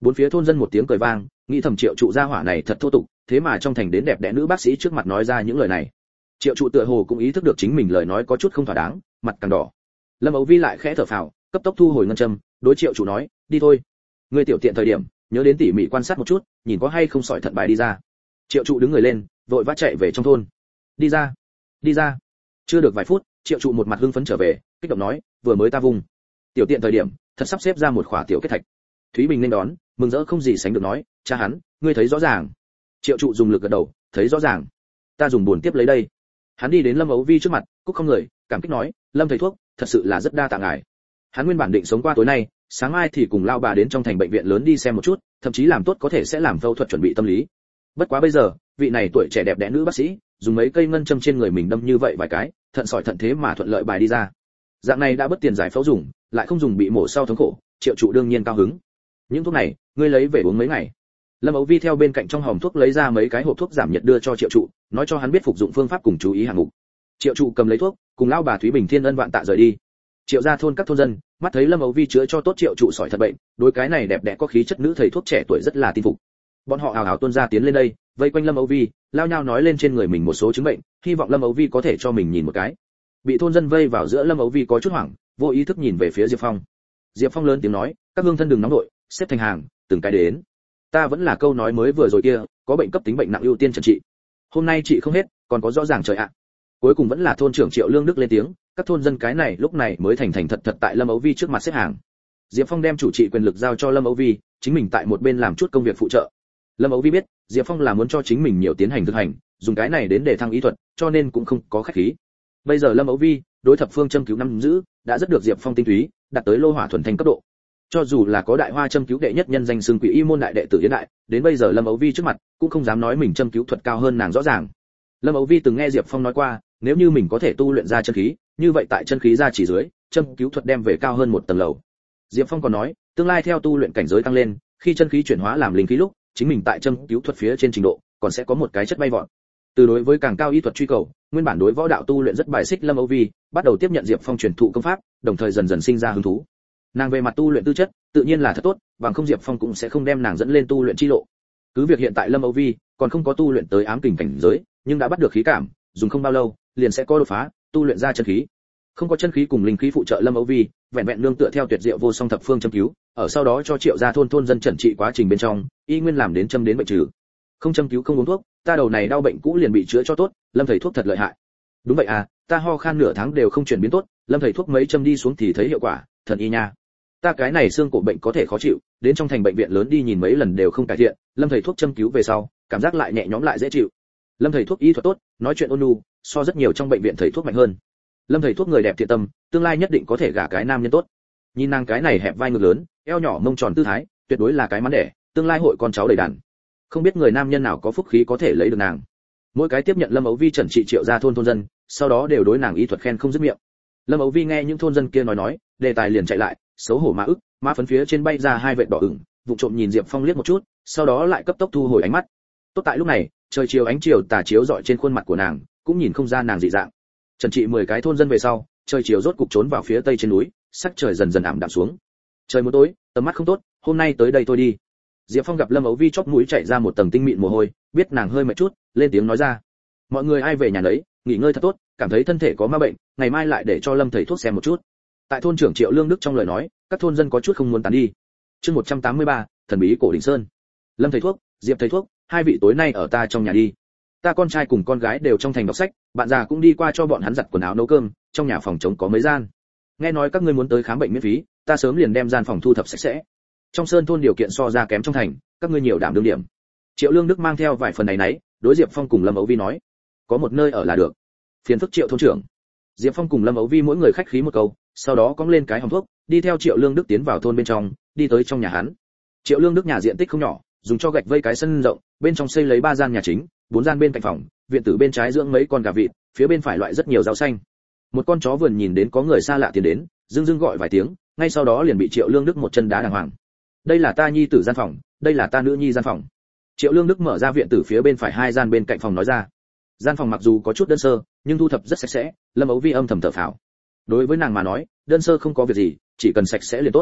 Bốn phía thôn dân một tiếng cười vang, nghĩ thầm Triệu trụ gia hỏa này thật thô tục, thế mà trong thành đến đẹp đẽ nữ bác sĩ trước mặt nói ra những lời này. Triệu trụ tựa hồ cũng ý thức được chính mình lời nói có chút không thỏa đáng, mặt càng đỏ. Lâm Âu Vi lại khẽ thở phào, cấp tốc thu hồi ngân châm, đối Triệu trụ nói, đi thôi, ngươi tiểu tiện thời điểm nhớ đến tỉ mỉ quan sát một chút, nhìn có hay không sỏi thận bài đi ra. Triệu trụ đứng người lên, vội vã chạy về trong thôn. Đi ra, đi ra. Chưa được vài phút, Triệu trụ một mặt hưng phấn trở về, kích động nói, vừa mới ta vùng tiểu tiện thời điểm thật sắp xếp ra một khỏa tiểu kết thạch. Thúy Bình nên đón, mừng rỡ không gì sánh được nói, cha hắn, ngươi thấy rõ ràng. Triệu trụ dùng lực gật đầu, thấy rõ ràng. Ta dùng buồn tiếp lấy đây. Hắn đi đến Lâm Ấu Vi trước mặt, cúc không người, cảm kích nói, Lâm thầy thuốc, thật sự là rất đa tạ ngài. Hắn nguyên bản định sống qua tối nay, sáng mai thì cùng lao bà đến trong thành bệnh viện lớn đi xem một chút, thậm chí làm tốt có thể sẽ làm phẫu thuật chuẩn bị tâm lý. Bất quá bây giờ, vị này tuổi trẻ đẹp đẽ nữ bác sĩ, dùng mấy cây ngân châm trên người mình đâm như vậy vài cái, thận sỏi thận thế mà thuận lợi bài đi ra. Dạng này đã bất tiền giải phẫu dùng, lại không dùng bị mổ sau thống khổ, Triệu trụ đương nhiên cao hứng. Những thuốc này, ngươi lấy về uống mấy ngày. Lâm Ấu Vi theo bên cạnh trong hòm thuốc lấy ra mấy cái hộp thuốc giảm nhiệt đưa cho Triệu trụ, nói cho hắn biết phục dụng phương pháp cùng chú ý hạng mục. Triệu trụ cầm lấy thuốc, cùng lão bà Thúy Bình thiên ân vạn tạ rời đi. Triệu gia thôn các thôn dân, mắt thấy Lâm Ấu Vi chữa cho tốt Triệu trụ sỏi thật bệnh, đối cái này đẹp đẽ có khí chất nữ thầy thuốc trẻ tuổi rất là tin phục. Bọn họ hào hào tuôn ra tiến lên đây, vây quanh Lâm Ấu Vi, lao nhau nói lên trên người mình một số chứng bệnh, hy vọng Lâm Ấu Vi có thể cho mình nhìn một cái. Bị thôn dân vây vào giữa, Lâm Ấu Vi có chút hoảng, vô ý thức nhìn về phía Diệp Phong. Diệp Phong lớn tiếng nói, các hương thân đừng nóng nội, xếp thành hàng, từng cái đến. Ta vẫn là câu nói mới vừa rồi kia, có bệnh cấp tính bệnh nặng ưu tiên trần trị. Hôm nay trị không hết, còn có rõ ràng trời ạ. Cuối cùng vẫn là thôn trưởng Triệu Lương Đức lên tiếng, các thôn dân cái này lúc này mới thành thật thật tại Lâm Ấu Vi trước mặt xếp hàng. Diệp Phong đem chủ trị quyền lực giao cho Lâm Ấu Vi, chính mình tại một bên làm chút công việc phụ trợ. Lâm Ấu Vi biết, Diệp Phong là muốn cho chính mình nhiều tiến hành thực hành, dùng cái này đến để thăng ý thuật, cho nên cũng không có khách khí. Bây giờ Lâm Ấu Vi, đối thập phương châm cứu năm giữ, đã rất được Diệp Phong tinh túy, đạt tới lô hỏa thuần thành cấp độ. Cho dù là có đại hoa châm cứu đệ nhất nhân danh xưng Quỷ Y môn đại đệ tử Yến đại, đến bây giờ Lâm Ấu Vi trước mặt, cũng không dám nói mình châm cứu thuật cao hơn nàng rõ ràng. Lâm Ấu Vi từng nghe Diệp Phong nói qua, nếu như mình có thể tu luyện ra chân khí, như vậy tại chân khí ra chỉ dưới, châm cứu thuật đem về cao hơn một tầng lầu. Diệp Phong còn nói, tương lai theo tu luyện cảnh giới tăng lên, khi chân khí chuyển hóa làm linh khí lúc, chính mình tại châm cứu thuật phía trên trình độ, còn sẽ có một cái chất bay vọt. Từ đối với càng cao y thuật truy cầu, nguyên bản đối võ đạo tu luyện rất bài xích Lâm Ấu Vi, bắt đầu tiếp nhận Diệp Phong truyền thụ công pháp, đồng thời dần dần sinh ra hứng thú. Nàng về mặt tu luyện tư chất, tự nhiên là thật tốt, bằng không Diệp Phong cũng sẽ không đem nàng dẫn lên tu luyện chi lộ. Cứ việc hiện tại Lâm Ấu Vi còn không có tu luyện tới ám kình cảnh giới, nhưng đã bắt được khí cảm, dùng không bao lâu, liền sẽ có đột phá, tu luyện ra chân khí. Không có chân khí cùng linh khí phụ trợ Lâm Ấu Vi, vẹn vẹn nương tựa theo tuyệt diệu vô song thập phương châm cứu, ở sau đó cho Triệu gia thôn dân chẩn trị quá trình bên trong, y nguyên làm đến châm đến bệnh trừ. Không châm cứu không uống thuốc, ta đầu này đau bệnh cũ liền bị chữa cho tốt, Lâm thầy thuốc thật lợi hại. Đúng vậy à, ta ho khan nửa tháng đều không chuyển biến tốt, Lâm thầy thuốc mấy châm đi xuống thì thấy hiệu quả, thần y nha. Ta cái này xương cổ bệnh có thể khó chịu, đến trong thành bệnh viện lớn đi nhìn mấy lần đều không cải thiện, Lâm thầy thuốc châm cứu về sau, cảm giác lại nhẹ nhõm lại dễ chịu. Lâm thầy thuốc y thuật tốt, nói chuyện ôn nhu, so rất nhiều trong bệnh viện thầy thuốc mạnh hơn. Lâm thầy thuốc người đẹp thiện tâm, tương lai nhất định có thể gả cái nam nhân tốt. Nhìn nàng cái này hẹp vai ngực lớn, eo nhỏ mông tròn tư thái, tuyệt đối là cái mắn đẻ, tương lai hội con cháu đầy đàn. Không biết người nam nhân nào có phúc khí có thể lấy được nàng. Mỗi cái tiếp nhận Lâm Ấu Vi chẩn trị Triệu gia thôn dân, sau đó đều đối nàng y thuật khen không dứt miệng. Lâm Ấu Vi nghe những thôn dân kia nói, đề tài liền chạy lại, xấu hổ má ức, má phấn phía trên bay ra hai vệt đỏ ửng, vụ trộm nhìn Diệp Phong liếc một chút, sau đó lại cấp tốc thu hồi ánh mắt. Tốt tại lúc này, trời chiều ánh chiều tà chiếu rọi trên khuôn mặt của nàng, cũng nhìn không ra nàng dị dạng. Trần trị 10 cái thôn dân về sau, trời chiều rốt cục trốn vào phía tây trên núi, sắc trời dần dần ảm đạm xuống. Trời muốn tối, tầm mắt không tốt, hôm nay tới đây tôi đi. Diệp Phong gặp Lâm Ấu Vi chóp mũi chảy ra một tầng tinh mịn mồ hôi, biết nàng hơi mệt chút, lên tiếng nói ra. Mọi người ai về nhà nấy, nghỉ ngơi thật tốt, cảm thấy thân thể có ma bệnh, ngày mai lại để cho Lâm thầy thuốc xem một chút. Tại thôn trưởng Triệu Lương Đức trong lời nói, các thôn dân có chút không muốn tán đi. Chương 183, thần bí cổ đỉnh sơn. Lâm thầy thuốc, Diệp thầy thuốc, hai vị tối nay ở ta trong nhà đi. Ta con trai cùng con gái đều trong thành đọc sách, bạn già cũng đi qua cho bọn hắn giặt quần áo nấu cơm, trong nhà phòng trống có mấy gian. Nghe nói các ngươi muốn tới khám bệnh miễn phí, ta sớm liền đem gian phòng thu thập sạch sẽ. Trong sơn thôn điều kiện so ra kém trong thành, các ngươi nhiều đảm đương điểm. Triệu Lương Đức mang theo vài phần này nấy, đối Diệp Phong cùng Lâm Ấu Vi nói, có một nơi ở là được. Phiền phức Triệu thôn trưởng. Diệp Phong cùng Lâm Ấu Vi mỗi người khách khí một câu, sau đó cõng lên cái hòm thuốc, đi theo Triệu Lương Đức tiến vào thôn bên trong, đi tới trong nhà hắn. Triệu Lương Đức nhà diện tích không nhỏ, dùng cho gạch vây cái sân rộng, bên trong xây lấy 3 gian nhà chính, 4 gian bên cạnh phòng, viện tử bên trái dưỡng mấy con gà vịt, phía bên phải loại rất nhiều rau xanh. Một con chó vườn nhìn đến có người xa lạ tiến đến, dưng dưng gọi vài tiếng, ngay sau đó liền bị Triệu Lương Đức một chân đá đàng hoàng. Đây là ta nhi tử gian phòng, đây là ta nữ nhi gian phòng. Triệu Lương Đức mở ra viện tử phía bên phải 2 gian bên cạnh phòng nói ra. Gian phòng mặc dù có chút đơn sơ, nhưng thu thập rất sạch sẽ, Lâm Ấu Vi âm thầm thở phào. Đối với nàng mà nói, đơn sơ không có việc gì, chỉ cần sạch sẽ liền tốt.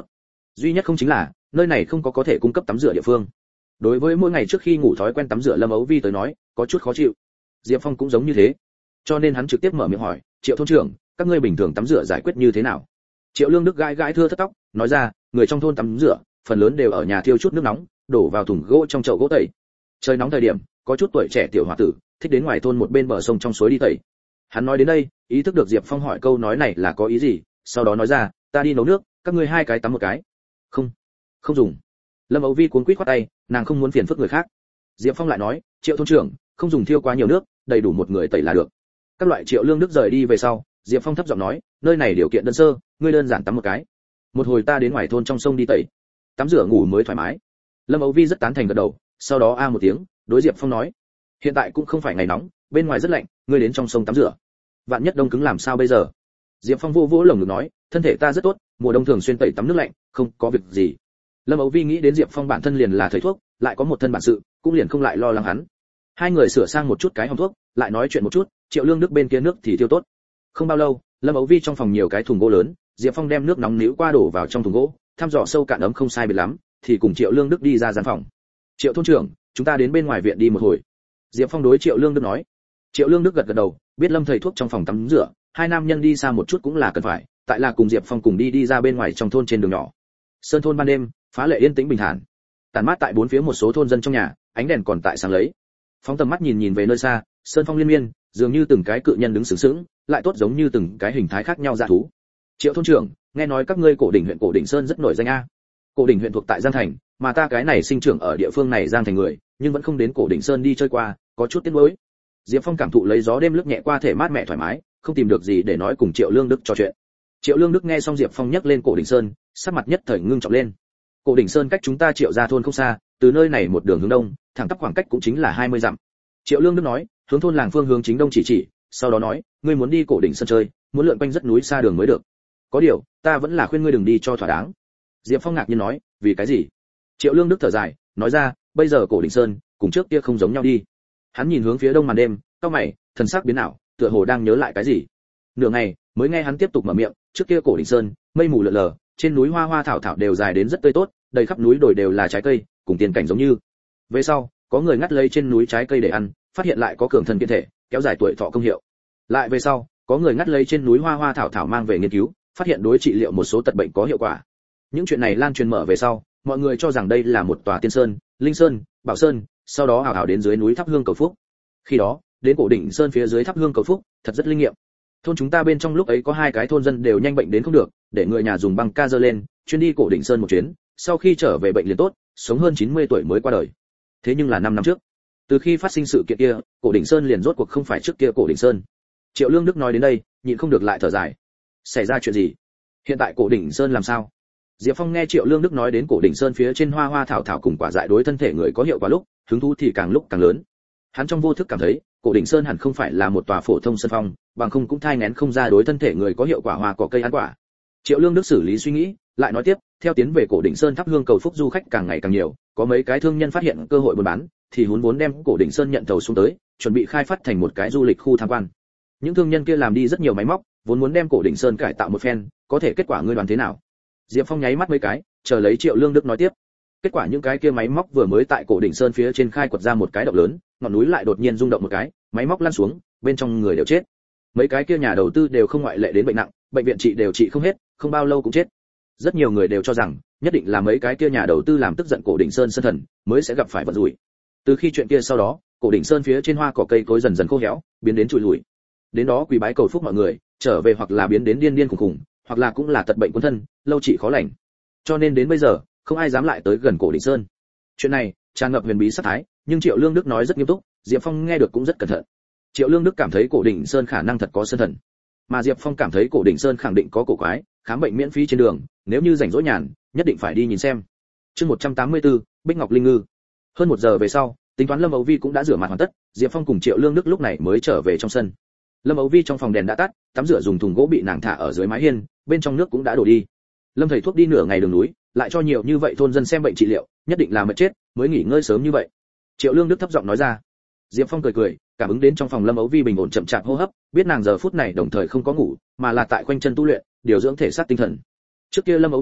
Duy nhất không chính là nơi này không có thể cung cấp tắm rửa địa phương. Đối với mỗi ngày trước khi ngủ thói quen tắm rửa Lâm Âu Vi tới nói có chút khó chịu. Diệp Phong cũng giống như thế, cho nên hắn trực tiếp mở miệng hỏi, Triệu thôn trưởng, các ngươi bình thường tắm rửa giải quyết như thế nào? Triệu Lương Đức gãi gãi thưa thất tóc, nói ra, người trong thôn tắm rửa phần lớn đều ở nhà thiêu chút nước nóng, đổ vào thùng gỗ trong chậu gỗ tẩy. Trời nóng thời điểm, có chút tuổi trẻ tiểu hòa tử thích đến ngoài thôn một bên bờ sông trong suối đi tẩy. Hắn nói đến đây, ý thức được Diệp Phong hỏi câu nói này là có ý gì, sau đó nói ra, ta đi nấu nước, các ngươi hai cái tắm một cái. Không, không dùng. Lâm Âu Vi cuống quýt khoát tay, nàng không muốn phiền phức người khác. Diệp Phong lại nói, Triệu thôn trưởng, không dùng thiêu quá nhiều nước, đầy đủ một người tẩy là được. Các loại Triệu Lương Đức rời đi về sau, Diệp Phong thấp giọng nói, nơi này điều kiện đơn sơ, ngươi đơn giản tắm một cái. Một hồi ta đến ngoài thôn trong sông đi tẩy, tắm rửa ngủ mới thoải mái. Lâm Âu Vi rất tán thành gật đầu, sau đó a một tiếng, đối Diệp Phong nói, hiện tại cũng không phải ngày nóng, bên ngoài rất lạnh, ngươi đến trong sông tắm rửa. Vạn nhất đông cứng làm sao bây giờ? Diệp Phong vô vỗ lồng ngực nói, thân thể ta rất tốt, mùa đông thường xuyên tẩy tắm nước lạnh, không có việc gì. Lâm Âu Vi nghĩ đến Diệp Phong bản thân liền là thầy thuốc, lại có một thân bản sự, cũng liền không lại lo lắng hắn. Hai người sửa sang một chút cái hòm thuốc, lại nói chuyện một chút, Triệu Lương Đức bên kia nước thì tiêu tốt. Không bao lâu, Lâm Âu Vi trong phòng nhiều cái thùng gỗ lớn, Diệp Phong đem nước nóng níu qua đổ vào trong thùng gỗ, thăm dò sâu cạn ấm không sai biệt lắm, thì cùng Triệu Lương Đức đi ra gian phòng. Triệu thôn trưởng, chúng ta đến bên ngoài viện đi một hồi. Diệp Phong đối Triệu Lương Đức nói. Triệu Lương Đức gật gật đầu, biết Lâm thầy thuốc trong phòng tắm rửa, hai nam nhân đi xa một chút cũng là cần phải, tại là cùng Diệp Phong cùng đi ra bên ngoài trong thôn trên đường nhỏ. Sơn thôn ban đêm, phá lệ yên tĩnh bình thản. Tản mát tại bốn phía một số thôn dân trong nhà, ánh đèn còn tại sáng lấy. Phóng tầm mắt nhìn về nơi xa, sơn phong liên miên, dường như từng cái cự nhân đứng sướng sướng, lại tốt giống như từng cái hình thái khác nhau dã thú. Triệu thôn trưởng, nghe nói các ngươi Cổ Đỉnh huyện Cổ Đỉnh Sơn rất nổi danh a. Cổ Đỉnh huyện thuộc tại Giang Thành, mà ta cái này sinh trưởng ở địa phương này Giang Thành người, nhưng vẫn không đến Cổ Đỉnh Sơn đi chơi qua, có chút tiếc nuối. Diệp Phong cảm thụ lấy gió đêm lướt nhẹ qua thể mát mẻ thoải mái, không tìm được gì để nói cùng Triệu Lương Đức trò chuyện. Triệu Lương Đức nghe xong Diệp Phong nhắc lên Cổ Đỉnh Sơn, sắc mặt nhất thời ngưng trọng lên. Cổ Đỉnh Sơn cách chúng ta Triệu gia thôn không xa, từ nơi này một đường hướng đông, thẳng tắp khoảng cách cũng chính là 20 dặm. Triệu Lương Đức nói, hướng thôn làng phương hướng chính đông chỉ, sau đó nói, ngươi muốn đi Cổ Đỉnh Sơn chơi, muốn lượn quanh rất núi xa đường mới được. Có điều, ta vẫn là khuyên ngươi đừng đi cho thỏa đáng. Diệp Phong ngạc nhiên nói, vì cái gì? Triệu Lương Đức thở dài, nói ra, bây giờ Cổ Đỉnh Sơn cùng trước kia không giống nhau đi. Hắn nhìn hướng phía đông màn đêm, cau mày, thần sắc biến ảo, tựa hồ đang nhớ lại cái gì. Nửa ngày, mới nghe hắn tiếp tục mở miệng, trước kia Cổ Đỉnh Sơn, mây mù lờ lờ, trên núi hoa hoa thảo thảo đều dài đến rất tươi tốt, đầy khắp núi đồi đều là trái cây, cùng tiền cảnh giống như. Về sau, có người ngắt lấy trên núi trái cây để ăn, phát hiện lại có cường thân kiện thể, kéo dài tuổi thọ công hiệu. Lại về sau, có người ngắt lấy trên núi hoa hoa thảo thảo mang về nghiên cứu, phát hiện đối trị liệu một số tật bệnh có hiệu quả. Những chuyện này lan truyền mở về sau, mọi người cho rằng đây là một tòa tiên sơn, linh sơn, bảo sơn, sau đó hào hào đến dưới núi thắp hương cầu phúc. Khi đó, đến Cổ Đỉnh Sơn phía dưới thắp hương cầu phúc, thật rất linh nghiệm. Thôn chúng ta bên trong lúc ấy có hai cái thôn dân đều nhanh bệnh đến không được, để người nhà dùng băng ca dơ lên, chuyên đi Cổ Đỉnh Sơn một chuyến, sau khi trở về bệnh liền tốt, sống hơn 90 tuổi mới qua đời. Thế nhưng là 5 năm trước, từ khi phát sinh sự kiện kia, Cổ Đỉnh Sơn liền rốt cuộc không phải trước kia Cổ Đỉnh Sơn. Triệu Lương Đức nói đến đây, nhịn không được lại thở dài. Xảy ra chuyện gì? Hiện tại Cổ Đỉnh Sơn làm sao? Diệp Phong nghe Triệu Lương Đức nói đến Cổ Đỉnh Sơn phía trên hoa hoa thảo thảo cùng quả dại đối thân thể người có hiệu quả lúc, hứng thú thì càng lúc càng lớn. Hắn trong vô thức cảm thấy, Cổ Đỉnh Sơn hẳn không phải là một tòa phổ thông sơn phong, bằng không cũng thai nghén không ra đối thân thể người có hiệu quả hoa cỏ cây ăn quả. Triệu Lương Đức xử lý suy nghĩ, lại nói tiếp, theo tiến về Cổ Đỉnh Sơn thắp hương cầu phúc du khách càng ngày càng nhiều, có mấy cái thương nhân phát hiện cơ hội buôn bán, thì muốn vốn đem Cổ Đỉnh Sơn nhận thầu xuống tới, chuẩn bị khai phát thành một cái du lịch khu tham quan. Những thương nhân kia làm đi rất nhiều máy móc, vốn muốn đem Cổ Đỉnh Sơn cải tạo một phen, có thể kết quả ngươi đoán thế nào? Diệp Phong nháy mắt mấy cái, chờ lấy Triệu Lương Đức nói tiếp. Kết quả những cái kia máy móc vừa mới tại Cổ Đỉnh Sơn phía trên khai quật ra một cái động lớn, ngọn núi lại đột nhiên rung động một cái, máy móc lăn xuống, bên trong người đều chết. Mấy cái kia nhà đầu tư đều không ngoại lệ đến bệnh nặng, bệnh viện trị đều trị không hết, không bao lâu cũng chết. Rất nhiều người đều cho rằng, nhất định là mấy cái kia nhà đầu tư làm tức giận Cổ Đỉnh Sơn sơn thần, mới sẽ gặp phải vận rủi. Từ khi chuyện kia sau đó, Cổ Đỉnh Sơn phía trên hoa cỏ cây cối dần dần khô héo, biến đến trụi lùi. Đến đó quỳ bái cầu phúc mọi người, trở về hoặc là biến đến điên điên khủng khủng, hoặc là cũng là tật bệnh cuốn thân, lâu trị khó lành. Cho nên đến bây giờ, không ai dám lại tới gần Cổ Đỉnh Sơn. Chuyện này tràn ngập huyền bí sắc thái, nhưng Triệu Lương Đức nói rất nghiêm túc, Diệp Phong nghe được cũng rất cẩn thận. Triệu Lương Đức cảm thấy Cổ Đỉnh Sơn khả năng thật có sơn thần, mà Diệp Phong cảm thấy Cổ Đỉnh Sơn khẳng định có cổ quái, khám bệnh miễn phí trên đường, nếu như rảnh rỗi nhàn, nhất định phải đi nhìn xem. Chương 184, Bích Ngọc Linh Ngư. Hơn 1 giờ về sau, tính toán Lâm Âu Vi cũng đã rửa mặt hoàn tất, Diệp Phong cùng Triệu Lương Đức lúc này mới trở về trong sân. Lâm Âu Vi trong phòng đèn đã tắt, tắm rửa dùng thùng gỗ bị nàng thả ở dưới mái hiên, bên trong nước cũng đã đổ đi. Lâm thầy thuốc đi nửa ngày đường núi, lại cho nhiều như vậy thôn dân xem bệnh trị liệu, nhất định là mệt chết, mới nghỉ ngơi sớm như vậy. Triệu Lương Đức thấp giọng nói ra. Diệp Phong cười cười, cảm ứng đến trong phòng Lâm Âu Vi bình ổn chậm chạp hô hấp, biết nàng giờ phút này đồng thời không có ngủ, mà là tại quanh chân tu luyện, điều dưỡng thể xác tinh thần. Trước kia Lâm Âu Vi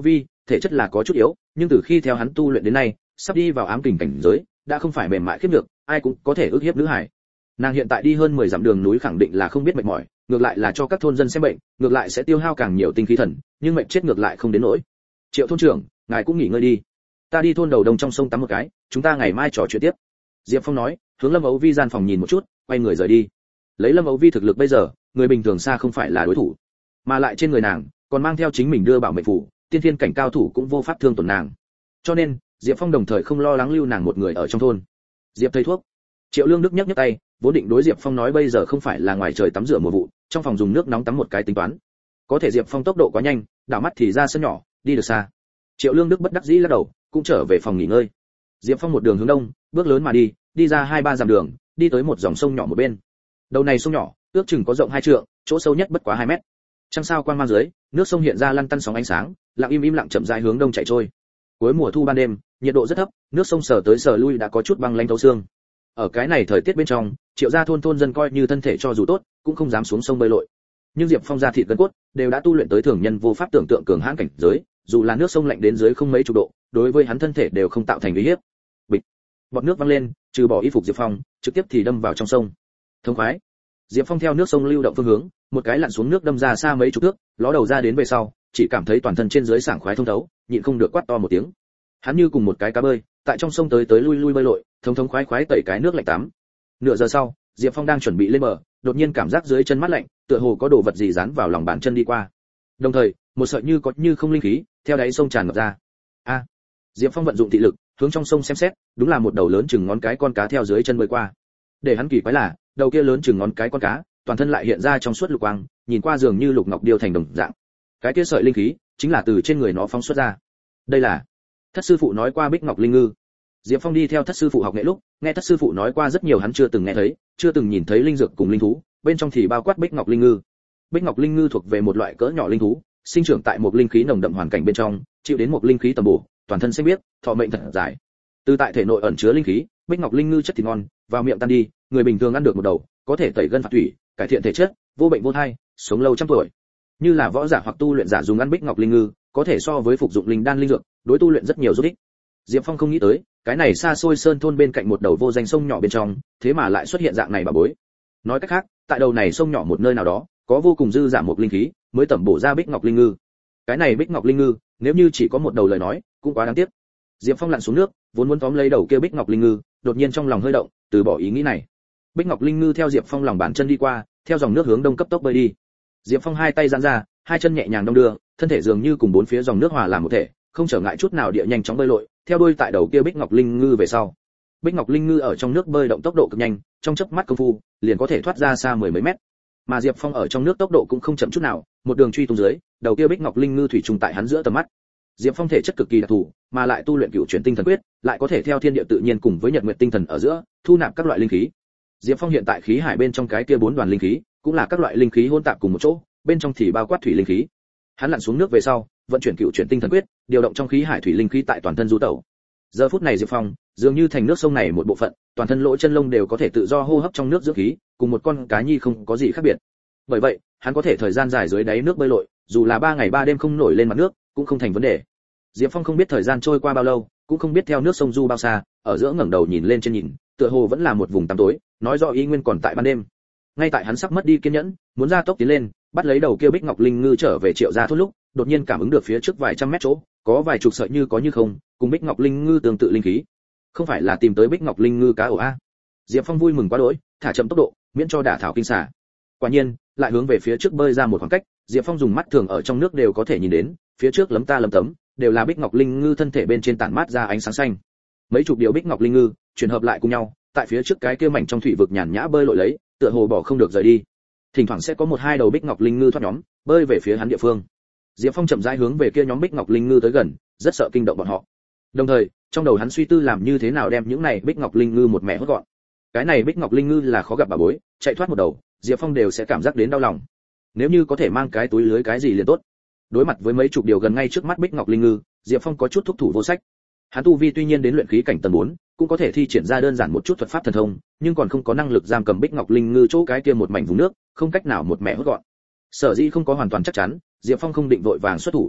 thể chất là có chút yếu, nhưng từ khi theo hắn tu luyện đến nay, sắp đi vào ám kình cảnh giới, đã không phải mềm mại khiếp được, ai cũng có thể ức hiếp nữ hải. Nàng hiện tại đi hơn 10 dặm đường núi khẳng định là không biết mệt mỏi, ngược lại là cho các thôn dân xem bệnh, ngược lại sẽ tiêu hao càng nhiều tinh khí thần, nhưng mệt chết ngược lại không đến nỗi. Triệu thôn trưởng, ngài cũng nghỉ ngơi đi, ta đi thôn đầu đông trong sông tắm một cái, chúng ta ngày mai trò chuyện tiếp. Diệp Phong nói, hướng Lâm Âu Vi gian phòng nhìn một chút, quay người rời đi. Lấy Lâm Âu Vi thực lực bây giờ, người bình thường xa không phải là đối thủ, mà lại trên người nàng còn mang theo chính mình đưa bảo mệnh phù, tiên thiên cảnh cao thủ cũng vô pháp thương tổn nàng. Cho nên, Diệp Phong đồng thời không lo lắng lưu nàng một người ở trong thôn. Diệp thầy thuốc. Triệu Lương Đức nhấc nhấc tay, vốn định đối Diệp Phong nói bây giờ không phải là ngoài trời tắm rửa mùa vụ, trong phòng dùng nước nóng tắm một cái tính toán. Có thể Diệp Phong tốc độ quá nhanh, đảo mắt thì ra sân nhỏ, đi được xa. Triệu Lương Đức bất đắc dĩ lắc đầu, cũng trở về phòng nghỉ ngơi. Diệp Phong một đường hướng đông, bước lớn mà đi, đi ra 2-3 dặm đường, đi tới một dòng sông nhỏ một bên. Đầu này sông nhỏ, ước chừng có rộng 2 trượng, chỗ sâu nhất bất quá 2 mét. Trăng sao quang mang dưới, nước sông hiện ra lăn tăn sóng ánh sáng, lặng im lặng chậm rãi hướng đông chảy trôi. Cuối mùa thu ban đêm, nhiệt độ rất thấp, nước sông sờ tới sờ lui đã có chút băng lãnh thấu xương. Ở cái này thời tiết bên trong, Triệu gia thôn dân coi như thân thể cho dù tốt, cũng không dám xuống sông bơi lội. Nhưng Diệp Phong da thịt gân cốt đều đã tu luyện tới thường nhân vô pháp tưởng tượng cường hãn cảnh giới, dù là nước sông lạnh đến dưới không mấy chục độ, đối với hắn thân thể đều không tạo thành uy hiếp. Bịch, bọt nước văng lên, trừ bỏ y phục Diệp Phong, trực tiếp thì đâm vào trong sông. Thông khoái. Diệp Phong theo nước sông lưu động phương hướng, một cái lặn xuống nước đâm ra xa mấy chục thước, ló đầu ra đến về sau, chỉ cảm thấy toàn thân trên dưới sảng khoái thông thấu, nhịn không được quát to một tiếng. Hắn như cùng một cái cá bơi, tại trong sông tới tới lui lui bơi lội, thống khoái khoái tẩy cái nước lạnh tắm. Nửa giờ sau, Diệp Phong đang chuẩn bị lên bờ, đột nhiên cảm giác dưới chân mát lạnh, tựa hồ có đồ vật gì dán vào lòng bàn chân đi qua. Đồng thời, một sợi như có như không linh khí theo đáy sông tràn ngập ra. A! Diệp Phong vận dụng thị lực, hướng trong sông xem xét, đúng là một đầu lớn chừng ngón cái con cá theo dưới chân bơi qua. Để hắn kỳ quái là, đầu kia lớn chừng ngón cái con cá, toàn thân lại hiện ra trong suốt lục quang, nhìn qua dường như lục ngọc điêu thành đồng dạng. Cái kia sợi linh khí chính là từ trên người nó phóng xuất ra. Đây là Thất sư phụ nói qua Bích Ngọc Linh Ngư. Diệp Phong đi theo Thất sư phụ học nghệ lúc, nghe Thất sư phụ nói qua rất nhiều hắn chưa từng nghe thấy, chưa từng nhìn thấy linh dược cùng linh thú, bên trong thì bao quát Bích Ngọc Linh Ngư. Bích Ngọc Linh Ngư thuộc về một loại cỡ nhỏ linh thú, sinh trưởng tại một linh khí nồng đậm hoàn cảnh bên trong, chịu đến một linh khí tầm bổ, toàn thân xanh biếc, thọ mệnh thật dài. Từ tại thể nội ẩn chứa linh khí, Bích Ngọc Linh Ngư chất thịt ngon, vào miệng tan đi, người bình thường ăn được một đầu, có thể tẩy gân phạt thủy, cải thiện thể chất, vô bệnh vô thai, sống lâu trăm tuổi. Như là võ giả hoặc tu luyện giả dùng ăn Bích Ngọc Linh Ngư, có thể so với phục dụng linh đan linh dược, đối tu luyện rất nhiều giúp ích. Diệp Phong không nghĩ tới, cái này xa xôi sơn thôn bên cạnh một đầu vô danh sông nhỏ bên trong, thế mà lại xuất hiện dạng này bà bối. Nói cách khác, tại đầu này sông nhỏ một nơi nào đó, có vô cùng dư giả một linh khí, mới tẩm bổ ra Bích Ngọc Linh Ngư. Cái này Bích Ngọc Linh Ngư, nếu như chỉ có một đầu lời nói, cũng quá đáng tiếc. Diệp Phong lặn xuống nước, vốn muốn tóm lấy đầu kia Bích Ngọc Linh Ngư, đột nhiên trong lòng hơi động, từ bỏ ý nghĩ này. Bích Ngọc Linh Ngư theo Diệp Phong lòng bàn chân đi qua, theo dòng nước hướng đông cấp tốc bơi đi. Diệp Phong hai tay giãn ra, hai chân nhẹ nhàng đong đưa, thân thể dường như cùng bốn phía dòng nước hòa làm một thể, không trở ngại chút nào địa nhanh chóng bơi lội, theo đuôi tại đầu kia Bích Ngọc Linh Ngư về sau. Bích Ngọc Linh Ngư ở trong nước bơi động tốc độ cực nhanh, trong chớp mắt công phu, liền có thể thoát ra xa mười mấy mét. Mà Diệp Phong ở trong nước tốc độ cũng không chậm chút nào, một đường truy tung dưới, đầu kia Bích Ngọc Linh Ngư thủy trùng tại hắn giữa tầm mắt. Diệp Phong thể chất cực kỳ đặc thù, mà lại tu luyện Cửu Chuyển Tinh Thần Quyết, lại có thể theo thiên địa tự nhiên cùng với nhật nguyệt tinh thần ở giữa, thu nạp các loại linh khí. Diệp Phong hiện tại khí hải bên trong cái kia 4 đoàn linh khí, cũng là các loại linh khí hỗn tạp cùng một chỗ, bên trong thì bao quát thủy linh khí. Hắn lặn xuống nước về sau, vận chuyển Cửu Chuyển Tinh Thần Quyết, điều động trong khí hải thủy linh khí tại toàn thân du tẩu. Giờ phút này Diệp Phong, dường như thành nước sông này một bộ phận, toàn thân lỗ chân lông đều có thể tự do hô hấp trong nước dưỡng khí, cùng một con cá nhi không có gì khác biệt. Bởi vậy, hắn có thể thời gian dài dưới đáy nước bơi lội, dù là 3 ngày 3 đêm không nổi lên mặt nước, cũng không thành vấn đề. Diệp Phong không biết thời gian trôi qua bao lâu, cũng không biết theo nước sông du bao xa, ở giữa ngẩng đầu nhìn lên trên nhìn, tựa hồ vẫn là một vùng tăm tối, nói rõ ý nguyên còn tại ban đêm. Ngay tại hắn sắp mất đi kiên nhẫn, muốn ra tốc tiến lên, bắt lấy đầu kia Bích Ngọc Linh Ngư trở về Triệu gia thôn lúc, đột nhiên cảm ứng được phía trước vài trăm mét chỗ, có vài chục sợi như có như không, cùng Bích Ngọc Linh Ngư tương tự linh khí. Không phải là tìm tới Bích Ngọc Linh Ngư cá ổ a? Diệp Phong vui mừng quá đỗi, thả chậm tốc độ, miễn cho đả thảo kinh xà. Quả nhiên, lại hướng về phía trước bơi ra một khoảng cách, Diệp Phong dùng mắt thường ở trong nước đều có thể nhìn đến, phía trước lấm ta lấm tấm, đều là Bích Ngọc Linh Ngư thân thể bên trên tản mát ra ánh sáng xanh. Mấy chục điều Bích Ngọc Linh Ngư chuyển hợp lại cùng nhau, tại phía trước cái kia mảnh trong thủy vực nhàn nhã bơi lội lấy, tựa hồ bỏ không được rời đi. Thỉnh thoảng sẽ có một hai đầu Bích Ngọc Linh Ngư thoát nhóm, bơi về phía hắn địa phương. Diệp Phong chậm rãi hướng về kia nhóm Bích Ngọc Linh Ngư tới gần, rất sợ kinh động bọn họ. Đồng thời, trong đầu hắn suy tư làm như thế nào đem những này Bích Ngọc Linh Ngư một mẻ hốt gọn. Cái này Bích Ngọc Linh Ngư là khó gặp bà bối, chạy thoát một đầu, Diệp Phong đều sẽ cảm giác đến đau lòng. Nếu như có thể mang cái túi lưới cái gì liền tốt. Đối mặt với mấy chục điều gần ngay trước mắt Bích Ngọc Linh Ngư, Diệp Phong có chút thúc thủ vô sách. Hắn tu vi tuy nhiên đến luyện khí cảnh tầng 4, cũng có thể thi triển ra đơn giản một chút thuật pháp thần thông, nhưng còn không có năng lực giam cầm Bích Ngọc Linh Ngư chỗ cái kia một mảnh vùng nước, không cách nào một mẻ hốt gọn. Sở dĩ không có hoàn toàn chắc chắn, Diệp Phong không định vội vàng xuất thủ.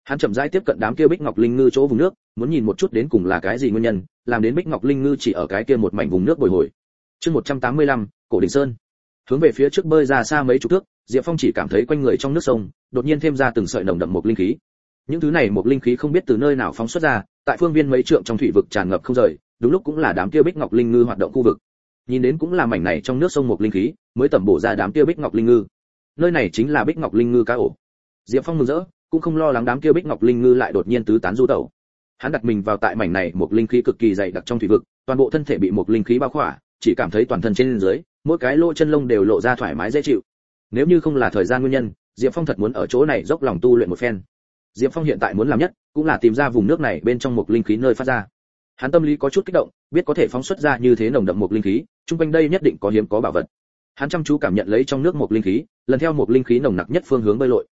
Hắn chậm rãi tiếp cận đám kia bích ngọc linh ngư chỗ vùng nước, muốn nhìn một chút đến cùng là cái gì nguyên nhân, làm đến bích ngọc linh ngư chỉ ở cái kia một mảnh vùng nước bồi hồi. Chương 185, Cổ Đỉnh Sơn. Hướng về phía trước bơi ra xa mấy chục thước, Diệp Phong chỉ cảm thấy quanh người trong nước sông, đột nhiên thêm ra từng sợi nồng đậm một linh khí. Những thứ này một linh khí không biết từ nơi nào phóng xuất ra, tại phương viên mấy trượng trong thủy vực tràn ngập không rời, đúng lúc cũng là đám kia bích ngọc linh ngư hoạt động khu vực. Nhìn đến cũng là mảnh này trong nước sông một linh khí, mới tẩm bổ ra đám kia bích ngọc linh ngư. Nơi này chính là bích ngọc linh ngư cá ổ. Diệp Phong mừng rỡ, cũng không lo lắng đám kia bích ngọc linh ngư lại đột nhiên tứ tán du tẩu. Hắn đặt mình vào tại mảnh này một linh khí cực kỳ dày đặc trong thủy vực, toàn bộ thân thể bị một linh khí bao khỏa, chỉ cảm thấy toàn thân trên dưới, mỗi cái lỗ chân lông đều lộ ra thoải mái dễ chịu. Nếu như không là thời gian nguyên nhân, Diệp Phong thật muốn ở chỗ này dốc lòng tu luyện một phen. Diệp Phong hiện tại muốn làm nhất, cũng là tìm ra vùng nước này bên trong một linh khí nơi phát ra. Hắn tâm lý có chút kích động, biết có thể phóng xuất ra như thế nồng đậm một linh khí, chung quanh đây nhất định có hiếm có bảo vật. Hắn chăm chú cảm nhận lấy trong nước một linh khí, lần theo một linh khí nồng nặc nhất phương hướng bơi lội.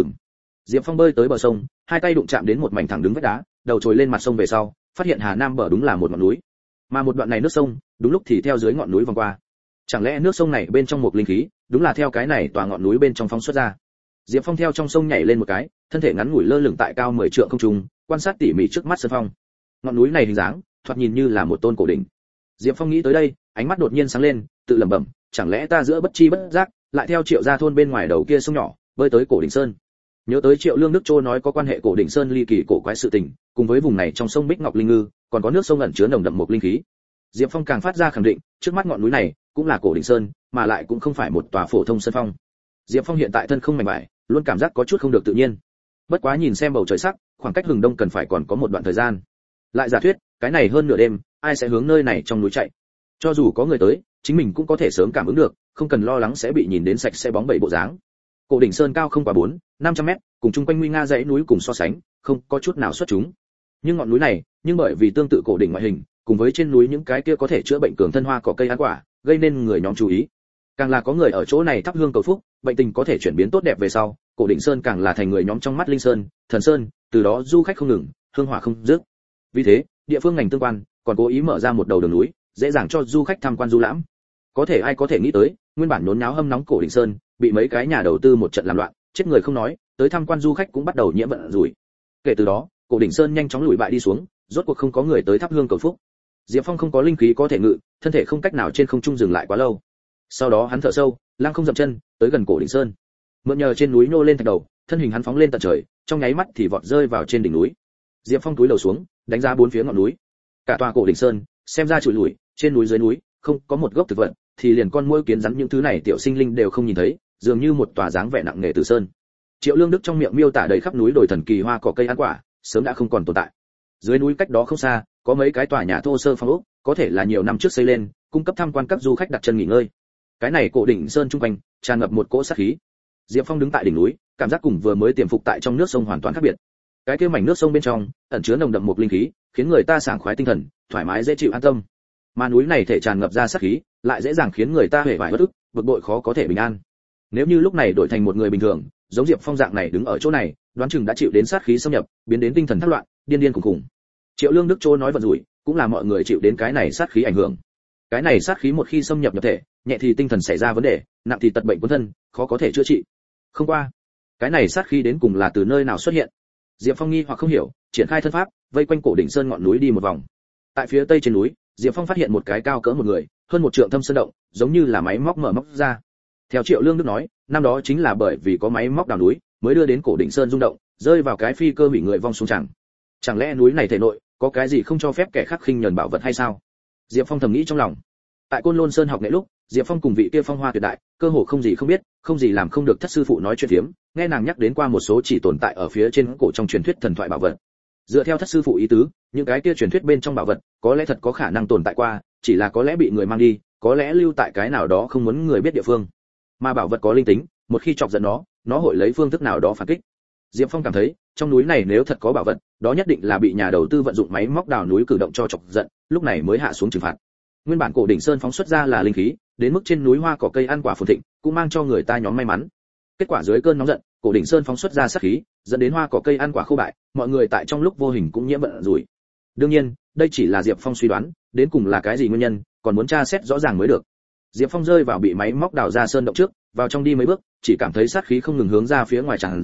Diệp Phong bơi tới bờ sông, hai tay đụng chạm đến một mảnh thẳng đứng vách đá, đầu trồi lên mặt sông về sau, phát hiện Hà Nam bờ đúng là một ngọn núi, mà một đoạn này nước sông, đúng lúc thì theo dưới ngọn núi vòng qua. Chẳng lẽ nước sông này bên trong một linh khí, đúng là theo cái này tòa ngọn núi bên trong phóng xuất ra. Diệp Phong theo trong sông nhảy lên một cái, thân thể ngắn ngủi lơ lửng tại cao 10 trượng không trung, quan sát tỉ mỉ trước mắt sơn phong. Ngọn núi này hình dáng, thoạt nhìn như là một tôn cổ đỉnh. Diệp Phong nghĩ tới đây, ánh mắt đột nhiên sáng lên, tự lẩm bẩm, chẳng lẽ ta giữa bất chi bất giác, lại theo Triệu gia thôn bên ngoài đầu kia sông nhỏ, bơi tới cổ đỉnh sơn. Nhớ tới Triệu Lương Đức Trô nói có quan hệ cổ đỉnh sơn ly kỳ cổ quái sự tình, cùng với vùng này trong sông Bích Ngọc Linh Ngư, còn có nước sông ẩn chứa nồng đậm một linh khí. Diệp Phong càng phát ra khẳng định, trước mắt ngọn núi này cũng là cổ đỉnh sơn, mà lại cũng không phải một tòa phổ thông sơn phong. Diệp Phong hiện tại thân không mảnh vải, luôn cảm giác có chút không được tự nhiên. Bất quá nhìn xem bầu trời sắc, khoảng cách hừng đông cần phải còn có một đoạn thời gian. Lại giả thuyết, cái này hơn nửa đêm, ai sẽ hướng nơi này trong núi chạy? Cho dù có người tới, chính mình cũng có thể sớm cảm ứng được, không cần lo lắng sẽ bị nhìn đến sạch sẽ bóng bẩy bộ dáng. Cổ đỉnh sơn cao không quá 400-500 mét, cùng chung quanh nguy nga dãy núi cùng so sánh, không có chút nào xuất chúng. Nhưng ngọn núi này, nhưng bởi vì tương tự cổ đỉnh ngoại hình, cùng với trên núi những cái kia có thể chữa bệnh cường thân hoa cỏ cây ăn quả, gây nên người nhóm chú ý. Càng là có người ở chỗ này thắp hương cầu phúc, bệnh tình có thể chuyển biến tốt đẹp về sau, cổ đỉnh sơn càng là thành người nhóm trong mắt linh sơn, thần sơn, từ đó du khách không ngừng, hương hỏa không dứt. Vì thế, địa phương ngành tương quan còn cố ý mở ra một đầu đường núi, dễ dàng cho du khách tham quan du lãm. Có thể ai có thể nghĩ tới, nguyên bản nhốn nháo hâm nóng cổ đỉnh sơn, bị mấy cái nhà đầu tư một trận làm loạn, chết người không nói, tới tham quan du khách cũng bắt đầu nhiễm bệnh rủi. Kể từ đó, cổ đỉnh sơn nhanh chóng lùi bại đi xuống, rốt cuộc không có người tới thắp hương cầu phúc. Diệp Phong không có linh khí có thể ngự, thân thể không cách nào trên không trung dừng lại quá lâu. Sau đó hắn thở sâu, lăng không dậm chân, tới gần cổ đỉnh sơn. Mượn nhờ trên núi nô lên thạch đầu, thân hình hắn phóng lên tận trời, trong nháy mắt thì vọt rơi vào trên đỉnh núi. Diệp Phong túi đầu xuống, đánh ra bốn phía ngọn núi. Cả tòa cổ đỉnh sơn, xem ra trụi lủi, trên núi dưới núi, không có một gốc thực vật, thì liền con muỗi kiến rắn những thứ này tiểu sinh linh đều không nhìn thấy, dường như một tòa dáng vẻ nặng nề tử sơn. Triệu Lương Đức trong miệng miêu tả đầy khắp núi đồi thần kỳ hoa cỏ cây ăn quả, sớm đã không còn tồn tại. Dưới núi cách đó không xa, có mấy cái tòa nhà thô sơ phong ốc, có thể là nhiều năm trước xây lên, cung cấp tham quan các du khách đặt chân nghỉ ngơi. Cái này cổ đỉnh sơn trung quanh tràn ngập một cỗ sát khí. Diệp Phong đứng tại đỉnh núi, cảm giác cùng vừa mới tiềm phục tại trong nước sông hoàn toàn khác biệt. Cái kia mảnh nước sông bên trong ẩn chứa nồng đậm một linh khí, khiến người ta sảng khoái tinh thần, thoải mái dễ chịu an tâm. Mà núi này thể tràn ngập ra sát khí, lại dễ dàng khiến người ta hề vải bất ức, bực bội khó có thể bình an. Nếu như lúc này đổi thành một người bình thường, giống Diệp Phong dạng này đứng ở chỗ này, đoán chừng đã chịu đến sát khí xâm nhập, biến đến tinh thần thất loạn, điên điên khủng khủng. Triệu Lương Đức Trô nói vận rủi, cũng là mọi người chịu đến cái này sát khí ảnh hưởng. Cái này sát khí một khi xâm nhập nhập thể, nhẹ thì tinh thần xảy ra vấn đề, nặng thì tật bệnh cuốn thân, khó có thể chữa trị. Không qua, cái này sát khí đến cùng là từ nơi nào xuất hiện? Diệp Phong nghi hoặc không hiểu, triển khai thân pháp, vây quanh cổ đỉnh sơn ngọn núi đi một vòng. Tại phía tây trên núi, Diệp Phong phát hiện một cái cao cỡ một người, hơn một trượng thâm sơn động, giống như là máy móc mở móc ra. Theo Triệu Lương Đức nói, năm đó chính là bởi vì có máy móc đào núi, mới đưa đến cổ đỉnh sơn rung động, rơi vào cái phi cơ hủy người vong xuống chẳng. Chẳng lẽ núi này thể nội có cái gì không cho phép kẻ khác khinh nhẫn bảo vật hay sao? Diệp Phong thầm nghĩ trong lòng. Tại Côn Lôn Sơn học nghệ lúc, Diệp Phong cùng vị kia phong hoa tuyệt đại, cơ hồ không gì không biết, không gì làm không được thất sư phụ nói chuyện phiếm, nghe nàng nhắc đến qua một số chỉ tồn tại ở phía trên cổ trong truyền thuyết thần thoại bảo vật. Dựa theo thất sư phụ ý tứ, những cái kia truyền thuyết bên trong bảo vật, có lẽ thật có khả năng tồn tại qua, chỉ là có lẽ bị người mang đi, có lẽ lưu tại cái nào đó không muốn người biết địa phương. Mà bảo vật có linh tính, một khi chọc giận nó hội lấy phương thức nào đó phản kích. Diệp Phong cảm thấy, trong núi này nếu thật có bảo vật, đó nhất định là bị nhà đầu tư vận dụng máy móc đào núi cử động cho chọc giận, lúc này mới hạ xuống trừng phạt. Nguyên bản cổ đỉnh sơn phóng xuất ra là linh khí, đến mức trên núi hoa cỏ cây ăn quả phồn thịnh, cũng mang cho người ta nhóm may mắn. Kết quả dưới cơn nóng giận, cổ đỉnh sơn phóng xuất ra sát khí, dẫn đến hoa cỏ cây ăn quả khô bại, mọi người tại trong lúc vô hình cũng nhiễm bệnh rủi. Đương nhiên, đây chỉ là Diệp Phong suy đoán, đến cùng là cái gì nguyên nhân, còn muốn tra xét rõ ràng mới được. Diệp Phong rơi vào bị máy móc đào ra sơn động trước, vào trong đi mấy bước, chỉ cảm thấy sát khí không ngừng hướng ra phía ngoài tràn ra,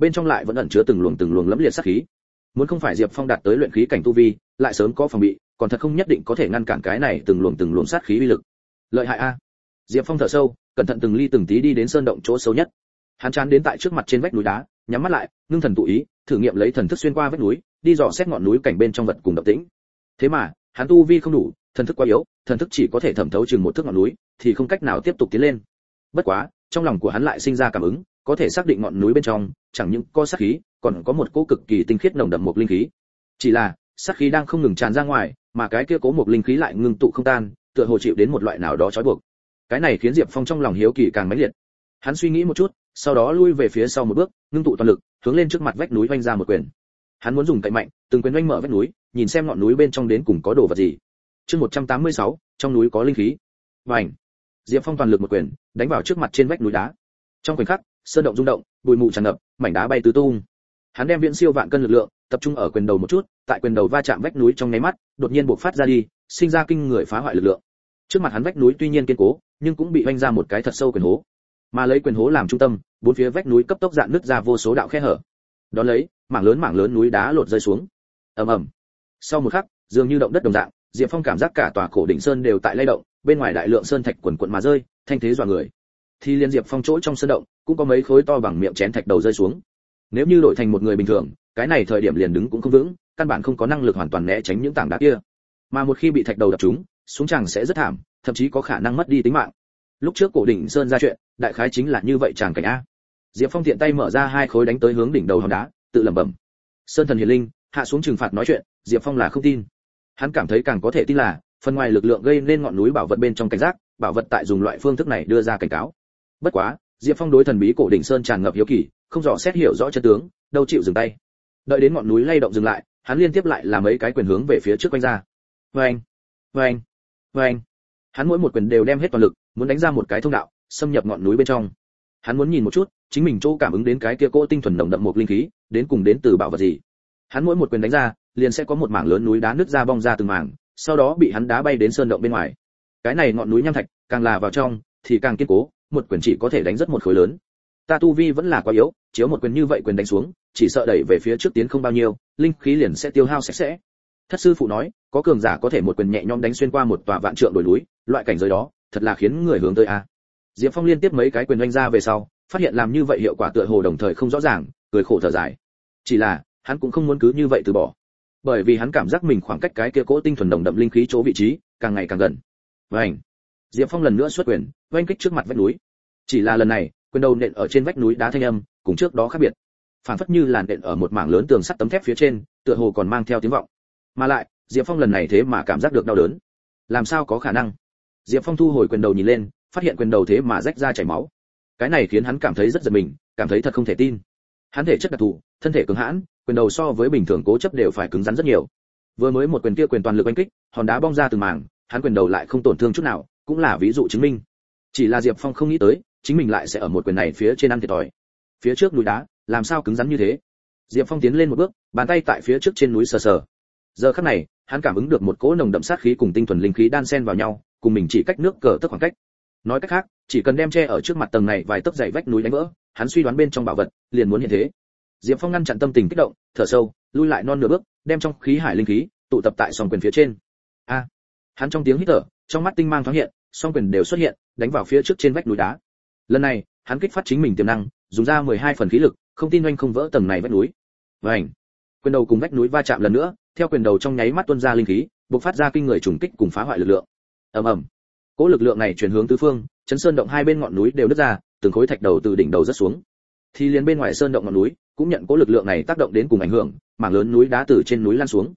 bên trong lại vẫn ẩn chứa từng luồng lẫm liệt sát khí. Muốn không phải Diệp Phong đạt tới luyện khí cảnh tu vi, lại sớm có phòng bị, còn thật không nhất định có thể ngăn cản cái này từng luồng sát khí uy lực. Lợi hại a. Diệp Phong thở sâu, cẩn thận từng ly từng tí đi đến sơn động chỗ sâu nhất. Hắn chán đến tại trước mặt trên vách núi đá, nhắm mắt lại, ngưng thần tụ ý, thử nghiệm lấy thần thức xuyên qua vách núi, đi dò xét ngọn núi cảnh bên trong vật cùng động tĩnh. Thế mà, hắn tu vi không đủ, thần thức quá yếu, thần thức chỉ có thể thẩm thấu chừng một thước ngọn núi, thì không cách nào tiếp tục tiến lên. Bất quá, trong lòng của hắn lại sinh ra cảm ứng, có thể xác định ngọn núi bên trong chẳng những có sát khí, còn có một cỗ cực kỳ tinh khiết nồng đậm một linh khí. Chỉ là, sát khí đang không ngừng tràn ra ngoài, mà cái kia cố một linh khí lại ngưng tụ không tan, tựa hồ chịu đến một loại nào đó trói buộc. Cái này khiến Diệp Phong trong lòng hiếu kỳ càng mãnh liệt. Hắn suy nghĩ một chút, sau đó lui về phía sau một bước, ngưng tụ toàn lực, hướng lên trước mặt vách núi vung ra một quyền. Hắn muốn dùng cậy mạnh, từng quyền oanh mở vách núi, nhìn xem ngọn núi bên trong đến cùng có đồ vật gì. Chương 186, trong núi có linh khí. Vành. Diệp Phong toàn lực một quyền, đánh vào trước mặt trên vách núi đá. Trong khoảnh khắc, sơn động rung động, bụi mù tràn ngập, mảnh đá bay tứ tung. Hắn đem viễn siêu vạn cân lực lượng, tập trung ở quyền đầu một chút, tại quyền đầu va chạm vách núi trong nháy mắt, đột nhiên bộc phát ra đi, sinh ra kinh người phá hoại lực lượng. Trước mặt hắn vách núi tuy nhiên kiên cố, nhưng cũng bị hoanh ra một cái thật sâu quyền hố. Mà lấy quyền hố làm trung tâm, bốn phía vách núi cấp tốc dạn nứt ra vô số đạo khe hở. Đón lấy, mảng lớn núi đá lột rơi xuống. Ầm ầm. Sau một khắc, dường như động đất đồng dạng, Diệp Phong cảm giác cả tòa cổ đỉnh sơn đều tại lay động, bên ngoài đại lượng sơn thạch quần quần mà rơi, thanh thế dọa người. Thì liên Diệp Phong chỗ trong sơn động, cũng có mấy khối to bằng miệng chén thạch đầu rơi xuống. Nếu như đổi thành một người bình thường, cái này thời điểm liền đứng cũng không vững, căn bản không có năng lực hoàn toàn né tránh những tảng đá kia. Mà một khi bị thạch đầu đập trúng, xuống chàng sẽ rất thảm, thậm chí có khả năng mất đi tính mạng. Lúc trước cổ đỉnh sơn ra chuyện, đại khái chính là như vậy chàng cảnh a. Diệp Phong tiện tay mở ra hai khối đánh tới hướng đỉnh đầu hòn đá, tự lẩm bẩm. Sơn thần hiền linh, hạ xuống trừng phạt nói chuyện, Diệp Phong là không tin. Hắn cảm thấy càng có thể tin là, phần ngoài lực lượng gây nên ngọn núi bảo vật bên trong cảnh giác, bảo vật tại dùng loại phương thức này đưa ra cảnh cáo. Bất quá, Diệp Phong đối thần bí cổ đỉnh sơn tràn ngập hiếu kỳ, không rõ xét hiểu rõ chân tướng, đâu chịu dừng tay. Đợi đến ngọn núi lay động dừng lại, hắn liên tiếp lại là mấy cái quyền hướng về phía trước quanh ra. Oeng, oeng, oeng. Hắn mỗi một quyền đều đem hết toàn lực, muốn đánh ra một cái thông đạo, xâm nhập ngọn núi bên trong. Hắn muốn nhìn một chút, chính mình chỗ cảm ứng đến cái kia cỗ tinh thuần nồng đậm một linh khí, đến cùng đến từ bảo vật gì. Hắn mỗi một quyền đánh ra, liền sẽ có một mảng lớn núi đá nứt ra bong ra từng mảng, sau đó bị hắn đá bay đến sơn động bên ngoài. Cái này ngọn núi nham thạch, càng là vào trong thì càng kiên cố, một quyền chỉ có thể đánh rất một khối lớn. Ta tu vi vẫn là quá yếu, chiếu một quyền như vậy quyền đánh xuống, chỉ sợ đẩy về phía trước tiến không bao nhiêu, linh khí liền sẽ tiêu hao sạch sẽ. Thất sư phụ nói, có cường giả có thể một quyền nhẹ nhõm đánh xuyên qua một tòa vạn trượng đồi núi, loại cảnh giới đó, thật là khiến người hướng tới a. Diệp Phong liên tiếp mấy cái quyền đánh ra về sau, phát hiện làm như vậy hiệu quả tựa hồ đồng thời không rõ ràng, cười khổ thở dài. Chỉ là, hắn cũng không muốn cứ như vậy từ bỏ, bởi vì hắn cảm giác mình khoảng cách cái kia cỗ tinh thuần nồng đậm linh khí chỗ vị trí càng ngày càng gần. Vành. Diệp Phong lần nữa xuất quyền, oanh kích trước mặt vách núi. Chỉ là lần này, quyền đầu nện ở trên vách núi đá thanh âm, cùng trước đó khác biệt. Phản phất như là nện ở một mảng lớn tường sắt tấm thép phía trên, tựa hồ còn mang theo tiếng vọng. Mà lại, Diệp Phong lần này thế mà cảm giác được đau đớn. Làm sao có khả năng? Diệp Phong thu hồi quyền đầu nhìn lên, phát hiện quyền đầu thế mà rách ra chảy máu. Cái này khiến hắn cảm thấy rất giật mình, cảm thấy thật không thể tin. Hắn thể chất đặc thù, thân thể cứng hãn, quyền đầu so với bình thường cố chấp đều phải cứng rắn rất nhiều. Vừa mới một quyền kia quyền toàn lực oanh kích, hòn đá bong ra từng mảng, hắn quyền đầu lại không tổn thương chút nào, cũng là ví dụ chứng minh. Chỉ là Diệp Phong không nghĩ tới, chính mình lại sẽ ở một quyền này phía trên ăn thiệt thòi. Phía trước núi đá, làm sao cứng rắn như thế? Diệp Phong tiến lên một bước, bàn tay tại phía trước trên núi sờ sờ. Giờ khắc này, hắn cảm ứng được một cỗ nồng đậm sát khí cùng tinh thuần linh khí đan xen vào nhau, cùng mình chỉ cách nước cờ tấc khoảng cách. Nói cách khác, chỉ cần đem che ở trước mặt tầng này vài tấc dày vách núi đánh vỡ, hắn suy đoán bên trong bảo vật liền muốn hiện thế. Diệp Phong ngăn chặn tâm tình kích động, thở sâu, lui lại non nửa bước, đem trong khí hải linh khí tụ tập tại song quyền phía trên. A! Hắn trong tiếng hít thở, trong mắt tinh mang thoáng hiện, song quyền đều xuất hiện, đánh vào phía trước trên vách núi đá. Lần này, hắn kích phát chính mình tiềm năng, dùng ra 12 phần khí lực, không tin oanh không vỡ tầng này vách núi. Vành. Quyền đầu cùng vách núi va chạm lần nữa, theo quyền đầu trong nháy mắt tuôn ra linh khí, bộc phát ra kinh người trùng kích cùng phá hoại lực lượng. Ầm ầm. Cỗ lực lượng này chuyển hướng tứ phương, chấn sơn động hai bên ngọn núi đều nứt ra, từng khối thạch đầu từ đỉnh đầu rớt xuống. Thì liền bên ngoài sơn động ngọn núi, cũng nhận cỗ lực lượng này tác động đến cùng ảnh hưởng, mảng lớn núi đá từ trên núi lan xuống.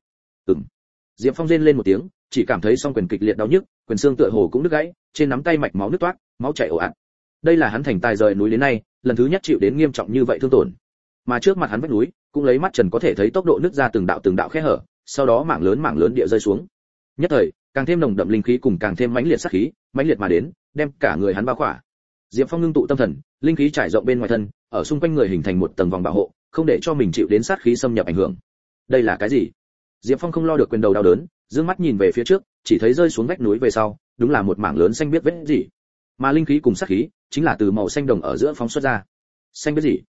Diệp Phong rên lên một tiếng, chỉ cảm thấy song quyền kịch liệt đau nhức, quyền xương tựa hồ cũng đứt gãy, trên nắm tay mạch máu nứt toát, máu chảy ồ ạt. Đây là hắn thành tài rời núi đến nay, lần thứ nhất chịu đến nghiêm trọng như vậy thương tổn. Mà trước mặt hắn vách núi, cũng lấy mắt trần có thể thấy tốc độ nứt ra từng đạo khe hở, sau đó mảng lớn địa rơi xuống. Nhất thời, càng thêm nồng đậm linh khí cùng càng thêm mãnh liệt sát khí, mãnh liệt mà đến, đem cả người hắn bao khỏa. Diệp Phong ngưng tụ tâm thần, linh khí trải rộng bên ngoài thân, ở xung quanh người hình thành một tầng vòng bảo hộ, không để cho mình chịu đến sát khí xâm nhập ảnh hưởng. Đây là cái gì? Diệp Phong không lo được quyền đầu đau đớn, dương mắt nhìn về phía trước, chỉ thấy rơi xuống vách núi về sau, đúng là một mảng lớn xanh biết vết gì. Mà linh khí cùng sát khí, chính là từ màu xanh đồng ở giữa phóng xuất ra. Xanh biết gì?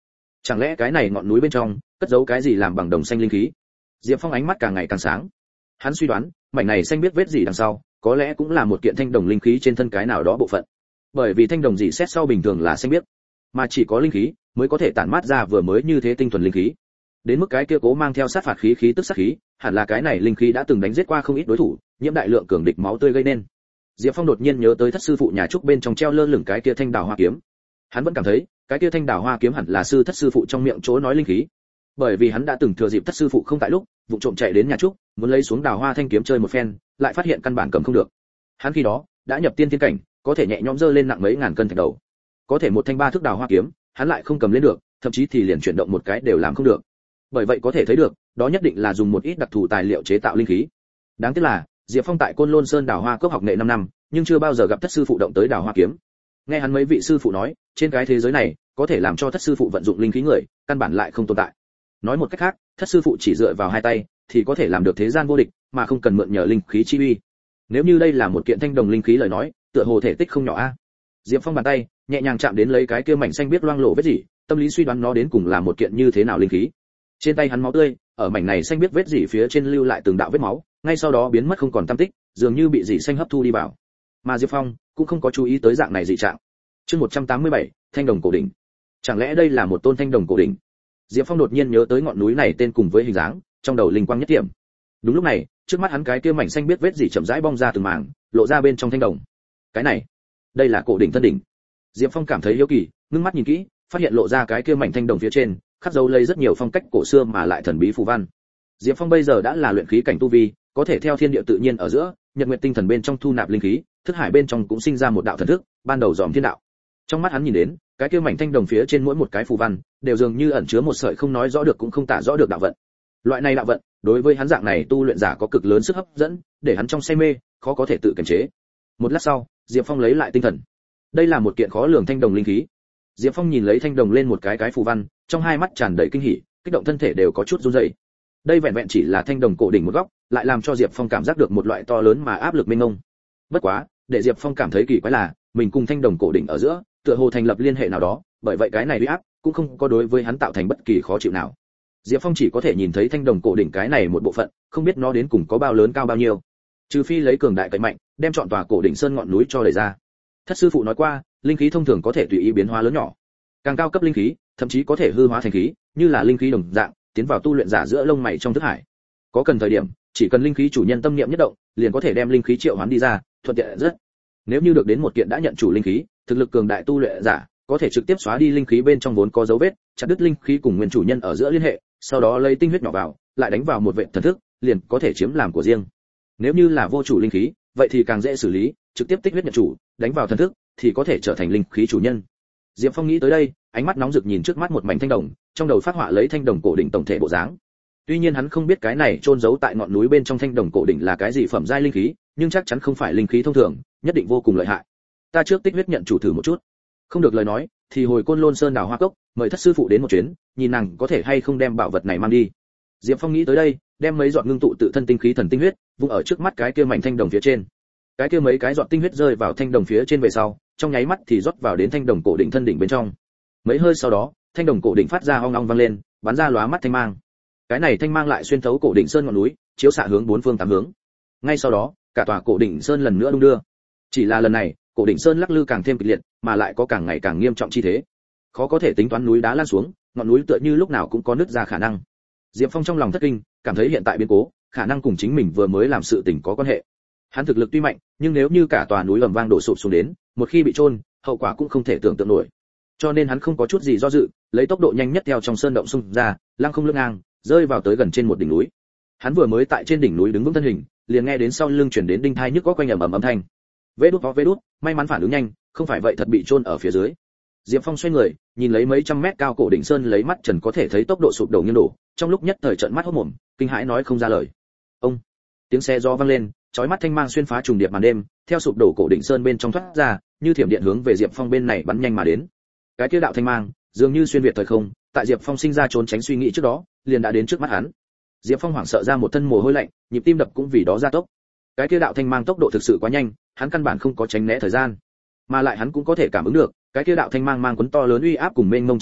Chẳng lẽ cái này ngọn núi bên trong cất giấu cái gì làm bằng đồng xanh linh khí? Diệp Phong ánh mắt càng ngày càng sáng. Hắn suy đoán, mảnh này xanh biết vết gì đằng sau, có lẽ cũng là một kiện thanh đồng linh khí trên thân cái nào đó bộ phận. Bởi vì thanh đồng dị xét sau bình thường là xanh biết, mà chỉ có linh khí mới có thể tản mát ra vừa mới như thế tinh thuần linh khí. Đến mức cái kia cố mang theo sát phạt khí khí tức sát khí, hẳn là cái này linh khí đã từng đánh giết qua không ít đối thủ, nhiễm đại lượng cường địch máu tươi gây nên. Diệp Phong đột nhiên nhớ tới thất sư phụ nhà trúc bên trong treo lơ lửng cái kia thanh đào hoa kiếm. Hắn vẫn cảm thấy, cái kia thanh đào hoa kiếm hẳn là thất sư phụ trong miệng chỗ nói linh khí. Bởi vì hắn đã từng thừa dịp thất sư phụ không tại lúc, vụ trộm chạy đến nhà trúc, muốn lấy xuống đào hoa thanh kiếm chơi một phen, lại phát hiện căn bản cầm không được. Hắn khi đó đã nhập tiên thiên cảnh, có thể nhẹ nhõm dơ lên nặng mấy ngàn cân thạch đầu. Có thể một thanh ba thước đào hoa kiếm, hắn lại không cầm lên được, thậm chí thì liền chuyển động một cái đều làm không được. Bởi vậy có thể thấy được, đó nhất định là dùng một ít đặc thù tài liệu chế tạo linh khí. Đáng tiếc là, Diệp Phong tại Côn Lôn Sơn đào hoa cốc học nghệ 5 năm, nhưng chưa bao giờ gặp thất sư phụ động tới đào hoa kiếm. Nghe hắn mấy vị sư phụ nói, trên cái thế giới này, có thể làm cho thất sư phụ vận dụng linh khí người, căn bản lại không tồn tại. Nói một cách khác, thất sư phụ chỉ dựa vào hai tay thì có thể làm được thế gian vô địch, mà không cần mượn nhờ linh khí chi uy. Nếu như đây là một kiện thanh đồng linh khí lời nói, tựa hồ thể tích không nhỏ a. Diệp Phong bàn tay nhẹ nhàng chạm đến lấy cái kia mảnh xanh biết loang lổ vết gì, tâm lý suy đoán nó đến cùng là một kiện như thế nào linh khí. Trên tay hắn máu tươi, ở mảnh này xanh biết vết gì phía trên lưu lại từng đạo vết máu, ngay sau đó biến mất không còn tăm tích, dường như bị dị xanh hấp thu đi vào. Mà Diệp Phong cũng không có chú ý tới dạng này dị trạng. Chương 187, thanh đồng cổ đỉnh. Chẳng lẽ đây là một tôn thanh đồng cổ đỉnh? Diệp Phong đột nhiên nhớ tới ngọn núi này tên cùng với hình dáng, trong đầu linh quang nhất điểm. Đúng lúc này, trước mắt hắn cái kia mảnh xanh biết vết gì chậm rãi bong ra từng mảng, lộ ra bên trong thanh đồng. Cái này, đây là cổ đỉnh thân đỉnh. Diệp Phong cảm thấy hiếu kỳ, ngưng mắt nhìn kỹ, phát hiện lộ ra cái kia mảnh thanh đồng phía trên, khắc dấu lấy rất nhiều phong cách cổ xưa mà lại thần bí phù văn. Diệp Phong bây giờ đã là luyện khí cảnh tu vi, có thể theo thiên địa tự nhiên ở giữa, nhật nguyệt tinh thần bên trong thu nạp linh khí, thức hải bên trong cũng sinh ra một đạo thần thức, ban đầu dòm thiên đạo. Trong mắt hắn nhìn đến, cái kia mảnh thanh đồng phía trên mỗi một cái phù văn, đều dường như ẩn chứa một sợi không nói rõ được cũng không tả rõ được đạo vận. Loại này đạo vận, đối với hắn dạng này tu luyện giả có cực lớn sức hấp dẫn, để hắn trong say mê, khó có thể tự kiềm chế. Một lát sau, Diệp Phong lấy lại tinh thần. Đây là một kiện khó lường thanh đồng linh khí. Diệp Phong nhìn lấy thanh đồng lên một cái phù văn, trong hai mắt tràn đầy kinh hỉ, kích động thân thể đều có chút run rẩy. Đây vẹn vẹn chỉ là thanh đồng cổ đỉnh một góc, lại làm cho Diệp Phong cảm giác được một loại to lớn mà áp lực mênh mông. Bất quá, để Diệp Phong cảm thấy kỳ quái là, mình cùng thanh đồng cổ đỉnh ở giữa, tựa hồ thành lập liên hệ nào đó, bởi vậy cái này uy áp cũng không có đối với hắn tạo thành bất kỳ khó chịu nào. Diệp Phong chỉ có thể nhìn thấy thanh đồng cổ đỉnh cái này một bộ phận, không biết nó đến cùng có bao lớn cao bao nhiêu. Trừ phi lấy cường đại cậy mạnh, đem trọn tòa cổ đỉnh sơn ngọn núi cho đẩy ra. Thất sư phụ nói qua, linh khí thông thường có thể tùy ý biến hóa lớn nhỏ. Càng cao cấp linh khí, thậm chí có thể hư hóa thành khí, như là linh khí đồng dạng, tiến vào tu luyện giả giữa lông mày trong thức hải. Có cần thời điểm, chỉ cần linh khí chủ nhân tâm niệm nhất động, liền có thể đem linh khí triệu hoán đi ra, thuận tiện rất. Nếu như được đến một kiện đã nhận chủ linh khí, thực lực cường đại tu luyện giả, có thể trực tiếp xóa đi linh khí bên trong vốn có dấu vết, chặt đứt linh khí cùng nguyên chủ nhân ở giữa liên hệ, sau đó lấy tinh huyết nhỏ vào, lại đánh vào một vệt thần thức, liền có thể chiếm làm của riêng. Nếu như là vô chủ linh khí, vậy thì càng dễ xử lý, trực tiếp tích huyết nhận chủ, đánh vào thần thức, thì có thể trở thành linh khí chủ nhân. Diệp Phong nghĩ tới đây, ánh mắt nóng rực nhìn trước mắt một mảnh thanh đồng, trong đầu phát họa lấy thanh đồng cổ đỉnh tổng thể bộ dáng. Tuy nhiên hắn không biết cái này chôn giấu tại ngọn núi bên trong thanh đồng cổ đỉnh là cái gì phẩm giai linh khí, nhưng chắc chắn không phải linh khí thông thường, nhất định vô cùng lợi hại. Ta trước tích huyết nhận chủ thử một chút. Không được lời nói, thì hồi Côn Lôn Sơn đào hoa cốc, mời thất sư phụ đến một chuyến, nhìn nàng có thể hay không đem bảo vật này mang đi. Diệp Phong nghĩ tới đây, đem mấy giọt ngưng tụ tự thân tinh khí thần tinh huyết, vung ở trước mắt cái kia mảnh thanh đồng phía trên. Cái kia mấy cái giọt tinh huyết rơi vào thanh đồng phía trên về sau, trong nháy mắt thì rót vào đến thanh đồng cổ đỉnh thân đỉnh bên trong. Mấy hơi sau đó, thanh đồng cổ đỉnh phát ra ong ong vang lên, bắn ra lóa mắt thanh mang. Cái này thanh mang lại xuyên thấu cổ đỉnh sơn ngọn núi, chiếu xạ hướng bốn phương tám hướng. Ngay sau đó, cả tòa cổ đỉnh sơn lần nữa đung đưa. Chỉ là lần này, cổ đỉnh sơn lắc lư càng thêm kịch liệt, mà lại có càng ngày càng nghiêm trọng chi thế. Khó có thể tính toán núi đá lan xuống, ngọn núi tựa như lúc nào cũng có nứt ra khả năng. Diệp Phong trong lòng thất kinh, cảm thấy hiện tại biến cố, khả năng cùng chính mình vừa mới làm sự tình có quan hệ. Hắn thực lực tuy mạnh, nhưng nếu như cả tòa núi ầm vang đổ sụp xuống đến, một khi bị chôn, hậu quả cũng không thể tưởng tượng nổi. Cho nên hắn không có chút gì do dự, lấy tốc độ nhanh nhất theo trong sơn động xung ra, lăng không lướt ngang, rơi vào tới gần trên một đỉnh núi. Hắn vừa mới tại trên đỉnh núi đứng vững thân hình, liền nghe đến sau lưng truyền đến đinh thai nhức góc quanh ầm ầm âm thanh. Vế đút, may mắn phản ứng nhanh, không phải vậy thật bị chôn ở phía dưới. Diệp Phong xoay người, nhìn lấy mấy trăm mét cao cổ đỉnh sơn lấy mắt trần có thể thấy tốc độ sụp đổ nghiêng đổ, trong lúc nhất thời trợn mắt hốt mồm, kinh hãi nói không ra lời. Ông, tiếng xe gió vang lên, chói mắt thanh mang xuyên phá trùng điệp màn đêm, theo sụp đổ cổ đỉnh sơn bên trong thoát ra, như thiểm điện hướng về Diệp Phong bên này bắn nhanh mà đến. Cái kia đạo thanh mang, dường như xuyên việt thời không, tại Diệp Phong sinh ra trốn tránh suy nghĩ trước đó, liền đã đến trước mắt hắn. Diệp Phong hoảng sợ ra một thân mồ hôi lạnh, nhịp tim đập cũng vì đó gia tốc. Cái kia đạo thanh mang tốc độ thực sự quá nhanh, hắn căn bản không có tránh né thời gian, mà lại hắn cũng có thể cảm ứng được, cái kia đạo thanh mang mang cuốn to lớn uy áp cùng mênh mông chi lực,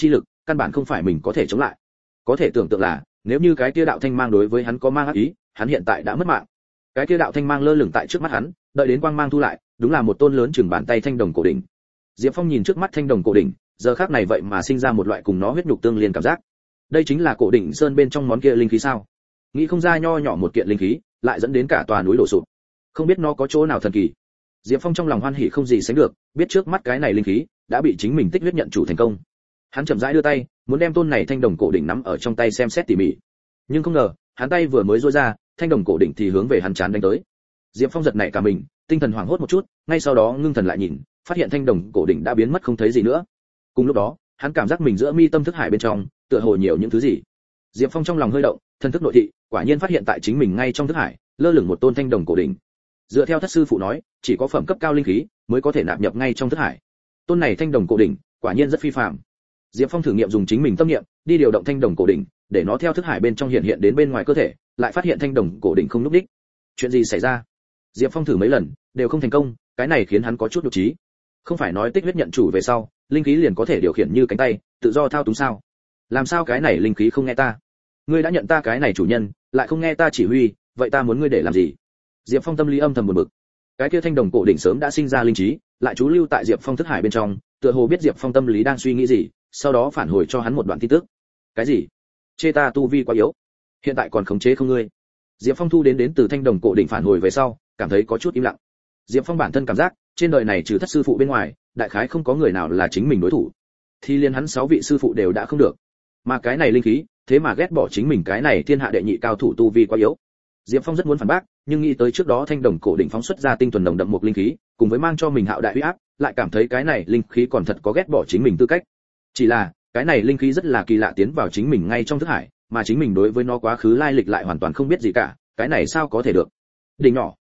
căn bản không phải mình có thể chống lại. Có thể tưởng tượng là, nếu như cái kia đạo thanh mang đối với hắn có mang ác ý, hắn hiện tại đã mất mạng. Cái kia đạo thanh mang lơ lửng tại trước mắt hắn, đợi đến quang mang thu lại, đúng là một tôn lớn chừng bàn tay thanh đồng cổ đỉnh. Diệp Phong nhìn trước mắt thanh đồng cổ đỉnh, giờ khắc này vậy mà sinh ra một loại cùng nó huyết nhục tương liên cảm giác. Đây chính là cổ đỉnh sơn bên trong món kia linh khí sao? Nghĩ không ra nho nhỏ một kiện linh khí, lại dẫn đến cả tòa núi đổ sụp. Không biết nó có chỗ nào thần kỳ. Diệp Phong trong lòng hoan hỉ không gì sánh được, biết trước mắt cái này linh khí đã bị chính mình tích huyết nhận chủ thành công. Hắn chậm rãi đưa tay, muốn đem tôn này thanh đồng cổ đỉnh nắm ở trong tay xem xét tỉ mỉ. Nhưng không ngờ, hắn tay vừa mới duỗi ra, thanh đồng cổ đỉnh thì hướng về hắn chán đánh tới. Diệp Phong giật nảy cả mình, tinh thần hoảng hốt một chút, ngay sau đó ngưng thần lại nhìn, phát hiện thanh đồng cổ đỉnh đã biến mất không thấy gì nữa. Cùng lúc đó, hắn cảm giác mình giữa mi tâm thức hải bên trong, tựa hồ nhiều những thứ gì. Diệp Phong trong lòng hơi động, thần thức nội thị, quả nhiên phát hiện tại chính mình ngay trong thức hải, lơ lửng một tôn thanh đồng cổ đỉnh. Dựa theo thất sư phụ nói, chỉ có phẩm cấp cao linh khí mới có thể nạp nhập ngay trong thức hải. Tôn này thanh đồng cổ đỉnh, quả nhiên rất phi phàm. Diệp Phong thử nghiệm dùng chính mình tâm niệm, đi điều động thanh đồng cổ đỉnh, để nó theo thức hải bên trong hiện đến bên ngoài cơ thể, lại phát hiện thanh đồng cổ đỉnh không lúc đích. Chuyện gì xảy ra? Diệp Phong thử mấy lần, đều không thành công, cái này khiến hắn có chút nhục trí. Không phải nói tích huyết nhận chủ về sau, linh khí liền có thể điều khiển như cánh tay, tự do thao túng sao? Làm sao cái này linh khí không nghe ta? Ngươi đã nhận ta cái này chủ nhân, lại không nghe ta chỉ huy, vậy ta muốn ngươi để làm gì? Diệp Phong tâm lý âm thầm buồn bực. Cái kia thanh đồng cổ đỉnh sớm đã sinh ra linh trí, lại trú lưu tại Diệp Phong thức hải bên trong, tựa hồ biết Diệp Phong tâm lý đang suy nghĩ gì, sau đó phản hồi cho hắn một đoạn tin tức. Cái gì? Chê ta tu vi quá yếu, hiện tại còn khống chế không ngươi? Diệp Phong thu đến từ thanh đồng cổ đỉnh phản hồi về sau, cảm thấy có chút im lặng. Diệp Phong bản thân cảm giác, trên đời này trừ thất sư phụ bên ngoài, đại khái không có người nào là chính mình đối thủ. Thì liên hắn 6 vị sư phụ đều đã không được. Mà cái này linh khí, thế mà ghét bỏ chính mình cái này thiên hạ đệ nhị cao thủ tu vi quá yếu. Diệp Phong rất muốn phản bác, nhưng nghĩ tới trước đó thanh đồng cổ đỉnh phóng xuất ra tinh thuần nồng đậm một linh khí, cùng với mang cho mình hạo đại uy áp, lại cảm thấy cái này linh khí còn thật có ghét bỏ chính mình tư cách. Chỉ là, cái này linh khí rất là kỳ lạ tiến vào chính mình ngay trong thức hải, mà chính mình đối với nó quá khứ lai lịch lại hoàn toàn không biết gì cả, cái này sao có thể được? Đỉnh nhỏ.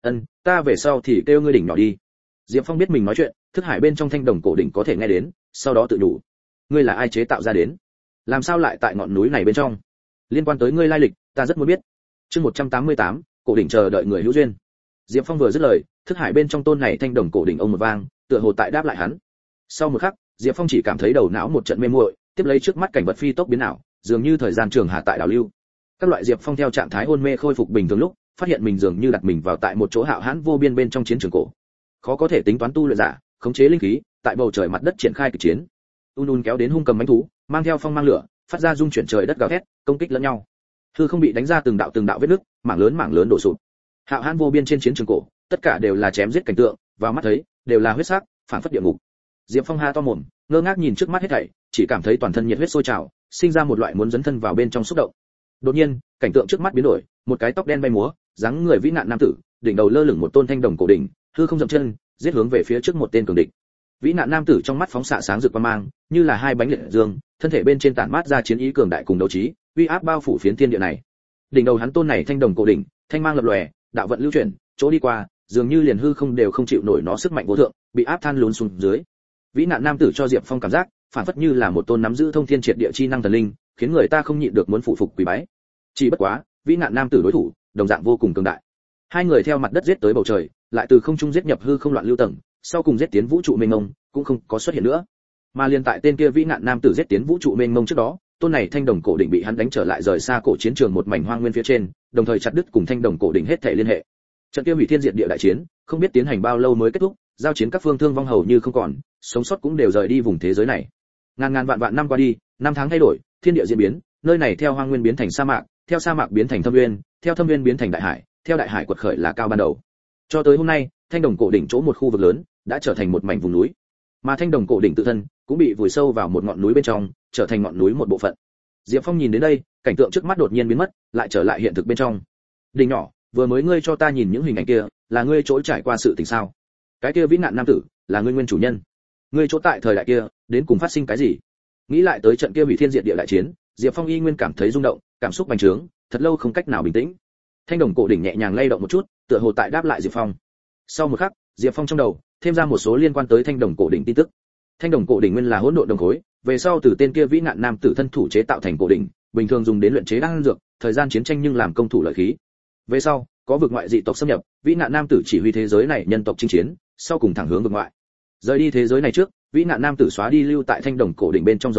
Ta về sau thì kêu ngươi đỉnh nhỏ đi. Diệp Phong biết mình nói chuyện, thức hải bên trong thanh đồng cổ đỉnh có thể nghe đến, sau đó tự đủ. Ngươi là ai chế tạo ra đến? Làm sao lại tại ngọn núi này bên trong? Liên quan tới ngươi lai lịch, ta rất muốn biết. Chương 188, cổ đỉnh chờ đợi người hữu duyên. Diệp Phong vừa dứt lời, thức hải bên trong tôn này thanh đồng cổ đỉnh ông một vang, tựa hồ tại đáp lại hắn. Sau một khắc, Diệp Phong chỉ cảm thấy đầu não một trận mê muội, tiếp lấy trước mắt cảnh vật phi tốc biến ảo, dường như thời gian trường hạ tại đảo lưu. Các loại Diệp Phong theo trạng thái hôn mê khôi phục bình thường lúc, phát hiện mình dường như đặt mình vào tại một chỗ hạo hãn vô biên bên trong chiến trường cổ. Khó có thể tính toán tu luyện giả, khống chế linh khí, tại bầu trời mặt đất triển khai kịch chiến. Kéo đến hung cầm mãnh thú, mang theo phong mang lửa, phát ra rung chuyển trời đất gào thét, công kích lẫn nhau. Hư không bị đánh ra từng đạo vết nứt, mảng lớn đổ sụp. Hạo hãn vô biên trên chiến trường cổ, tất cả đều là chém giết cảnh tượng, vào mắt thấy đều là huyết sắc, phản phất địa ngục. Diệp Phong ha to mồm, ngơ ngác nhìn trước mắt hết thảy, chỉ cảm thấy toàn thân nhiệt huyết sôi trào, sinh ra một loại muốn dấn thân vào bên trong xúc động. Đột nhiên, cảnh tượng trước mắt biến đổi, một cái tóc đen bay múa, dáng người vĩ nạn nam tử, đỉnh đầu lơ lửng một tôn thanh đồng cổ đỉnh, hư không dậm chân, giết hướng về phía trước một tên cường địch. Vĩ nạn nam tử trong mắt phóng xạ sáng rực quang mang, như là hai bánh liệt dương, thân thể bên trên tản mát ra chiến ý cường đại cùng đấu trí, uy áp bao phủ phiến thiên địa này. Đỉnh đầu hắn tôn này thanh đồng cổ đỉnh, thanh mang lập lòe, đạo vận lưu chuyển, chỗ đi qua, dường như liền hư không đều không chịu nổi nó sức mạnh vô thượng, bị áp than lún xuống dưới. Vĩ nạn nam tử cho Diệp Phong cảm giác, phản phất như là một tôn nắm giữ thông thiên triệt địa chi năng thần linh, khiến người ta không nhịn được muốn phụ phục quỳ bái. Chỉ bất quá, vĩ nạn nam tử đối thủ, đồng dạng vô cùng cường đại. Hai người theo mặt đất giết tới bầu trời, lại từ không trung giết nhập hư không loạn lưu tầng, sau cùng giết tiến vũ trụ mênh mông, cũng không có xuất hiện nữa. Mà liên tại tên kia vĩ nạn nam tử giết tiến vũ trụ mênh mông trước đó, tôn này thanh đồng cổ đỉnh bị hắn đánh trở lại rời xa cổ chiến trường một mảnh hoang nguyên phía trên, đồng thời chặt đứt cùng thanh đồng cổ đỉnh hết thể liên hệ. Trận kia hủy thiên diệt địa đại chiến, không biết tiến hành bao lâu mới kết thúc, giao chiến các phương thương vong hầu như không còn, sống sót cũng đều rời đi vùng thế giới này. Ngàn vạn năm qua đi, năm tháng thay đổi, thiên địa diễn biến, nơi này theo hoang nguyên biến thành sa mạc, theo sa mạc biến thành thâm nguyên, theo thâm nguyên biến thành đại hải, theo đại hải quật khởi là cao ban đầu. Cho tới hôm nay, thanh đồng cổ đỉnh chỗ một khu vực lớn, đã trở thành một mảnh vùng núi. Mà thanh đồng cổ đỉnh tự thân cũng bị vùi sâu vào một ngọn núi bên trong, trở thành ngọn núi một bộ phận. Diệp Phong nhìn đến đây, cảnh tượng trước mắt đột nhiên biến mất, lại trở lại hiện thực bên trong. Đỉnh nhỏ, vừa mới ngươi cho ta nhìn những hình ảnh kia, là ngươi chỗ trải qua sự tình sao? Cái kia vĩ nạn nam tử, là ngươi nguyên chủ nhân. Ngươi chỗ tại thời đại kia, đến cùng phát sinh cái gì? Nghĩ lại tới trận kia hủy thiên diệt địa đại chiến, Diệp Phong y nguyên cảm thấy rung động, cảm xúc bành trướng, thật lâu không cách nào bình tĩnh. Thanh đồng cổ đỉnh nhẹ nhàng lay động một chút, tựa hồ tại đáp lại Diệp Phong. Sau một khắc, Diệp Phong trong đầu thêm ra một số liên quan tới thanh đồng cổ đỉnh tin tức. Thanh đồng cổ đỉnh nguyên là hỗn độn đồng khối, về sau từ tên kia vĩ nạn nam tử thân thủ chế tạo thành cổ đỉnh, bình thường dùng đến luyện chế đan dược, thời gian chiến tranh nhưng làm công thủ lợi khí. Về sau, có vực ngoại dị tộc xâm nhập, vĩ nạn nam tử chỉ huy thế giới này nhân tộc chinh chiến, sau cùng thẳng hướng vực ngoại. Rời đi thế giới này trước, vĩ nạn nam tử xóa đi lưu tại thanh đồng cổ đỉnh bên trong dấu vết,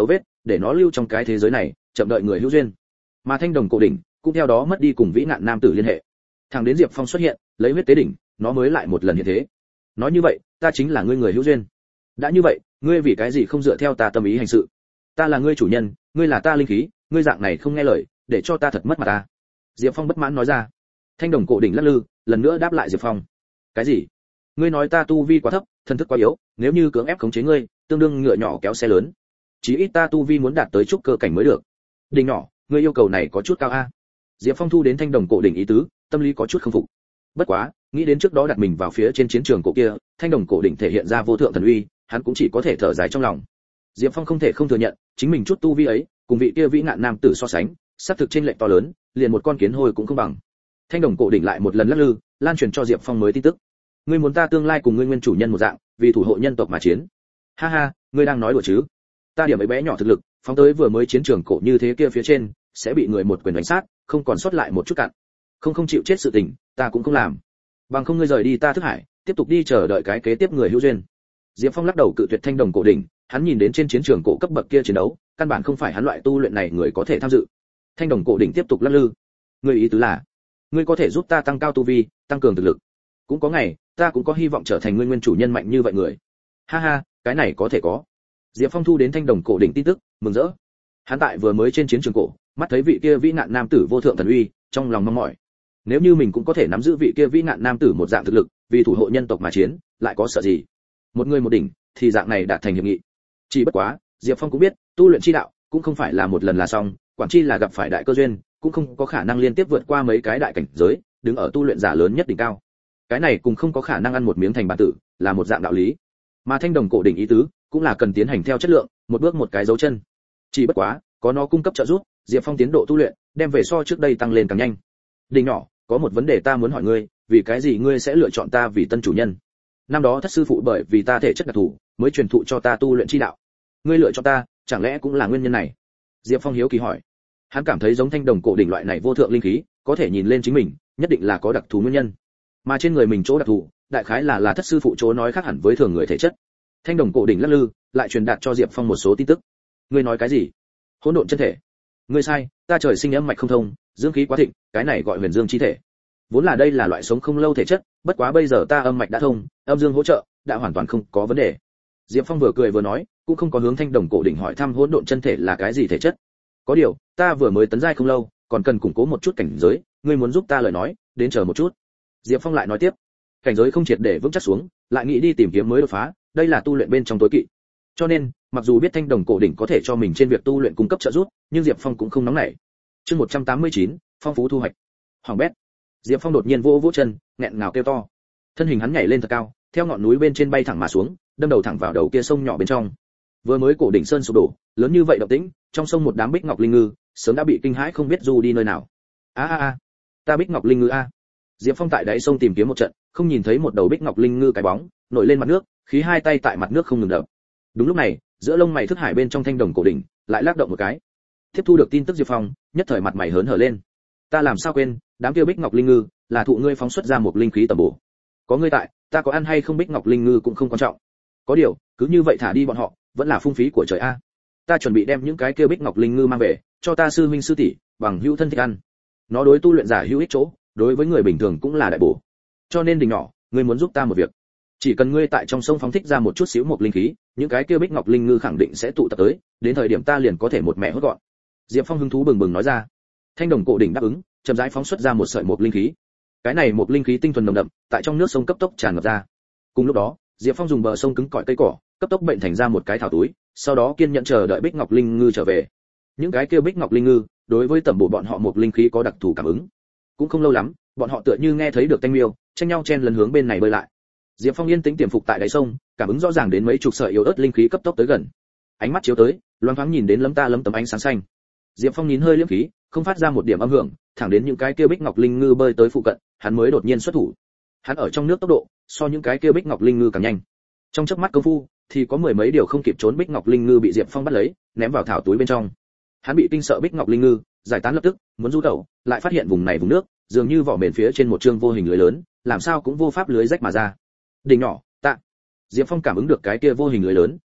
để nó lưu trong cái thế giới này, chậm đợi người hữu duyên. Mà thanh đồng cổ đỉnh cũng theo đó mất đi cùng vĩ nạn nam tử liên hệ. Thằng đến Diệp Phong xuất hiện, lấy huyết tế đỉnh, nó mới lại một lần như thế. Nói như vậy, ta chính là ngươi người hữu duyên. Đã như vậy, ngươi vì cái gì không dựa theo ta tâm ý hành sự? Ta là ngươi chủ nhân, ngươi là ta linh khí, ngươi dạng này không nghe lời, để cho ta thật mất mặt ta. Diệp Phong bất mãn nói ra. Thanh đồng cổ đỉnh lắc lư, lần nữa đáp lại Diệp Phong. Cái gì? Ngươi nói ta tu vi quá thấp, thân thức quá yếu, nếu như cưỡng ép khống chế ngươi, tương đương ngựa nhỏ kéo xe lớn. Chí ít ta tu vi muốn đạt tới trúc cơ cảnh mới được. Đỉnh nhỏ, ngươi yêu cầu này có chút cao a. Diệp Phong thu đến thanh đồng cổ đỉnh ý tứ, tâm lý có chút không phục. Bất quá, nghĩ đến trước đó đặt mình vào phía trên chiến trường cổ kia, thanh đồng cổ đỉnh thể hiện ra vô thượng thần uy, hắn cũng chỉ có thể thở dài trong lòng. Diệp Phong không thể không thừa nhận, chính mình chút tu vi ấy, cùng vị kia vĩ nạn nam tử so sánh, xác thực trên lệch to lớn, liền một con kiến hôi cũng không bằng. Thanh đồng cổ đỉnh lại một lần lắc lư, lan truyền cho Diệp Phong mới tin tức. Ngươi muốn ta tương lai cùng ngươi nguyên chủ nhân một dạng, vì thủ hộ nhân tộc mà chiến. Ha ha, ngươi đang nói đùa chứ? Ta điểm ấy bé nhỏ thực lực, phóng tới vừa mới chiến trường cổ như thế kia phía trên, sẽ bị người một quyền đánh sát, không còn sót lại một chút cặn. Không chịu chết sự tình, ta cũng không làm. Bằng không ngươi rời đi ta thức hải, tiếp tục đi chờ đợi cái kế tiếp người hữu duyên. Diệp Phong lắc đầu cự tuyệt thanh đồng cổ đỉnh, hắn nhìn đến trên chiến trường cổ cấp bậc kia chiến đấu, căn bản không phải hắn loại tu luyện này người có thể tham dự. Thanh đồng cổ đỉnh tiếp tục lắc lư. Ngươi ý tứ là, ngươi có thể giúp ta tăng cao tu vi, tăng cường thực lực. Cũng có ngày, ta cũng có hy vọng trở thành ngươi nguyên chủ nhân mạnh như vậy người. Ha ha, cái này có thể có. Diệp Phong thu đến thanh đồng cổ đỉnh tin tức, mừng rỡ. Hắn tại vừa mới trên chiến trường cổ, mắt thấy vị kia vĩ nạn nam tử vô thượng thần uy, trong lòng mong mỏi. Nếu như mình cũng có thể nắm giữ vị kia vĩ nạn nam tử một dạng thực lực, vì thủ hộ nhân tộc mà chiến, lại có sợ gì? Một người một đỉnh, thì dạng này đạt thành hiệp nghị. Chỉ bất quá, Diệp Phong cũng biết, tu luyện chi đạo cũng không phải là một lần là xong, quản chi là gặp phải đại cơ duyên, cũng không có khả năng liên tiếp vượt qua mấy cái đại cảnh giới, đứng ở tu luyện giả lớn nhất đỉnh cao. Cái này cũng không có khả năng ăn một miếng thành bản tử, là một dạng đạo lý. Mà thanh đồng cổ đỉnh ý tứ, cũng là cần tiến hành theo chất lượng, một bước một cái dấu chân. Chỉ bất quá, có nó cung cấp trợ giúp, Diệp Phong tiến độ tu luyện, đem về so trước đây tăng lên càng nhanh. Đỉnh nhỏ, có một vấn đề ta muốn hỏi ngươi, vì cái gì ngươi sẽ lựa chọn ta vì tân chủ nhân? Năm đó thất sư phụ bởi vì ta thể chất đặc thù, mới truyền thụ cho ta tu luyện chi đạo. Ngươi lựa chọn ta, chẳng lẽ cũng là nguyên nhân này? Diệp Phong hiếu kỳ hỏi. Hắn cảm thấy giống thanh đồng cổ đỉnh loại này vô thượng linh khí, có thể nhìn lên chính mình, nhất định là có đặc thù nguyên nhân. Mà trên người mình chỗ đặc thù, đại khái là thất sư phụ chỗ nói khác hẳn với thường người thể chất. Thanh đồng cổ đỉnh lắc lư, lại truyền đạt cho Diệp Phong một số tin tức. Ngươi nói cái gì? Hỗn độn chân thể. Ngươi sai, ta trời sinh âm mạch không thông, dương khí quá thịnh, cái này gọi huyền dương chi thể. Vốn là đây là loại sống không lâu thể chất, bất quá bây giờ ta âm mạch đã thông, âm dương hỗ trợ, đã hoàn toàn không có vấn đề. Diệp Phong vừa cười vừa nói, cũng không có hướng thanh đồng cổ đỉnh hỏi thăm hỗn độn chân thể là cái gì thể chất. Có điều, ta vừa mới tấn giai không lâu, còn cần củng cố một chút cảnh giới, ngươi muốn giúp ta lời nói, đến chờ một chút. Diệp Phong lại nói tiếp, cảnh giới không triệt để vững chắc xuống, lại nghĩ đi tìm kiếm mới đột phá, đây là tu luyện bên trong tối kỵ. Cho nên, mặc dù biết thanh đồng cổ đỉnh có thể cho mình trên việc tu luyện cung cấp trợ giúp, nhưng Diệp Phong cũng không nóng nảy. Chương 189, phong phú thu hoạch. Hoàng bét. Diệp Phong đột nhiên vỗ vỗ chân, nghẹn ngào kêu to. Thân hình hắn nhảy lên thật cao, theo ngọn núi bên trên bay thẳng mà xuống, đâm đầu thẳng vào đầu kia sông nhỏ bên trong. Vừa mới cổ đỉnh sơn sụp đổ, lớn như vậy động tĩnh, trong sông một đám bích ngọc linh ngư, sớm đã bị kinh hãi không biết du đi nơi nào. A, ta bích ngọc linh ngư a. Diệp Phong tại đáy sông tìm kiếm một trận, không nhìn thấy một đầu bích ngọc linh ngư cái bóng, nổi lên mặt nước, khí hai tay tại mặt nước không ngừng đập. Đúng lúc này, giữa lông mày thức hải bên trong thanh đồng cổ đỉnh, lại lắc động một cái. Tiếp thu được tin tức Diệp Phong, nhất thời mặt mày hớn hở lên. Ta làm sao quên, đám kia bích ngọc linh ngư là thụ ngươi phóng xuất ra một linh khí tầm bổ. Có ngươi tại, ta có ăn hay không bích ngọc linh ngư cũng không quan trọng. Có điều, cứ như vậy thả đi bọn họ, vẫn là phung phí của trời a. Ta chuẩn bị đem những cái kia bích ngọc linh ngư mang về, cho ta sư huynh sư tỷ, bằng hữu thân thích ăn. Nó đối tu luyện giả hữu ích chỗ, đối với người bình thường cũng là đại bổ. Cho nên đỉnh nhỏ, ngươi muốn giúp ta một việc. Chỉ cần ngươi tại trong sông phóng thích ra một chút xíu một linh khí, những cái kia bích ngọc linh ngư khẳng định sẽ tụ tập tới, đến thời điểm ta liền có thể một mẹ hốt gọn. Diệp Phong hứng thú bừng bừng nói ra. Thanh đồng cổ đỉnh đáp ứng, chậm rãi phóng xuất ra một sợi một linh khí. Cái này một linh khí tinh thuần nồng đậm, tại trong nước sông cấp tốc tràn ngập ra. Cùng lúc đó, Diệp Phong dùng bờ sông cứng cỏi cây cỏ, cấp tốc bệnh thành ra một cái thảo túi, sau đó kiên nhẫn chờ đợi bích ngọc linh ngư trở về. Những cái kia bích ngọc linh ngư, đối với tẩm bổ bọn họ một linh khí có đặc thù cảm ứng. Cũng không lâu lắm, bọn họ tựa như nghe thấy được tanh miêu, tranh nhau chen lấn hướng bên này bơi lại. Diệp Phong yên tĩnh tiềm phục tại đáy sông, cảm ứng rõ ràng đến mấy chục sợi yếu ớt linh khí cấp tốc tới gần. Ánh mắt chiếu tới, loáng thoáng nhìn đến lấm tấm ánh sáng xanh. Diệp Phong nín hơi liếm khí, không phát ra một điểm âm hưởng, thẳng đến những cái kia bích ngọc linh ngư bơi tới phụ cận, hắn mới đột nhiên xuất thủ. Hắn ở trong nước tốc độ, so những cái kia bích ngọc linh ngư càng nhanh. Trong chớp mắt công phu, thì có mười mấy điều không kịp trốn bích ngọc linh ngư bị Diệp Phong bắt lấy, ném vào thảo túi bên trong. Hắn bị kinh sợ bích ngọc linh ngư, giải tán lập tức, muốn du tẩu, lại phát hiện vùng này vùng nước, dường như vỏ bền phía trên một chương vô hình lưới lớn, làm sao cũng vô pháp lưới rách mà ra. Đỉnh nhỏ, tạ. Diệp Phong cảm ứng được cái kia vô hình lưới lớn,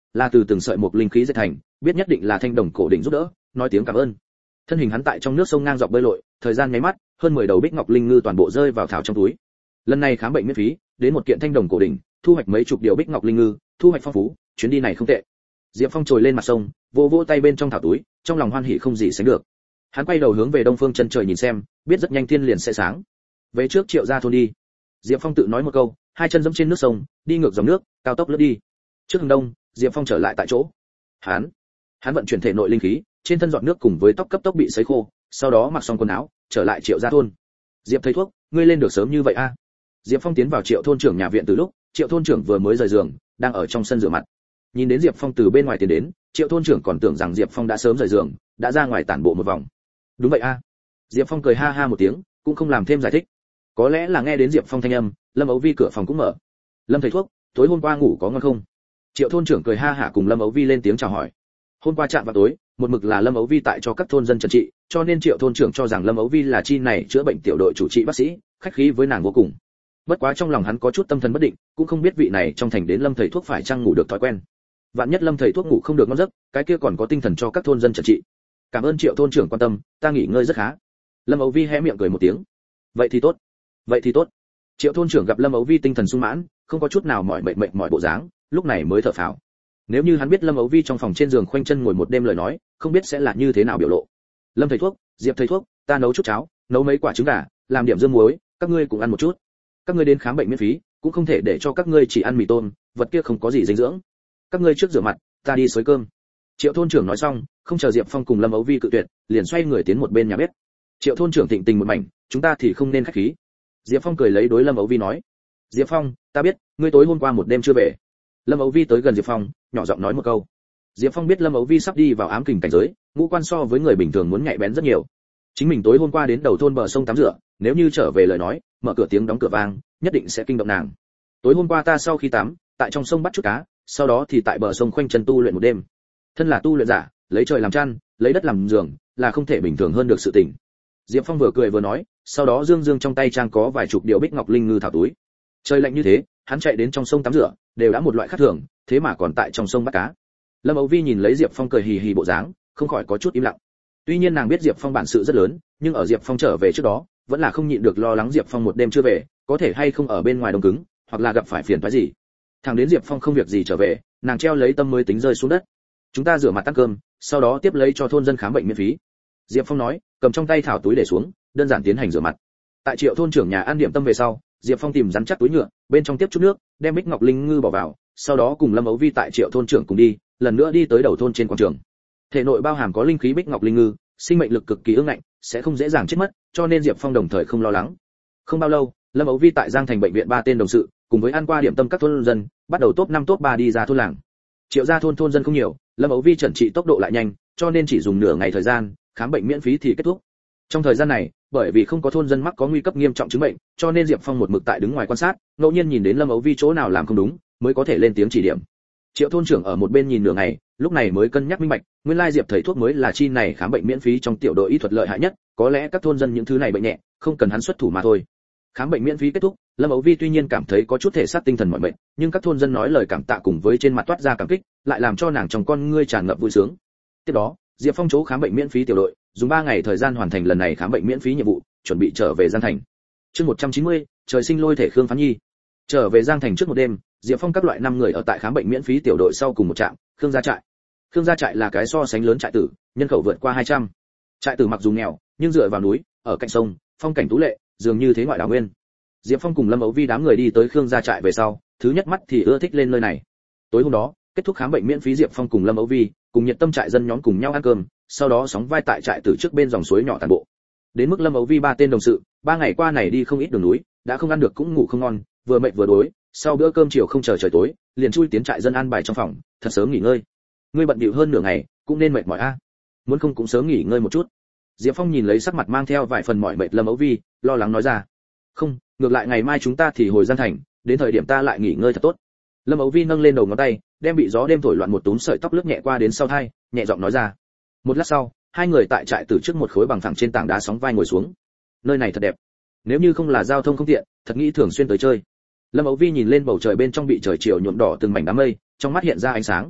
là từ từng sợi một linh khí dệt thành, biết nhất định là thanh đồng cổ đỉnh giúp đỡ, nói tiếng cảm ơn. Thân hình hắn tại trong nước sông ngang dọc bơi lội, thời gian nháy mắt, hơn 10 đầu bích ngọc linh ngư toàn bộ rơi vào thảo trong túi. Lần này khám bệnh miễn phí, đến một kiện thanh đồng cổ đỉnh, thu hoạch mấy chục điều bích ngọc linh ngư, thu hoạch phong phú, chuyến đi này không tệ. Diệp Phong trồi lên mặt sông, vỗ vỗ tay bên trong thảo túi, trong lòng hoan hỉ không gì sánh được. Hắn quay đầu hướng về đông phương chân trời nhìn xem, biết rất nhanh thiên liền sẽ sáng. Về trước Triệu gia thôn đi. Diệp Phong tự nói một câu, hai chân giẫm trên nước sông, đi ngược dòng nước, cao tốc lướt đi. Trước hướng đông, Diệp Phong trở lại tại chỗ. Hắn vận chuyển thể nội linh khí, trên thân giọt nước cùng với tóc cấp tốc bị sấy khô, sau đó mặc xong quần áo, trở lại Triệu gia thôn. Diệp thầy thuốc, ngươi lên được sớm như vậy a? Diệp Phong tiến vào Triệu thôn trưởng nhà viện từ lúc, Triệu thôn trưởng vừa mới rời giường, đang ở trong sân rửa mặt. Nhìn đến Diệp Phong từ bên ngoài tiến đến, Triệu thôn trưởng còn tưởng rằng Diệp Phong đã sớm rời giường, đã ra ngoài tản bộ một vòng. Đúng vậy a. Diệp Phong cười ha ha một tiếng, cũng không làm thêm giải thích. Có lẽ là nghe đến Diệp Phong thanh âm, Lâm Âu Vi cửa phòng cũng mở. Lâm thầy thuốc, tối hôm qua ngủ có ngon không? Triệu thôn trưởng cười ha hả cùng Lâm Âu Vi lên tiếng chào hỏi. Hôm qua chạm vào tối, một mực là Lâm Âu Vi tại cho các thôn dân trần trị, cho nên Triệu thôn trưởng cho rằng Lâm Âu Vi là chi này chữa bệnh tiểu đội chủ trị bác sĩ, khách khí với nàng vô cùng. Bất quá trong lòng hắn có chút tâm thần bất định, cũng không biết vị này trong thành đến Lâm thầy thuốc phải chăng ngủ được thói quen. Vạn nhất Lâm thầy thuốc ngủ không được ngon giấc, cái kia còn có tinh thần cho các thôn dân trần trị. Cảm ơn Triệu thôn trưởng quan tâm, ta nghỉ ngơi rất khá. Lâm Âu Vi hé miệng cười một tiếng. Vậy thì tốt. Triệu thôn trưởng gặp Lâm Âu Vi tinh thần sung mãn, không có chút nào mỏi mệt mỏi bộ dáng, lúc này mới thở phào. Nếu như hắn biết Lâm Âu Vi trong phòng trên giường khoanh chân ngồi một đêm lời nói, không biết sẽ là như thế nào biểu lộ. Lâm thầy thuốc, Diệp thầy thuốc, ta nấu chút cháo, nấu mấy quả trứng gà, làm điểm dương muối, các ngươi cùng ăn một chút. Các ngươi đến khám bệnh miễn phí, cũng không thể để cho các ngươi chỉ ăn mì tôm, vật kia không có gì dinh dưỡng. Các ngươi trước rửa mặt, ta đi xới cơm. Triệu thôn trưởng nói xong, không chờ Diệp Phong cùng Lâm Âu Vi cự tuyệt, liền xoay người tiến một bên nhà bếp. Triệu thôn trưởng thịnh tình một mảnh, chúng ta thì không nên khách khí. Diệp Phong cười lấy đối Lâm Âu Vi nói. Diệp Phong, ta biết, ngươi tối hôm qua một đêm chưa về. Lâm Âu Vi tới gần Diệp Phong, nhỏ giọng nói một câu. Diệp Phong biết Lâm Âu Vi sắp đi vào ám kình cảnh giới, ngũ quan so với người bình thường muốn nhạy bén rất nhiều. Chính mình tối hôm qua đến đầu thôn bờ sông tắm rửa, nếu như trở về lời nói, mở cửa tiếng đóng cửa vang, nhất định sẽ kinh động nàng. Tối hôm qua ta sau khi tắm, tại trong sông bắt chút cá, sau đó thì tại bờ sông khoanh chân tu luyện một đêm. Thân là tu luyện giả, lấy trời làm chăn, lấy đất làm giường, là không thể bình thường hơn được sự tình. Diệp Phong vừa cười vừa nói, sau đó dương trong tay trang có vài chục điều bích ngọc linh ngư thảo túi. Trời lạnh như thế, hắn chạy đến trong sông tắm rửa, đều đã một loại khác thường, thế mà còn tại trong sông bắt cá. Lâm Âu Vi nhìn lấy Diệp Phong cười hì hì bộ dáng, không khỏi có chút im lặng. Tuy nhiên nàng biết Diệp Phong bản sự rất lớn, nhưng ở Diệp Phong trở về trước đó, vẫn là không nhịn được lo lắng Diệp Phong một đêm chưa về, có thể hay không ở bên ngoài đông cứng, hoặc là gặp phải phiền toái gì. Thằng đến Diệp Phong không việc gì trở về, nàng treo lấy tâm mới tính rơi xuống đất. Chúng ta rửa mặt ăn cơm, sau đó tiếp lấy cho thôn dân khám bệnh miễn phí. Diệp Phong nói, cầm trong tay thảo túi để xuống, đơn giản tiến hành rửa mặt. Tại Triệu thôn trưởng nhà ăn điểm tâm về sau, Diệp Phong tìm rắn chắc túi nhựa, bên trong tiếp chút nước, đem bích ngọc linh ngư bỏ vào, sau đó cùng Lâm Âu Vi tại Triệu thôn trưởng cùng đi, lần nữa đi tới đầu thôn trên quảng trường. Thể nội bao hàm có linh khí bích ngọc linh ngư, sinh mệnh lực cực kỳ ương ngạnh, sẽ không dễ dàng chết mất, cho nên Diệp Phong đồng thời không lo lắng. Không bao lâu, Lâm Âu Vi tại Giang Thành bệnh viện ba tên đồng sự, cùng với ăn qua điểm tâm các thôn dân, bắt đầu top 5 top 3 đi ra thôn làng. Triệu gia thôn dân không nhiều, Lâm Âu Vi chẩn trị tốc độ lại nhanh, cho nên chỉ dùng nửa ngày thời gian, khám bệnh miễn phí thì kết thúc. Trong thời gian này, bởi vì không có thôn dân mắc có nguy cấp nghiêm trọng chứng bệnh, cho nên Diệp Phong một mực tại đứng ngoài quan sát, ngẫu nhiên nhìn đến Lâm Âu Vi chỗ nào làm không đúng, mới có thể lên tiếng chỉ điểm. Triệu thôn trưởng ở một bên nhìn nửa ngày, lúc này mới cân nhắc minh bạch, nguyên lai Diệp thầy thuốc mới là chi này khám bệnh miễn phí trong tiểu đội y thuật lợi hại nhất, có lẽ các thôn dân những thứ này bệnh nhẹ, không cần hắn xuất thủ mà thôi. Khám bệnh miễn phí kết thúc, Lâm Âu Vi tuy nhiên cảm thấy có chút thể xác tinh thần mỏi mệt, nhưng các thôn dân nói lời cảm tạ cùng với trên mặt toát ra cảm kích, lại làm cho nàng trong con ngươi tràn ngập vui sướng. Tiếp đó, Diệp Phong chỗ khám bệnh miễn phí tiểu đội, dùng 3 ngày thời gian hoàn thành lần này khám bệnh miễn phí nhiệm vụ, chuẩn bị trở về Giang Thành. Chương 190, trời sinh lôi thể Khương Phán Nhi. Trở về Giang Thành trước một đêm, Diệp Phong các loại 5 người ở tại khám bệnh miễn phí tiểu đội sau cùng một trạm, Khương gia trại. Khương gia trại là cái so sánh lớn trại tử, nhân khẩu vượt qua 200. Trại tử mặc dù nghèo, nhưng dựa vào núi, ở cạnh sông, phong cảnh tú lệ, dường như thế ngoại đảo nguyên. Diệp Phong cùng Lâm Âu Vi đám người đi tới Khương gia trại về sau, thứ nhất mắt thì ưa thích lên nơi này. Tối hôm đó, kết thúc khám bệnh miễn phí, Diệp Phong cùng Lâm Âu Vi cùng nhiệt tâm trại dân nhóm cùng nhau ăn cơm, sau đó sóng vai tại trại tử trước bên dòng suối nhỏ tản bộ. Đến mức Lâm Âu Vi 3 tên đồng sự, 3 ngày qua này đi không ít đường núi, đã không ăn được cũng ngủ không ngon, vừa mệt vừa đói, sau bữa cơm chiều không chờ trời tối, liền chui tiến trại dân an bài trong phòng, thật sớm nghỉ ngơi. Ngươi bận bịu hơn nửa ngày, cũng nên mệt mỏi a. Muốn không cũng sớm nghỉ ngơi một chút. Diệp Phong nhìn lấy sắc mặt mang theo vài phần mỏi mệt Lâm Âu Vi, lo lắng nói ra. Không, ngược lại ngày mai chúng ta thì hồi Giang Thành, đến thời điểm ta lại nghỉ ngơi thật tốt. Lâm Âu Vi nâng lên đầu ngón tay, đem bị gió đêm thổi loạn một túm sợi tóc lướt nhẹ qua đến sau tai, nhẹ giọng nói ra. Một lát sau, hai người tại trại tử trước một khối bằng phẳng trên tảng đá sóng vai ngồi xuống. Nơi này thật đẹp, nếu như không là giao thông không tiện, thật nghĩ thường xuyên tới chơi. Lâm Âu Vi nhìn lên bầu trời bên trong bị trời chiều nhuộm đỏ từng mảnh đám mây, trong mắt hiện ra ánh sáng.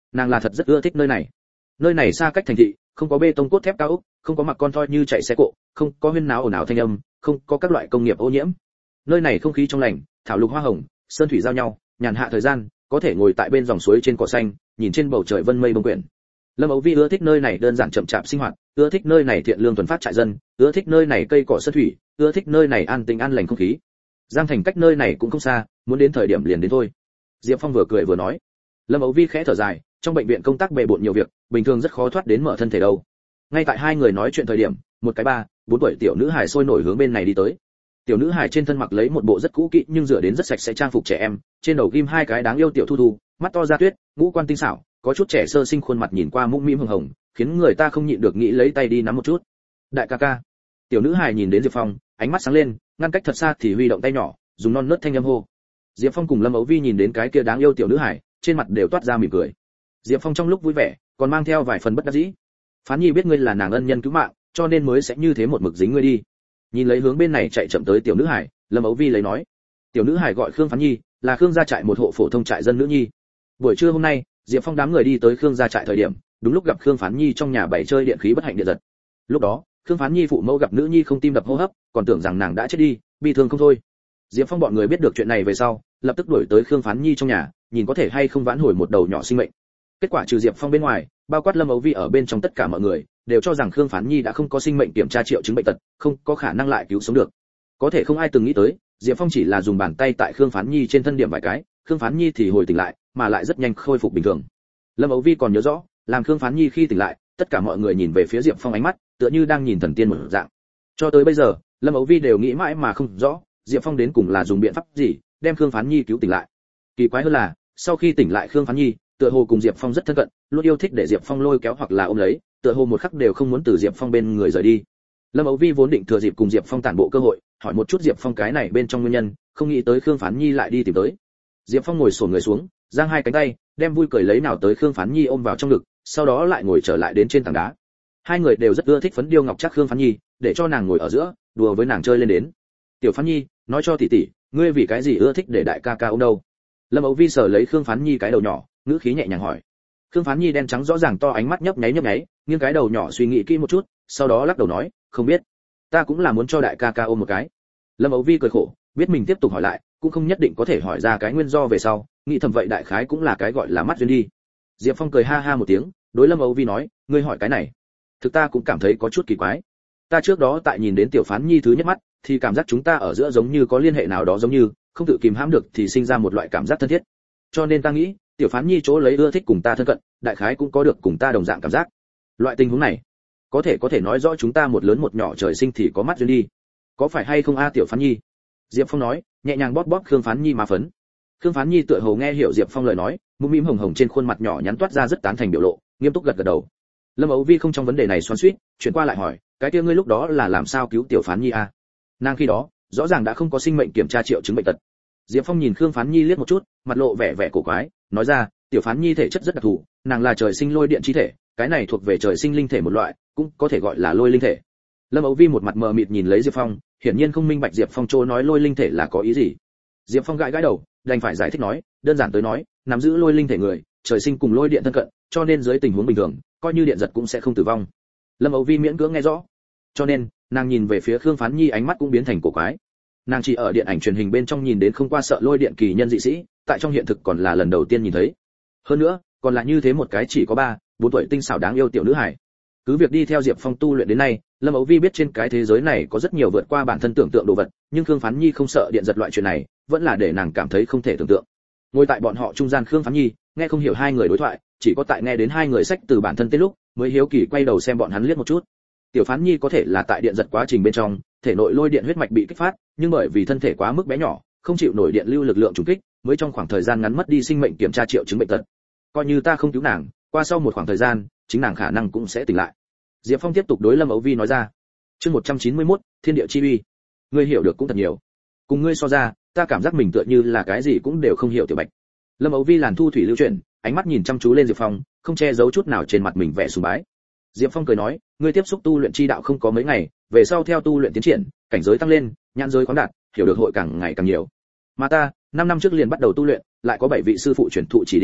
nàng là thật rất ưa thích nơi này. Nơi này xa cách thành thị, không có bê tông cốt thép cao ốc, không có mặc con thoi như chạy xe cộ, không có huyên náo ồn ào thanh âm, không có các loại công nghiệp ô nhiễm. Nơi này không khí trong lành, thảo lục hoa hồng, sơn thủy giao nhau, nhàn hạ thời gian, có thể ngồi tại bên dòng suối trên cỏ xanh, nhìn trên bầu trời vân mây bông quyển. Lâm Âu Vi ưa thích nơi này đơn giản chậm chạp sinh hoạt, ưa thích nơi này thiện lương thuần phát trại dân, ưa thích nơi này cây cỏ sơn thủy, ưa thích nơi này an tĩnh an lành không khí. Giang Thành cách nơi này cũng không xa, muốn đến thời điểm liền đến thôi. Diệp Phong vừa cười vừa nói. Lâm Âu Vi khẽ thở dài, trong bệnh viện công tác bề bộn nhiều việc, bình thường rất khó thoát đến mở thân thể đâu. Ngay tại hai người nói chuyện thời điểm, một cái 3-4 tuổi tiểu nữ hài sôi nổi hướng bên này đi tới. Tiểu nữ hài trên thân mặc lấy một bộ rất cũ kỹ nhưng rửa đến rất sạch sẽ trang phục trẻ em, trên đầu ghim hai cái đáng yêu tiểu thu thu, mắt to ra tuyết, ngũ quan tinh xảo, có chút trẻ sơ sinh khuôn mặt nhìn qua mũm mĩm hồng hồng, khiến người ta không nhịn được nghĩ lấy tay đi nắm một chút. Đại ca ca. Tiểu nữ hài nhìn đến Diệp Phong, ánh mắt sáng lên, ngăn cách thật xa thì huy động tay nhỏ, dùng non nớt thanh âm hô. Diệp Phong cùng Lâm Âu Vi nhìn đến cái kia đáng yêu tiểu nữ hài, trên mặt đều toát ra mỉm cười. Diệp Phong trong lúc vui vẻ, còn mang theo vài phần bất đắc dĩ. Phán Nhi biết ngươi là nàng ân nhân cứu mạng, cho nên mới sẽ như thế một mực dính ngươi đi. Nhìn lấy hướng bên này chạy chậm tới tiểu nữ hài, Lâm Âu Vi lấy nói. Tiểu nữ hài gọi Khương Phán Nhi, là Khương gia trại một hộ phổ thông trại dân nữ nhi. Buổi trưa hôm nay, Diệp Phong đám người đi tới Khương gia trại thời điểm, đúng lúc gặp Khương Phán Nhi trong nhà bày chơi điện khí bất hạnh điện giật. Lúc đó, Khương Phán Nhi phụ mẫu gặp nữ nhi không tim đập hô hấp, còn tưởng rằng nàng đã chết đi, bi thương không thôi. Diệp Phong bọn người biết được chuyện này về sau, lập tức đuổi tới Khương Phán Nhi trong nhà, nhìn có thể hay không vãn hồi một đầu nhỏ sinh mệnh. Kết quả trừ Diệp Phong bên ngoài, bao quát Lâm Âu Vi ở bên trong tất cả mọi người đều cho rằng Khương Phán Nhi đã không có sinh mệnh kiểm tra triệu chứng bệnh tật, không có khả năng lại cứu sống được. Có thể không ai từng nghĩ tới, Diệp Phong chỉ là dùng bàn tay tại Khương Phán Nhi trên thân điểm vài cái, Khương Phán Nhi thì hồi tỉnh lại, mà lại rất nhanh khôi phục bình thường. Lâm Âu Vi còn nhớ rõ, làm Khương Phán Nhi khi tỉnh lại, tất cả mọi người nhìn về phía Diệp Phong ánh mắt, tựa như đang nhìn thần tiên một dạng. Cho tới bây giờ, Lâm Âu Vi đều nghĩ mãi mà không rõ, Diệp Phong đến cùng là dùng biện pháp gì đem Khương Phán Nhi cứu tỉnh lại. Kỳ quái hơn là, sau khi tỉnh lại Khương Phán Nhi, tựa hồ cùng Diệp Phong rất thân cận, luôn yêu thích để Diệp Phong lôi kéo hoặc là ôm lấy, tựa hồ một khắc đều không muốn từ Diệp Phong bên người rời đi. Lâm Âu Vi vốn định thừa dịp cùng Diệp Phong tản bộ cơ hội, hỏi một chút Diệp Phong cái này bên trong nguyên nhân, không nghĩ tới Khương Phán Nhi lại đi tìm tới. Diệp Phong ngồi xổm người xuống, giang hai cánh tay, đem vui cười lấy nào tới Khương Phán Nhi ôm vào trong ngực, sau đó lại ngồi trở lại đến trên tảng đá. Hai người đều rất ưa thích phấn điêu ngọc trác Khương Phán Nhi, để cho nàng ngồi ở giữa, đùa với nàng chơi lên đến. Tiểu Phán Nhi, nói cho tỷ tỷ, ngươi vì cái gì ưa thích để đại ca ca ôm đâu? Lâm Âu Vi sờ lấy Khương Phán Nhi cái đầu nhỏ, ngữ khí nhẹ nhàng hỏi. Khương Phán Nhi đen trắng rõ ràng to ánh mắt nhấp nháy, nghiêng cái đầu nhỏ suy nghĩ kỹ một chút, sau đó lắc đầu nói, không biết. Ta cũng là muốn cho đại ca ca ôm một cái. Lâm Âu Vi cười khổ, biết mình tiếp tục hỏi lại, cũng không nhất định có thể hỏi ra cái nguyên do về sau, nghĩ thầm vậy đại khái cũng là cái gọi là mắt duyên đi. Diệp Phong cười ha ha một tiếng, đối Lâm Âu Vi nói, ngươi hỏi cái này, thực ta cũng cảm thấy có chút kỳ quái. Ta trước đó tại nhìn đến Tiểu Phán Nhi thứ nhất mắt, thì cảm giác chúng ta ở giữa giống như có liên hệ nào đó, giống như không tự kìm hãm được thì sinh ra một loại cảm giác thân thiết. Cho nên ta nghĩ, Tiểu Phán Nhi chỗ lấy ưa thích cùng ta thân cận, đại khái cũng có được cùng ta đồng dạng cảm giác. Loại tình huống này, có thể nói rõ chúng ta một lớn một nhỏ trời sinh thì có mắt duyên đi. Có phải hay không a Tiểu Phán Nhi? Diệp Phong nói, nhẹ nhàng bóp bóp Khương Phán Nhi má phấn. Khương Phán Nhi tựa hồ nghe hiểu Diệp Phong lời nói, mũm mĩm hồng hồng trên khuôn mặt nhỏ nhắn toát ra rất tán thành biểu lộ, nghiêm túc gật gật đầu. Lâm Âu Vi không trong vấn đề này xoắn xuýt, chuyển qua lại hỏi, cái kia ngươi lúc đó là làm sao cứu Tiểu Phán Nhi a? Nàng khi đó, rõ ràng đã không có sinh mệnh kiểm tra triệu chứng bệnh tật. Diệp Phong nhìn Khương Phán Nhi liếc một chút, mặt lộ vẻ cổ quái, nói ra, Tiểu Phán Nhi thể chất rất đặc thù, nàng là trời sinh lôi điện chi thể, cái này thuộc về trời sinh linh thể một loại, cũng có thể gọi là lôi linh thể. Lâm Âu Vi một mặt mờ mịt nhìn lấy Diệp Phong, hiển nhiên không minh bạch Diệp Phong chỗ nói lôi linh thể là có ý gì. Diệp Phong gãi đầu, đành phải giải thích nói, đơn giản tới nói, nắm giữ lôi linh thể người, trời sinh cùng lôi điện thân cận, cho nên dưới tình huống bình thường, coi như điện giật cũng sẽ không tử vong. Lâm Âu Vi miễn cưỡng nghe rõ, cho nên nàng nhìn về phía Khương Phán Nhi ánh mắt cũng biến thành cổ quái. Nàng chỉ ở điện ảnh truyền hình bên trong nhìn đến không qua sợ lôi điện kỳ nhân dị sĩ, tại trong hiện thực còn là lần đầu tiên nhìn thấy. Hơn nữa, còn là như thế một cái chỉ có 3-4 tuổi tinh xảo đáng yêu tiểu nữ hài. Cứ việc đi theo Diệp Phong tu luyện đến nay, Lâm Âu Vi biết trên cái thế giới này có rất nhiều vượt qua bản thân tưởng tượng đồ vật, nhưng Khương Phán Nhi không sợ điện giật loại chuyện này, vẫn là để nàng cảm thấy không thể tưởng tượng. Ngồi tại bọn họ trung gian Khương Phán Nhi, nghe không hiểu hai người đối thoại, chỉ có tại nghe đến hai người sách từ bản thân tên lúc, mới hiếu kỳ quay đầu xem bọn hắn liếc một chút. Tiểu Phán Nhi có thể là tại điện giật quá trình bên trong, thể nội lôi điện huyết mạch bị kích phát, nhưng bởi vì thân thể quá mức bé nhỏ, không chịu nổi điện lưu lực lượng trùng kích, mới trong khoảng thời gian ngắn mất đi sinh mệnh kiểm tra triệu chứng bệnh tật. Coi như ta không cứu nàng, qua sau một khoảng thời gian, chính nàng khả năng cũng sẽ tỉnh lại. Diệp Phong tiếp tục đối Lâm Âu Vi nói ra. Chương 191, Thiên địa chi uy. Ngươi hiểu được cũng thật nhiều. Cùng ngươi so ra, ta cảm giác mình tựa như là cái gì cũng đều không hiểu tiểu bạch. Lâm Âu Vi làn thu thủy lưu chuyển, ánh mắt nhìn chăm chú lên Diệp Phong, không che giấu chút nào trên mặt mình vẻ sùng bái. Diệp Phong cười nói, ngươi tiếp xúc tu luyện chi đạo không có mấy ngày, về sau theo tu luyện tiến triển, cảnh giới tăng lên, nhãn giới khoáng đạt, hiểu được hội càng ngày càng nhiều. Mà ta, 5 năm trước liền bắt đầu tu luyện, lại có 7 vị sư phụ truyền thụ chỉ điểm,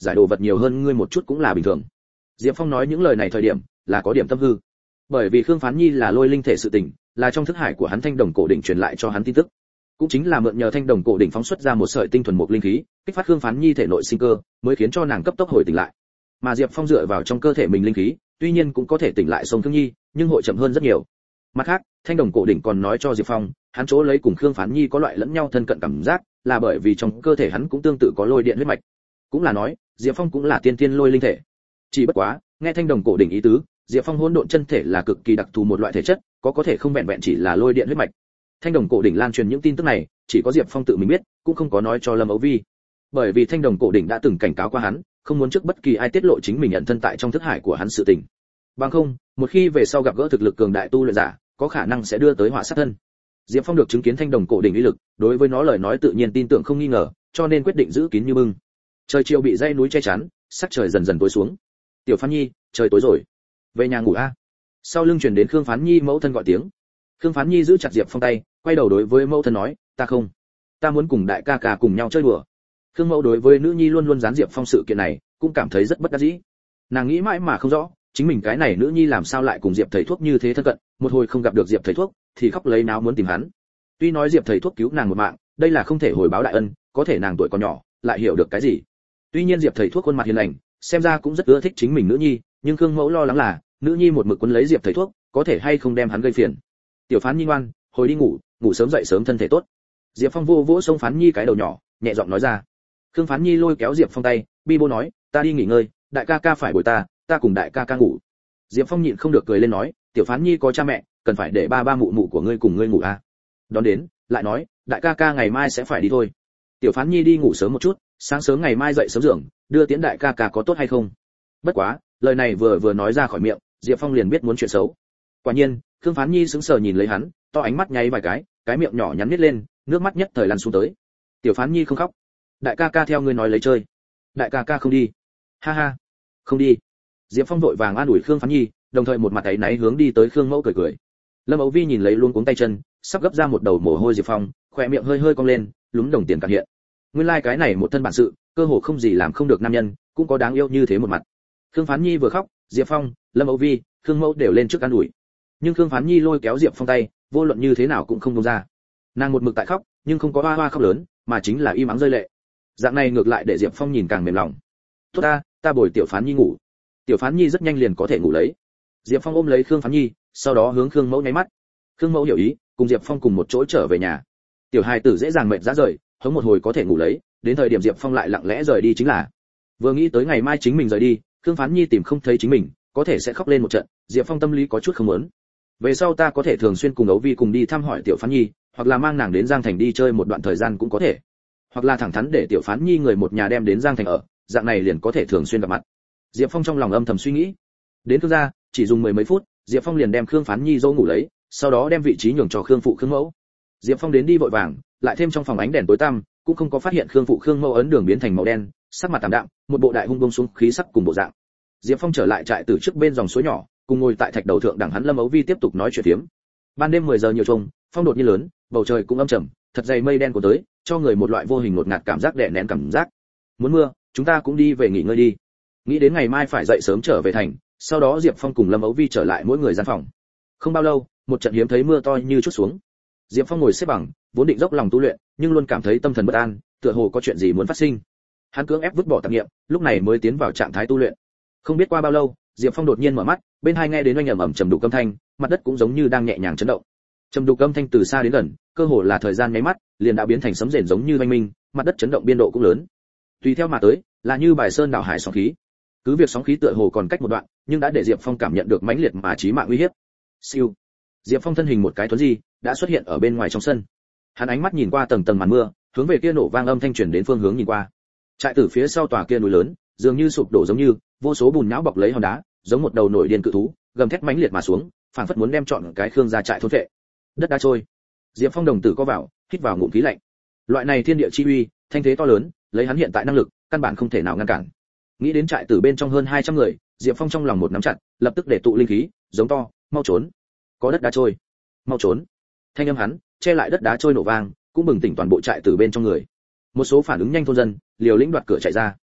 giải đồ vật nhiều hơn ngươi một chút cũng là bình thường. Diệp Phong nói những lời này thời điểm là có điểm tâm hư, bởi vì Khương Phán Nhi là lôi linh thể sự tình, là trong thức hải của hắn thanh đồng cổ đỉnh truyền lại cho hắn tin tức, cũng chính là mượn nhờ thanh đồng cổ đỉnh phóng xuất ra một sợi tinh thuần mục linh khí, kích phát Khương Phán Nhi thể nội sinh cơ, mới khiến cho nàng cấp tốc hồi tỉnh lại. Mà Diệp Phong dựa vào trong cơ thể mình linh khí, tuy nhiên cũng có thể tỉnh lại Sông Thương Nhi, nhưng hội chậm hơn rất nhiều. Mặt khác, thanh đồng cổ đỉnh còn nói cho Diệp Phong, hắn chỗ lấy cùng Khương Phán Nhi có loại lẫn nhau thân cận cảm giác, là bởi vì trong cơ thể hắn cũng tương tự có lôi điện huyết mạch. Cũng là nói, Diệp Phong cũng là tiên tiên lôi linh thể. Chỉ bất quá, nghe thanh đồng cổ đỉnh ý tứ, Diệp Phong hỗn độn chân thể là cực kỳ đặc thù một loại thể chất, có thể không vẹn vẹn chỉ là lôi điện huyết mạch. Thanh đồng cổ đỉnh lan truyền những tin tức này, chỉ có Diệp Phong tự mình biết, cũng không có nói cho Lâm Âu Vi. Bởi vì thanh đồng cổ đỉnh đã từng cảnh cáo qua hắn, không muốn trước bất kỳ ai tiết lộ chính mình ẩn thân tại trong thức hải của hắn sự tình. Bằng không, một khi về sau gặp gỡ thực lực cường đại tu luyện giả, có khả năng sẽ đưa tới họa sát thân. Diệp Phong được chứng kiến thanh đồng cổ đỉnh uy lực, đối với nó lời nói tự nhiên tin tưởng không nghi ngờ, cho nên quyết định giữ kín như bưng. Trời chiều bị dãy núi che chắn, sắc trời dần dần tối xuống. Tiểu Phán Nhi, trời tối rồi, về nhà ngủ a. Sau lưng truyền đến Khương Phán Nhi mẫu thân gọi tiếng. Khương Phán Nhi giữ chặt Diệp Phong tay, quay đầu đối với mẫu thân nói, ta không, ta muốn cùng đại ca ca cùng nhau chơi đùa. Khương mẫu đối với nữ nhi luôn luôn gián Diệp Phong sự kiện này, cũng cảm thấy rất bất đắc dĩ. Nàng nghĩ mãi mà không rõ, chính mình cái này nữ nhi làm sao lại cùng Diệp thầy thuốc như thế thân cận, một hồi không gặp được Diệp thầy thuốc, thì khóc lấy náo muốn tìm hắn. Tuy nói Diệp thầy thuốc cứu nàng một mạng, đây là không thể hồi báo đại ân, có thể nàng tuổi còn nhỏ, lại hiểu được cái gì. Tuy nhiên Diệp thầy thuốc khuôn mặt hiền lành, xem ra cũng rất ưa thích chính mình nữ nhi, nhưng Khương mẫu lo lắng là, nữ nhi một mực quấn lấy Diệp thầy thuốc, có thể hay không đem hắn gây phiền. Tiểu Phán Nhi ngoan, hồi đi ngủ, ngủ sớm dậy sớm thân thể tốt. Diệp Phong vô vỗ sông Phán Nhi cái đầu nhỏ, nhẹ giọng nói ra. Khương Phán Nhi lôi kéo Diệp Phong tay, bi bô nói, ta đi nghỉ ngơi, đại ca ca phải bồi ta, ta cùng đại ca ca ngủ. Diệp Phong nhịn không được cười lên nói, tiểu Phán Nhi có cha mẹ, cần phải để ba ba mụ mụ của ngươi cùng ngươi ngủ à. Đón đến, lại nói, đại ca ca ngày mai sẽ phải đi thôi. Tiểu Phán Nhi đi ngủ sớm một chút, sáng sớm ngày mai dậy sớm dưỡng, đưa tiễn đại ca ca có tốt hay không? Bất quá, lời này vừa nói ra khỏi miệng, Diệp Phong liền biết muốn chuyện xấu. Quả nhiên, Khương Phán Nhi sững sờ nhìn lấy hắn, to ánh mắt nháy vài cái miệng nhỏ nhắn nhếch lên, nước mắt nhất thời lăn xuống tới. Tiểu Phán Nhi không khóc. Đại ca ca theo ngươi nói lấy chơi. Đại ca ca không đi. Ha ha, không đi. Diệp Phong vội vàng an ủi Khương Phán Nhi, đồng thời một mặt áy náy hướng đi tới Khương Mẫu cười cười. Lâm Âu Vi nhìn lấy luôn cuống tay chân, sắp gấp ra một đầu mồ hôi Diệp Phong, khóe miệng hơi cong lên, lúm đồng tiền cạn hiện. Nguyên lai cái này một thân bản sự, cơ hồ không gì làm không được nam nhân, cũng có đáng yêu như thế một mặt. Khương Phán Nhi vừa khóc, Diệp Phong, Lâm Âu Vi, Khương Mẫu đều lên trước an ủi. Nhưng Khương Phán Nhi lôi kéo Diệp Phong tay, vô luận như thế nào cũng không buông ra. Nàng một mực tại khóc, nhưng không có hoa khóc lớn, mà chính là im ắng rơi lệ. Dạng này ngược lại để Diệp Phong nhìn càng mềm lòng. Tốt ta bồi Tiểu Phán Nhi ngủ. Tiểu Phán Nhi rất nhanh liền có thể ngủ lấy. Diệp Phong ôm lấy Khương Phán Nhi, sau đó hướng Khương Mẫu nháy mắt. Khương Mẫu hiểu ý, cùng Diệp Phong cùng một chỗ trở về nhà. Tiểu hài tử dễ dàng mệt ra rời, hống một hồi có thể ngủ lấy, đến thời điểm Diệp Phong lại lặng lẽ rời đi chính là. Vừa nghĩ tới ngày mai chính mình rời đi, Khương Phán Nhi tìm không thấy chính mình, có thể sẽ khóc lên một trận, Diệp Phong tâm lý có chút không muốn. Về sau ta có thể thường xuyên cùng Ấu Vi cùng đi thăm hỏi Tiểu Phán Nhi, hoặc là mang nàng đến Giang Thành đi chơi một đoạn thời gian cũng có thể. Hoặc là thẳng thắn để Tiểu Phán Nhi người một nhà đem đến Giang Thành ở, dạng này liền có thể thường xuyên gặp mặt. Diệp Phong trong lòng âm thầm suy nghĩ. Đến Khương gia, chỉ dùng mười mấy phút, Diệp Phong liền đem Khương Phán Nhi dỗ ngủ lấy, sau đó đem vị trí nhường cho Khương phụ Khương Mẫu. Diệp Phong đến đi vội vàng, lại thêm trong phòng ánh đèn tối tăm, cũng không có phát hiện Khương phụ Khương Mẫu ấn đường biến thành màu đen, sắc mặt tạm đạm, một bộ đại hung bông xuống khí sắc cùng bộ dạng. Diệp Phong trở lại trại từ trước bên dòng suối nhỏ, cùng ngồi tại thạch đầu thượng đẳng hắn Lâm Ấu Vi tiếp tục nói chuyện phiếm. Ban đêm 10 giờ nhiều trông, phong đột nhiên lớn, bầu trời cũng âm trầm, thật dày mây đen của tới, cho người một loại vô hình ngột ngạt cảm giác đè nén cảm giác. Muốn mưa, chúng ta cũng đi về nghỉ ngơi đi. Nghĩ đến ngày mai phải dậy sớm trở về thành, sau đó Diệp Phong cùng Lâm Ấu Vi trở lại mỗi người gian phòng. Không bao lâu, một trận hiếm thấy mưa to như chút xuống. Diệp Phong ngồi xếp bằng, vốn định dốc lòng tu luyện, nhưng luôn cảm thấy tâm thần bất an, tựa hồ có chuyện gì muốn phát sinh. Hắn cưỡng ép vứt bỏ tạp niệm, lúc này mới tiến vào trạng thái tu luyện. Không biết qua bao lâu, Diệp Phong đột nhiên mở mắt, bên hai nghe đến oanh ầm trầm đục âm thanh, mặt đất cũng giống như đang nhẹ nhàng chấn động. Trầm đục âm thanh từ xa đến gần, cơ hồ là thời gian nháy mắt, liền đã biến thành sấm rền giống như oanh minh, mặt đất chấn động biên độ cũng lớn. Tùy theo mà tới, là như bài sơn đảo hải sóng khí. Cứ việc sóng khí tựa hồ còn cách một đoạn, nhưng đã để Diệp Phong cảm nhận được mãnh liệt mà chí mạng uy hiếp. Siêu. Diệp Phong thân hình một cái thuấn di, đã xuất hiện ở bên ngoài trong sân. Hắn ánh mắt nhìn qua tầng tầng màn mưa, hướng về kia nổ vang âm thanh truyền đến phương hướng nhìn qua. Trại tử phía sau tòa kia núi lớn, dường như sụp đổ giống như, vô số bùn nhão bọc lấy hòn đá, giống một đầu nổi điên cự thú, gầm thét mãnh liệt mà xuống, phảng phất muốn đem trọn cái Khương gia trại thôn phệ. Đất đá trôi. Diệp Phong đồng tử co vào, hít vào ngụm khí lạnh. Loại này thiên địa chi uy, thanh thế to lớn, lấy hắn hiện tại năng lực, căn bản không thể nào ngăn cản. Nghĩ đến trại tử bên trong hơn 200 người, Diệp Phong trong lòng một nắm chặt, lập tức để tụ linh khí, giống to, mau trốn. Có đất đá trôi. Mau trốn. Thanh âm hắn, che lại đất đá trôi nổ vang, cũng bừng tỉnh toàn bộ trại tử bên trong người. Một số phản ứng nhanh thôn dân, liều lĩnh đoạt cửa chạy ra.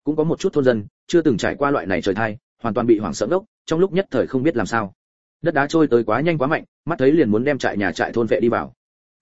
cũng có một chút thôn dân chưa từng trải qua loại này trời thai, hoàn toàn bị hoảng sợ ngốc, trong lúc nhất thời không biết làm sao. Đất đá trôi tới quá nhanh quá mạnh, mắt thấy liền muốn đem trại nhà trại thôn vệ đi vào.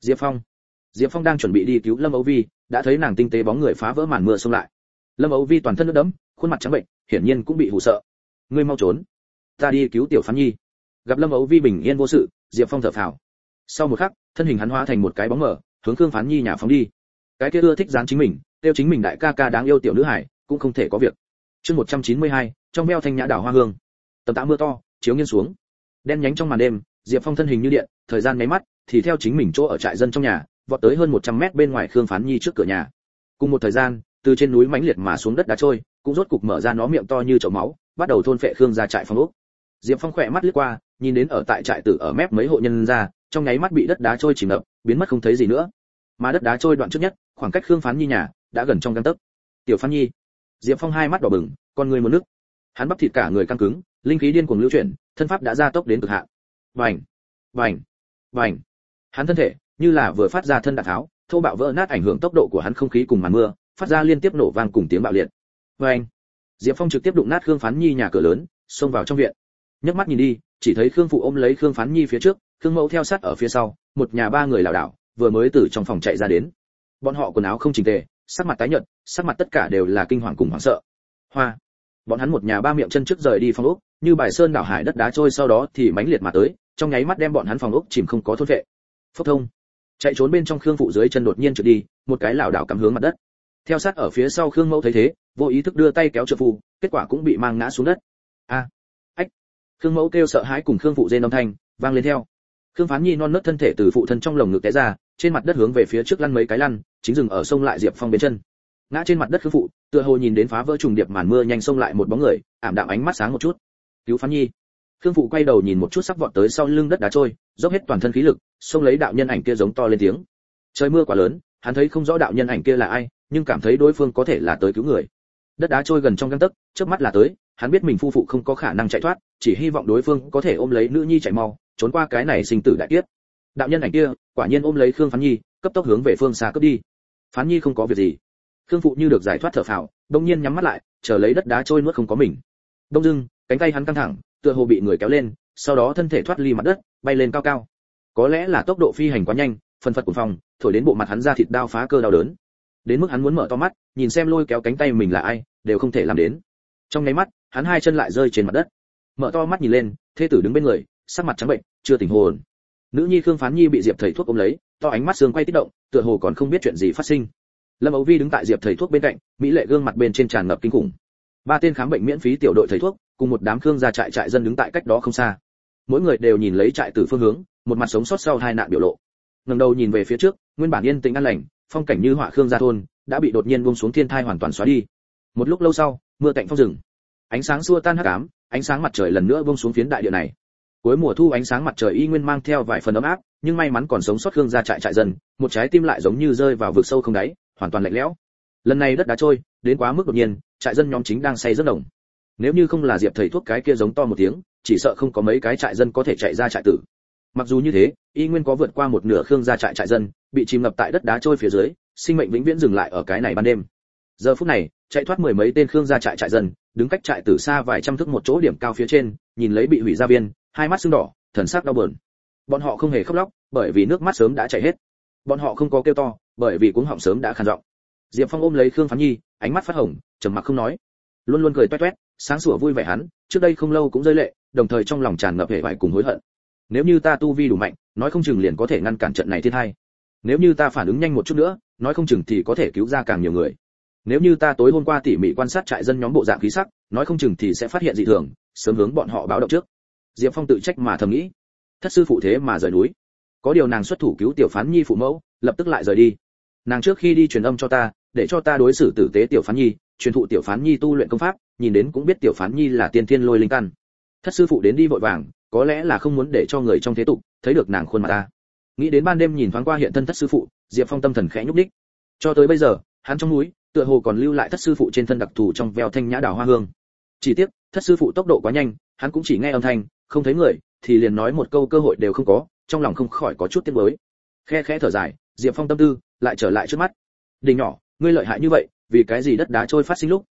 Diệp Phong đang chuẩn bị đi cứu Lâm Âu Vi, đã thấy nàng tinh tế bóng người phá vỡ màn mưa xông lại. Lâm Âu Vi toàn thân nước đẫm, khuôn mặt trắng bệnh, hiển nhiên cũng bị hù sợ. Ngươi mau trốn, ta đi cứu tiểu Phán Nhi. Gặp Lâm Âu Vi bình yên vô sự, Diệp Phong thở phào. Sau một khắc, thân hình hắn hóa thành một cái bóng mờ, hướng Khương Phán Nhi nhà phóng đi. Cái kia ưa thích dán chính mình, tiêu chính mình đại ca ca đáng yêu tiểu nữ hải, cũng không thể có việc. Chương 192, trong veo thanh nhã đảo hoa hương. Tầm tã mưa to, chiếu nghiêng xuống. Đen nhánh trong màn đêm, Diệp Phong thân hình như điện, thời gian nháy mắt, thì theo chính mình chỗ ở trại dân trong nhà, vọt tới hơn 100 mét bên ngoài Khương Phán Nhi trước cửa nhà. Cùng một thời gian, từ trên núi mãnh liệt mà xuống đất đá trôi, cũng rốt cục mở ra nó miệng to như chậu máu, bắt đầu thôn phệ Khương gia trại phong ốc. Diệp Phong khỏe mắt lướt qua, nhìn đến ở tại trại tử ở mép mấy hộ nhân gia, trong nháy mắt bị đất đá trôi chìm ngập, biến mất không thấy gì nữa. Mà đất đá trôi đoạn trước nhất, khoảng cách Khương Phán Nhi nhà đã gần trong gang tấc. Tiểu Phán Nhi. Diệp Phong hai mắt đỏ bừng, con người muốn nước. Hắn bắp thịt cả người căng cứng, linh khí điên cuồng lưu chuyển, thân pháp đã gia tốc đến cực hạn. Bành, bành, bành. Hắn thân thể như là vừa phát ra thân đạn tháo, thô bạo vỡ nát ảnh hưởng tốc độ của hắn không khí cùng màn mưa, phát ra liên tiếp nổ vang cùng tiếng bạo liệt. Bành. Diệp Phong trực tiếp đụng nát Khương Phán Nhi nhà cửa lớn, xông vào trong viện. Nhấc mắt nhìn đi, chỉ thấy Khương phụ ôm lấy Khương Phán Nhi phía trước, Khương mẫu theo sát ở phía sau, một nhà ba người lảo đảo, vừa mới từ trong phòng chạy ra đến. Bọn họ quần áo không chỉnh tề, sắc mặt tái nhợt, sắc mặt tất cả đều là kinh hoàng cùng hoảng sợ. Hoa. Bọn hắn một nhà ba miệng chân trước rời đi phòng ốc, như bài sơn đảo hải đất đá trôi sau đó thì mãnh liệt mà tới, trong nháy mắt đem bọn hắn phòng ốc chìm không có thôn vệ. Phốc thông. Chạy trốn bên trong Khương phụ dưới chân đột nhiên trượt đi, một cái lảo đảo cắm hướng mặt đất. Theo sát ở phía sau Khương mẫu thấy thế, vô ý thức đưa tay kéo trợ phù, kết quả cũng bị mang ngã xuống đất. A. Ách. Khương mẫu kêu sợ hãi cùng Khương phụ rên âm thanh vang lên theo. Khương Phán Nhi non nớt thân thể từ phụ thân trong lồng ngực té ra, trên mặt đất hướng về phía trước lăn mấy cái lăn, chính dừng ở sông lại Diệp Phong bên chân. Ngã trên mặt đất Khương phụ, tựa hồ nhìn đến phá vỡ trùng điệp màn mưa nhanh xông lại một bóng người, ảm đạm ánh mắt sáng một chút. Cứu Phán Nhi. Khương phụ quay đầu nhìn một chút sắp vọt tới sau lưng đất đá trôi, dốc hết toàn thân khí lực, xông lấy đạo nhân ảnh kia giống to lên tiếng. Trời mưa quá lớn, hắn thấy không rõ đạo nhân ảnh kia là ai, nhưng cảm thấy đối phương có thể là tới cứu người. Đất đá trôi gần trong gang tấc, chớp mắt là tới, hắn biết mình phu phụ không có khả năng chạy thoát, chỉ hy vọng đối phương có thể ôm lấy nữ nhi chạy mau, trốn qua cái này sinh tử đại kiếp. Đạo nhân ảnh kia, quả nhiên ôm lấy Khương Phán Nhi, cấp tốc hướng về phương xa cướp đi. Phán Nhi không có việc gì. Khương phụ như được giải thoát thở phào, đột nhiên nhắm mắt lại, chờ lấy đất đá trôi nuốt không có mình. Đông dưng, cánh tay hắn căng thẳng, tựa hồ bị người kéo lên, sau đó thân thể thoát ly mặt đất, bay lên cao cao. Có lẽ là tốc độ phi hành quá nhanh, phần phật của phòng, thổi đến bộ mặt hắn ra thịt đau phá cơ đau đớn. Đến mức hắn muốn mở to mắt, nhìn xem lôi kéo cánh tay mình là ai, đều không thể làm đến. Trong nháy mắt, hắn hai chân lại rơi trên mặt đất. Mở to mắt nhìn lên, thê tử đứng bên người, sắc mặt trắng bệnh, chưa tỉnh hồn. Nữ nhi Khương Phán Nhi bị Diệp thầy thuốc ôm lấy, to ánh mắt sương quay kích động, tựa hồ còn không biết chuyện gì phát sinh. Lâm Âu Vi đứng tại Diệp thầy thuốc bên cạnh, mỹ lệ gương mặt bên trên tràn ngập kinh khủng. Ba tên khám bệnh miễn phí tiểu đội thầy thuốc, cùng một đám Khương gia trại dân đứng tại cách đó không xa. Mỗi người đều nhìn lấy trại tử phương hướng, một mặt sống sót sau hai nạn biểu lộ. Ngẩng đầu nhìn về phía trước, nguyên bản yên tĩnh an lành, phong cảnh như họa Khương gia thôn, đã bị đột nhiên buông xuống thiên thai hoàn toàn xóa đi. Một lúc lâu sau, mưa tạnh phong rừng. Ánh sáng xua tan hắc ám, ánh sáng mặt trời lần nữa buông xuống phiến đại địa này. Cuối mùa thu ánh sáng mặt trời y nguyên mang theo vài phần ấm áp, nhưng may mắn còn sống sót Khương gia trại dân, một trái tim lại giống như rơi vào vực sâu không đáy, hoàn toàn lạnh lẽo. Lần này đất đá trôi, đến quá mức đột nhiên, trại dân nhóm chính đang say rất đồng. Nếu như không là Diệp thầy thuốc cái kia giống to một tiếng, chỉ sợ không có mấy cái trại dân có thể chạy ra trại tử. Mặc dù như thế, y nguyên có vượt qua một nửa Khương gia trại dân bị chìm ngập tại đất đá trôi phía dưới, sinh mệnh vĩnh viễn dừng lại ở cái này ban đêm. Giờ phút này, chạy thoát mười mấy tên Khương gia trại dân, đứng cách trại tử xa vài trăm thước một chỗ điểm cao phía trên, nhìn lấy bị hủy gia viên, hai mắt sưng đỏ, thần sắc đau buồn. Bọn họ không hề khóc lóc, bởi vì nước mắt sớm đã chảy hết. Bọn họ không có kêu to, bởi vì cuống họng sớm đã khàn giọng. Diệp Phong ôm lấy Khương Phán Nhi, ánh mắt phát hồng, trầm mặc không nói, luôn luôn cười toét toét, sáng sủa vui vẻ hắn, trước đây không lâu cũng rơi lệ, đồng thời trong lòng tràn ngập hề vải cùng hối hận. Nếu như ta tu vi đủ mạnh, nói không chừng liền có thể ngăn cản trận này thiên tai. Nếu như ta phản ứng nhanh một chút nữa, nói không chừng thì có thể cứu ra càng nhiều người. Nếu như ta tối hôm qua tỉ mỉ quan sát trại dân nhóm bộ dạng khí sắc, nói không chừng thì sẽ phát hiện dị thường, sớm hướng bọn họ báo động trước. Diệp Phong tự trách mà thầm nghĩ, thất sư phụ thế mà rời núi. Có điều nàng xuất thủ cứu tiểu Phán Nhi phụ mẫu, lập tức lại rời đi. Nàng trước khi đi truyền âm cho ta, để cho ta đối xử tử tế tiểu Phán Nhi, truyền thụ tiểu Phán Nhi tu luyện công pháp, nhìn đến cũng biết tiểu Phán Nhi là tiên thiên lôi linh căn. Thất sư phụ đến đi vội vàng, có lẽ là không muốn để cho người trong thế tục thấy được nàng khuôn mặt ta. Nghĩ đến ban đêm nhìn thoáng qua hiện thân thất sư phụ, Diệp Phong tâm thần khẽ nhúc nhích. Cho tới bây giờ, hắn trong núi, tựa hồ còn lưu lại thất sư phụ trên thân đặc thù trong veo thanh nhã đào hoa hương. Chỉ tiếc, thất sư phụ tốc độ quá nhanh, hắn cũng chỉ nghe âm thanh, không thấy người, thì liền nói một câu cơ hội đều không có, trong lòng không khỏi có chút tiếc nuối. Khe khẽ thở dài, Diệp Phong tâm tư lại trở lại trước mắt. Đình nhỏ, ngươi lợi hại như vậy, vì cái gì đất đá trôi phát sinh lúc,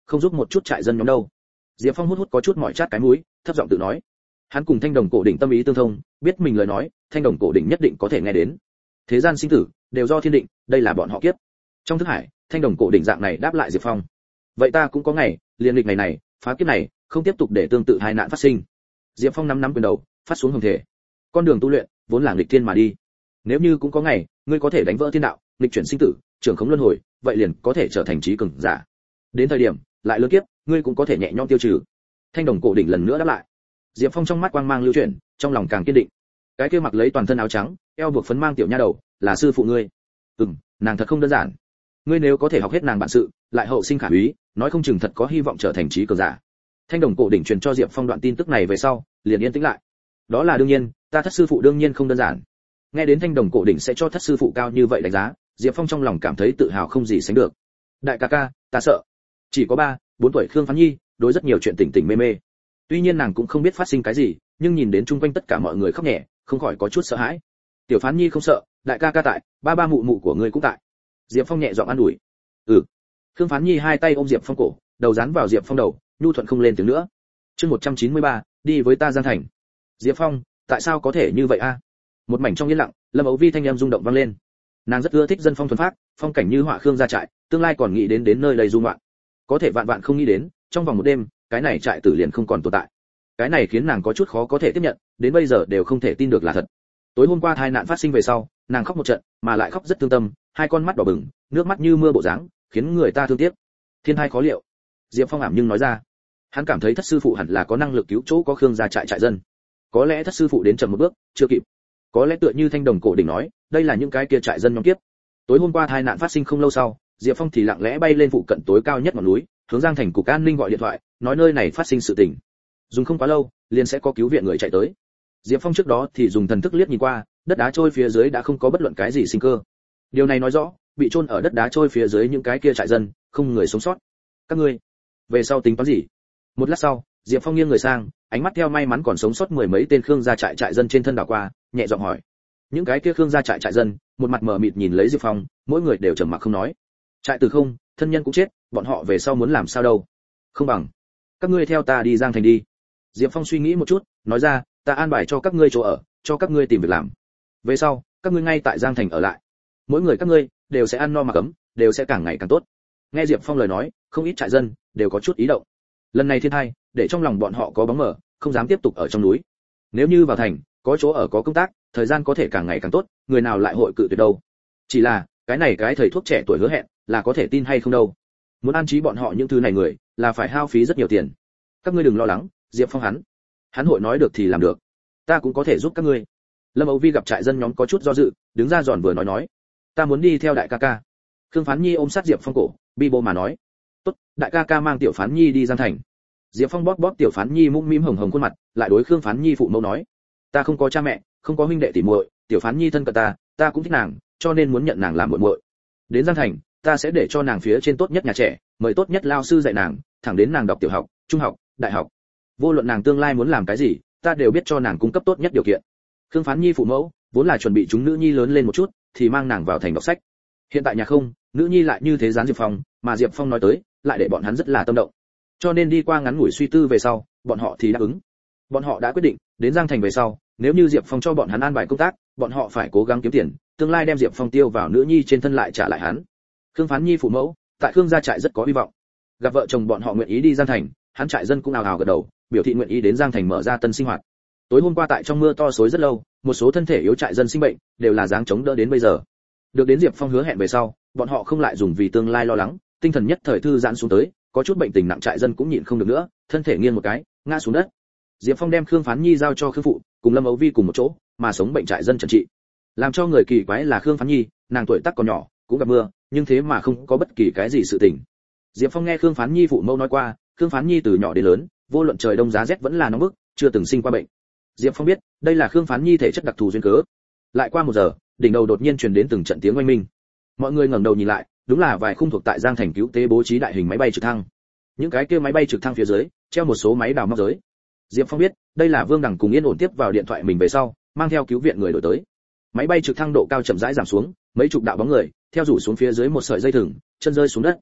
không giúp một chút trại dân nhóm đâu. Diệp Phong hút có chút mỏi chát cái mũi, thấp giọng tự nói. Hắn cùng Thanh Đồng Cổ Đỉnh tâm ý tương thông, biết mình lời nói, Thanh Đồng Cổ Đỉnh nhất định có thể nghe đến. Thế gian sinh tử đều do thiên định, đây là bọn họ kiếp. Trong thức hải, Thanh Đồng Cổ Đỉnh dạng này đáp lại Diệp Phong. Vậy ta cũng có ngày, liền lịch ngày này, phá kiếp này, không tiếp tục để tương tự hai nạn phát sinh. Diệp Phong nắm quyền đầu, phát xuống hồng thể. Con đường tu luyện vốn là nghịch thiên mà đi. Nếu như cũng có ngày, ngươi có thể đánh vỡ thiên đạo, nghịch chuyển sinh tử, trường khống luân hồi, vậy liền có thể trở thành trí cường giả. Đến thời điểm, lại lớn kiếp, ngươi cũng có thể nhẹ nhõm tiêu trừ. Thanh Đồng Cổ Đỉnh lần nữa đáp lại. Diệp Phong trong mắt quang mang lưu chuyển, trong lòng càng kiên định. Cái kia mặc lấy toàn thân áo trắng, eo buộc phấn mang tiểu nha đầu, là sư phụ ngươi. Nàng thật không đơn giản. Ngươi nếu có thể học hết nàng bản sự, lại hậu sinh khả úy, nói không chừng thật có hy vọng trở thành trí cường giả. Thanh Đồng Cổ Đỉnh truyền cho Diệp Phong đoạn tin tức này về sau, liền yên tĩnh lại. Đó là đương nhiên, ta thất sư phụ đương nhiên không đơn giản. Nghe đến Thanh Đồng Cổ Đỉnh sẽ cho thất sư phụ cao như vậy đánh giá, Diệp Phong trong lòng cảm thấy tự hào không gì sánh được. Đại ca ca, ta sợ. Chỉ có 3-4 tuổi Khương Phán Nhi, đối rất nhiều chuyện tỉnh tỉnh mê mê. Tuy nhiên nàng cũng không biết phát sinh cái gì, nhưng nhìn đến chung quanh tất cả mọi người khóc nhẹ, không khỏi có chút sợ hãi. Tiểu Phán Nhi không sợ, đại ca ca tại, ba mụ mụ của ngươi cũng tại. Diệp Phong nhẹ giọng an ủi. Khương Phán Nhi hai tay ôm Diệp Phong cổ, đầu dán vào Diệp Phong đầu, nhu thuận không lên tiếng nữa. Chương 193, đi với ta Giang Thành. Diệp Phong, tại sao có thể như vậy a? Một mảnh trong yên lặng, Lâm Âu Vi thanh âm rung động vang lên. Nàng rất ưa thích dân phong thuần phác, phong cảnh như họa Khương gia trại, tương lai còn nghĩ đến nơi đây du ngoạn. Có thể vạn vạn không nghĩ đến, trong vòng một đêm, cái này trại tử liền không còn tồn tại. Cái này khiến nàng có chút khó có thể tiếp nhận, đến bây giờ đều không thể tin được là thật. Tối hôm qua tai nạn phát sinh về sau, nàng khóc một trận, mà lại khóc rất thương tâm, hai con mắt đỏ bừng, nước mắt như mưa bộ dáng, khiến người ta thương tiếc. Thiên thai khó liệu. Diệp Phong ảm nhưng nói ra, hắn cảm thấy thất sư phụ hẳn là có năng lực cứu chỗ có Khương gia trại dân. Có lẽ thất sư phụ đến chậm một bước, chưa kịp. Có lẽ tựa như Thanh Đồng Cổ Đỉnh nói, đây là những cái kia trại dân nhóm kiếp. Tối hôm qua tai nạn phát sinh không lâu sau, Diệp Phong thì lặng lẽ bay lên phụ cận tối cao nhất ngọn núi, hướng Giang Thành cục an ninh gọi điện thoại, nói nơi này phát sinh sự tình. Dùng không quá lâu, liền sẽ có cứu viện người chạy tới. Diệp Phong trước đó thì dùng thần thức liếc nhìn qua, đất đá trôi phía dưới đã không có bất luận cái gì sinh cơ. Điều này nói rõ, bị chôn ở đất đá trôi phía dưới những cái kia trại dân, không người sống sót. Các ngươi, về sau tính toán gì? Một lát sau, Diệp Phong nghiêng người sang, ánh mắt theo may mắn còn sống sót mười mấy tên Khương gia trại dân trên thân đảo qua, nhẹ giọng hỏi. Những cái kia Khương gia trại dân, một mặt mờ mịt nhìn lấy Diệp Phong, mỗi người đều trầm mặc không nói. Trại tử không, thân nhân cũng chết, bọn họ về sau muốn làm sao đâu? Không bằng, các ngươi theo ta đi Giang Thành đi. Diệp Phong suy nghĩ một chút, nói ra, ta an bài cho các ngươi chỗ ở, cho các ngươi tìm việc làm. Về sau, các ngươi ngay tại Giang Thành ở lại. Mỗi người các ngươi đều sẽ ăn no mặc ấm, đều sẽ càng ngày càng tốt. Nghe Diệp Phong lời nói, không ít trại dân đều có chút ý động. Lần này thiên tai, để trong lòng bọn họ có bóng mờ, không dám tiếp tục ở trong núi. Nếu như vào thành, có chỗ ở có công tác, thời gian có thể càng ngày càng tốt, người nào lại hội cự tuyệt đâu. Chỉ là, cái này cái thầy thuốc trẻ tuổi hứa hẹn, là có thể tin hay không đâu. Muốn an trí bọn họ những thứ này người, là phải hao phí rất nhiều tiền. Các ngươi đừng lo lắng, Diệp Phong hắn hội nói được thì làm được. Ta cũng có thể giúp các ngươi. Lâm Âu Vi gặp trại dân nhóm có chút do dự, đứng ra giòn vừa nói, ta muốn đi theo đại ca ca. Khương Phán Nhi ôm sát Diệp Phong cổ, bi bô mà nói, tốt, đại ca ca mang Tiểu Phán Nhi đi Giang Thành. Diệp Phong bóp Tiểu Phán Nhi mũm mĩm hồng hồng khuôn mặt, lại đối Khương Phán Nhi phụ mẫu nói, ta không có cha mẹ, không có huynh đệ tỷ muội, Tiểu Phán Nhi thân cận ta cũng thích nàng, cho nên muốn nhận nàng làm muội muội. Đến Giang Thành, ta sẽ để cho nàng phía trên tốt nhất nhà trẻ, mời tốt nhất lao sư dạy nàng, thẳng đến nàng đọc tiểu học, trung học, đại học. Vô luận nàng tương lai muốn làm cái gì, ta đều biết cho nàng cung cấp tốt nhất điều kiện. Khương Phán Nhi phụ mẫu vốn là chuẩn bị chúng nữ nhi lớn lên một chút, thì mang nàng vào thành đọc sách. Hiện tại nhà không, nữ nhi lại như thế dán Diệp Phong, mà Diệp Phong nói tới, lại để bọn hắn rất là tâm động. Cho nên đi qua ngắn ngủi suy tư về sau, bọn họ thì đáp ứng. Bọn họ đã quyết định, đến Giang Thành về sau, nếu như Diệp Phong cho bọn hắn an bài công tác, bọn họ phải cố gắng kiếm tiền, tương lai đem Diệp Phong tiêu vào nữ nhi trên thân lại trả lại hắn. Khương Phán Nhi phụ mẫu, tại Khương gia trại rất có hy vọng. Gặp vợ chồng bọn họ nguyện ý đi Giang Thành, hắn trại dân cũng ào ào gật đầu, biểu thị nguyện ý đến Giang Thành mở ra tân sinh hoạt. Tối hôm qua tại trong mưa to xối rất lâu, một số thân thể yếu trại dân sinh bệnh, đều là dáng chống đỡ đến bây giờ. Được đến Diệp Phong hứa hẹn về sau, bọn họ không lại dùng vì tương lai lo lắng, tinh thần nhất thời thư giãn xuống tới, có chút bệnh tình nặng trại dân cũng nhịn không được nữa, thân thể nghiêng một cái, ngã xuống đất. Diệp Phong đem Khương Phán Nhi giao cho Khương phụ, cùng Lâm Âu Vi cùng một chỗ, mà sống bệnh trại dân trần trị. Làm cho người kỳ quái là Khương Phán Nhi, nàng tuổi tác còn nhỏ, cũng gặp mưa, nhưng thế mà không có bất kỳ cái gì sự tình. Diệp Phong nghe Khương Phán Nhi phụ mẫu nói qua, Khương Phán Nhi từ nhỏ đến lớn, vô luận trời đông giá rét vẫn là nóng bức, chưa từng sinh qua bệnh. Diệp Phong biết, đây là Khương Phán Nhi thể chất đặc thù duyên cớ. Lại qua một giờ, đỉnh đầu đột nhiên truyền đến từng trận tiếng oanh minh. Mọi người ngẩng đầu nhìn lại, đúng là vài khung thuộc tại Giang Thành cứu tế bố trí đại hình máy bay trực thăng. Những cái kia máy bay trực thăng phía dưới, treo một số máy đào móc giới. Diệp Phong biết, đây là Vương Đằng cùng Yên Ổn tiếp vào điện thoại mình về sau, mang theo cứu viện người đổi tới. Máy bay trực thăng độ cao chậm rãi giảm xuống, mấy chục đạo bóng người, theo rủ xuống phía dưới một sợi dây thừng, chân rơi xuống đất.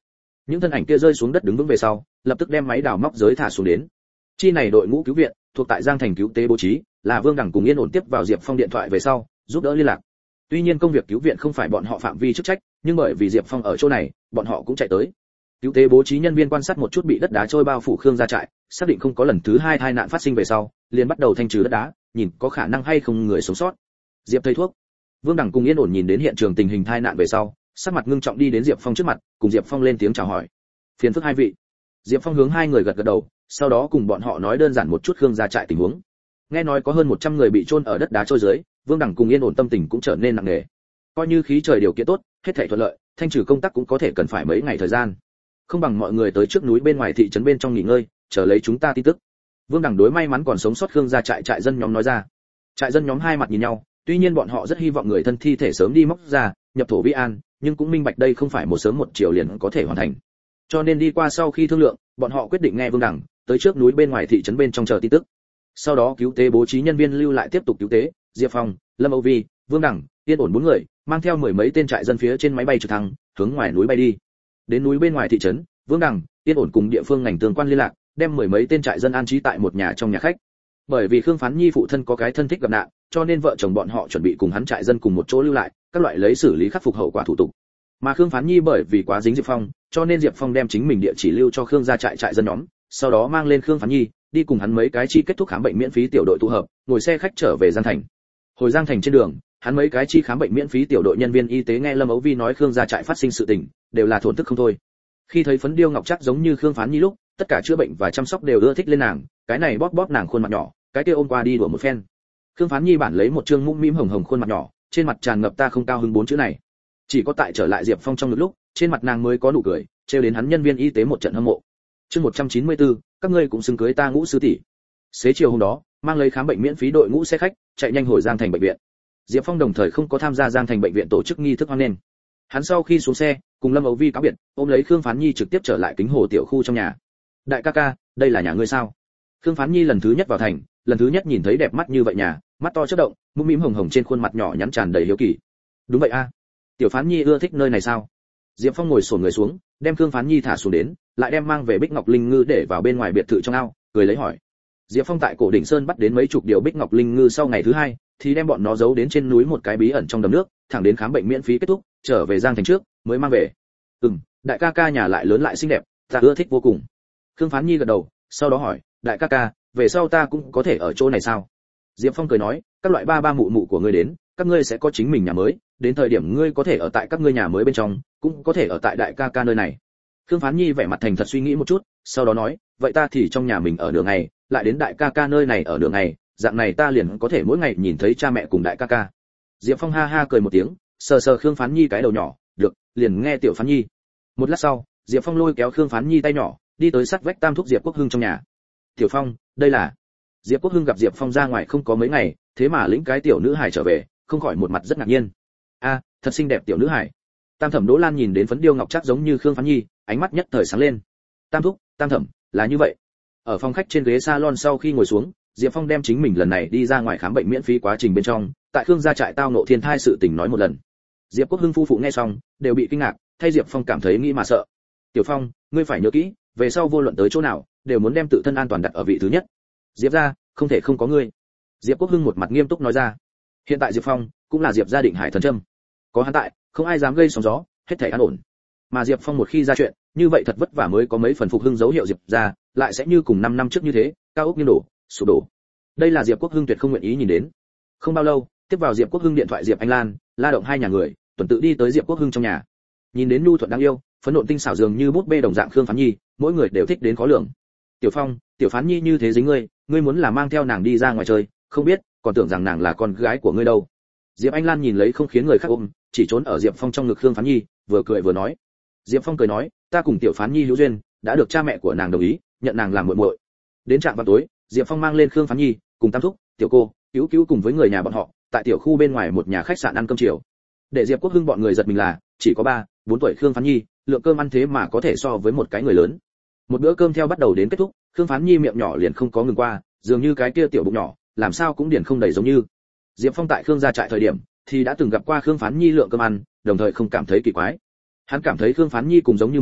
Những thân ảnh kia rơi xuống đất đứng vững về sau, lập tức đem máy đào móc giới thả xuống đến. Chi này đội ngũ cứu viện thuộc tại Giang Thành cứu tế bố trí, là Vương Đẳng cùng Yên Ổn tiếp vào Diệp Phong điện thoại về sau, giúp đỡ liên lạc. Tuy nhiên công việc cứu viện không phải bọn họ phạm vi chức trách, nhưng bởi vì Diệp Phong ở chỗ này, bọn họ cũng chạy tới. Cứu tế bố trí nhân viên quan sát một chút bị đất đá trôi bao phủ Khương gia trại, xác định không có lần thứ hai tai nạn phát sinh về sau, liền bắt đầu thanh trừ đất đá, nhìn có khả năng hay không người sống sót. Diệp thầy thuốc. Vương Đẳng cùng Yên Ổn nhìn đến hiện trường tình hình tai nạn về sau, sắc mặt ngưng trọng đi đến Diệp Phong trước mặt, cùng Diệp Phong lên tiếng chào hỏi. Phiền phức hai vị. Diệp Phong hướng hai người gật gật đầu, sau đó cùng bọn họ nói đơn giản một chút Khương gia trại tình huống. Nghe nói có hơn 100 người bị chôn ở đất đá trôi dưới, Vương Đẳng cùng Yên Ổn tâm tình cũng trở nên nặng nề. Coi như khí trời điều kiện tốt, hết thảy thuận lợi, thanh trừ công tác cũng có thể cần phải mấy ngày thời gian. Không bằng mọi người tới trước núi bên ngoài thị trấn bên trong nghỉ ngơi, chờ lấy chúng ta tin tức. Vương Đẳng đối may mắn còn sống sót Khương gia trại dân nhóm nói ra. Trại dân nhóm hai mặt nhìn nhau, tuy nhiên bọn họ rất hy vọng người thân thi thể sớm đi móc ra, nhập thổ vi an, nhưng cũng minh bạch đây không phải một sớm một chiều liền có thể hoàn thành. Cho nên đi qua sau khi thương lượng, bọn họ quyết định nghe Vương Đẳng, tới trước núi bên ngoài thị trấn bên trong chờ tin tức. Sau đó cứu tế bố trí nhân viên lưu lại tiếp tục cứu tế, Diệp Phong, Lâm Âu Vi, Vương Đẳng, Yên Ổn bốn người, mang theo mười mấy tên trại dân phía trên máy bay trực thăng, hướng ngoài núi bay đi. Đến núi bên ngoài thị trấn, Vương Đẳng, Yên Ổn cùng địa phương ngành tương quan liên lạc, đem mười mấy tên trại dân an trí tại một nhà trong nhà khách. Bởi vì Khương Phán Nhi phụ thân có cái thân thích gặp nạn, cho nên vợ chồng bọn họ chuẩn bị cùng hắn trại dân cùng một chỗ lưu lại, các loại lấy xử lý khắc phục hậu quả thủ tục. Mà Khương Phán Nhi bởi vì quá dính Diệp Phong, cho nên Diệp Phong đem chính mình địa chỉ lưu cho Khương gia trại dân nhóm, sau đó mang lên Khương Phán Nhi, đi cùng hắn mấy cái chi kết thúc khám bệnh miễn phí tiểu đội tụ hợp, ngồi xe khách trở về Giang Thành. Hồi Giang Thành trên đường, hắn mấy cái chi khám bệnh miễn phí tiểu đội nhân viên y tế nghe Lâm Ấu Vi nói Khương gia trại phát sinh sự tình, đều là thổn thức không thôi. Khi thấy phấn điêu ngọc trác giống như Khương Phán Nhi lúc, tất cả chữa bệnh và chăm sóc đều ưa thích lên nàng, cái này bóp bóp nàng khuôn mặt nhỏ, cái kia ôm qua đi đùa một phen. Khương Phán Nhi bản lấy một trương mũm mĩm hồng hồng khuôn mặt nhỏ, trên mặt tràn ngập ta không cao hứng bốn chữ này. Chỉ có tại trở lại Diệp Phong trong lúc, trên mặt nàng mới có nụ cười, trêu đến hắn nhân viên y tế một trận hâm mộ. Chương 194, các ngươi cũng xứng cưới ta ngũ sư tỷ. Xế chiều hôm đó, mang lấy khám bệnh miễn phí đội ngũ xe khách, chạy nhanh hồi Giang Thành bệnh viện. Diệp Phong đồng thời không có tham gia Giang Thành bệnh viện tổ chức nghi thức hoan nghênh. Hắn sau khi xuống xe, cùng Lâm Âu Vi cáo biệt, ôm lấy Khương Phán Nhi trực tiếp trở lại Kính Hồ tiểu khu trong nhà. Đại ca ca, đây là nhà ngươi sao? Khương Phán Nhi lần thứ nhất vào thành, lần thứ nhất nhìn thấy đẹp mắt như vậy nhà, mắt to chớp động, mũm mĩm hồng hồng trên khuôn mặt nhỏ nhắn tràn đầy hiếu kỳ. Đúng vậy a. Tiểu Phán Nhi ưa thích nơi này sao? Diệp Phong ngồi xổm người xuống, đem Khương Phán Nhi thả xuống đến, lại đem mang về Bích Ngọc Linh Ngư để vào bên ngoài biệt thự trong ao, cười lấy hỏi. Diệp Phong tại Cổ Đỉnh Sơn bắt đến mấy chục điều Bích Ngọc Linh Ngư sau ngày thứ hai, thì đem bọn nó giấu đến trên núi một cái bí ẩn trong đầm nước, thẳng đến khám bệnh miễn phí kết thúc, trở về Giang Thành trước, mới mang về. Đại ca ca nhà lại lớn lại xinh đẹp, ta ưa thích vô cùng. Khương Phán Nhi gật đầu, sau đó hỏi, đại ca ca, về sau ta cũng có thể ở chỗ này sao? Diệp Phong cười nói, các loại ba mụ mụ của ngươi đến, các ngươi sẽ có chính mình nhà mới, đến thời điểm ngươi có thể ở tại các ngươi nhà mới bên trong, cũng có thể ở tại đại ca ca nơi này. Khương Phán Nhi vẻ mặt thành thật suy nghĩ một chút, sau đó nói, vậy ta thì trong nhà mình ở nửa ngày, lại đến đại ca ca nơi này ở nửa ngày, dạng này ta liền có thể mỗi ngày nhìn thấy cha mẹ cùng đại ca ca. Diệp Phong ha ha cười một tiếng, sờ sờ Khương Phán Nhi cái đầu nhỏ, được, liền nghe tiểu Phán Nhi. Một lát sau, Diệp Phong lôi kéo Khương Phán Nhi tay nhỏ, đi tới sát vách Tam thúc Diệp Quốc Hưng trong nhà. Tiểu Phong, đây là. Diệp Quốc Hưng gặp Diệp Phong ra ngoài không có mấy ngày, thế mà lĩnh cái tiểu nữ hài trở về, không khỏi một mặt rất ngạc nhiên. A, thật xinh đẹp tiểu nữ hài. Tam thẩm Đỗ Lan nhìn đến phấn điêu ngọc trác giống như Khương Phán Nhi, ánh mắt nhất thời sáng lên. Tam thúc, Tam thẩm, là như vậy. Ở phòng khách trên ghế salon sau khi ngồi xuống, Diệp Phong đem chính mình lần này đi ra ngoài khám bệnh miễn phí quá trình bên trong, tại Khương gia trại tao ngộ thiên thai sự tình nói một lần. Diệp Quốc Hưng phu phụ nghe xong, đều bị kinh ngạc, thay Diệp Phong cảm thấy nghĩ mà sợ. Tiểu Phong, ngươi phải nhớ kỹ, về sau vô luận tới chỗ nào, đều muốn đem tự thân an toàn đặt ở vị thứ nhất. Diệp gia, không thể không có ngươi. Diệp Quốc Hưng một mặt nghiêm túc nói ra. Hiện tại Diệp Phong cũng là Diệp gia định hải thần châm, có hắn tại, không ai dám gây sóng gió, hết thảy an ổn. Mà Diệp Phong một khi ra chuyện, như vậy thật vất vả mới có mấy phần phục hưng dấu hiệu Diệp gia, lại sẽ như cùng 5 năm trước như thế, cao ốc nghiêng đổ, sụp đổ. Đây là Diệp Quốc Hưng tuyệt không nguyện ý nhìn đến. Không bao lâu, tiếp vào Diệp Quốc Hưng điện thoại Diệp Anh Lan, La Động hai nhà người, tuần tự đi tới Diệp Quốc Hưng trong nhà. Nhìn đến nhu thuận đáng yêu, phấn nộn tinh xảo dường như bút bê đồng dạng Khương Phán Nhi, mỗi người đều thích đến khó lường. Tiểu Phong, tiểu Phán Nhi như thế dính ngươi muốn là mang theo nàng đi ra ngoài chơi, không biết, còn tưởng rằng nàng là con gái của ngươi đâu. Diệp Anh Lan nhìn lấy không khiến người khác ôm, chỉ trốn ở Diệp Phong trong ngực Khương Phán Nhi, vừa cười vừa nói. Diệp Phong cười nói, ta cùng tiểu Phán Nhi hữu duyên, đã được cha mẹ của nàng đồng ý, nhận nàng làm muội muội. Đến trạm vào tối, Diệp Phong mang lên Khương Phán Nhi, cùng Tam thúc, tiểu cô, cứu cùng với người nhà bọn họ, tại tiểu khu bên ngoài một nhà khách sạn ăn cơm chiều. Để Diệp Quốc Hưng bọn người giật mình là, chỉ có 3-4 tuổi Khương Phán Nhi, lượng cơm ăn thế mà có thể so với một cái người lớn. Một bữa cơm theo bắt đầu đến kết thúc, Khương Phán Nhi miệng nhỏ liền không có ngừng qua, dường như cái kia tiểu bụng nhỏ, làm sao cũng điển không đầy giống như. Diệp Phong tại Khương gia trại thời điểm, thì đã từng gặp qua Khương Phán Nhi lượng cơm ăn, đồng thời không cảm thấy kỳ quái. Hắn cảm thấy Khương Phán Nhi cùng giống như mình,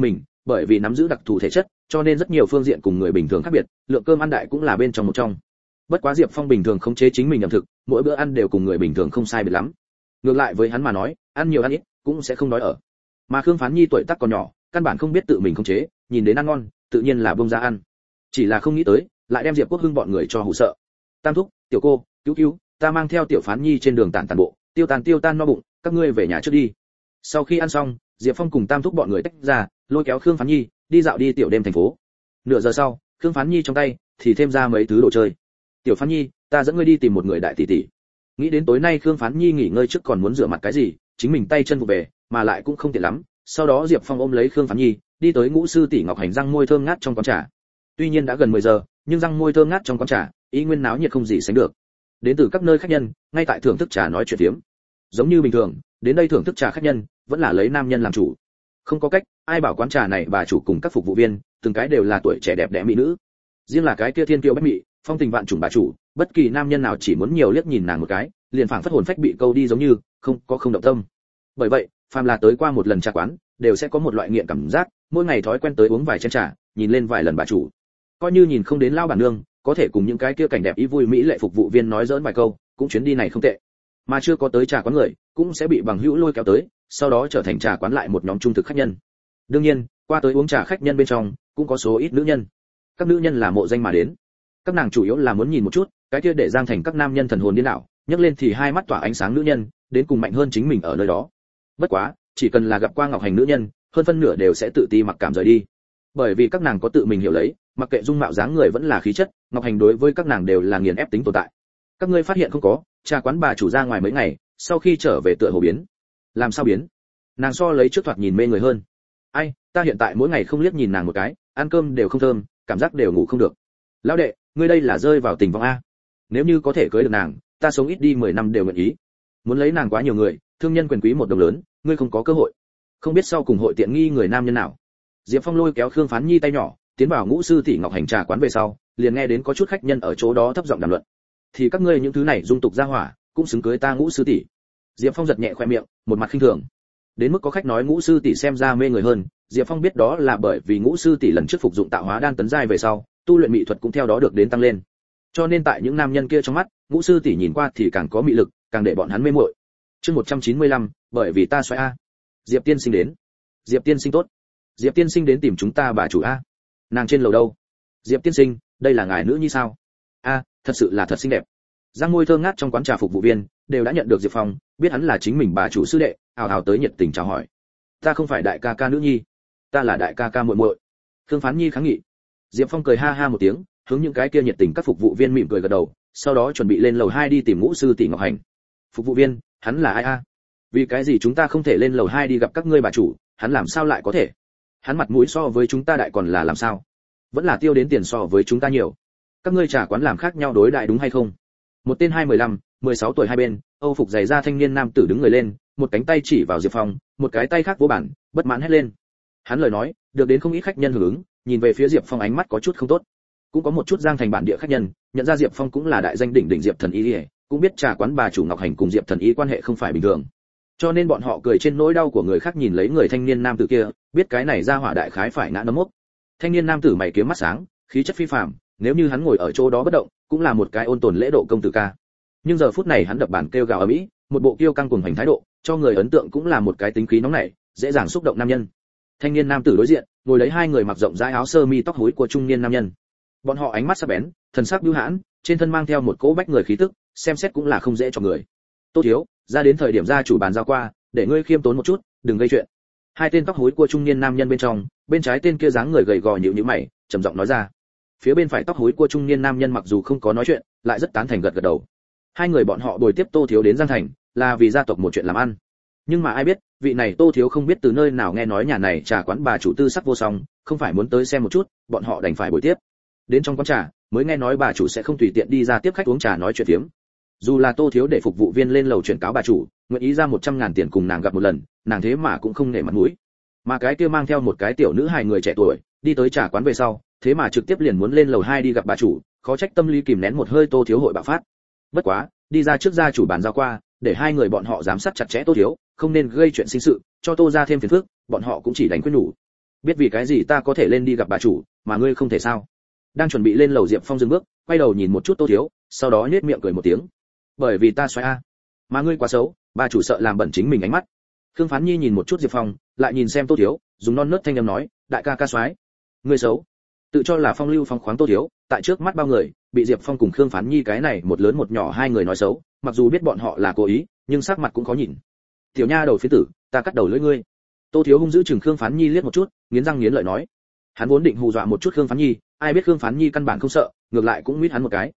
bởi vì nắm giữ đặc thù thể chất, cho nên rất nhiều phương diện cùng người bình thường khác biệt, lượng cơm ăn đại cũng là bên trong một trong. Bất quá Diệp Phong bình thường khống chế chính mình ẩm thực, mỗi bữa ăn đều cùng người bình thường không sai biệt lắm. Ngược lại với hắn mà nói, ăn nhiều ăn ít cũng sẽ không đói ở. Mà Khương Phán Nhi tuổi tác còn nhỏ, căn bản không biết tự mình khống chế, nhìn đến ăn ngon, tự nhiên là bông ra ăn. Chỉ là không nghĩ tới, lại đem Diệp Quốc Hưng bọn người cho hù sợ. Tam thúc, tiểu cô, cứu, ta mang theo tiểu Phán Nhi trên đường tản bộ, tiêu tan no bụng, các ngươi về nhà trước đi. Sau khi ăn xong, Diệp Phong cùng Tam thúc bọn người tách ra, lôi kéo Khương Phán Nhi đi dạo đi tiểu đêm thành phố. Nửa giờ sau, Khương Phán Nhi trong tay thì thêm ra mấy thứ đồ chơi. Tiểu Phán Nhi, ta dẫn ngươi đi tìm một người đại tỷ tỷ. Nghĩ đến tối nay Khương Phán Nhi nghỉ ngơi trước còn muốn rửa mặt cái gì, chính mình tay chân vụ về, mà lại cũng không tiện lắm. Sau đó Diệp Phong ôm lấy Khương Phán Nhi, đi tới Ngũ sư tỷ Ngọc Hành răng môi thơm ngát trong quán trà. Tuy nhiên đã gần 10 giờ, nhưng răng môi thơm ngát trong quán trà, ý nguyên náo nhiệt không gì sánh được. Đến từ các nơi khách nhân, ngay tại thưởng thức trà nói chuyện phiếm. Giống như bình thường, đến đây thưởng thức trà khách nhân, vẫn là lấy nam nhân làm chủ. Không có cách, ai bảo quán trà này bà chủ cùng các phục vụ viên, từng cái đều là tuổi trẻ đẹp đẽ mỹ nữ. Riêng là cái kia thiên kiêu bách mỹ, phong tình vạn trùng bà chủ, bất kỳ nam nhân nào chỉ muốn nhiều liếc nhìn nàng một cái, liền phảng phất hồn phách bị câu đi giống như, không động tâm. Bởi vậy, phàm là tới qua một lần trà quán, đều sẽ có một loại nghiện cảm giác, mỗi ngày thói quen tới uống vài chén trà, nhìn lên vài lần bà chủ. Coi như nhìn không đến lao bản nương, có thể cùng những cái kia cảnh đẹp ý vui mỹ lệ phục vụ viên nói giỡn vài câu, cũng chuyến đi này không tệ. Mà chưa có tới trà quán người, cũng sẽ bị bằng hữu lôi kéo tới, sau đó trở thành trà quán lại một nhóm trung thực khách nhân. Đương nhiên, qua tới uống trà khách nhân bên trong, cũng có số ít nữ nhân. Các nữ nhân là mộ danh mà đến. Các nàng chủ yếu là muốn nhìn một chút, cái kia để Giang Thành các nam nhân thần hồn điên đảo, nhấc lên thì hai mắt tỏa ánh sáng nữ nhân, đến cùng mạnh hơn chính mình ở nơi đó. Bất quá, chỉ cần là gặp qua Ngọc Hành nữ nhân, hơn phân nửa đều sẽ tự ti mặc cảm rời đi. Bởi vì các nàng có tự mình hiểu lấy, mặc kệ dung mạo dáng người vẫn là khí chất, Ngọc Hành đối với các nàng đều là nghiền ép tính tồn tại. Các ngươi phát hiện không có, trà quán bà chủ ra ngoài mấy ngày, sau khi trở về tựa hồ biến. Làm sao biến? Nàng so lấy trước thoạt nhìn mê người hơn. Ai, ta hiện tại mỗi ngày không liếc nhìn nàng một cái, ăn cơm đều không thơm, cảm giác đều ngủ không được. Lão đệ, ngươi đây là rơi vào tình vong a. Nếu như có thể cưới được nàng, ta sống ít đi 10 năm đều nguyện ý. Muốn lấy nàng quá nhiều người, thương nhân quyền quý một đồng lớn, ngươi không có cơ hội. Không biết sau cùng hội tiện nghi người nam nhân nào. Diệp Phong lôi kéo Khương Phán Nhi tay nhỏ, tiến vào Ngũ sư tỷ Ngọc Hành trà quán về sau, liền nghe đến có chút khách nhân ở chỗ đó thấp giọng đàm luận. Thì các ngươi những thứ này dung tục ra hỏa, cũng xứng cưới ta Ngũ sư tỷ. Diệp Phong giật nhẹ khoe miệng, một mặt khinh thường. Đến mức có khách nói Ngũ sư tỷ xem ra mê người hơn, Diệp Phong biết đó là bởi vì Ngũ sư tỷ lần trước phục dụng tạo hóa đan tấn giai về sau, tu luyện mỹ thuật cũng theo đó được đến tăng lên. Cho nên tại những nam nhân kia trong mắt, Ngũ sư tỷ nhìn qua thì càng có mị lực, càng để bọn hắn mê muội. Chương 195, bởi vì ta xoay a. Diệp tiên sinh đến. Diệp tiên sinh tốt. Diệp tiên sinh đến tìm chúng ta bà chủ a. Nàng trên lầu đâu? Diệp tiên sinh, đây là ngài nữ nhi sao? A, thật sự là thật xinh đẹp. Giang môi thơm ngát trong quán trà phục vụ viên đều đã nhận được Diệp Phong, biết hắn là chính mình bà chủ sư đệ, ào ào tới nhiệt tình chào hỏi. Ta không phải đại ca ca nữ nhi, ta là đại ca ca muội muội. Khương Phán Nhi kháng nghị. Diệp Phong cười ha ha một tiếng, hướng những cái kia nhiệt tình các phục vụ viên mỉm cười gật đầu, sau đó chuẩn bị lên lầu 2 đi tìm Ngũ sư tỷ Ngọc Hành. Phục vụ viên, hắn là ai a? Vì cái gì chúng ta không thể lên lầu 2 đi gặp các ngươi bà chủ, hắn làm sao lại có thể? Hắn mặt mũi so với chúng ta đại còn là làm sao? Vẫn là tiêu đến tiền so với chúng ta nhiều. Các ngươi trà quán làm khác nhau đối đại đúng hay không? Một tên 215, 16 tuổi hai bên, Âu phục dày da thanh niên nam tử đứng người lên, một cánh tay chỉ vào Diệp Phong, một cái tay khác vỗ bản, bất mãn hét lên. Hắn lời nói, được đến không ít khách nhân hưởng ứng, nhìn về phía Diệp Phong ánh mắt có chút không tốt. Cũng có một chút Giang Thành bản địa khách nhân, nhận ra Diệp Phong cũng là đại danh đỉnh đỉnh Diệp Thần Y, cũng biết trà quán bà chủ Ngọc Hành cùng Diệp Thần Y quan hệ không phải bình thường. Cho nên bọn họ cười trên nỗi đau của người khác nhìn lấy người thanh niên nam tử kia, biết cái này ra hỏa đại khái phải ngã nấm mốc. Thanh niên nam tử mày kiếm mắt sáng, khí chất phi phàm, nếu như hắn ngồi ở chỗ đó bất động, cũng là một cái ôn tồn lễ độ công tử ca. Nhưng giờ phút này hắn đập bàn kêu gào ầm ĩ, một bộ kiêu căng cuồng hành thái độ, cho người ấn tượng cũng là một cái tính khí nóng nảy, dễ dàng xúc động nam nhân. Thanh niên nam tử đối diện, ngồi lấy hai người mặc rộng rãi áo sơ mi tóc húi của trung niên nam nhân. Bọn họ ánh mắt sắc bén, thần sắc bưu hãn, trên thân mang theo một cỗ bách người khí tức, xem xét cũng là không dễ cho người. Tô thiếu, ra đến thời điểm gia chủ bàn giao qua, để ngươi khiêm tốn một chút, đừng gây chuyện. Hai tên tóc húi của trung niên nam nhân bên trong, bên trái tên kia dáng người gầy gò nhíu nhíu mày, trầm giọng nói ra. Phía bên phải tóc húi của trung niên nam nhân mặc dù không có nói chuyện, lại rất tán thành gật gật đầu. Hai người bọn họ bồi tiếp Tô thiếu đến Giang Thành, là vì gia tộc một chuyện làm ăn. Nhưng mà ai biết, vị này Tô thiếu không biết từ nơi nào nghe nói nhà này trà quán bà chủ tư sắc vô song, không phải muốn tới xem một chút, bọn họ đành phải bồi tiếp. Đến trong quán trà, mới nghe nói bà chủ sẽ không tùy tiện đi ra tiếp khách uống trà nói chuyện phiếm. Dù là Tô thiếu để phục vụ viên lên lầu chuyển cáo bà chủ, nguyện ý ra 100.000 tiền cùng nàng gặp một lần, nàng thế mà cũng không nể mặt mũi. Mà cái kia mang theo một cái tiểu nữ hài người trẻ tuổi, đi tới trà quán về sau, thế mà trực tiếp liền muốn lên lầu 2 đi gặp bà chủ, khó trách tâm lý kìm nén một hơi Tô thiếu hội bạo phát. Bất quá, đi ra trước gia chủ bàn giao qua, để hai người bọn họ giám sát chặt chẽ Tô thiếu, không nên gây chuyện sinh sự, cho Tô gia thêm phiền phức, bọn họ cũng chỉ đánh quyết nhủ. biết vì cái gì ta có thể lên đi gặp bà chủ mà ngươi không thể sao? Đang chuẩn bị lên lầu Diệp Phong dừng bước, quay đầu nhìn một chút Tô Thiếu, sau đó nhếch miệng cười một tiếng. Bởi vì ta xoáy a, mà ngươi quá xấu, bà chủ sợ làm bẩn chính mình ánh mắt. Khương Phán Nhi nhìn một chút Diệp Phong, lại nhìn xem Tô Thiếu, dùng non nớt thanh âm nói, đại ca ca xoáy, ngươi xấu. Tự cho là phong lưu phong khoáng Tô Thiếu, tại trước mắt bao người, bị Diệp Phong cùng Khương Phán Nhi cái này một lớn một nhỏ hai người nói xấu, mặc dù biết bọn họ là cố ý, nhưng sắc mặt cũng khó nhìn. Tiểu nha đầu phiến tử, ta cắt đầu lưỡi ngươi. Tô Thiếu hung dữ chừng Khương Phán Nhi liếc một chút, nghiến răng nghiến lợi nói. Hắn vốn định hù dọa một chút Khương Phán Nhi, ai biết Khương Phán Nhi căn bản không sợ, ngược lại cũng mít hắn một cái.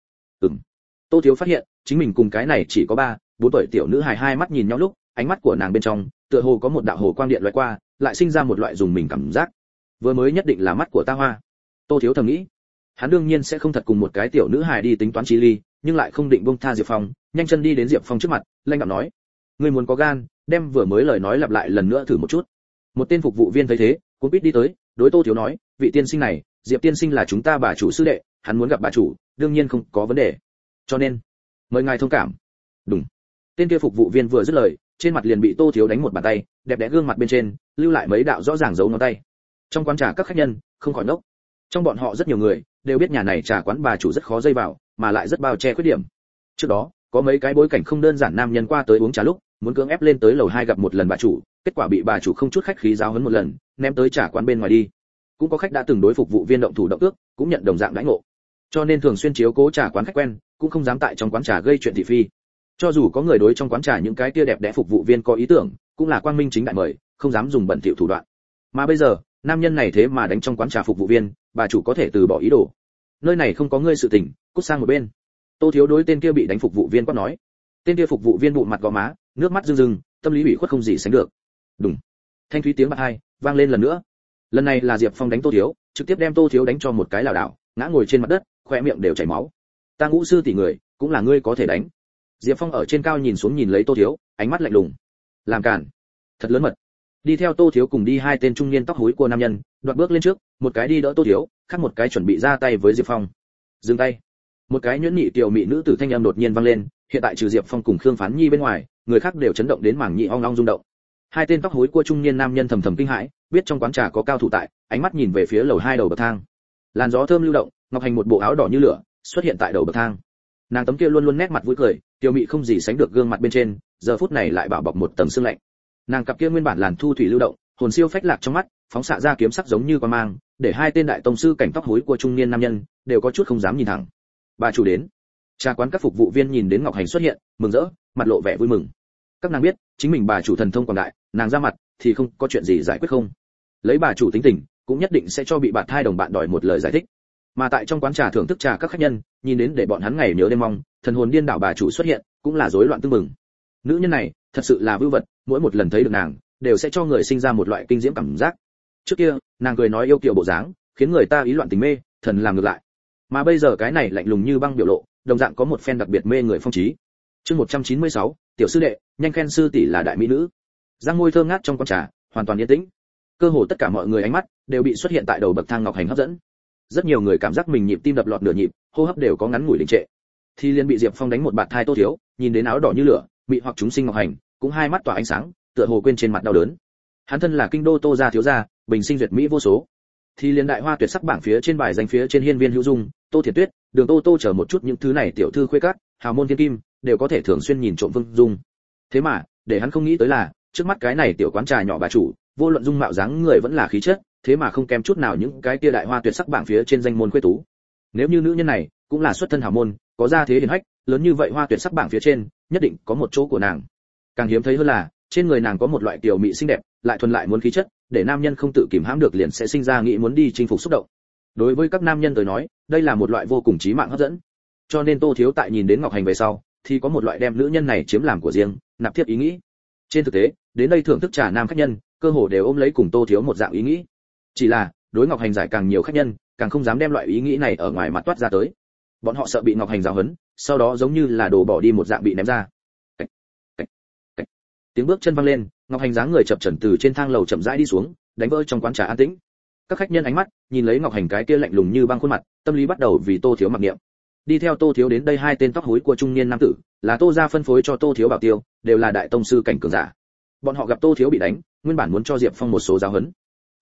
Tô Thiếu phát hiện, chính mình cùng cái này chỉ có 3, 4 tuổi tiểu nữ hài hai mắt nhìn nhau lúc, ánh mắt của nàng bên trong, tựa hồ có một đạo hồ quang điện lóe qua, lại sinh ra một loại dùng mình cảm giác. Vừa mới nhất định là mắt của ta hoa. Tô Thiếu thầm nghĩ. Hắn đương nhiên sẽ không thật cùng một cái tiểu nữ hài đi tính toán chi ly, nhưng lại không định buông tha Diệp Phong, nhanh chân đi đến Diệp Phong trước mặt, lanh đạm nói: "Ngươi muốn có gan, đem vừa mới lời nói lặp lại lần nữa thử một chút." Một tên phục vụ viên thấy thế, cũng biết đi tới, đối Tô Thiếu nói: "Vị tiên sinh này, Diệp tiên sinh là chúng ta bà chủ sư đệ, hắn muốn gặp bà chủ, đương nhiên không có vấn đề. Cho nên, mời ngài thông cảm." Đúng. Tên kia phục vụ viên vừa dứt lời, trên mặt liền bị Tô Thiếu đánh một bàn tay, đẹp đẽ gương mặt bên trên lưu lại mấy đạo rõ ràng dấu ngón tay. Trong quán trà các khách nhân không khỏi ngốc. Trong bọn họ rất nhiều người đều biết nhà này trà quán bà chủ rất khó dây vào, mà lại rất bao che khuyết điểm. Trước đó, có mấy cái bối cảnh không đơn giản nam nhân qua tới uống trà lúc, muốn cưỡng ép lên tới lầu 2 gặp một lần bà chủ, kết quả bị bà chủ không chút khách khí giáo huấn một lần, ném tới trà quán bên ngoài đi. Cũng có khách đã từng đối phục vụ viên động thủ động ước, cũng nhận đồng dạng đãi ngộ. Cho nên thường xuyên chiếu cố trà quán khách quen, cũng không dám tại trong quán trà gây chuyện thị phi. Cho dù có người đối trong quán trà những cái kia đẹp đẽ phục vụ viên có ý tưởng, cũng là quang minh chính đại mời, không dám dùng bẩn thỉu thủ đoạn. Mà bây giờ, nam nhân này thế mà đánh trong quán trà phục vụ viên, bà chủ có thể từ bỏ ý đồ. Nơi này không có ngươi sự tình, cút sang một bên. Tô Thiếu đối tên kia bị đánh phục vụ viên quát nói. Tên kia phục vụ viên bụng mặt gò má, nước mắt rưng rưng, tâm lý ủy khuất không gì sánh được. Đùng. Thanh thúy tiếng bạc hai vang lên lần nữa. Lần này là Diệp Phong đánh Tô Thiếu, trực tiếp đem Tô Thiếu đánh cho một cái lảo đảo, ngã ngồi trên mặt đất, khóe miệng đều chảy máu. Ta Ngũ sư tỷ người, cũng là ngươi có thể đánh. Diệp Phong ở trên cao nhìn xuống nhìn lấy Tô Thiếu, ánh mắt lạnh lùng. Làm cản, thật lớn mật. Đi theo Tô Thiếu cùng đi hai tên trung niên tóc hối của nam nhân, đoạt bước lên trước, một cái đi đỡ Tô Thiếu, khác một cái chuẩn bị ra tay với Diệp Phong. Dừng tay. Một cái nhuyễn nhị tiểu mỹ nữ tử thanh âm đột nhiên vang lên, hiện tại trừ Diệp Phong cùng Khương Phán Nhi bên ngoài, người khác đều chấn động đến mảng nhị ong ong rung động. Hai tên tóc hối của trung niên nam nhân thầm thầm kinh hãi, biết trong quán trà có cao thủ tại, ánh mắt nhìn về phía lầu 2 đầu bậc thang. Làn gió thơm lưu động, Ngọc Hành một bộ áo đỏ như lửa, xuất hiện tại đầu bậc thang. Nàng tấm kia luôn luôn nét mặt vui cười, tiểu mỹ không gì sánh được gương mặt bên trên, giờ phút này lại bảo bọc một tầng sương lạnh. Nàng cặp kia nguyên bản làn thu thủy lưu động, hồn siêu phách lạc trong mắt, phóng xạ ra kiếm sắc giống như quang mang, để hai tên đại tông sư cảnh tóc hối của trung niên nam nhân đều có chút không dám nhìn thẳng. Bà chủ đến. Trà quán các phục vụ viên nhìn đến Ngọc Hành xuất hiện, mừng rỡ, mặt lộ vẻ vui mừng. Các nàng biết, chính mình bà chủ thần thông quảng đại, nàng ra mặt thì không có chuyện gì giải quyết không. Lấy bà chủ tính tình, cũng nhất định sẽ cho bị bạt thai đồng bạn đòi một lời giải thích. Mà tại trong quán trà thưởng thức trà các khách nhân, nhìn đến để bọn hắn ngày nhớ đêm mong, thần hồn điên đảo bà chủ xuất hiện, cũng là rối loạn tương mừng. Nữ nhân này, thật sự là vưu vật, mỗi một lần thấy được nàng, đều sẽ cho người sinh ra một loại kinh diễm cảm giác. Trước kia, nàng cười nói yêu kiều bộ dáng, khiến người ta ý loạn tình mê, thần làm ngược lại. Mà bây giờ cái này lạnh lùng như băng biểu lộ, đồng dạng có một phen đặc biệt mê người phong trí. Chương 196, tiểu sư đệ, nhanh khen sư tỷ là đại mỹ nữ. Giang môi thơm ngát trong quán trà, hoàn toàn yên tĩnh. Cơ hồ tất cả mọi người ánh mắt đều bị xuất hiện tại đầu bậc thang Ngọc Hành hấp dẫn. Rất nhiều người cảm giác mình nhịp tim đập lọt nửa nhịp, hô hấp đều có ngắn ngủi đình trệ. Thì liền bị Diệp Phong đánh một bạt thai Tô Thiếu, nhìn đến áo đỏ như lửa, bị hoặc chúng sinh Ngọc Hành, cũng hai mắt tỏa ánh sáng, tựa hồ quên trên mặt đau đớn. Hắn thân là kinh đô Tô gia thiếu gia, bình sinh duyệt mỹ vô số. Thì liền đại hoa tuyệt sắc bảng phía trên bài danh phía trên hiên viên hữu dung, Tô Thiệt Tuyết, Đường Tô Tô chờ một chút những thứ này tiểu thư khuê cát, hào môn thiên kim, đều có thể thường xuyên nhìn trộm Vương Dung. Thế mà, để hắn không nghĩ tới là, trước mắt cái này tiểu quán trà nhỏ bà chủ, vô luận dung mạo dáng người vẫn là khí chất, thế mà không kém chút nào những cái kia đại hoa tuyệt sắc bảng phía trên danh môn khuê tú. Nếu như nữ nhân này cũng là xuất thân hào môn, có gia thế hiển hách, lớn như vậy hoa tuyệt sắc bảng phía trên, nhất định có một chỗ của nàng. Càng hiếm thấy hơn là, trên người nàng có một loại tiểu mỹ xinh đẹp, lại thuần lại muốn khí chất, để nam nhân không tự kìm hãm được liền sẽ sinh ra nghĩ muốn đi chinh phục xúc động. Đối với các nam nhân tới nói, đây là một loại vô cùng chí mạng hấp dẫn. Cho nên Tô Thiếu tại nhìn đến Ngọc Hành về sau, thì có một loại đem nữ nhân này chiếm làm của riêng, nạp tiếp ý nghĩ. Trên thực tế, đến đây thưởng thức trà nam khách nhân, cơ hồ đều ôm lấy cùng Tô Thiếu một dạng ý nghĩ. Chỉ là, đối Ngọc Hành giải càng nhiều khách nhân, càng không dám đem loại ý nghĩ này ở ngoài mặt toát ra tới. Bọn họ sợ bị Ngọc Hành giáo huấn, sau đó giống như là đồ bỏ đi một dạng bị ném ra. Cách, cách, cách. Tiếng bước chân vang lên, Ngọc Hành dáng người chập chờn từ trên thang lầu chậm rãi đi xuống, đánh vỡ trong quán trà an tĩnh. Các khách nhân ánh mắt nhìn lấy Ngọc Hành cái kia lạnh lùng như băng khuôn mặt, tâm lý bắt đầu vì Tô Thiếu mặc niệm. Đi theo Tô Thiếu đến đây hai tên tóc hối của trung niên nam tử, là Tô gia phân phối cho Tô Thiếu bảo tiêu, đều là đại tông sư cảnh cường giả. Bọn họ gặp Tô Thiếu bị đánh, nguyên bản muốn cho Diệp Phong một số giáo huấn.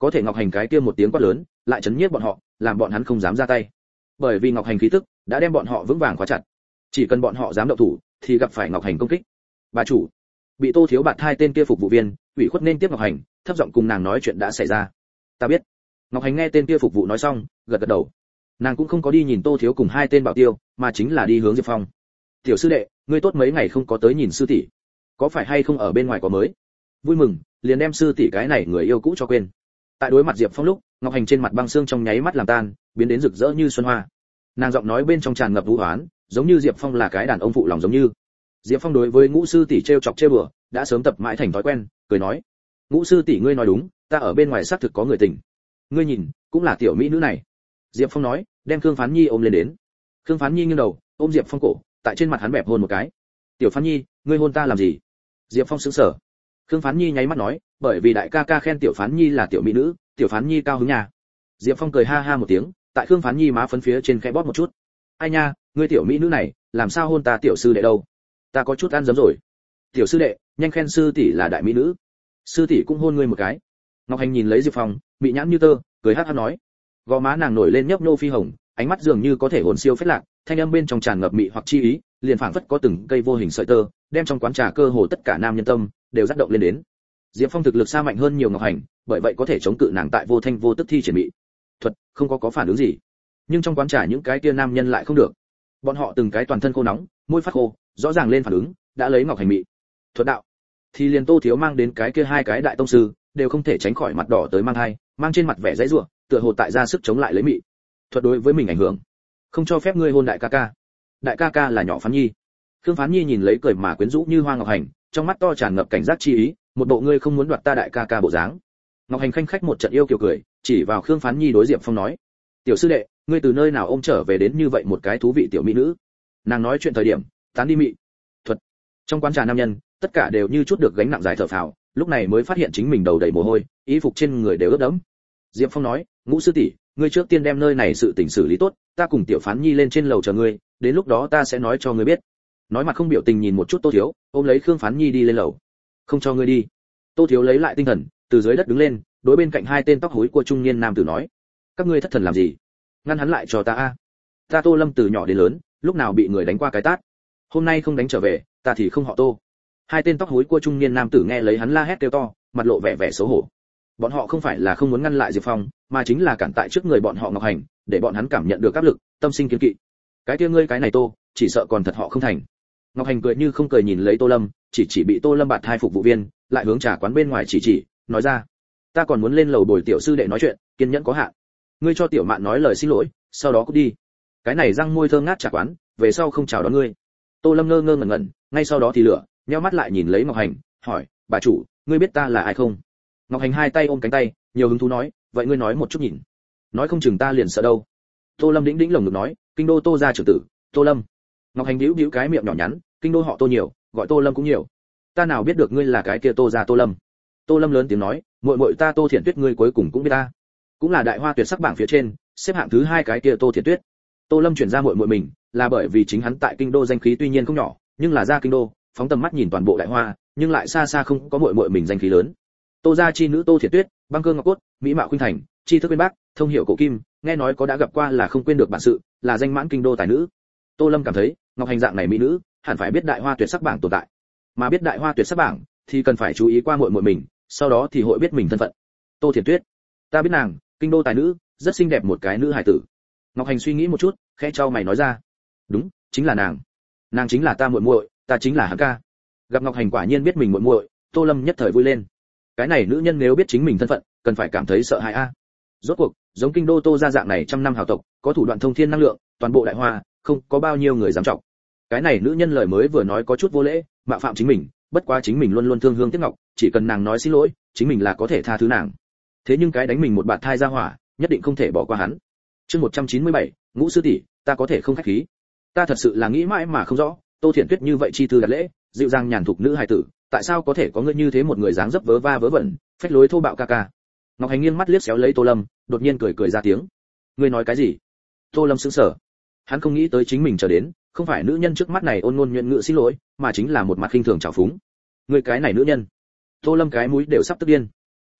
có thể Ngọc Hành cái kia một tiếng quát lớn lại chấn nhiếp bọn họ, làm bọn hắn không dám ra tay, bởi vì Ngọc Hành khí tức đã đem bọn họ vững vàng khóa chặt, chỉ cần bọn họ dám động thủ thì gặp phải Ngọc Hành công kích. Bà chủ, bị Tô Thiếu bạt hai tên kia phục vụ viên ủy khuất nên tiếp Ngọc Hành, thấp giọng cùng nàng nói chuyện đã xảy ra. Ta biết. Ngọc Hành nghe tên kia phục vụ nói xong, gật gật đầu. Nàng cũng không có đi nhìn Tô Thiếu cùng hai tên bảo tiêu, mà chính là đi hướng Diệp Phong. Tiểu sư đệ, ngươi tốt mấy ngày không có tới nhìn sư tỷ, có phải hay không ở bên ngoài có mới? Vui mừng, liền đem sư tỷ cái này người yêu cũ cho quên. Tại đối mặt Diệp Phong lúc, Ngọc Hành trên mặt băng xương trong nháy mắt làm tan, biến đến rực rỡ như xuân hoa. Nàng giọng nói bên trong tràn ngập vũ hoán, giống như Diệp Phong là cái đàn ông phụ lòng giống như. Diệp Phong đối với Ngũ sư tỷ trêu chọc trêu đùa, đã sớm tập mãi thành thói quen, cười nói: "Ngũ sư tỷ ngươi nói đúng, ta ở bên ngoài xác thực có người tình. Ngươi nhìn, cũng là tiểu mỹ nữ này." Diệp Phong nói, đem Khương Phán Nhi ôm lên đến. Khương Phán Nhi nghiêng đầu, ôm Diệp Phong cổ, tại trên mặt hắn bẹp hôn một cái. "Tiểu Phán Nhi, ngươi hôn ta làm gì?" Diệp Phong sững sờ. Khương Phán Nhi nháy mắt nói, "Bởi vì đại ca ca khen Tiểu Phán Nhi là tiểu mỹ nữ, Tiểu Phán Nhi cao hứng nhà." Diệp Phong cười ha ha một tiếng, tại Khương Phán Nhi má phấn phía trên khẽ bóp một chút. "Ai nha, ngươi tiểu mỹ nữ này, làm sao hôn ta tiểu sư đệ đâu? Ta có chút ăn dấm rồi." "Tiểu sư đệ, nhanh khen sư tỷ là đại mỹ nữ. Sư tỷ cũng hôn ngươi một cái." Ngọc Hành nhìn lấy Diệp Phong, mị nhãn như tơ, cười hắc hắc nói. Gò má nàng nổi lên nhấp nhô phi hồng, ánh mắt dường như có thể hồn siêu phết lạc, thanh âm bên trong tràn ngập mị hoặc chi ý, liền phảng phất có từng cây vô hình sợi tơ, đem trong quán trà cơ hồ tất cả nam nhân tâm đều dắt động lên đến. Diệp Phong thực lực xa mạnh hơn nhiều Ngọc Hành, bởi vậy có thể chống cự nàng tại vô thanh vô tức thi triển mị thuật, không có phản ứng gì. Nhưng trong quán trà những cái kia nam nhân lại không được. Bọn họ từng cái toàn thân khô nóng, môi phát khô, rõ ràng lên phản ứng, đã lấy Ngọc Hành mị thuật đạo. Thì liền Tô Thiếu mang đến cái kia hai cái đại tông sư, đều không thể tránh khỏi mặt đỏ tới mang hai, mang trên mặt vẻ dãy rủa, tựa hồ tại ra sức chống lại lấy mị thuật đối với mình ảnh hưởng. "Không cho phép ngươi hôn đại ca ca." "Đại ca ca là nhỏ Phán Nhi." Khương Phán Nhi nhìn lấy cười mà quyến rũ như hoa Ngọc Hành, trong mắt to tràn ngập cảnh giác chi ý, một bộ ngươi không muốn đoạt ta đại ca ca bộ dáng. Ngọc Hành khanh khách một trận yêu kiều cười, chỉ vào Khương Phán Nhi đối Diệp Phong nói: "Tiểu sư đệ, ngươi từ nơi nào ôm trở về đến như vậy một cái thú vị tiểu mỹ nữ?" Nàng nói chuyện thời điểm, tán đi mị thuật. Trong quán trà nam nhân, tất cả đều như chút được gánh nặng dài thở phào, lúc này mới phát hiện chính mình đầu đầy mồ hôi, y phục trên người đều ướt đẫm. Diệp Phong nói: "Ngũ sư tỷ, ngươi trước tiên đem nơi này sự tình xử lý tốt, ta cùng tiểu Phán Nhi lên trên lầu chờ ngươi, đến lúc đó ta sẽ nói cho ngươi biết." Nói mặt không biểu tình nhìn một chút Tô Thiếu, ôm lấy Khương Phán Nhi đi lên lầu. "Không cho ngươi đi." Tô Thiếu lấy lại tinh thần, từ dưới đất đứng lên, đối bên cạnh hai tên tóc hối của trung niên nam tử nói: "Các ngươi thất thần làm gì? Ngăn hắn lại cho ta a. Ta Tô Lâm từ nhỏ đến lớn, lúc nào bị người đánh qua cái tát, hôm nay không đánh trở về, ta thì không họ Tô." Hai tên tóc hối của trung niên nam tử nghe lấy hắn la hét kêu to, mặt lộ vẻ vẻ xấu hổ. Bọn họ không phải là không muốn ngăn lại Diệp Phong, mà chính là cản tại trước người bọn họ Ngọc Hành, để bọn hắn cảm nhận được áp lực, tâm sinh kiêng kỵ. "Cái kia ngươi cái này Tô, chỉ sợ còn thật họ không thành." Ngọc Hành cười như không cười nhìn lấy Tô Lâm, chỉ bị Tô Lâm bạt hai phục vụ viên, lại hướng trà quán bên ngoài chỉ, nói ra: "Ta còn muốn lên lầu bồi tiểu sư đệ nói chuyện, kiên nhẫn có hạn. Ngươi cho tiểu mạn nói lời xin lỗi, sau đó cút đi." Cái này răng môi thơm ngát trà quán, về sau không chào đón ngươi. Tô Lâm ngơ ngơ ngẩn ngẩn, ngay sau đó thì lửa, nheo mắt lại nhìn lấy Ngọc Hành, hỏi: "Bà chủ, ngươi biết ta là ai không?" Ngọc Hành hai tay ôm cánh tay, nhiều hứng thú nói: "Vậy ngươi nói một chút nhìn. Nói không chừng ta liền sợ đâu." Tô Lâm đĩnh đĩnh lồng ngực nói: "Kinh đô Tô gia trưởng tử, Tô Lâm." Ngọc Hành bĩu bĩu cái miệng nhỏ nhắn: "Kinh đô họ Tô nhiều, gọi Tô Lâm cũng nhiều. Ta nào biết được ngươi là cái kia Tô gia Tô Lâm." Tô Lâm lớn tiếng nói: "Muội muội ta Tô Thiện Tuyết ngươi cuối cùng cũng biết ta, cũng là đại hoa tuyệt sắc bảng phía trên, xếp hạng thứ hai cái kia Tô Thiện Tuyết." Tô Lâm chuyển ra muội muội mình, là bởi vì chính hắn tại kinh đô danh khí tuy nhiên không nhỏ, nhưng là ra kinh đô, phóng tầm mắt nhìn toàn bộ đại hoa, nhưng lại xa xa không có muội muội mình danh khí lớn. Tô gia chi nữ Tô Thiện Tuyết, băng cơ ngọc cốt, mỹ mạo khuynh thành, tri thức bên bác, thông hiểu cổ kim, nghe nói có đã gặp qua là không quên được bản sự, là danh mãn kinh đô tài nữ. Tô Lâm cảm thấy, Ngọc Hành dạng này mỹ nữ, hẳn phải biết đại hoa tuyệt sắc bảng tồn tại. Mà biết đại hoa tuyệt sắc bảng, thì cần phải chú ý qua muội muội mình, sau đó thì hội biết mình thân phận. Tô Thiện Tuyết, ta biết nàng, kinh đô tài nữ, rất xinh đẹp một cái nữ hài tử. Ngọc Hành suy nghĩ một chút, khẽ chau mày nói ra: "Đúng, chính là nàng. Nàng chính là ta muội muội, ta chính là hắn ca." Gặp Ngọc Hành quả nhiên biết mình muội muội, Tô Lâm nhất thời vui lên. Cái này nữ nhân nếu biết chính mình thân phận, cần phải cảm thấy sợ hãi a. Rốt cuộc, giống kinh đô Tô gia dạng này trăm năm hào tộc, có thủ đoạn thông thiên năng lượng, toàn bộ đại hoa, không có bao nhiêu người dám trọng. Cái này nữ nhân lời mới vừa nói có chút vô lễ, mạo phạm chính mình, bất quá chính mình luôn luôn thương hương tiếc ngọc, chỉ cần nàng nói xin lỗi, chính mình là có thể tha thứ nàng. Thế nhưng cái đánh mình một bạt thai ra hỏa, nhất định không thể bỏ qua hắn. Chương 197, Ngũ sư tỷ, ta có thể không khách khí. Ta thật sự là nghĩ mãi mà không rõ, Tô Thiện Tuyết như vậy chi thư đặt lễ, dịu dàng nhàn thục nữ hài tử, tại sao có thể có ngươi như thế một người dáng dấp vớ va vớ vẩn, phách lối thô bạo ca ca. Ngọc Hành nghiêng mắt liếc xéo lấy Tô Lâm, đột nhiên cười ra tiếng. Ngươi nói cái gì? Tô Lâm sững sờ. Hắn không nghĩ tới chính mình chờ đến, không phải nữ nhân trước mắt này ôn ngôn nhuận ngữ xin lỗi, mà chính là một mặt khinh thường trào phúng. Ngươi cái này nữ nhân. Tô Lâm cái mũi đều sắp tức điên.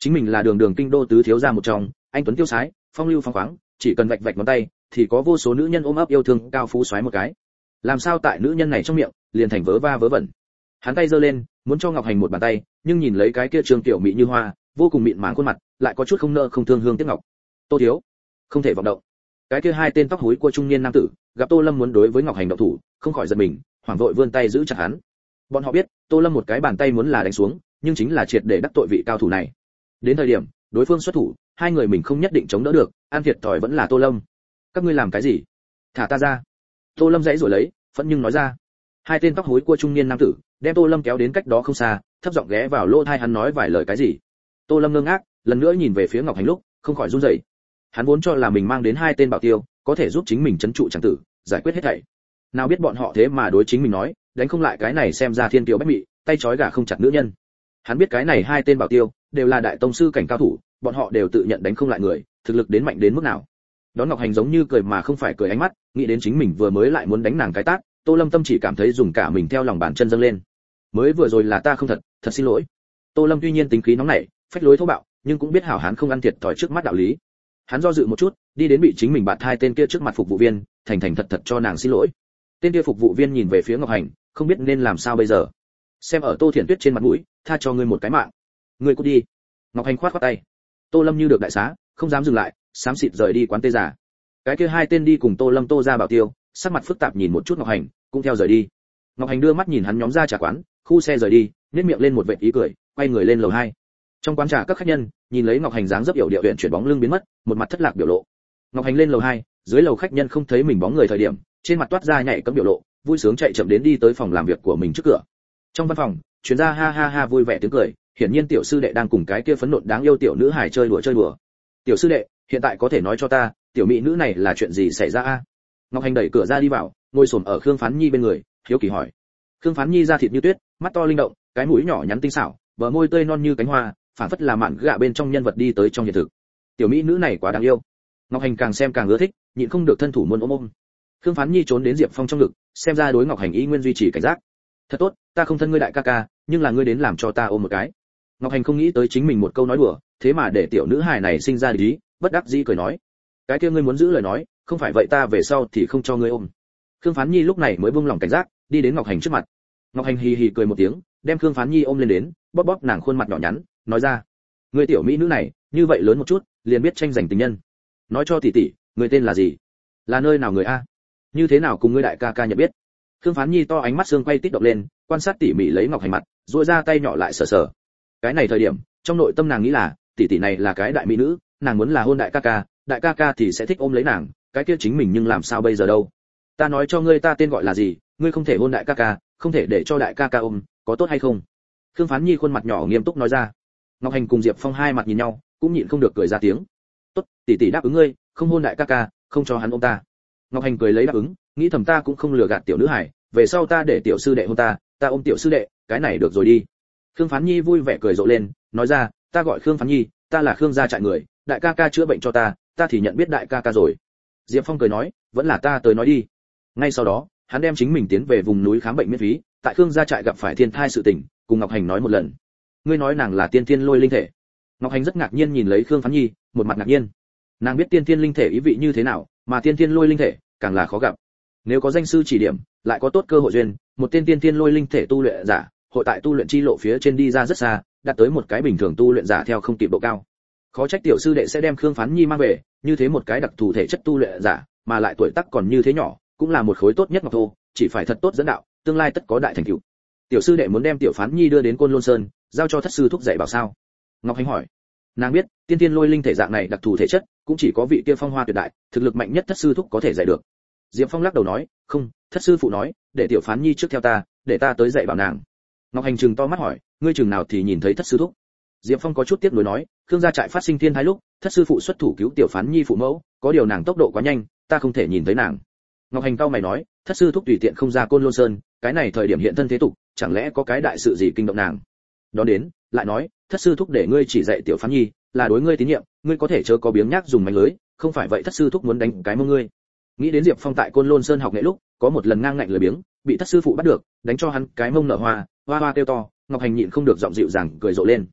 chính mình là đường đường kinh đô tứ thiếu gia một trong, anh tuấn tiêu sái, phong lưu phóng khoáng, chỉ cần vạch vạch ngón tay thì có vô số nữ nhân ôm ấp yêu thương cao phú xoáy một cái. Làm sao tại nữ nhân này trong miệng liền thành vớ va vớ vẩn. Hắn tay giơ lên muốn cho Ngọc Hành một bàn tay, nhưng nhìn lấy cái kia trường tiểu mỹ như hoa, vô cùng mịn màng khuôn mặt, lại có chút không nỡ không thương hương tiếc ngọc. Tô thiếu, không thể vọng động. Cái kia hai tên tóc húi của trung niên nam tử gặp Tô Lâm muốn đối với Ngọc Hành động thủ, không khỏi giật mình, hoảng vội vươn tay giữ chặt hắn. Bọn họ biết Tô Lâm một cái bàn tay muốn là đánh xuống, nhưng chính là triệt để đắc tội vị cao thủ này. Đến thời điểm đối phương xuất thủ, hai người mình không nhất định chống đỡ được, an thiệt thòi vẫn là Tô Lâm. Các ngươi làm cái gì? Thả ta ra. Tô Lâm dãy rồi lấy, phẫn nhưng nói ra. Hai tên tóc hối của trung niên nam tử đem Tô Lâm kéo đến cách đó không xa, thấp giọng ghé vào lỗ tai hắn nói vài lời cái gì. Tô Lâm ngơ ngác, lần nữa nhìn về phía Ngọc Hành lúc, không khỏi run rẩy. Hắn vốn cho là mình mang đến hai tên bảo tiêu, có thể giúp chính mình trấn trụ chẳng tử, giải quyết hết thảy. Nào biết bọn họ thế mà đối chính mình nói, đánh không lại cái này xem ra thiên kiều bách mị, tay trói gà không chặt nữ nhân. Hắn biết cái này hai tên bảo tiêu đều là đại tông sư cảnh cao thủ, bọn họ đều tự nhận đánh không lại người, thực lực đến mạnh đến mức nào. Đón Ngọc Hành giống như cười mà không phải cười ánh mắt, nghĩ đến chính mình vừa mới lại muốn đánh nàng cái tát, Tô Lâm tâm chỉ cảm thấy dùng cả mình theo lòng bàn chân dâng lên. Mới vừa rồi là ta không thật, thật xin lỗi. Tô Lâm tuy nhiên tính khí nóng nảy, phách lối thô bạo, nhưng cũng biết hảo hán không ăn thiệt thòi trước mắt đạo lý. Hắn do dự một chút, đi đến bị chính mình bạt hai tên kia trước mặt phục vụ viên, thành thành thật thật cho nàng xin lỗi. Tên kia phục vụ viên nhìn về phía Ngọc Hành, không biết nên làm sao bây giờ. Xem ở Tô Thiển Tuyết trên mặt mũi, tha cho ngươi một cái mạng. Ngươi cút đi. Ngọc Hành khoát khoát tay. Tô Lâm như được đại xá, không dám dừng lại, xám xịt rời đi quán tê giả. Cái kia hai tên đi cùng Tô Lâm Tô ra bảo tiêu, sắc mặt phức tạp nhìn một chút Ngọc Hành, cũng theo rời đi. Ngọc Hành đưa mắt nhìn hắn nhóm ra trà quán, khu xe rời đi, nhếch miệng lên một vệt ý cười, quay người lên lầu 2. Trong quán trà các khách nhân nhìn lấy Ngọc Hành dáng dấp yểu điệu huyện chuyển bóng lưng biến mất, một mặt thất lạc biểu lộ. Ngọc Hành lên lầu 2, dưới lầu khách nhân không thấy mình bóng người thời điểm, trên mặt toát ra nhảy cẫng biểu lộ, vui sướng chạy chậm đến đi tới phòng làm việc của mình trước cửa. Trong văn phòng, truyền ra ha ha ha vui vẻ tiếng cười, hiển nhiên tiểu sư đệ đang cùng cái kia phấn nộn đáng yêu tiểu nữ hài chơi đùa. Tiểu sư đệ, hiện tại có thể nói cho ta, tiểu mỹ nữ này là chuyện gì xảy ra a? Ngọc Hành đẩy cửa ra đi vào, ngồi xổm ở Khương Phán Nhi bên người, hiếu kỳ hỏi. Khương Phán Nhi da thịt như tuyết, mắt to linh động, cái mũi nhỏ nhắn tinh xảo, bờ môi tươi non như cánh hoa, phảng phất là mạn gạ bên trong nhân vật đi tới trong hiện thực. Tiểu mỹ nữ này quá đáng yêu. Ngọc Hành càng xem càng ưa thích, nhịn không được thân thủ muốn ôm. Khương Phán Nhi trốn đến Diệp Phong trong ngực, xem ra đối Ngọc Hành ý nguyên duy trì cảnh giác. Thật tốt, ta không thân ngươi đại ca ca, nhưng là ngươi đến làm cho ta ôm một cái. Ngọc Hành không nghĩ tới chính mình một câu nói đùa, thế mà để tiểu nữ hài này sinh ra ý, bất đắc dĩ cười nói. Cái kia ngươi muốn giữ lời nói, không phải vậy ta về sau thì không cho ngươi ôm. Khương Phán Nhi lúc này mới buông lỏng cảnh giác, đi đến Ngọc Hành trước mặt. Ngọc Hành hì hì cười một tiếng, đem Khương Phán Nhi ôm lên đến, bóp bóp nàng khuôn mặt nhỏ nhắn, nói ra: "Ngươi tiểu mỹ nữ này, như vậy lớn một chút, liền biết tranh giành tình nhân. Nói cho tỷ tỷ, ngươi tên là gì? Là nơi nào người a? Như thế nào cùng ngươi đại ca ca nhận biết?" Khương Phán Nhi to ánh mắt xương quay tít động lên, quan sát tỉ mỉ lấy Ngọc Hành mặt, duỗi ra tay nhỏ lại sờ sờ. Cái này thời điểm, trong nội tâm nàng nghĩ là, tỷ tỷ này là cái đại mỹ nữ, nàng muốn là hôn đại ca ca thì sẽ thích ôm lấy nàng, cái kia chính mình nhưng làm sao bây giờ đâu? Ta nói cho ngươi ta tên gọi là gì, ngươi không thể hôn đại ca ca, không thể để cho đại ca ca ôm, có tốt hay không? Khương Phán Nhi khuôn mặt nhỏ nghiêm túc nói ra. Ngọc Hành cùng Diệp Phong hai mặt nhìn nhau, cũng nhịn không được cười ra tiếng. Tốt, tỷ tỷ đáp ứng ngươi, không hôn đại ca ca, không cho hắn ôm ta. Ngọc Hành cười lấy đáp ứng, nghĩ thầm ta cũng không lừa gạt tiểu nữ hải, về sau ta để tiểu sư đệ hôn ta ôm tiểu sư đệ, cái này được rồi đi. Khương Phán Nhi vui vẻ cười rộ lên, nói ra, ta gọi Khương Phán Nhi, ta là Khương gia trại người, đại ca ca chữa bệnh cho ta thì nhận biết đại ca ca rồi. Diệp Phong cười nói, vẫn là ta tới nói đi. Ngay sau đó, hắn đem chính mình tiến về vùng núi khám bệnh miễn phí, tại Khương gia trại gặp phải thiên thai sự tình, cùng Ngọc Hành nói một lần. Ngươi nói nàng là tiên thiên lôi linh thể? Ngọc Hành rất ngạc nhiên nhìn lấy Khương Phán Nhi, một mặt ngạc nhiên. Nàng biết tiên thiên linh thể ý vị như thế nào, mà tiên thiên lôi linh thể càng là khó gặp. Nếu có danh sư chỉ điểm, lại có tốt cơ hội duyên, một tiên thiên lôi linh thể tu luyện giả, hội tại tu luyện chi lộ phía trên đi ra rất xa, đạt tới một cái bình thường tu luyện giả theo không kịp độ cao. Khó trách tiểu sư đệ sẽ đem Khương Phán Nhi mang về, như thế một cái đặc thù thể chất tu luyện giả, mà lại tuổi tác còn như thế nhỏ, cũng là một khối tốt nhất ngọc thô, chỉ phải thật tốt dẫn đạo, tương lai tất có đại thành tựu. Tiểu sư đệ muốn đem tiểu Phán Nhi đưa đến Côn Lôn Sơn, giao cho thất sư thúc dạy bảo sao? Ngọc Hành hỏi. Nàng biết, tiên thiên lôi linh thể dạng này đặc thù thể chất, cũng chỉ có vị kia phong hoa tuyệt đại, thực lực mạnh nhất thất sư thúc có thể dạy được. Diệp Phong lắc đầu nói, không, thất sư phụ nói, để tiểu Phán Nhi trước theo ta, để ta tới dạy bảo nàng. Ngọc Hành trừng to mắt hỏi, ngươi chừng nào thì nhìn thấy thất sư thúc? Diệp Phong có chút tiếc nuối nói, Khương gia trại phát sinh thiên thái lúc, thất sư phụ xuất thủ cứu tiểu Phán Nhi phụ mẫu, có điều nàng tốc độ quá nhanh, ta không thể nhìn thấy nàng. Ngọc Hành cau mày nói, thất sư thúc tùy tiện không ra Côn Lôn Sơn, cái này thời điểm hiện thân thế tục, chẳng lẽ có cái đại sự gì kinh động nàng? Đó đến, lại nói, thất sư thúc để ngươi chỉ dạy tiểu Phán Nhi, là đối ngươi tín nhiệm, ngươi có thể chớ có biếng nhác dùng mánh lưới, không phải vậy thất sư thúc muốn đánh cái mông ngươi. Nghĩ đến Diệp Phong tại Côn Lôn Sơn học nghệ lúc, có một lần ngang ngạnh lười biếng, bị thất sư phụ bắt được, đánh cho hắn cái mông nở hoa, hoa hoa kêu to, Ngọc Hành nhịn không được giọng dịu dàng cười rộ lên.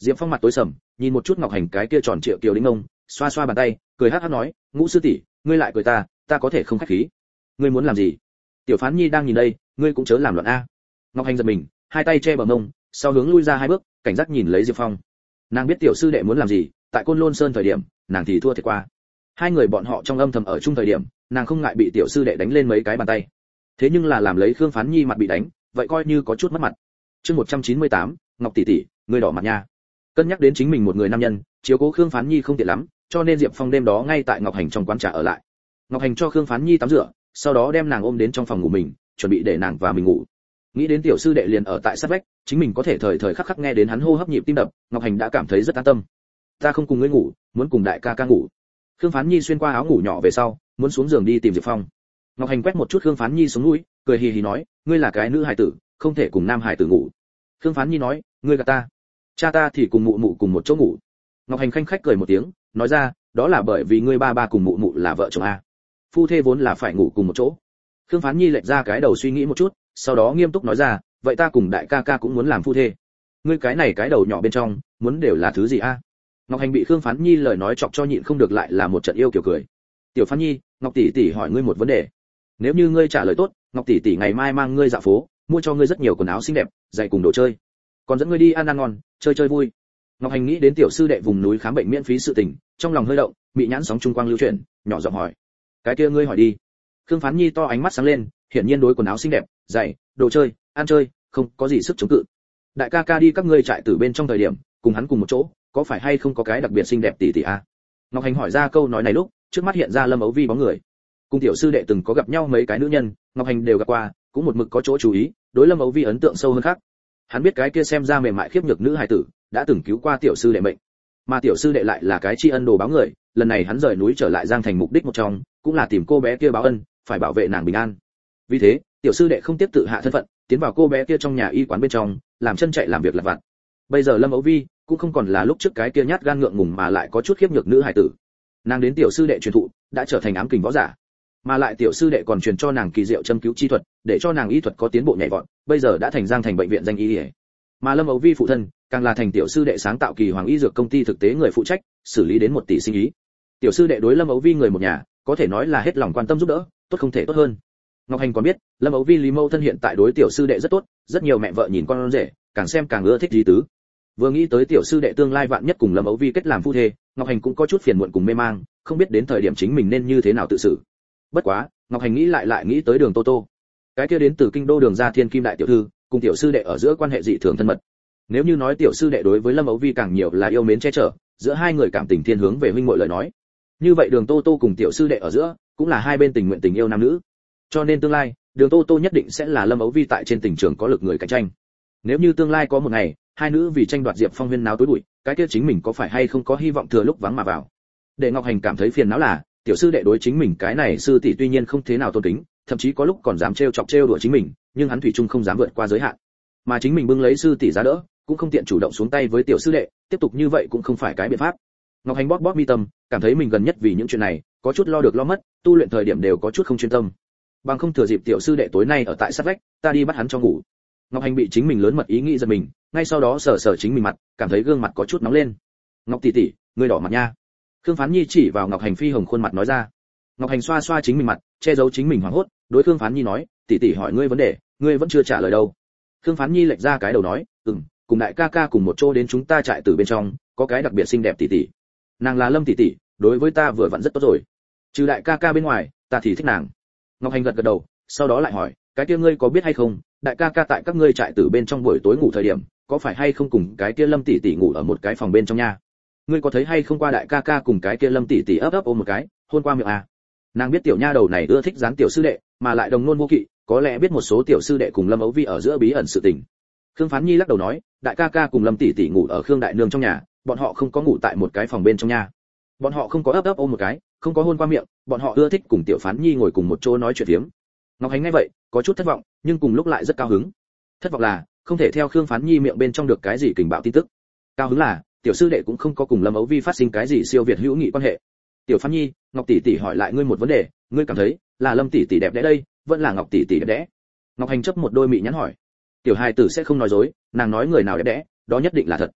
Diệp Phong mặt tối sầm, nhìn một chút Ngọc Hành cái kia tròn trịa kiều đĩnh ông, xoa xoa bàn tay, cười hắc hắc nói, Ngũ sư tỷ, ngươi lại cười ta có thể không khách khí. Ngươi muốn làm gì? Tiểu Phán Nhi đang nhìn đây, ngươi cũng chớ làm loạn a. Ngọc Hành giật mình, hai tay che bờ mông, sau hướng lui ra hai bước, cảnh giác nhìn lấy Diệp Phong. Nàng biết tiểu sư đệ muốn làm gì, tại Côn Lôn Sơn thời điểm, nàng thì thua thiệt qua. Hai người bọn họ trong âm thầm ở chung thời điểm, nàng không ngại bị tiểu sư đệ đánh lên mấy cái bàn tay. Thế nhưng là làm lấy Khương Phán Nhi mặt bị đánh, vậy coi như có chút mất mặt. Chương 198, Ngọc tỷ tỷ, ngươi đỏ mặt nha. Cân nhắc đến chính mình một người nam nhân, chiếu cố Khương Phán Nhi không tiện lắm, cho nên Diệp Phong đêm đó ngay tại Ngọc Hành trong quán trà ở lại. Ngọc Hành cho Khương Phán Nhi tắm rửa, sau đó đem nàng ôm đến trong phòng ngủ mình, chuẩn bị để nàng và mình ngủ. Nghĩ đến tiểu sư đệ liền ở tại sát vách, chính mình có thể thời thời khắc khắc nghe đến hắn hô hấp nhịp tim đập, Ngọc Hành đã cảm thấy rất an tâm. Ta không cùng ngươi ngủ, muốn cùng đại ca ca ngủ. Khương Phán Nhi xuyên qua áo ngủ nhỏ về sau, muốn xuống giường đi tìm Diệp Phong. Ngọc Hành quét một chút Khương Phán Nhi xuống mũi, cười hì hì nói, ngươi là cái nữ hài tử, không thể cùng nam hài tử ngủ. Khương Phán Nhi nói, ngươi gạt ta. Cha ta thì cùng mụ mụ cùng một chỗ ngủ. Ngọc Hành khanh khách cười một tiếng, nói ra, đó là bởi vì ngươi ba ba cùng mụ mụ là vợ chồng a. Phu thê vốn là phải ngủ cùng một chỗ. Khương Phán Nhi lệch ra cái đầu suy nghĩ một chút, sau đó nghiêm túc nói ra, vậy ta cùng đại ca ca cũng muốn làm phu thê. Ngươi cái này cái đầu nhỏ bên trong, muốn đều là thứ gì a? Ngọc Hành bị Khương Phán Nhi lời nói chọc cho nhịn không được lại là một trận yêu kiểu cười. Tiểu Phán Nhi, Ngọc tỷ tỷ hỏi ngươi một vấn đề. Nếu như ngươi trả lời tốt, Ngọc tỷ tỷ ngày mai mang ngươi dạo phố, mua cho ngươi rất nhiều quần áo xinh đẹp, giày cùng đồ chơi, còn dẫn ngươi đi ăn ăn ngon, chơi chơi vui. Ngọc Hành nghĩ đến tiểu sư đệ vùng núi khám bệnh miễn phí sự tình, trong lòng hơi động, bị nhãn sóng trung quang lưu chuyển, nhỏ giọng hỏi, cái kia ngươi hỏi đi. Khương Phán Nhi to ánh mắt sáng lên, hiển nhiên đối quần áo xinh đẹp, giày, đồ chơi, ăn chơi, không có gì sức chống cự. Đại ca ca đi các ngươi trại tử bên trong thời điểm, cùng hắn cùng một chỗ, có phải hay không có cái đặc biệt xinh đẹp tỷ tỷ a? Ngọc Hành hỏi ra câu nói này lúc, trước mắt hiện ra Lâm Ấu Vi bóng người. Cùng tiểu sư đệ từng có gặp nhau mấy cái nữ nhân, Ngọc Hành đều gặp qua, cũng một mực có chỗ chú ý, đối Lâm Ấu Vi ấn tượng sâu hơn khác. Hắn biết cái kia xem ra mềm mại khiếp nhược nữ hài tử, đã từng cứu qua tiểu sư đệ mệnh. Mà tiểu sư đệ lại là cái tri ân đồ báo người, lần này hắn rời núi trở lại Giang Thành mục đích một trong, cũng là tìm cô bé kia báo ân, phải bảo vệ nàng bình an. Vì thế, tiểu sư đệ không tiếp tự hạ thân phận, tiến vào cô bé kia trong nhà y quán bên trong, làm chân chạy làm việc lặt vặt. Bây giờ Lâm Ấu Vi cũng không còn là lúc trước cái kia nhát gan ngượng ngùng mà lại có chút khiếp nhược nữ hài tử. Nàng đến tiểu sư đệ truyền thụ, đã trở thành ám kình võ giả. Mà lại tiểu sư đệ còn truyền cho nàng kỳ diệu châm cứu chi thuật, để cho nàng y thuật có tiến bộ nhảy vọt, bây giờ đã thành Giang Thành bệnh viện danh y. Mà Lâm Ấu Vi phụ thân, càng là thành tiểu sư đệ sáng tạo Kỳ Hoàng Y Dược công ty thực tế người phụ trách, xử lý đến 1 tỷ sinh ý. Tiểu sư đệ đối Lâm Ấu Vi người một nhà, có thể nói là hết lòng quan tâm giúp đỡ, tốt không thể tốt hơn. Ngọc Hành còn biết, Lâm Ấu Vi Lý Mâu thân hiện tại đối tiểu sư đệ rất tốt, rất nhiều mẹ vợ nhìn con rể, càng xem càng ưa thích Lý Tứ. Vừa nghĩ tới tiểu sư đệ tương lai vạn nhất cùng Lâm Ấu Vi kết làm phu thê, Ngọc Hành cũng có chút phiền muộn cùng mê mang, không biết đến thời điểm chính mình nên như thế nào tự xử. Bất quá, Ngọc Hành nghĩ lại nghĩ tới Đường Tô Tô. Cái kia đến từ kinh đô Đường gia Thiên Kim đại tiểu thư, cùng tiểu sư đệ ở giữa quan hệ dị thường thân mật. Nếu như nói tiểu sư đệ đối với Lâm Ấu Vi càng nhiều là yêu mến che chở, giữa hai người cảm tình thiên hướng về huynh muội lời nói. Như vậy Đường Tô Tô cùng tiểu sư đệ ở giữa, cũng là hai bên tình nguyện tình yêu nam nữ. Cho nên tương lai, Đường Tô Tô nhất định sẽ là Lâm Ấu Vi tại trên tình trường có lực người cạnh tranh. Nếu như tương lai có một ngày, hai nữ vì tranh đoạt Diệp Phong huyên náo tối bụi, cái kia chính mình có phải hay không có hy vọng thừa lúc vắng mà vào. Để Ngọc Hành cảm thấy phiền não là, tiểu sư đệ đối chính mình cái này sư tỷ tuy nhiên không thế nào tôn kính, thậm chí có lúc còn dám trêu chọc trêu đùa chính mình, nhưng hắn thủy chung không dám vượt qua giới hạn. Mà chính mình bưng lấy sư tỷ giá đỡ, cũng không tiện chủ động xuống tay với tiểu sư đệ, tiếp tục như vậy cũng không phải cái biện pháp. Ngọc Hành bóp mi tâm, cảm thấy mình gần nhất vì những chuyện này, có chút lo được lo mất, tu luyện thời điểm đều có chút không chuyên tâm. Bằng không thừa dịp tiểu sư đệ tối nay ở tại sát vách, ta đi bắt hắn cho ngủ. Ngọc Hành bị chính mình lớn mật ý nghĩ giật mình, ngay sau đó sờ sờ chính mình mặt, cảm thấy gương mặt có chút nóng lên. Ngọc tỷ tỷ, ngươi đỏ mặt nha. Khương Phán Nhi chỉ vào Ngọc Hành phi hồng khuôn mặt nói ra. Ngọc Hành xoa xoa chính mình mặt, che giấu chính mình hoảng hốt, đối Khương Phán Nhi nói, tỷ tỷ hỏi ngươi vấn đề, ngươi vẫn chưa trả lời đâu. Khương Phán Nhi lệch ra cái đầu nói, cùng đại ca ca cùng một chỗ đến chúng ta trại tử bên trong, có cái đặc biệt xinh đẹp tỷ tỷ. Nàng là Lâm tỷ tỷ, đối với ta vừa vặn rất tốt rồi. Trừ đại ca ca bên ngoài, ta thì thích nàng. Ngọc Hành gật gật đầu, sau đó lại hỏi, cái kia ngươi có biết hay không, đại ca ca tại các ngươi trại tử bên trong buổi tối ngủ thời điểm, có phải hay không cùng cái kia Lâm tỷ tỷ ngủ ở một cái phòng bên trong nha? Ngươi có thấy hay không qua đại ca ca cùng cái kia Lâm tỷ tỷ ấp ấp ôm một cái, hôn qua miệng à? Nàng biết tiểu nha đầu này ưa thích dán tiểu sư đệ, mà lại đồng nôn vô kỵ, có lẽ biết một số tiểu sư đệ cùng Lâm Ấu Vi ở giữa bí ẩn sự tình. Khương Phán Nhi lắc đầu nói, đại ca ca cùng Lâm tỷ tỷ ngủ ở Khương đại nương trong nhà, bọn họ không có ngủ tại một cái phòng bên trong nhà. Bọn họ không có ấp ấp ôm một cái, không có hôn qua miệng, bọn họ ưa thích cùng tiểu Phán Nhi ngồi cùng một chỗ nói chuyện phiếm. Ngọc Hành nghe vậy, có chút thất vọng, nhưng cùng lúc lại rất cao hứng. Thất vọng là, không thể theo Khương Phán Nhi miệng bên trong được cái gì kình bạo tin tức. Cao hứng là, tiểu sư đệ cũng không có cùng Lâm Ấu Vi phát sinh cái gì siêu việt hữu nghị quan hệ. Tiểu Phán Nhi, Ngọc tỷ tỷ hỏi lại ngươi một vấn đề, ngươi cảm thấy là Lâm tỷ tỷ đẹp đẽ đây, vẫn là Ngọc tỷ tỷ đẹp đẽ? Ngọc Hành chấp một đôi mị nhắn hỏi. Tiểu hài tử sẽ không nói dối, nàng nói người nào đẹp đẽ, đó nhất định là thật.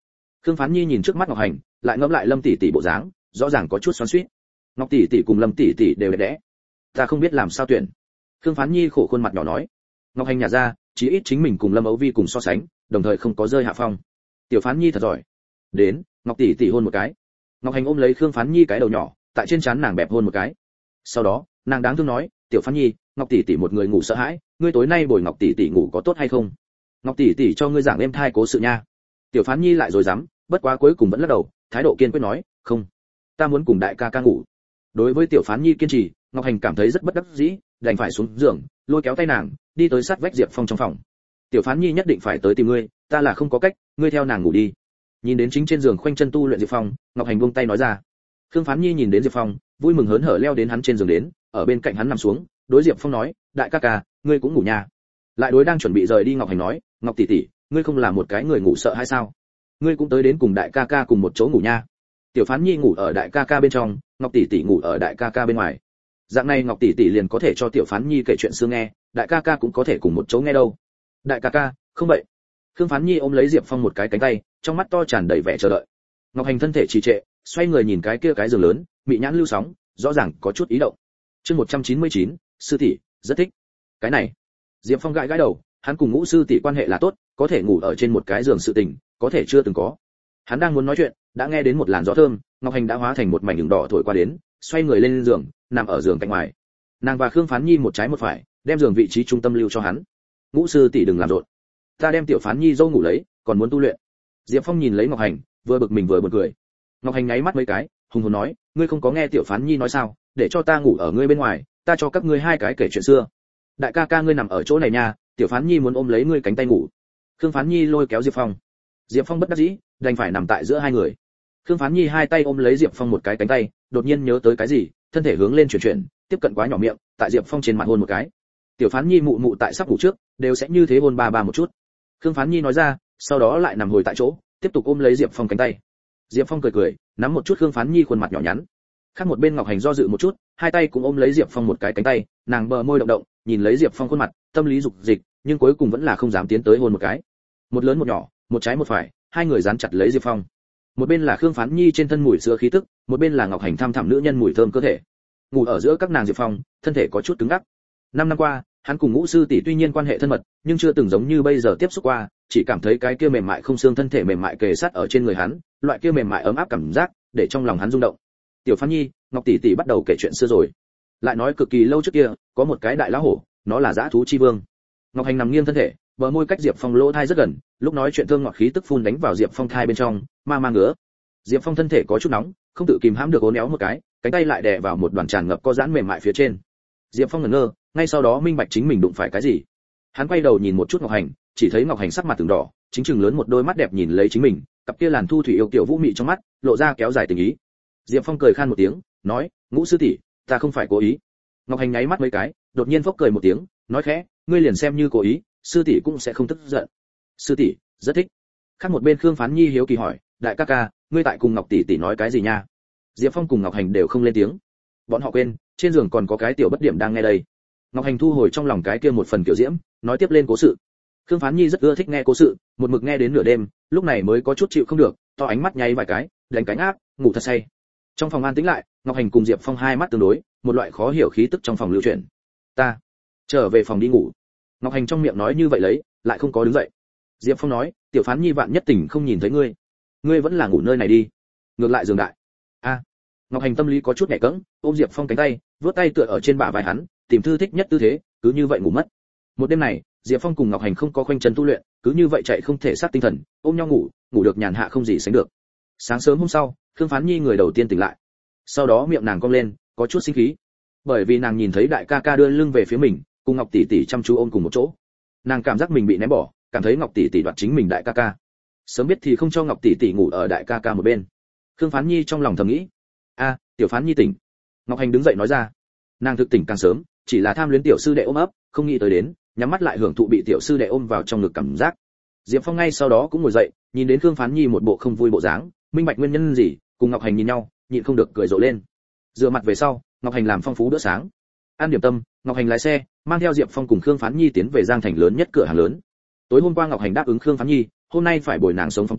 Khương Phán Nhi nhìn trước mắt Ngọc Hành, lại ngẫm lại Lâm tỷ tỷ bộ dáng, rõ ràng có chút xoắn xuýt. Ngọc tỷ tỷ cùng Lâm tỷ tỷ đều đẹp đẽ, ta không biết làm sao tuyển. Khương Phán Nhi khổ khuôn mặt nhỏ nói. Ngọc Hành nhà ra, chí ít chính mình cùng Lâm Âu Vi cùng so sánh, đồng thời không có rơi hạ phong. Tiểu Phán Nhi thật giỏi. Đến, Ngọc tỷ tỷ hôn một cái. Ngọc Hành ôm lấy Khương Phán Nhi cái đầu nhỏ, tại trên trán nàng bẹp hôn một cái. Sau đó, nàng đáng thương nói, tiểu Phán Nhi, Ngọc tỷ tỷ một người ngủ sợ hãi, ngươi tối nay bồi Ngọc tỷ tỷ ngủ có tốt hay không? Ngọc tỷ tỷ cho ngươi giảng êm thai cố sự nha. Tiểu Phán Nhi lại rồi dám, bất quá cuối cùng vẫn lắc đầu, thái độ kiên quyết nói, không, ta muốn cùng đại ca ca ngủ. Đối với Tiểu Phán Nhi kiên trì, Ngọc Hành cảm thấy rất bất đắc dĩ, đành phải xuống giường, lôi kéo tay nàng, đi tới sát vách Diệp Phong trong phòng. Tiểu Phán Nhi nhất định phải tới tìm ngươi, ta là không có cách, ngươi theo nàng ngủ đi. Nhìn đến chính trên giường khoanh chân tu luyện Diệp Phong, Ngọc Hành buông tay nói ra. Khương Phán Nhi nhìn đến Diệp Phong, vui mừng hớn hở leo đến hắn trên giường đến, ở bên cạnh hắn nằm xuống, đối Diệp Phong nói, đại ca ca, ngươi cũng ngủ nha. Lại đối đang chuẩn bị rời đi Ngọc Hành nói, Ngọc tỷ tỷ, ngươi không là một cái người ngủ sợ hay sao? Ngươi cũng tới đến cùng đại ca ca cùng một chỗ ngủ nha. Tiểu Phán Nhi ngủ ở đại ca ca bên trong, Ngọc tỷ tỷ ngủ ở đại ca ca bên ngoài. Dạng này Ngọc tỷ tỷ liền có thể cho Tiểu Phán Nhi kể chuyện xưa nghe, đại ca ca cũng có thể cùng một chỗ nghe đâu. Đại ca ca, không vậy. Khương Phán Nhi ôm lấy Diệp Phong một cái cánh tay, trong mắt to tràn đầy vẻ chờ đợi. Ngọc Hành thân thể trì trệ, xoay người nhìn cái kia cái giường lớn, mị nhãn lưu sóng, rõ ràng có chút ý động. Chương 199, sư tỷ, rất thích. Cái này. Diệp Phong gãi gãi đầu, hắn cùng Ngũ sư tỷ quan hệ là tốt, có thể ngủ ở trên một cái giường sự tình, có thể chưa từng có. Hắn đang muốn nói chuyện, đã nghe đến một làn gió thơm, Ngọc Hành đã hóa thành một mảnh ửng đỏ thổi qua đến, xoay người lên giường, nằm ở giường cạnh ngoài. Nàng và Khương Phán Nhi một trái một phải, đem giường vị trí trung tâm lưu cho hắn. Ngũ sư tỷ đừng làm rộn, ta đem Tiểu Phán Nhi dâu ngủ lấy, còn muốn tu luyện. Diệp Phong nhìn lấy Ngọc Hành, vừa bực mình vừa buồn cười. Ngọc Hành nháy mắt mấy cái, hùng hồn nói, ngươi không có nghe Tiểu Phán Nhi nói sao, để cho ta ngủ ở ngươi bên ngoài, ta cho các ngươi hai cái kể chuyện xưa. Đại ca ca ngươi nằm ở chỗ này nha, Tiểu Phán Nhi muốn ôm lấy ngươi cánh tay ngủ. Khương Phán Nhi lôi kéo Diệp Phong. Diệp Phong bất đắc dĩ, đành phải nằm tại giữa hai người. Khương Phán Nhi hai tay ôm lấy Diệp Phong một cái cánh tay, đột nhiên nhớ tới cái gì, thân thể hướng lên chuyển, tiếp cận quá nhỏ miệng, tại Diệp Phong trên mặt hôn một cái. Tiểu Phán Nhi mụ mụ tại sắp ngủ trước, đều sẽ như thế hôn ba một chút. Khương Phán Nhi nói ra, sau đó lại nằm hồi tại chỗ, tiếp tục ôm lấy Diệp Phong cánh tay. Diệp Phong cười, nắm một chút Khương Phán Nhi khuôn mặt nhỏ nhắn. Khác một bên Ngọc Hành do dự một chút, hai tay cũng ôm lấy Diệp Phong một cái cánh tay, nàng bờ môi động động, nhìn lấy Diệp Phong khuôn mặt, tâm lý dục dịch, nhưng cuối cùng vẫn là không dám tiến tới hôn một cái. Một lớn một nhỏ, một trái một phải, hai người dán chặt lấy Diệp Phong. Một bên là Khương Phán Nhi trên thân mùi sữa khí tức, một bên là Ngọc Hành thăm thẳm nữ nhân mùi thơm cơ thể. Ngủ ở giữa các nàng Diệp Phong, thân thể có chút cứng ngắc. 5 năm qua, hắn cùng Ngũ sư tỷ tuy nhiên quan hệ thân mật, nhưng chưa từng giống như bây giờ tiếp xúc qua, chỉ cảm thấy cái kia mềm mại không xương thân thể mềm mại kề sát ở trên người hắn, loại kia mềm mại ấm áp cảm giác, để trong lòng hắn rung động. Tiểu Phán Nhi, Ngọc tỷ tỷ bắt đầu kể chuyện xưa rồi. Lại nói cực kỳ lâu trước kia, có một cái đại lão hổ, nó là dã thú chi vương. Ngọc Hành nằm nghiêng thân thể, bờ môi cách Diệp Phong lỗ thai rất gần, lúc nói chuyện thương ngọt khí tức phun đánh vào Diệp Phong thai bên trong, ma ngứa. Diệp Phong thân thể có chút nóng, không tự kìm hãm được uốn éo một cái, cánh tay lại đè vào một đoàn tràn ngập có giãn mềm mại phía trên. Diệp Phong ngẩn ngơ, ngay sau đó minh bạch chính mình đụng phải cái gì. Hắn quay đầu nhìn một chút Ngọc Hành, chỉ thấy Ngọc Hành sắc mặt từng đỏ, chính chừng lớn một đôi mắt đẹp nhìn lấy chính mình, cặp kia làn thu thủy yêu kiểu vũ mị trong mắt, lộ ra kéo dài tình ý. Diệp Phong cười khan một tiếng, nói, Ngũ sư tỷ, ta không phải cố ý. Ngọc Hành nháy mắt mấy cái, đột nhiên phốc cười một tiếng, nói khẽ, ngươi liền xem như cố ý, sư tỷ cũng sẽ không tức giận. Sư tỷ, rất thích. Khác một bên Khương Phán Nhi hiếu kỳ hỏi, đại ca ca, ngươi tại cùng Ngọc tỷ tỷ nói cái gì nha? Diệp Phong cùng Ngọc Hành đều không lên tiếng. Bọn họ quên, trên giường còn có cái tiểu bất điểm đang nghe đây. Ngọc Hành thu hồi trong lòng cái kia một phần kiểu diễm, nói tiếp lên cố sự. Khương Phán Nhi rất ưa thích nghe cố sự, một mực nghe đến nửa đêm, lúc này mới có chút chịu không được, to ánh mắt nháy vài cái, đánh cánh áp, ngủ thật say. Trong phòng an tĩnh lại, Ngọc Hành cùng Diệp Phong hai mắt tương đối, một loại khó hiểu khí tức trong phòng lưu chuyển. Ta trở về phòng đi ngủ. Ngọc Hành trong miệng nói như vậy lấy, lại không có đứng dậy. Diệp Phong nói, tiểu Phán Nhi vạn nhất tỉnh không nhìn thấy ngươi, ngươi vẫn là ngủ nơi này đi. Ngược lại giường đại. A. Ngọc Hành tâm lý có chút nhẹ cẫng, ôm Diệp Phong cánh tay, vớt tay tựa ở trên bả vai hắn, tìm thư thích nhất tư thế, cứ như vậy ngủ mất. Một đêm này, Diệp Phong cùng Ngọc Hành không có khoanh chân tu luyện, cứ như vậy chạy không thể sát tinh thần, ôm nhau ngủ, ngủ được nhàn hạ không gì sánh được. Sáng sớm hôm sau, Khương Phán Nhi người đầu tiên tỉnh lại. Sau đó miệng nàng cong lên, có chút sinh khí, bởi vì nàng nhìn thấy đại ca ca đưa lưng về phía mình, cùng Ngọc tỷ tỷ chăm chú ôm cùng một chỗ. Nàng cảm giác mình bị ném bỏ, cảm thấy Ngọc tỷ tỷ đoạt chính mình đại ca ca. Sớm biết thì không cho Ngọc tỷ tỷ ngủ ở đại ca ca một bên. Khương Phán Nhi trong lòng thầm nghĩ, a, tiểu Phán Nhi tỉnh. Ngọc Hành đứng dậy nói ra, nàng thực tỉnh càng sớm, chỉ là tham luyến tiểu sư đệ ôm ấp, không nghĩ tới đến, nhắm mắt lại hưởng thụ bị tiểu sư đệ ôm vào trong ngực cảm giác. Diệp Phong ngay sau đó cũng ngồi dậy, nhìn đến Khương Phán Nhi một bộ không vui bộ dáng, minh bạch nguyên nhân gì, cùng Ngọc Hành nhìn nhau, nhịn không được cười rộ lên. Rửa mặt về sau, Ngọc Hành làm phong phú bữa sáng. Ăn điểm tâm, Ngọc Hành lái xe, mang theo Diệp Phong cùng Khương Phán Nhi tiến về Giang Thành lớn nhất cửa hàng lớn. Tối hôm qua Ngọc Hành đáp ứng Khương Phán Nhi, hôm nay phải bồi nàng sống phong túng,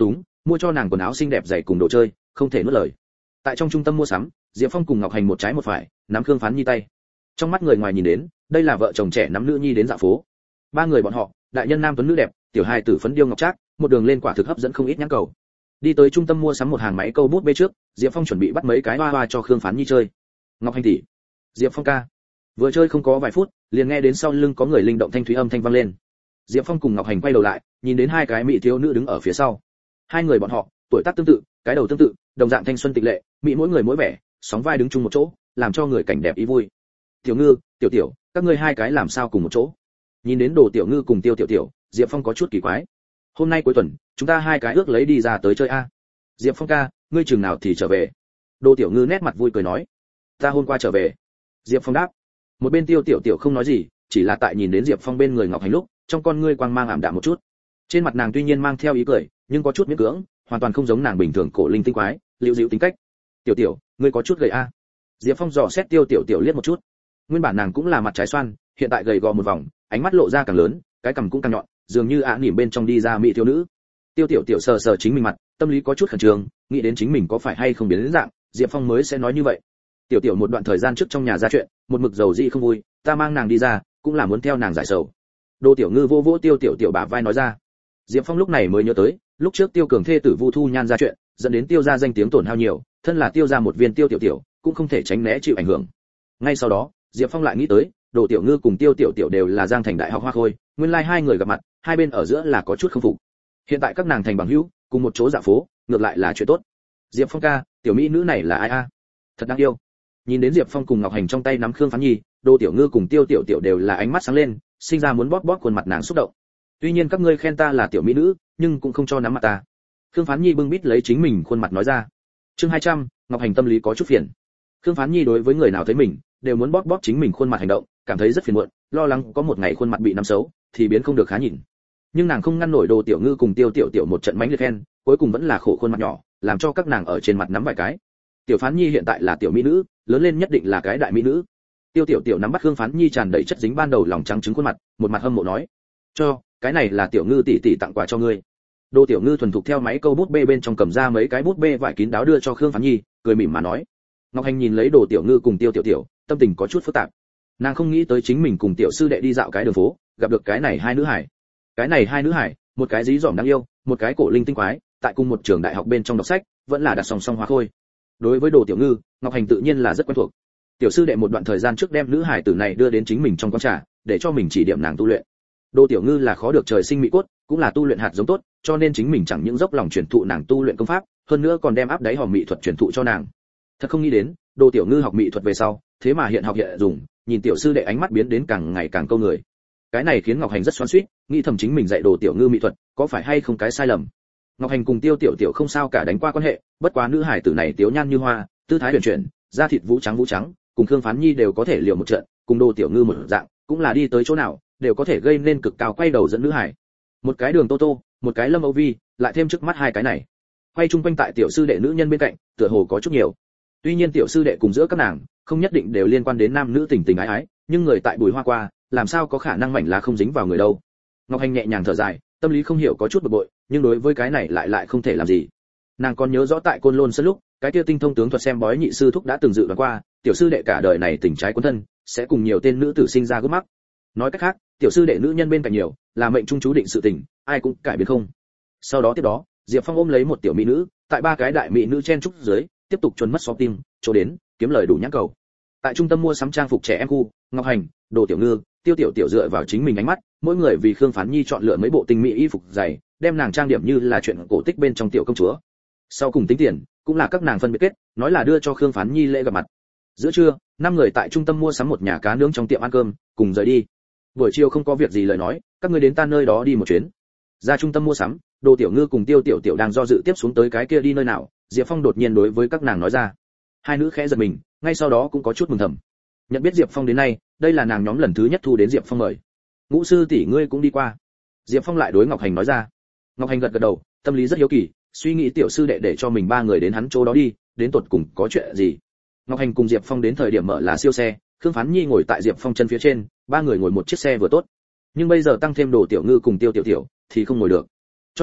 mua cho nàng quần áo xinh đẹp giày cùng đồ chơi, không thể nuốt lời. Tại trong trung tâm mua sắm, Diệp Phong cùng Ngọc Hành một trái một phải, nắm Khương Phán Nhi tay. Trong mắt người ngoài nhìn đến, đây là vợ chồng trẻ nắm nữ nhi đến dạo phố. Ba người bọn họ, đại nhân nam tuấn nữ đẹp, tiểu hài tử phấn điêu ngọc trác, một đường lên quả thực hấp dẫn không ít nhãn cầu. Đi tới trung tâm mua sắm một hàng máy câu bút bê trước, Diệp Phong chuẩn bị bắt mấy cái hoa hoa cho Khương Phán Nhi chơi. Ngọc Hành tỷ, Diệp Phong ca. Vừa chơi không có vài phút, liền nghe đến sau lưng có người linh động thanh thúy âm thanh vang lên. Diệp Phong cùng Ngọc Hành quay đầu lại, nhìn đến hai cái mỹ thiếu nữ đứng ở phía sau. Hai người bọn họ, tuổi tác tương tự, cái đầu tương tự, đồng dạng thanh xuân tịch lệ, mỹ mỗi người mỗi vẻ, sóng vai đứng chung một chỗ, làm cho người cảnh đẹp ý vui. Tiểu Ngư, Tiểu Tiểu, các ngươi hai cái làm sao cùng một chỗ? Nhìn đến Đồ Tiểu Ngư cùng Tiêu Tiểu Tiểu, Diệp Phong có chút kỳ quái. Hôm nay cuối tuần, chúng ta hai cái ước lấy đi ra tới chơi a. Diệp Phong ca, ngươi chừng nào thì trở về? Đồ Tiểu Ngư nét mặt vui cười nói. Ta hôm qua trở về. Diệp Phong đáp. Một bên Tiêu Tiểu Tiểu không nói gì, chỉ là tại nhìn đến Diệp Phong bên người Ngọc Hành lúc, trong con ngươi quang mang ảm đạm một chút. Trên mặt nàng tuy nhiên mang theo ý cười, nhưng có chút miễn cưỡng, hoàn toàn không giống nàng bình thường cổ linh tinh quái, liễu diễu tính cách. Tiểu Tiểu, ngươi có chút gầy a. Diệp Phong dò xét Tiêu Tiểu Tiểu liếc một chút. Nguyên bản nàng cũng là mặt trái xoan, hiện tại gầy gò một vòng, ánh mắt lộ ra càng lớn, cái cằm cũng càng nhọn, dường như nỉm bên trong đi ra mỹ thiếu nữ. Tiêu Tiểu Tiểu sờ sờ chính mình mặt, tâm lý có chút khẩn trương, nghĩ đến chính mình có phải hay không biến đến dạng, Diệp Phong mới sẽ nói như vậy. Tiểu Tiểu một đoạn thời gian trước trong nhà ra chuyện, một mực dầu dị không vui, ta mang nàng đi ra, cũng là muốn theo nàng giải sầu. Đồ Tiểu Ngư vô vô Tiêu Tiểu Tiểu bả vai nói ra. Diệp Phong lúc này mới nhớ tới, lúc trước Tiêu Cường thê tử Vu Thu Nhan ra chuyện, dẫn đến Tiêu gia danh tiếng tổn hao nhiều, thân là Tiêu gia một viên Tiêu Tiểu Tiểu, cũng không thể tránh né chịu ảnh hưởng. Ngay sau đó, Diệp Phong lại nghĩ tới, Đồ Tiểu Ngư cùng Tiêu Tiểu Tiểu đều là Giang Thành đại học hoa khôi, nguyên lai hai người gặp mặt, hai bên ở giữa là có chút không phục. Hiện tại các nàng thành bằng hữu, cùng một chỗ dạo phố, ngược lại là chuyện tốt. Diệp Phong ca, tiểu mỹ nữ này là ai a? Thật đáng yêu. Nhìn đến Diệp Phong cùng Ngọc Hành trong tay nắm Khương Phán Nhi, Đồ Tiểu Ngư cùng Tiêu Tiểu Tiểu đều là ánh mắt sáng lên, sinh ra muốn bóp bóp khuôn mặt nàng xúc động. Tuy nhiên các ngươi khen ta là tiểu mỹ nữ, nhưng cũng không cho nắm mặt ta. Khương Phán Nhi bưng bít lấy chính mình khuôn mặt nói ra. Chương 200, Ngọc Hành tâm lý có chút phiền. Khương Phán Nhi đối với người nào thấy mình, đều muốn bóp bóp chính mình khuôn mặt hành động, cảm thấy rất phiền muộn, lo lắng có một ngày khuôn mặt bị nắm xấu, thì biến không được khá nhìn. Nhưng nàng không ngăn nổi Đồ Tiểu Ngư cùng Tiêu Tiểu Tiểu một trận mánh liệt khen, cuối cùng vẫn là khổ khuôn mặt nhỏ, làm cho các nàng ở trên mặt nắm vài cái. Tiểu Phán Nhi hiện tại là tiểu mỹ nữ, lớn lên nhất định là cái đại mỹ nữ. Tiêu Tiểu Tiểu nắm bắt Khương Phán Nhi tràn đầy chất dính ban đầu lòng trắng trứng khuôn mặt, một mặt hâm mộ nói: "Cho, cái này là Tiểu Ngư tỷ tỷ tặng quà cho ngươi." Đồ Tiểu Ngư thuần thục theo máy câu bút bê bên trong cầm ra mấy cái bút bê vải kín đáo đưa cho Khương Phán Nhi, cười mỉm mà nói. Ngọc Hành nhìn lấy Đồ Tiểu Ngư cùng Tiêu Tiểu Tiểu, tâm tình có chút phức tạp. Nàng không nghĩ tới chính mình cùng tiểu sư đệ đi dạo cái đường phố, gặp được cái này hai nữ hải. Cái này hai nữ hải, một cái dí dỏm đáng yêu, một cái cổ linh tinh quái, tại cùng một trường đại học bên trong đọc sách, vẫn là đặt song song hóa khôi. Đối với Đồ Tiểu Ngư, Ngọc Hành tự nhiên là rất quen thuộc. Tiểu sư đệ một đoạn thời gian trước đem nữ hải tử này đưa đến chính mình trong quán trà, để cho mình chỉ điểm nàng tu luyện. Đồ Tiểu Ngư là khó được trời sinh mỹ cốt, cũng là tu luyện hạt giống tốt, cho nên chính mình chẳng những dốc lòng truyền thụ nàng tu luyện công pháp, hơn nữa còn đem áp đáy hòm mỹ thuật truyền thụ cho nàng. Thật không nghĩ đến, Đồ Tiểu Ngư học mỹ thuật về sau, thế mà hiện học hiện dùng, nhìn tiểu sư đệ ánh mắt biến đến càng ngày càng câu người. Cái này khiến Ngọc Hành rất xoắn xuýt, nghĩ thầm chính mình dạy Đồ Tiểu Ngư mỹ thuật, có phải hay không cái sai lầm. Ngọc Hành cùng Tiêu Tiểu Tiểu không sao cả đánh qua quan hệ, bất quá nữ hải tử này tiểu nhan như hoa, tư thái huyền chuyển, da thịt vũ trắng, cùng Khương Phán Nhi đều có thể liều một trận, cùng Đồ Tiểu Ngư một dạng, cũng là đi tới chỗ nào, đều có thể gây nên cực cao quay đầu dẫn nữ hải. Một cái Đường Tô Tô, một cái Lâm Âu Vi, lại thêm trước mắt hai cái này. Quay chung quanh tại tiểu sư đệ nữ nhân bên cạnh, tựa hồ có chút nhiều. Tuy nhiên tiểu sư đệ cùng giữa các nàng, không nhất định đều liên quan đến nam nữ tình tình ái ái, nhưng người tại Bùi Hoa qua, làm sao có khả năng mảnh lá không dính vào người đâu. Ngọc Hành nhẹ nhàng thở dài, tâm lý không hiểu có chút bực bội, nhưng đối với cái này lại không thể làm gì. Nàng còn nhớ rõ tại Côn Lôn sân lúc, cái kia tinh thông tướng thuật xem bói nhị sư thúc đã từng dự đoán qua, tiểu sư đệ cả đời này tình trái cuốn thân, sẽ cùng nhiều tên nữ tử sinh ra gốc mắc. Nói cách khác, tiểu sư đệ nữ nhân bên cạnh nhiều, là mệnh trung chú định sự tình, ai cũng cải biến không. Sau đó tiếp đó, Diệp Phong ôm lấy một tiểu mỹ nữ, tại ba cái đại mỹ nữ chen trúc dưới, tiếp tục chuẩn mất shopping, chỗ đến, kiếm lời đủ nhãn cầu. Tại trung tâm mua sắm trang phục trẻ em khu, Ngọc Hành, Đồ Tiểu Ngư, Tiêu Tiểu Tiểu dựa vào chính mình ánh mắt, mỗi người vì Khương Phán Nhi chọn lựa mấy bộ tinh mỹ y phục dày, đem nàng trang điểm như là chuyện cổ tích bên trong tiểu công chúa. Sau cùng tính tiền, cũng là các nàng phân biệt kết, nói là đưa cho Khương Phán Nhi lễ gặp mặt. Giữa trưa, năm người tại trung tâm mua sắm một nhà cá nướng trong tiệm ăn cơm, cùng rời đi. Buổi chiều không có việc gì lời nói, các ngươi đến ta nơi đó đi một chuyến. Ra trung tâm mua sắm, Đồ Tiểu Ngư cùng Tiêu Tiểu Tiểu đang do dự tiếp xuống tới cái kia đi nơi nào, Diệp Phong đột nhiên đối với các nàng nói ra. Hai nữ khẽ giật mình, ngay sau đó cũng có chút mừng thầm. Nhận biết Diệp Phong đến nay, đây là nàng nhóm lần thứ nhất thu đến Diệp Phong mời. Ngũ sư tỷ ngươi cũng đi qua. Diệp Phong lại đối Ngọc Hành nói ra. Ngọc Hành gật gật đầu, tâm lý rất hiếu kỳ, suy nghĩ tiểu sư đệ để cho mình ba người đến hắn chỗ đó đi, đến tột cùng có chuyện gì. Ngọc Hành cùng Diệp Phong đến thời điểm mở là siêu xe, Khương Phán Nhi ngồi tại Diệp Phong chân phía trên, ba người ngồi một chiếc xe vừa tốt. Nhưng bây giờ tăng thêm Đồ Tiểu Ngư cùng Tiêu Tiểu Tiểu thì không ngồi được. Cho nên,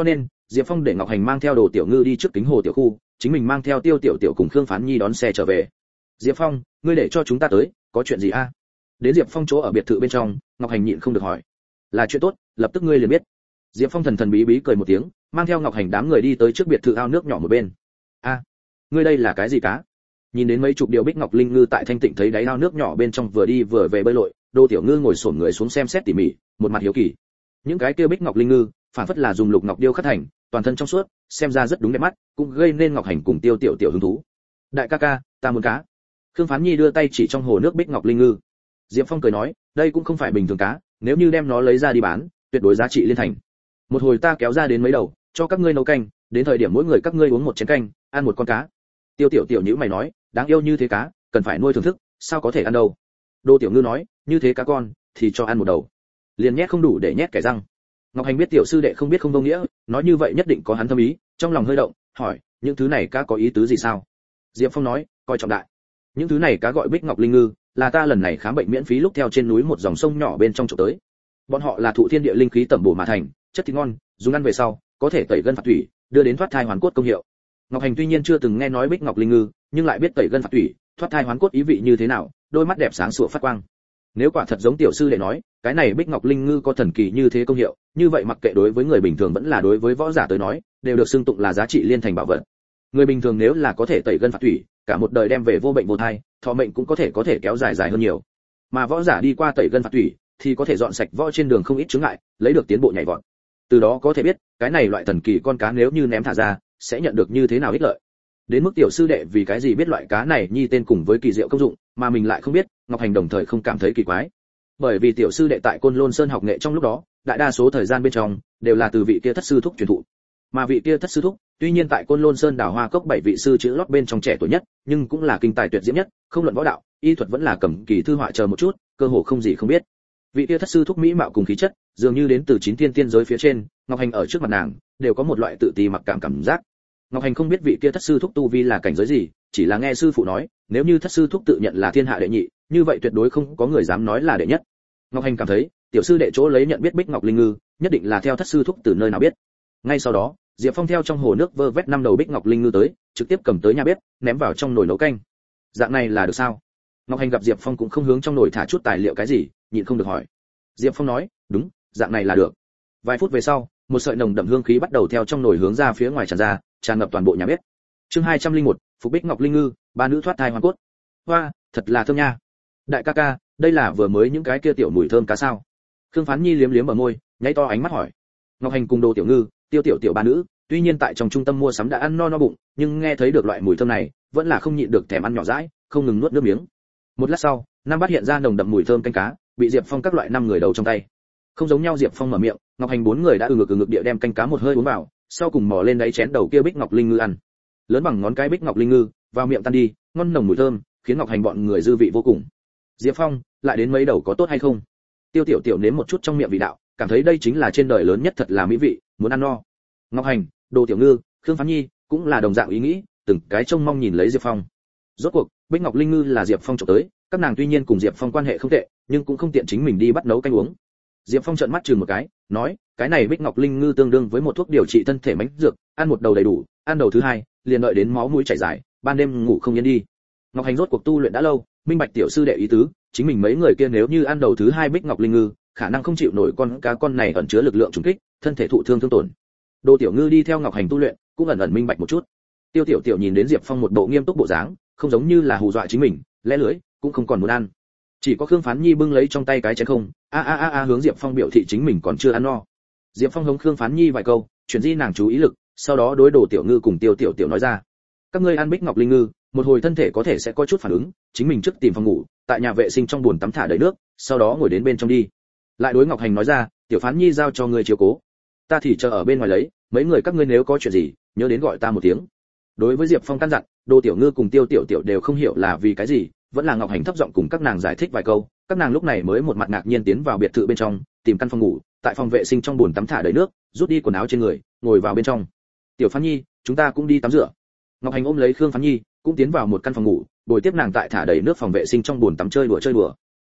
Diệp Phong để Ngọc Hành mang theo Đồ Tiểu Ngư đi trước kính hồ tiểu khu, chính mình mang theo Tiêu Tiểu Tiểu cùng Khương Phán Nhi đón xe trở về. Diệp Phong, ngươi để cho chúng ta tới, có chuyện gì a? Đến Diệp Phong chỗ ở biệt thự bên trong, Ngọc Hành nhịn không được hỏi. Là chuyện tốt, lập tức ngươi liền biết. Diệp Phong thần thần bí bí cười một tiếng, mang theo Ngọc Hành đám người đi tới trước biệt thự ao nước nhỏ một bên. A, ngươi đây là cái gì cá? Nhìn đến mấy chục điều bích ngọc linh ngư tại thanh tịnh thấy đáy ao nước nhỏ bên trong vừa đi vừa về bơi lội, Đô Tiểu Ngư ngồi xổm người xuống xem xét tỉ mỉ, một mặt hiếu kỳ. Những cái kia bích ngọc linh ngư, phản phất là dùng lục ngọc điêu khắc thành, toàn thân trong suốt, xem ra rất đúng đẹp mắt, cũng gây nên Ngọc Hành cùng Tiêu Tiểu Tiểu hứng thú. Đại ca ca, ta muốn cá. Khương Phán Nhi đưa tay chỉ trong hồ nước bích ngọc linh ngư. Diệp Phong cười nói, đây cũng không phải bình thường cá, nếu như đem nó lấy ra đi bán, tuyệt đối giá trị liên thành. Một hồi ta kéo ra đến mấy đầu, cho các ngươi nấu canh, đến thời điểm mỗi người các ngươi uống một chén canh, ăn một con cá. Tiêu Tiểu Tiểu nhíu mày nói, đáng yêu như thế cá, cần phải nuôi thưởng thức, sao có thể ăn đâu. Đô Tiểu Ngư nói, như thế cá con, thì cho ăn một đầu. Liền nhét không đủ để nhét kẻ răng. Ngọc Hành biết tiểu sư đệ không biết không vô nghĩa, nói như vậy nhất định có hắn thâm ý, trong lòng hơi động, hỏi, những thứ này cá có ý tứ gì sao? Diệp Phong nói, coi trọng đại. Những thứ này cá gọi bích ngọc linh ngư, là ta lần này khám bệnh miễn phí lúc theo trên núi một dòng sông nhỏ bên trong trộm tới. Bọn họ là thụ thiên địa linh khí tẩm bổ mà thành, chất thịt ngon, dùng ăn về sau, có thể tẩy gân phạt thủy, đưa đến thoát thai hoàn cốt công hiệu. Ngọc Hành tuy nhiên chưa từng nghe nói bích ngọc linh ngư, nhưng lại biết tẩy gân phạt thủy, thoát thai hoàn cốt ý vị như thế nào, đôi mắt đẹp sáng sủa phát quang. Nếu quả thật giống tiểu sư đệ nói, cái này bích ngọc linh ngư có thần kỳ như thế công hiệu, như vậy mặc kệ đối với người bình thường vẫn là đối với võ giả tới nói, đều được xưng tụng là giá trị liên thành bảo vật. Người bình thường nếu là có thể tẩy gân phạt thủy, cả một đời đem về vô bệnh vô thai, thọ mệnh cũng có thể kéo dài hơn nhiều. Mà võ giả đi qua tẩy gân phạt thủy, thì có thể dọn sạch võ trên đường không ít chướng ngại, lấy được tiến bộ nhảy vọt. Từ đó có thể biết, cái này loại thần kỳ con cá nếu như ném thả ra, sẽ nhận được như thế nào ích lợi. Đến mức tiểu sư đệ vì cái gì biết loại cá này nhi tên cùng với kỳ diệu công dụng, mà mình lại không biết, Ngọc Hành đồng thời không cảm thấy kỳ quái. Bởi vì tiểu sư đệ tại Côn Lôn Sơn học nghệ trong lúc đó, đại đa số thời gian bên trong đều là từ vị kia thất sư thúc truyền thụ. Mà vị kia thất sư thúc, tuy nhiên tại Côn Lôn Sơn đào hoa cốc 7 vị sư chữ lót bên trong trẻ tuổi nhất, nhưng cũng là kinh tài tuyệt diễm nhất, không luận võ đạo, y thuật vẫn là cầm kỳ thư họa chờ một chút, cơ hồ không gì không biết. Vị kia thất sư thúc mỹ mạo cùng khí chất, dường như đến từ chín thiên tiên giới phía trên, Ngọc Hành ở trước mặt nàng, đều có một loại tự ti mặc cảm giác. Ngọc Hành không biết vị kia thất sư thúc tu vi là cảnh giới gì, chỉ là nghe sư phụ nói, nếu như thất sư thúc tự nhận là thiên hạ đệ nhị, như vậy tuyệt đối không có người dám nói là đệ nhất. Ngọc Hành cảm thấy, tiểu sư đệ chỗ lấy nhận biết bích ngọc linh ngư, nhất định là theo thất sư thúc từ nơi nào biết. Ngay sau đó, Diệp Phong theo trong hồ nước vơ vét 5 đầu bích ngọc linh ngư tới, trực tiếp cầm tới nhà bếp, ném vào trong nồi nấu canh. Dạng này là được sao? Ngọc Hành gặp Diệp Phong cũng không hướng trong nồi thả chút tài liệu cái gì, nhịn không được hỏi. Diệp Phong nói, đúng, dạng này là được. Vài phút về sau, một sợi nồng đậm hương khí bắt đầu theo trong nồi hướng ra phía ngoài tràn ra, tràn ngập toàn bộ nhà bếp. Chương 201, Phục Bích Ngọc Linh Ngư, ba nữ thoát thai hoàn cốt. Hoa, thật là thơm nha. Đại ca ca, đây là vừa mới những cái kia tiểu mùi thơm cá sao? Khương Phán Nhi liếm liếm bờ môi, nháy to ánh mắt hỏi. Ngọc Hành cùng Đồ Tiểu Ngư, Tiêu Tiểu Tiểu ba nữ, tuy nhiên tại trong trung tâm mua sắm đã ăn no bụng, nhưng nghe thấy được loại mùi thơm này, vẫn là không nhịn được thèm ăn nhỏ dãi, không ngừng nuốt nước miếng. Một lát sau, năm bát hiện ra nồng đậm mùi thơm canh cá, bị Diệp Phong các loại 5 người đầu trong tay. Không giống nhau, Diệp Phong mở miệng, Ngọc Hành 4 người đã ngực địa đem canh cá một hơi uống vào, sau cùng mò lên đáy chén đầu kia bích ngọc linh ngư ăn. Lớn bằng ngón cái bích ngọc linh ngư, vào miệng tan đi, ngon nồng mùi thơm, khiến Ngọc Hành bọn người dư vị vô cùng. Diệp Phong, lại đến mấy đầu có tốt hay không? Tiêu Tiểu Tiểu nếm một chút trong miệng vị đạo, cảm thấy đây chính là trên đời lớn nhất, thật là mỹ vị, muốn ăn no. Ngọc Hành, Đồ Tiểu Ngư, Khương Phán Nhi cũng là đồng dạng ý nghĩ, từng cái trông mong nhìn lấy Diệp Phong. Rốt cuộc, bích ngọc linh ngư là Diệp Phong trộm tới, các nàng tuy nhiên cùng Diệp Phong quan hệ không tệ, nhưng cũng không tiện chính mình đi bắt nấu canh uống. Diệp Phong trợn mắt chừng một cái, nói, cái này bích ngọc linh ngư tương đương với một thuốc điều trị thân thể mãnh dược, ăn một đầu đầy đủ, ăn đầu thứ hai, liền đợi đến máu mũi chảy dài, ban đêm ngủ không yên đi. Ngọc Hành rốt cuộc tu luyện đã lâu, minh bạch tiểu sư đệ ý tứ, chính mình mấy người kia nếu như ăn đầu thứ hai bích ngọc linh ngư, khả năng không chịu nổi con cá con này ẩn chứa lực lượng trùng kích, thân thể thụ thương tổn. Đồ Tiểu Ngư đi theo Ngọc Hành tu luyện, cũng ẩn minh bạch một chút. Tiêu Tiểu Tiểu nhìn đến Diệp Phong một bộ nghiêm túc bộ dáng, không giống như là hù dọa chính mình, lẽ lưỡi cũng không còn muốn ăn. Chỉ có Khương Phán Nhi bưng lấy trong tay cái chén không, hướng Diệp Phong biểu thị chính mình còn chưa ăn no. Diệp Phong hống Khương Phán Nhi vài câu, chuyển di nàng chú ý lực, sau đó đối Đồ Tiểu Ngư cùng Tiêu Tiểu Tiểu nói ra: các ngươi ăn bích ngọc linh ngư, một hồi thân thể có thể sẽ có chút phản ứng, chính mình trước tìm phòng ngủ, tại nhà vệ sinh trong bồn tắm thả đầy nước, sau đó ngồi đến bên trong đi. Lại đối Ngọc Hành nói ra: Tiểu Phán Nhi giao cho ngươi chiếu cố, ta thì chờ ở bên ngoài lấy, mấy người các ngươi nếu có chuyện gì, nhớ đến gọi ta một tiếng. Đối với Diệp Phong căn dặn, Đồ Tiểu Ngư cùng Tiêu Tiểu Tiểu đều không hiểu là vì cái gì, vẫn là Ngọc Hành thấp giọng cùng các nàng giải thích vài câu, các nàng lúc này mới một mặt ngạc nhiên tiến vào biệt thự bên trong, tìm căn phòng ngủ, tại phòng vệ sinh trong bồn tắm thả đầy nước, rút đi quần áo trên người, ngồi vào bên trong. Tiểu Phán Nhi, chúng ta cũng đi tắm rửa. Ngọc Hành ôm lấy Khương Phán Nhi, cũng tiến vào một căn phòng ngủ, bồi tiếp nàng tại thả đầy nước phòng vệ sinh trong bồn tắm chơi đùa.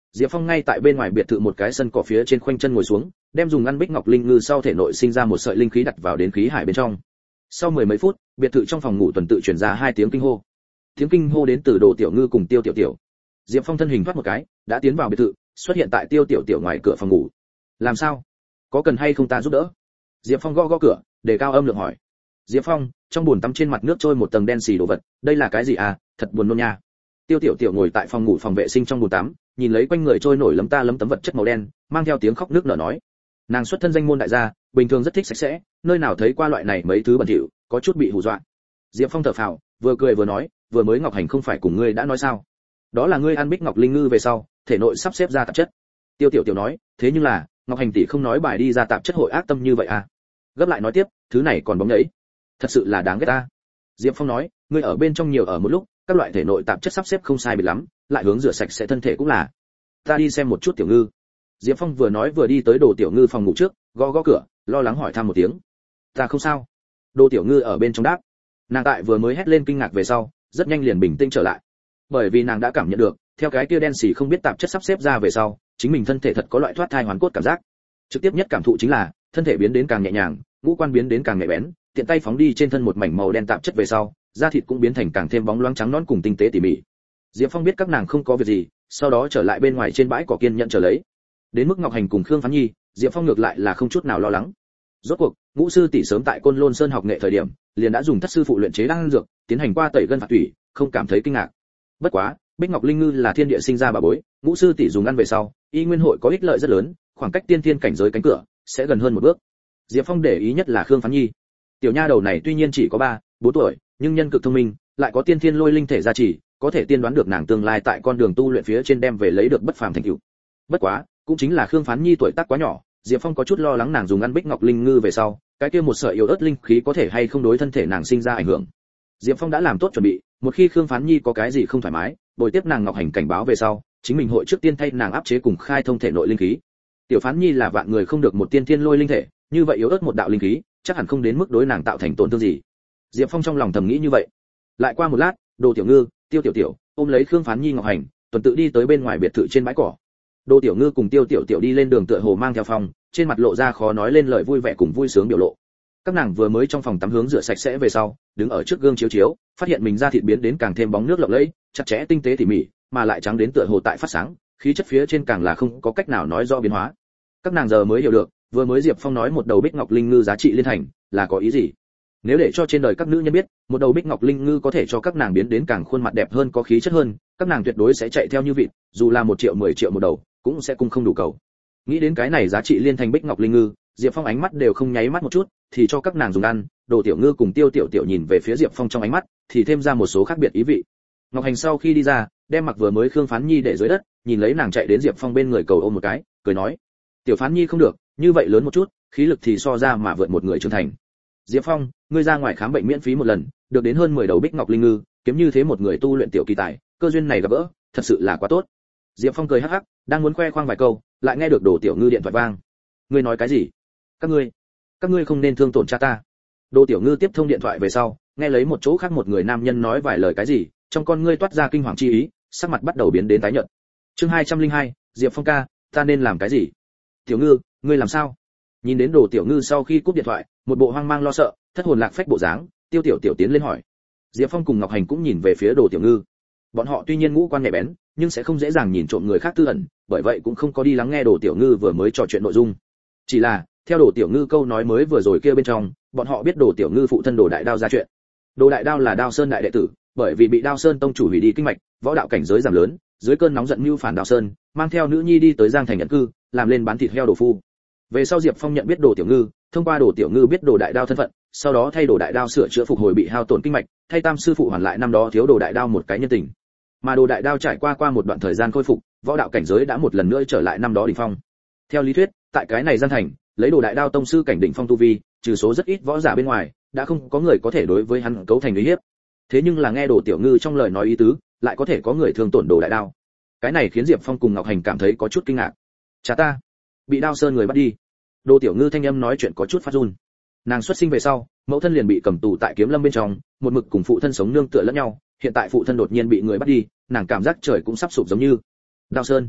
Diệp Phong ngay tại bên ngoài biệt thự một cái sân cỏ phía trên khoanh chân ngồi xuống, đem dùng ngăn bích ngọc linh ngư sau thể nội sinh ra một sợi linh khí đặt vào đến khí hải bên trong. Sau mười mấy phút, biệt thự trong phòng ngủ tuần tự truyền ra hai tiếng kinh hô. Tiếng kinh hô đến từ Đồ Tiểu Ngư cùng Tiêu Tiểu Tiểu. Diệp Phong thân hình thoát một cái, đã tiến vào biệt thự, xuất hiện tại Tiêu Tiểu Tiểu ngoài cửa phòng ngủ. Làm sao? Có cần hay không ta giúp đỡ? Diệp Phong gõ gõ cửa, đề cao âm lượng hỏi. Diệp Phong, trong bồn tắm trên mặt nước trôi một tầng đen xì đồ vật, đây là cái gì à? Thật buồn nôn nha. Tiêu Tiểu Tiểu ngồi tại phòng ngủ phòng vệ sinh trong bồn tắm, nhìn lấy quanh người trôi nổi lấm ta lấm tấm vật chất màu đen, mang theo tiếng khóc nước nở nói. Nàng xuất thân danh môn đại gia, bình thường rất thích sạch sẽ, nơi nào thấy qua loại này mấy thứ bẩn thỉu, có chút bị hù dọa. Diệp Phong thở phào, vừa cười vừa nói, vừa mới Ngọc Hành không phải cùng ngươi đã nói sao? Đó là ngươi ăn bích ngọc linh ngư về sau, thể nội sắp xếp ra tạp chất. Tiêu Tiểu Tiểu nói, thế nhưng là, Ngọc Hành tỷ không nói bài đi ra tạp chất hội ác tâm như vậy à? Gấp lại nói tiếp, thứ này còn bóng nhảy, thật sự là đáng ghét ta. Diệp Phong nói, ngươi ở bên trong nhiều ở một lúc, các loại thể nội tạp chất sắp xếp không sai biệt lắm, lại hướng rửa sạch sẽ thân thể cũng là. Ta đi xem một chút Tiểu Ngư. Diệp Phong vừa nói vừa đi tới Đồ Tiểu Ngư phòng ngủ trước, gõ gõ cửa, lo lắng hỏi thăm một tiếng. Ta không sao. Đồ Tiểu Ngư ở bên trong đáp. Nàng tại vừa mới hét lên kinh ngạc về sau, rất nhanh liền bình tĩnh trở lại. Bởi vì nàng đã cảm nhận được, theo cái kia đen xì không biết tạp chất sắp xếp ra về sau, chính mình thân thể thật có loại thoát thai hoàn cốt cảm giác. Trực tiếp nhất cảm thụ chính là, thân thể biến đến càng nhẹ nhàng, ngũ quan biến đến càng nhạy bén, tiện tay phóng đi trên thân một mảnh màu đen tạp chất về sau, da thịt cũng biến thành càng thêm bóng loáng trắng nõn cùng tinh tế tỉ mỉ. Diệp Phong biết các nàng không có việc gì, sau đó trở lại bên ngoài trên bãi cỏ kiên nhận chờ lấy. Đến mức Ngọc Hành cùng Khương Phán Nhi, Diệp Phong ngược lại là không chút nào lo lắng. Rốt cuộc, Ngũ sư tỷ sớm tại Côn Lôn Sơn học nghệ thời điểm, liền đã dùng thất sư phụ luyện chế đan dược, tiến hành qua tẩy gân phạt tủy, không cảm thấy kinh ngạc. Bất quá, Bích Ngọc Linh Ngư là thiên địa sinh ra bà bối, Ngũ sư tỷ dùng ăn về sau, y nguyên hội có ích lợi rất lớn, khoảng cách tiên thiên cảnh giới cánh cửa sẽ gần hơn một bước. Diệp Phong để ý nhất là Khương Phán Nhi. Tiểu nha đầu này tuy nhiên chỉ có 3-4 tuổi, nhưng nhân cực thông minh, lại có tiên thiên lôi linh thể gia trì, có thể tiên đoán được nàng tương lai tại con đường tu luyện phía trên đem về lấy được bất phàm thành tựu. Bất quá, cũng chính là Khương Phán Nhi tuổi tác quá nhỏ, Diệp Phong có chút lo lắng nàng dùng ăn Bích Ngọc Linh Ngư về sau, cái kia một sợi yếu ớt linh khí có thể hay không đối thân thể nàng sinh ra ảnh hưởng. Diệp Phong đã làm tốt chuẩn bị, một khi Khương Phán Nhi có cái gì không thoải mái, bồi tiếp nàng Ngọc Hành cảnh báo về sau, chính mình hội trước tiên thay nàng áp chế cùng khai thông thể nội linh khí. Tiểu Phán Nhi là vạn người không được một tiên thiên lôi linh thể, như vậy yếu ớt một đạo linh khí, chắc hẳn không đến mức đối nàng tạo thành tổn thương gì. Diệp Phong trong lòng thầm nghĩ như vậy. Lại qua một lát, Đồ Tiểu Ngư, Tiêu Tiểu Tiểu ôm lấy Khương Phán Nhi Ngọc Hành, tuần tự đi tới bên ngoài biệt thự trên bãi cỏ. Đồ Tiểu Ngư cùng Tiêu Tiểu Tiểu đi lên đường tựa hồ mang theo phòng, trên mặt lộ ra khó nói lên lời vui vẻ cùng vui sướng biểu lộ. Các nàng vừa mới trong phòng tắm hướng rửa sạch sẽ về sau, đứng ở trước gương chiếu chiếu, phát hiện mình da thịt biến đến càng thêm bóng nước lộng lẫy, chặt chẽ tinh tế tỉ mỉ, mà lại trắng đến tựa hồ tại phát sáng, khí chất phía trên càng là không có cách nào nói rõ biến hóa. Các nàng giờ mới hiểu được, vừa mới Diệp Phong nói một đầu Bích Ngọc Linh Ngư giá trị liên thành, là có ý gì. Nếu để cho trên đời các nữ nhân biết, một đầu Bích Ngọc Linh Ngư có thể cho các nàng biến đến càng khuôn mặt đẹp hơn, có khí chất hơn, các nàng tuyệt đối sẽ chạy theo như vịt, dù là 1 triệu 10 triệu một đầu, cũng sẽ cung không đủ cầu. Nghĩ đến cái này giá trị liên thành Bích Ngọc Linh Ngư, Diệp Phong ánh mắt đều không nháy mắt một chút, thì cho các nàng dùng ăn. Đồ Tiểu Ngư cùng Tiêu Tiểu Tiểu nhìn về phía Diệp Phong trong ánh mắt, thì thêm ra một số khác biệt ý vị. Ngọc Hành sau khi đi ra, đem mặc vừa mới Khương Phán Nhi để dưới đất, nhìn lấy nàng chạy đến Diệp Phong bên người cầu ôm một cái, cười nói: "Tiểu Phán Nhi không được, như vậy lớn một chút, khí lực thì so ra mà vượt một người trưởng thành. Diệp Phong, ngươi ra ngoài khám bệnh miễn phí một lần, được đến hơn 10 đầu Bích Ngọc Linh Ngư, kiếm như thế một người tu luyện tiểu kỳ tài, cơ duyên này gặp gỡ, thật sự là quá tốt." Diệp Phong cười hắc hắc, đang muốn khoe khoang vài câu, lại nghe được Đồ Tiểu Ngư điện thoại vang. "Ngươi nói cái gì? Các ngươi không nên thương tổn cha ta." Đồ Tiểu Ngư tiếp thông điện thoại về sau, nghe lấy một chỗ khác một người nam nhân nói vài lời cái gì, trong con ngươi toát ra kinh hoàng chi ý, sắc mặt bắt đầu biến đến tái nhợt. Chương 202, Diệp Phong ca, ta nên làm cái gì? Tiểu Ngư, ngươi làm sao? Nhìn đến Đồ Tiểu Ngư sau khi cúp điện thoại, một bộ hoang mang lo sợ, thất hồn lạc phách bộ dáng, Tiêu Tiểu Tiểu tiến lên hỏi. Diệp Phong cùng Ngọc Hành cũng nhìn về phía Đồ Tiểu Ngư. Bọn họ tuy nhiên ngũ quan nhạy bén, nhưng sẽ không dễ dàng nhìn trộm người khác tư ẩn, bởi vậy cũng không có đi lắng nghe Đồ Tiểu Ngư vừa mới trò chuyện nội dung. Chỉ là, theo Đồ Tiểu Ngư câu nói mới vừa rồi kia bên trong, bọn họ biết Đồ Tiểu Ngư phụ thân Đồ Đại Đao ra chuyện. Đồ Đại Đao là Đao Sơn đại đệ tử, bởi vì bị Đao Sơn tông chủ hủy đi kinh mạch, võ đạo cảnh giới giảm lớn, dưới cơn nóng giận mưu phản Đao Sơn, mang theo nữ nhi đi tới Giang Thành nhận cư, làm lên bán thịt heo đồ phu. Về sau Diệp Phong nhận biết Đồ Tiểu Ngư, thông qua Đồ Tiểu Ngư biết Đồ Đại Đao thân phận, sau đó thay Đồ Đại Đao sửa chữa phục hồi bị hao tổn kinh mạch, thay Tam sư phụ hoàn lại năm đó thiếu Đồ Đại Đao một cái nhân tình. Mà Đồ Đại Đao trải qua một đoạn thời gian khôi phục, võ đạo cảnh giới đã một lần nữa trở lại năm đó đỉnh phong. Theo lý thuyết, tại cái này Giang Thành, lấy Đồ Đại Đao tông sư cảnh đỉnh phong tu vi, trừ số rất ít võ giả bên ngoài, đã không có người có thể đối với hắn cấu thành uy hiếp. Thế nhưng là nghe Đồ Tiểu Ngư trong lời nói ý tứ, lại có thể có người thương tổn Đồ Đại Đao. Cái này khiến Diệp Phong cùng Ngọc Hành cảm thấy có chút kinh ngạc. Cha ta, bị Đao Sơn người bắt đi. Đồ Tiểu Ngư thanh âm nói chuyện có chút phát run. Nàng xuất sinh về sau, mẫu thân liền bị cầm tù tại Kiếm Lâm bên trong, một mực cùng phụ thân sống nương tựa lẫn nhau, hiện tại phụ thân đột nhiên bị người bắt đi, nàng cảm giác trời cũng sắp sụp giống như. Đao Sơn.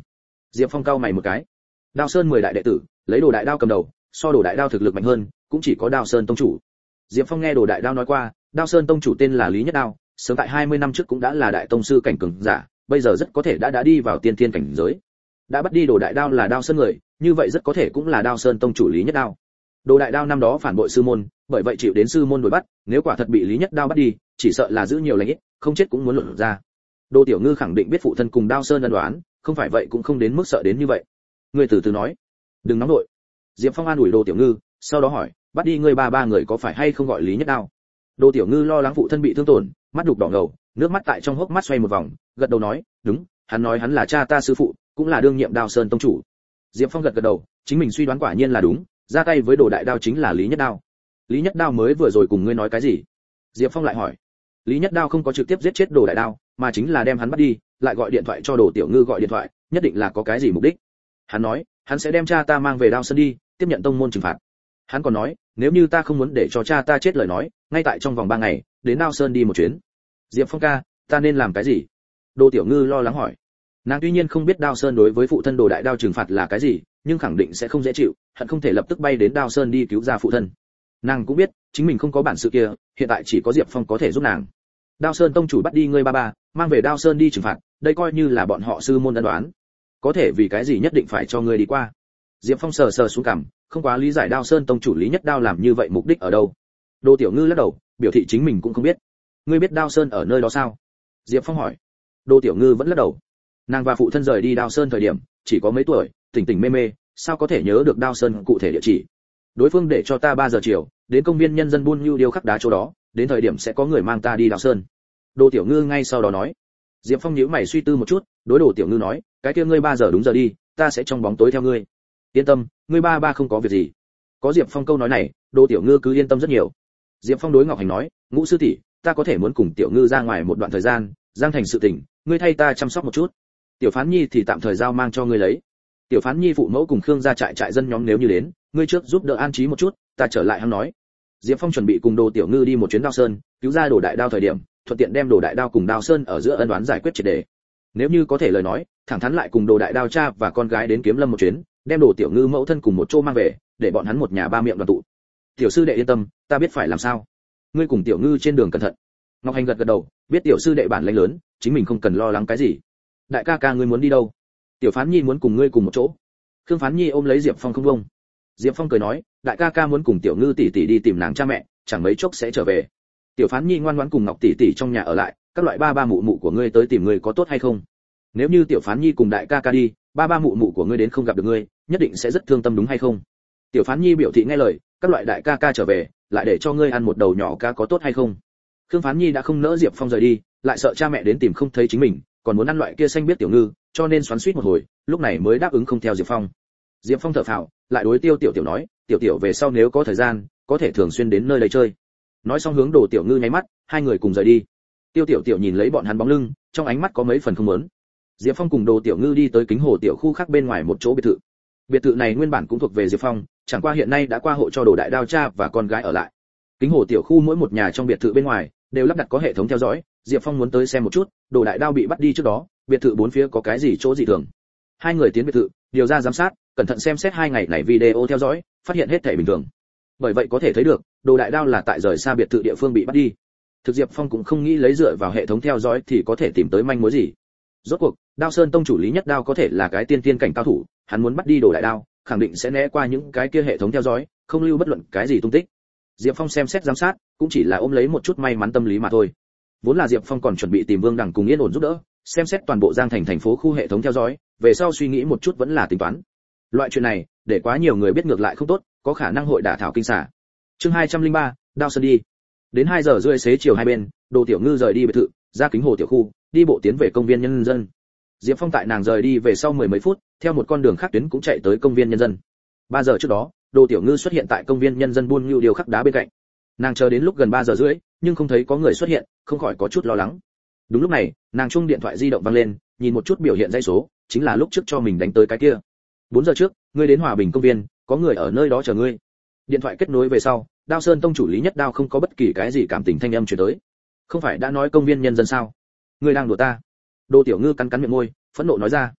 Diệp Phong cau mày một cái. Đao Sơn 10 đại đệ tử, lấy Đồ Đại Đao cầm đầu, so Đồ Đại Đao thực lực mạnh hơn, cũng chỉ có Đao Sơn tông chủ. Diệp Phong nghe Đồ Đại Đao nói qua, Đao Sơn tông chủ tên là Lý Nhất Đao, sớm tại 20 năm trước cũng đã là đại tông sư cảnh cường giả, bây giờ rất có thể đã đi vào tiên thiên cảnh giới. Đã bắt đi Đồ Đại Đao là Đao Sơn người, như vậy rất có thể cũng là Đao Sơn tông chủ Lý Nhất Đao. Đồ Đại Đao năm đó phản bội sư môn, bởi vậy chịu đến sư môn đuổi bắt, nếu quả thật bị Lý Nhất Đao bắt đi, chỉ sợ là giữ nhiều lành ít, không chết cũng muốn luận ra. Đồ Tiểu Ngư khẳng định biết phụ thân cùng Đao Sơn ân oán, không phải vậy cũng không đến mức sợ đến như vậy. Ngươi từ từ nói, đừng nóng nội. Diệp Phong an ủi Đồ Tiểu Ngư, sau đó hỏi, bắt đi ngươi ba người có phải hay không gọi Lý Nhất Đao? Đồ Tiểu Ngư lo lắng phụ thân bị thương tổn, mắt đục đỏ ngầu, nước mắt tại trong hốc mắt xoay một vòng, gật đầu nói, đúng, hắn nói hắn là cha ta sư phụ, cũng là đương nhiệm Đao Sơn tông chủ. Diệp Phong gật gật đầu, chính mình suy đoán quả nhiên là đúng, ra tay với Đồ Đại Đao chính là Lý Nhất Đao. Lý Nhất Đao mới vừa rồi cùng ngươi nói cái gì? Diệp Phong lại hỏi. Lý Nhất Đao không có trực tiếp giết chết Đồ Đại Đao, mà chính là đem hắn bắt đi, lại gọi điện thoại cho Đồ Tiểu Ngư gọi điện thoại, nhất định là có cái gì mục đích. Hắn nói, hắn sẽ đem cha ta mang về Đao Sơn đi, tiếp nhận tông môn trừng phạt. Hắn còn nói, nếu như ta không muốn để cho cha ta chết lời nói, ngay tại trong vòng 3 ngày, đến Đao Sơn đi một chuyến. Diệp Phong ca, ta nên làm cái gì? Đồ Tiểu Ngư lo lắng hỏi. Nàng tuy nhiên không biết Đao Sơn đối với phụ thân Đồ Đại Đao trừng phạt là cái gì, nhưng khẳng định sẽ không dễ chịu, hận không thể lập tức bay đến Đao Sơn đi cứu ra phụ thân. Nàng cũng biết, chính mình không có bản sự kia, hiện tại chỉ có Diệp Phong có thể giúp nàng. Đao Sơn tông chủ bắt đi ngươi ba, mang về Đao Sơn đi trừng phạt, đây coi như là bọn họ sư môn ân đoán. Có thể vì cái gì nhất định phải cho ngươi đi qua? Diệp Phong sờ sờ xuống cằm, không quá lý giải Đao Sơn tông chủ Lý Nhất Đao làm như vậy mục đích ở đâu. Đồ Tiểu Ngư lắc đầu, biểu thị chính mình cũng không biết. Ngươi biết Đao Sơn ở nơi đó sao? Diệp Phong hỏi. Đồ Tiểu Ngư vẫn lắc đầu. Nàng và phụ thân rời đi Đao Sơn thời điểm, chỉ có mấy tuổi, tỉnh tỉnh mê mê, sao có thể nhớ được Đao Sơn cụ thể địa chỉ. Đối phương để cho ta 3 giờ chiều, đến công viên nhân dân Buôn Nhu điêu khắc đá chỗ đó, đến thời điểm sẽ có người mang ta đi Đao Sơn. Đồ Tiểu Ngư ngay sau đó nói. Diệp Phong nhíu mày suy tư một chút, đối Đồ Tiểu Ngư nói, cái kia ngươi 3 giờ đúng giờ đi, ta sẽ trong bóng tối theo ngươi. Yên tâm, ngươi ba không có việc gì. Có Diệp Phong câu nói này, Đồ Tiểu Ngư cứ yên tâm rất nhiều. Diệp Phong đối Ngọc Hành nói, Ngũ sư tỷ, ta có thể muốn cùng Tiểu Ngư ra ngoài một đoạn thời gian, Giang Thành sự tình, ngươi thay ta chăm sóc một chút. Tiểu Phán Nhi thì tạm thời giao mang cho ngươi lấy. Tiểu Phán Nhi phụ mẫu cùng Khương gia trại dân nhóm nếu như đến, ngươi trước giúp đỡ an trí một chút, ta trở lại hắn nói. Diệp Phong chuẩn bị cùng Đồ Tiểu Ngư đi một chuyến Đao Sơn, cứu ra Đồ Đại Đao thời điểm, thuận tiện đem Đồ Đại Đao cùng Đao Sơn ở giữa ân oán giải quyết triệt để. Nếu như có thể lời nói, thẳng thắn lại cùng Đồ Đại Đao cha và con gái đến Kiếm Lâm một chuyến, đem Đồ Tiểu Ngư mẫu thân cùng một chỗ mang về, để bọn hắn một nhà ba miệng đoàn tụ. Tiểu sư đệ yên tâm, ta biết phải làm sao. Ngươi cùng Tiểu Ngư trên đường cẩn thận. Ngọc Hành gật gật đầu, biết tiểu sư đệ bản lĩnh lớn, chính mình không cần lo lắng cái gì. Đại ca ca ngươi muốn đi đâu? Tiểu Phán Nhi muốn cùng ngươi cùng một chỗ. Khương Phán Nhi ôm lấy Diệp Phong không buông. Diệp Phong cười nói, đại ca ca muốn cùng Tiểu Ngư tỷ tỷ đi tìm nàng cha mẹ, chẳng mấy chốc sẽ trở về. Tiểu Phán Nhi ngoan ngoãn cùng Ngọc tỷ tỷ trong nhà ở lại, các loại ba mụ mụ của ngươi tới tìm ngươi có tốt hay không? Nếu như Tiểu Phán Nhi cùng đại ca ca đi, ba mụ mụ của ngươi đến không gặp được ngươi, nhất định sẽ rất thương tâm đúng hay không? Tiểu Phán Nhi biểu thị nghe lời, các loại đại ca ca trở về, lại để cho ngươi ăn một đầu nhỏ cá có tốt hay không? Khương Phán Nhi đã không nỡ Diệp Phong rời đi, lại sợ cha mẹ đến tìm không thấy chính mình, còn muốn ăn loại kia xanh biết tiểu ngư, cho nên xoắn xuýt một hồi, lúc này mới đáp ứng không theo Diệp Phong. Diệp Phong thở phào, lại đối Tiêu Tiểu Tiểu nói, Tiểu Tiểu về sau nếu có thời gian, có thể thường xuyên đến nơi đây chơi. Nói xong hướng Đồ Tiểu Ngư nháy mắt, hai người cùng rời đi. Tiêu Tiểu Tiểu nhìn lấy bọn hắn bóng lưng, trong ánh mắt có mấy phần không muốn. Diệp Phong cùng Đồ Tiểu Ngư đi tới Kính Hồ tiểu khu khác bên ngoài một chỗ biệt thự. Biệt thự này nguyên bản cũng thuộc về Diệp Phong, chẳng qua hiện nay đã qua hộ cho Đồ Đại Đao cha và con gái ở lại. Kính Hồ tiểu khu mỗi một nhà trong biệt thự bên ngoài đều lắp đặt có hệ thống theo dõi, Diệp Phong muốn tới xem một chút, Đồ Đại Đao bị bắt đi trước đó, biệt thự bốn phía có cái gì chỗ dị thường. Hai người tiến biệt thự, điều ra giám sát, cẩn thận xem xét 2 ngày này video theo dõi, phát hiện hết thảy bình thường. Bởi vậy có thể thấy được, Đồ Đại Đao là tại rời xa biệt thự địa phương bị bắt đi. Thực Diệp Phong cũng không nghĩ lấy dựa vào hệ thống theo dõi thì có thể tìm tới manh mối gì. Rốt cuộc, Đao Sơn tông chủ Lý Nhất Đao có thể là cái tiên cảnh cao thủ, hắn muốn bắt đi Đồ Đại Đao, khẳng định sẽ né qua những cái kia hệ thống theo dõi, không lưu bất luận cái gì tung tích. Diệp Phong xem xét giám sát, cũng chỉ là ôm lấy một chút may mắn tâm lý mà thôi. Vốn là Diệp Phong còn chuẩn bị tìm Vương Đằng cùng Yên Ổn giúp đỡ, xem xét toàn bộ Giang Thành thành phố khu hệ thống theo dõi, về sau suy nghĩ một chút vẫn là tính toán. Loại chuyện này, để quá nhiều người biết ngược lại không tốt, có khả năng hội đả thảo kinh xả. Chương 203, Đao Sơn đi. Đến 2 giờ rưỡi xế chiều hai bên, Đồ Tiểu Ngư rời đi biệt thự, ra Kính Hồ tiểu khu, đi bộ tiến về công viên nhân dân. Diệp Phong tại nàng rời đi về sau 10 mấy phút, theo một con đường khác tuyến cũng chạy tới công viên nhân dân. 3 giờ trước đó, Đồ Tiểu Ngư xuất hiện tại công viên nhân dân Buôn Nhu điêu khắc đá bên cạnh. Nàng chờ đến lúc gần 3 giờ rưỡi, nhưng không thấy có người xuất hiện, không khỏi có chút lo lắng. Đúng lúc này, nàng chuông điện thoại di động vang lên, nhìn một chút biểu hiện dãy số, chính là lúc trước cho mình đánh tới cái kia. 4 giờ trước, ngươi đến Hòa Bình công viên, có người ở nơi đó chờ ngươi. Điện thoại kết nối về sau, Đao Sơn tông chủ Lý Nhất Đao không có bất kỳ cái gì cảm tình thanh âm truyền tới. Không phải đã nói công viên nhân dân sao? Ngươi đang đùa ta? Đồ Tiểu Ngư cắn cắn miệng môi, phẫn nộ nói ra.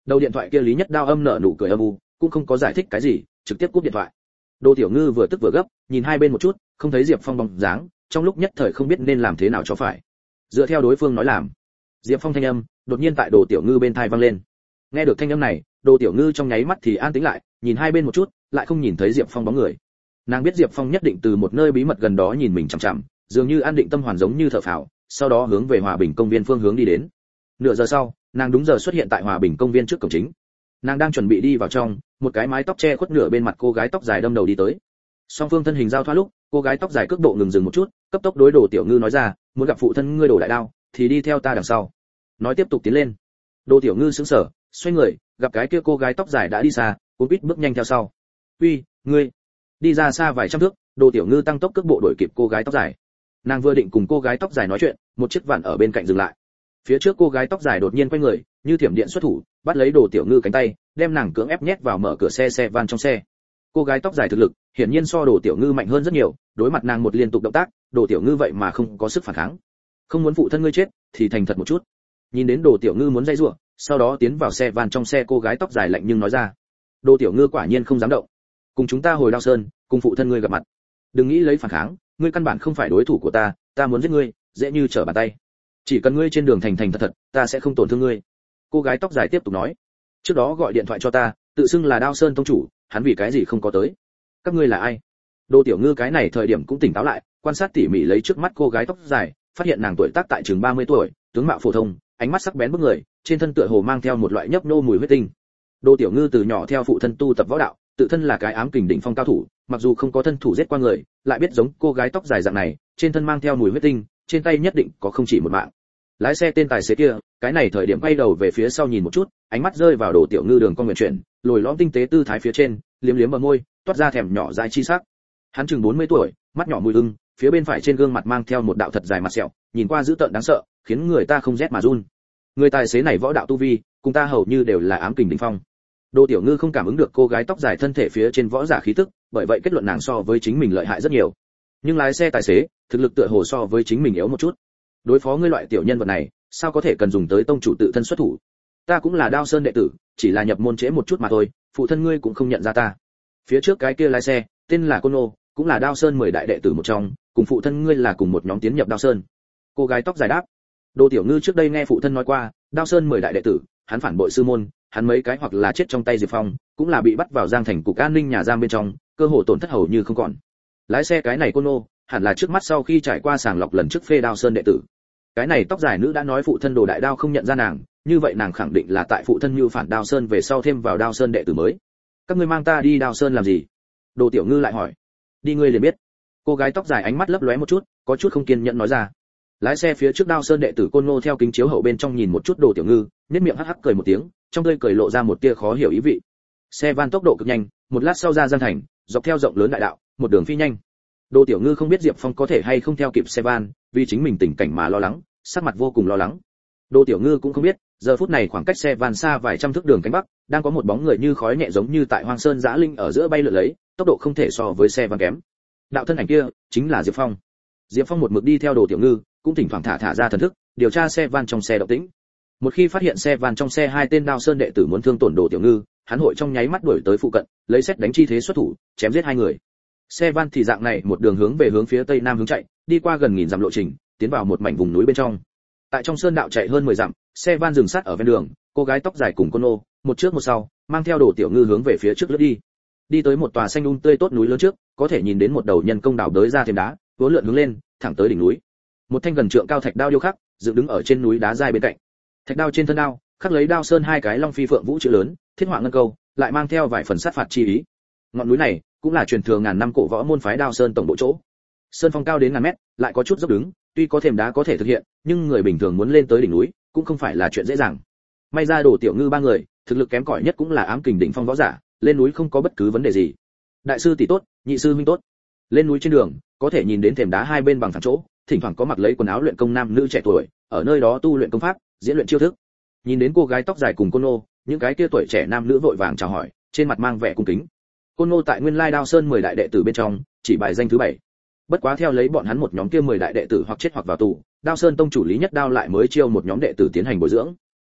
Đầu điện thoại kia Lý Nhất Đao âm nở nụ cười âm u, cũng không có giải thích cái gì, trực tiếp cúp điện thoại. Đỗ Tiểu Ngư vừa tức vừa gấp, nhìn hai bên một chút, không thấy Diệp Phong bóng dáng, trong lúc nhất thời không biết nên làm thế nào cho phải. Dựa theo đối phương nói làm. Diệp Phong thanh âm đột nhiên tại Đỗ Tiểu Ngư bên tai vang lên. Nghe được thanh âm này, Đỗ Tiểu Ngư trong nháy mắt thì an tĩnh lại, nhìn hai bên một chút, lại không nhìn thấy Diệp Phong bóng người. Nàng biết Diệp Phong nhất định từ một nơi bí mật gần đó nhìn mình chằm chằm, dường như an định tâm hoàn giống như thở phào, sau đó hướng về Hòa Bình công viên phương hướng đi đến. Nửa giờ sau, nàng đúng giờ xuất hiện tại Hòa Bình công viên trước cổng chính. Nàng đang chuẩn bị đi vào trong, một cái mái tóc che khuất nửa bên mặt cô gái tóc dài đâm đầu đi tới. Song phương thân hình giao thoa lúc, cô gái tóc dài cước bộ ngừng dừng một chút, cấp tốc đối Đỗ Tiểu Ngư nói ra, muốn gặp phụ thân ngươi Đỗ đại đao, thì đi theo ta đằng sau. Nói tiếp tục tiến lên. Đỗ Tiểu Ngư sững sờ, xoay người, gặp cái kia cô gái tóc dài đã đi xa, cô quýt bước nhanh theo sau. "Uy, ngươi!" Đi ra xa vài trăm thước, Đỗ Tiểu Ngư tăng tốc cước bộ đuổi kịp cô gái tóc dài. Nàng vừa định cùng cô gái tóc dài nói chuyện, một chiếc vạn ở bên cạnh dừng lại. Phía trước cô gái tóc dài đột nhiên quay người, như thiểm điện xuất thủ, bắt lấy Đỗ Tiểu Ngư cánh tay, đem nàng cưỡng ép nhét vào mở cửa xe van trong xe. Cô gái tóc dài thực lực, hiển nhiên so Đỗ Tiểu Ngư mạnh hơn rất nhiều, đối mặt nàng một liên tục động tác, Đỗ Tiểu Ngư vậy mà không có sức phản kháng. "Không muốn phụ thân ngươi chết, thì thành thật một chút." Nhìn đến Đỗ Tiểu Ngư muốn dây rủa, sau đó tiến vào xe van trong xe cô gái tóc dài lạnh nhưng nói ra. Đỗ Tiểu Ngư quả nhiên không dám động. "Cùng chúng ta hồi Đao Sơn, cùng phụ thân ngươi gặp mặt. Đừng nghĩ lấy phản kháng, ngươi căn bản không phải đối thủ của ta, ta muốn giết ngươi, dễ như trở bàn tay. Chỉ cần ngươi trên đường thành thành thật thật, ta sẽ không tổn thương ngươi." Cô gái tóc dài tiếp tục nói. "Trước đó gọi điện thoại cho ta, tự xưng là Đao Sơn tông chủ, hắn vì cái gì không có tới? Các ngươi là ai?" Đỗ Tiểu Ngư cái này thời điểm cũng tỉnh táo lại, quan sát tỉ mỉ lấy trước mắt cô gái tóc dài, phát hiện nàng tuổi tác tại chừng 30 tuổi, tướng mạo phổ thông, ánh mắt sắc bén bức người, trên thân tựa hồ mang theo một loại nhấp nhô mùi huyết tinh. Đỗ Tiểu Ngư từ nhỏ theo phụ thân tu tập võ đạo, tự thân là cái ám kình đỉnh phong cao thủ, mặc dù không có thân thủ giết qua người, lại biết giống cô gái tóc dài dạng này, trên thân mang theo mùi huyết tinh, trên tay nhất định có không chỉ một mạng. Lái xe tên tài xế kia, cái này thời điểm quay đầu về phía sau nhìn một chút, ánh mắt rơi vào Đỗ Tiểu Ngư đường cong nguyện chuyển, lồi lõm tinh tế tư thái phía trên, liếm liếm bờ môi, toát ra thèm nhỏ dại chi sắc. Hắn chừng 40 tuổi, mắt nhỏ mùi ưng, phía bên phải trên gương mặt mang theo một đạo thật dài mặt sẹo, nhìn qua dữ tợn đáng sợ, khiến người ta không rét mà run. Người tài xế này võ đạo tu vi, cùng ta hầu như đều là ám kình đỉnh phong. Đỗ Tiểu Ngư không cảm ứng được cô gái tóc dài thân thể phía trên võ giả khí tức, bởi vậy kết luận nàng so với chính mình lợi hại rất nhiều. Nhưng lái xe tài xế, thực lực tựa hồ so với chính mình yếu một chút. Đối phó ngươi loại tiểu nhân vật này, sao có thể cần dùng tới tông chủ tự thân xuất thủ? Ta cũng là Đao Sơn đệ tử, chỉ là nhập môn trễ một chút mà thôi, phụ thân ngươi cũng không nhận ra ta. Phía trước cái kia lái xe, tên là Côn Nô, cũng là Đao Sơn 10 đại đệ tử một trong, cùng phụ thân ngươi là cùng một nhóm tiến nhập Đao Sơn. Cô gái tóc dài đáp. Đỗ Tiểu Ngư trước đây nghe phụ thân nói qua, Đao Sơn 10 đại đệ tử, hắn phản bội sư môn, hắn mấy cái hoặc là chết trong tay Diệp Phong, cũng là bị bắt vào Giang Thành cục an ninh nhà giam bên trong, cơ hội tổn thất hầu như không còn. Lái xe cái này Côn Nô, hẳn là trước mắt sau khi trải qua sàng lọc lần trước phê Đao Sơn đệ tử. Cái này tóc dài nữ đã nói phụ thân Đồ Đại Đao không nhận ra nàng, như vậy nàng khẳng định là tại phụ thân như phản Đao Sơn về sau thêm vào Đao Sơn đệ tử mới. Các ngươi mang ta đi Đao Sơn làm gì? Đỗ Tiểu Ngư lại hỏi. Đi ngươi liền biết. Cô gái tóc dài ánh mắt lấp lóe một chút, có chút không kiên nhẫn nói ra. Lái xe phía trước Đao Sơn đệ tử Côn Ngô theo kính chiếu hậu bên trong nhìn một chút Đỗ Tiểu Ngư, nhếch miệng hắc hắc cười một tiếng, trong tươi cười lộ ra một tia khó hiểu ý vị. Xe van tốc độ cực nhanh, một lát sau ra Giang Thành, dọc theo rộng lớn đại đạo, một đường phi nhanh. Đỗ Tiểu Ngư không biết Diệp Phong có thể hay không theo kịp xe van, vì chính mình tình cảnh mà lo lắng, sắc mặt vô cùng lo lắng. Đỗ Tiểu Ngư cũng không biết, giờ phút này khoảng cách xe van xa vài trăm thước đường cánh bắc, đang có một bóng người như khói nhẹ giống như tại Hoang Sơn Giã Linh ở giữa bay lượn lấy, tốc độ không thể so với xe van kém. Đạo thân ảnh kia chính là Diệp Phong. Diệp Phong một mực đi theo Đỗ Tiểu Ngư, cũng thỉnh thoảng thả ra thần thức, điều tra xe van trong xe động tĩnh. Một khi phát hiện xe van trong xe hai tên Đao Sơn đệ tử muốn thương tổn Đỗ Tiểu Ngư, hắn hội trong nháy mắt đuổi tới phụ cận, lấy sét đánh chi thế xuất thủ, chém giết hai người. Xe van thì dạng này một đường hướng về hướng phía tây nam hướng chạy, đi qua gần nghìn dặm lộ trình, tiến vào một mảnh vùng núi bên trong. Tại trong sơn đạo chạy hơn 10 dặm, xe van dừng sát ở ven đường, cô gái tóc dài cùng Côn Nô, một trước một sau, mang theo Đỗ Tiểu Ngư hướng về phía trước lướt đi. Đi tới một tòa xanh tươi tốt núi lớn trước, có thể nhìn đến một đầu nhân công đào đới ra thềm đá, vốn lượn hướng lên, thẳng tới đỉnh núi. Một thanh gần trượng cao thạch đao điêu khắc, dựng đứng ở trên núi đá dai bên cạnh. Thạch đao trên thân đao, khắc lấy Đao Sơn hai cái long phi phượng vũ chữ lớn, thiết họa ngân câu, lại mang theo vài phần sát phạt chi ý. Ngọn núi này cũng là truyền thừa ngàn năm cổ võ môn phái Đao Sơn tổng bộ chỗ. Sơn phong cao đến ngàn mét, lại có chút dốc đứng, tuy có thềm đá có thể thực hiện, nhưng người bình thường muốn lên tới đỉnh núi cũng không phải là chuyện dễ dàng. May ra Đỗ Tiểu Ngư ba người, thực lực kém cỏi nhất cũng là ám kình đỉnh phong võ giả, lên núi không có bất cứ vấn đề gì. Đại sư tỷ tốt, nhị sư huynh tốt. Lên núi trên đường, có thể nhìn đến thềm đá hai bên bằng phẳng chỗ, thỉnh thoảng có mặc lấy quần áo luyện công nam nữ trẻ tuổi, ở nơi đó tu luyện công pháp, diễn luyện chiêu thức. Nhìn đến cô gái tóc dài cùng Côn Nô, những cái kia tuổi trẻ nam nữ vội vàng chào hỏi, trên mặt mang vẻ cung kính. Côn Nô tại Nguyên Lai Đao Sơn 10 đại đệ tử bên trong, chỉ bài danh thứ 7. Bất quá theo lấy bọn hắn một nhóm kia 10 đại đệ tử hoặc chết hoặc vào tù, Đao Sơn tông chủ Lý Nhất Đao lại mới chiêu một nhóm đệ tử tiến hành bồi dưỡng.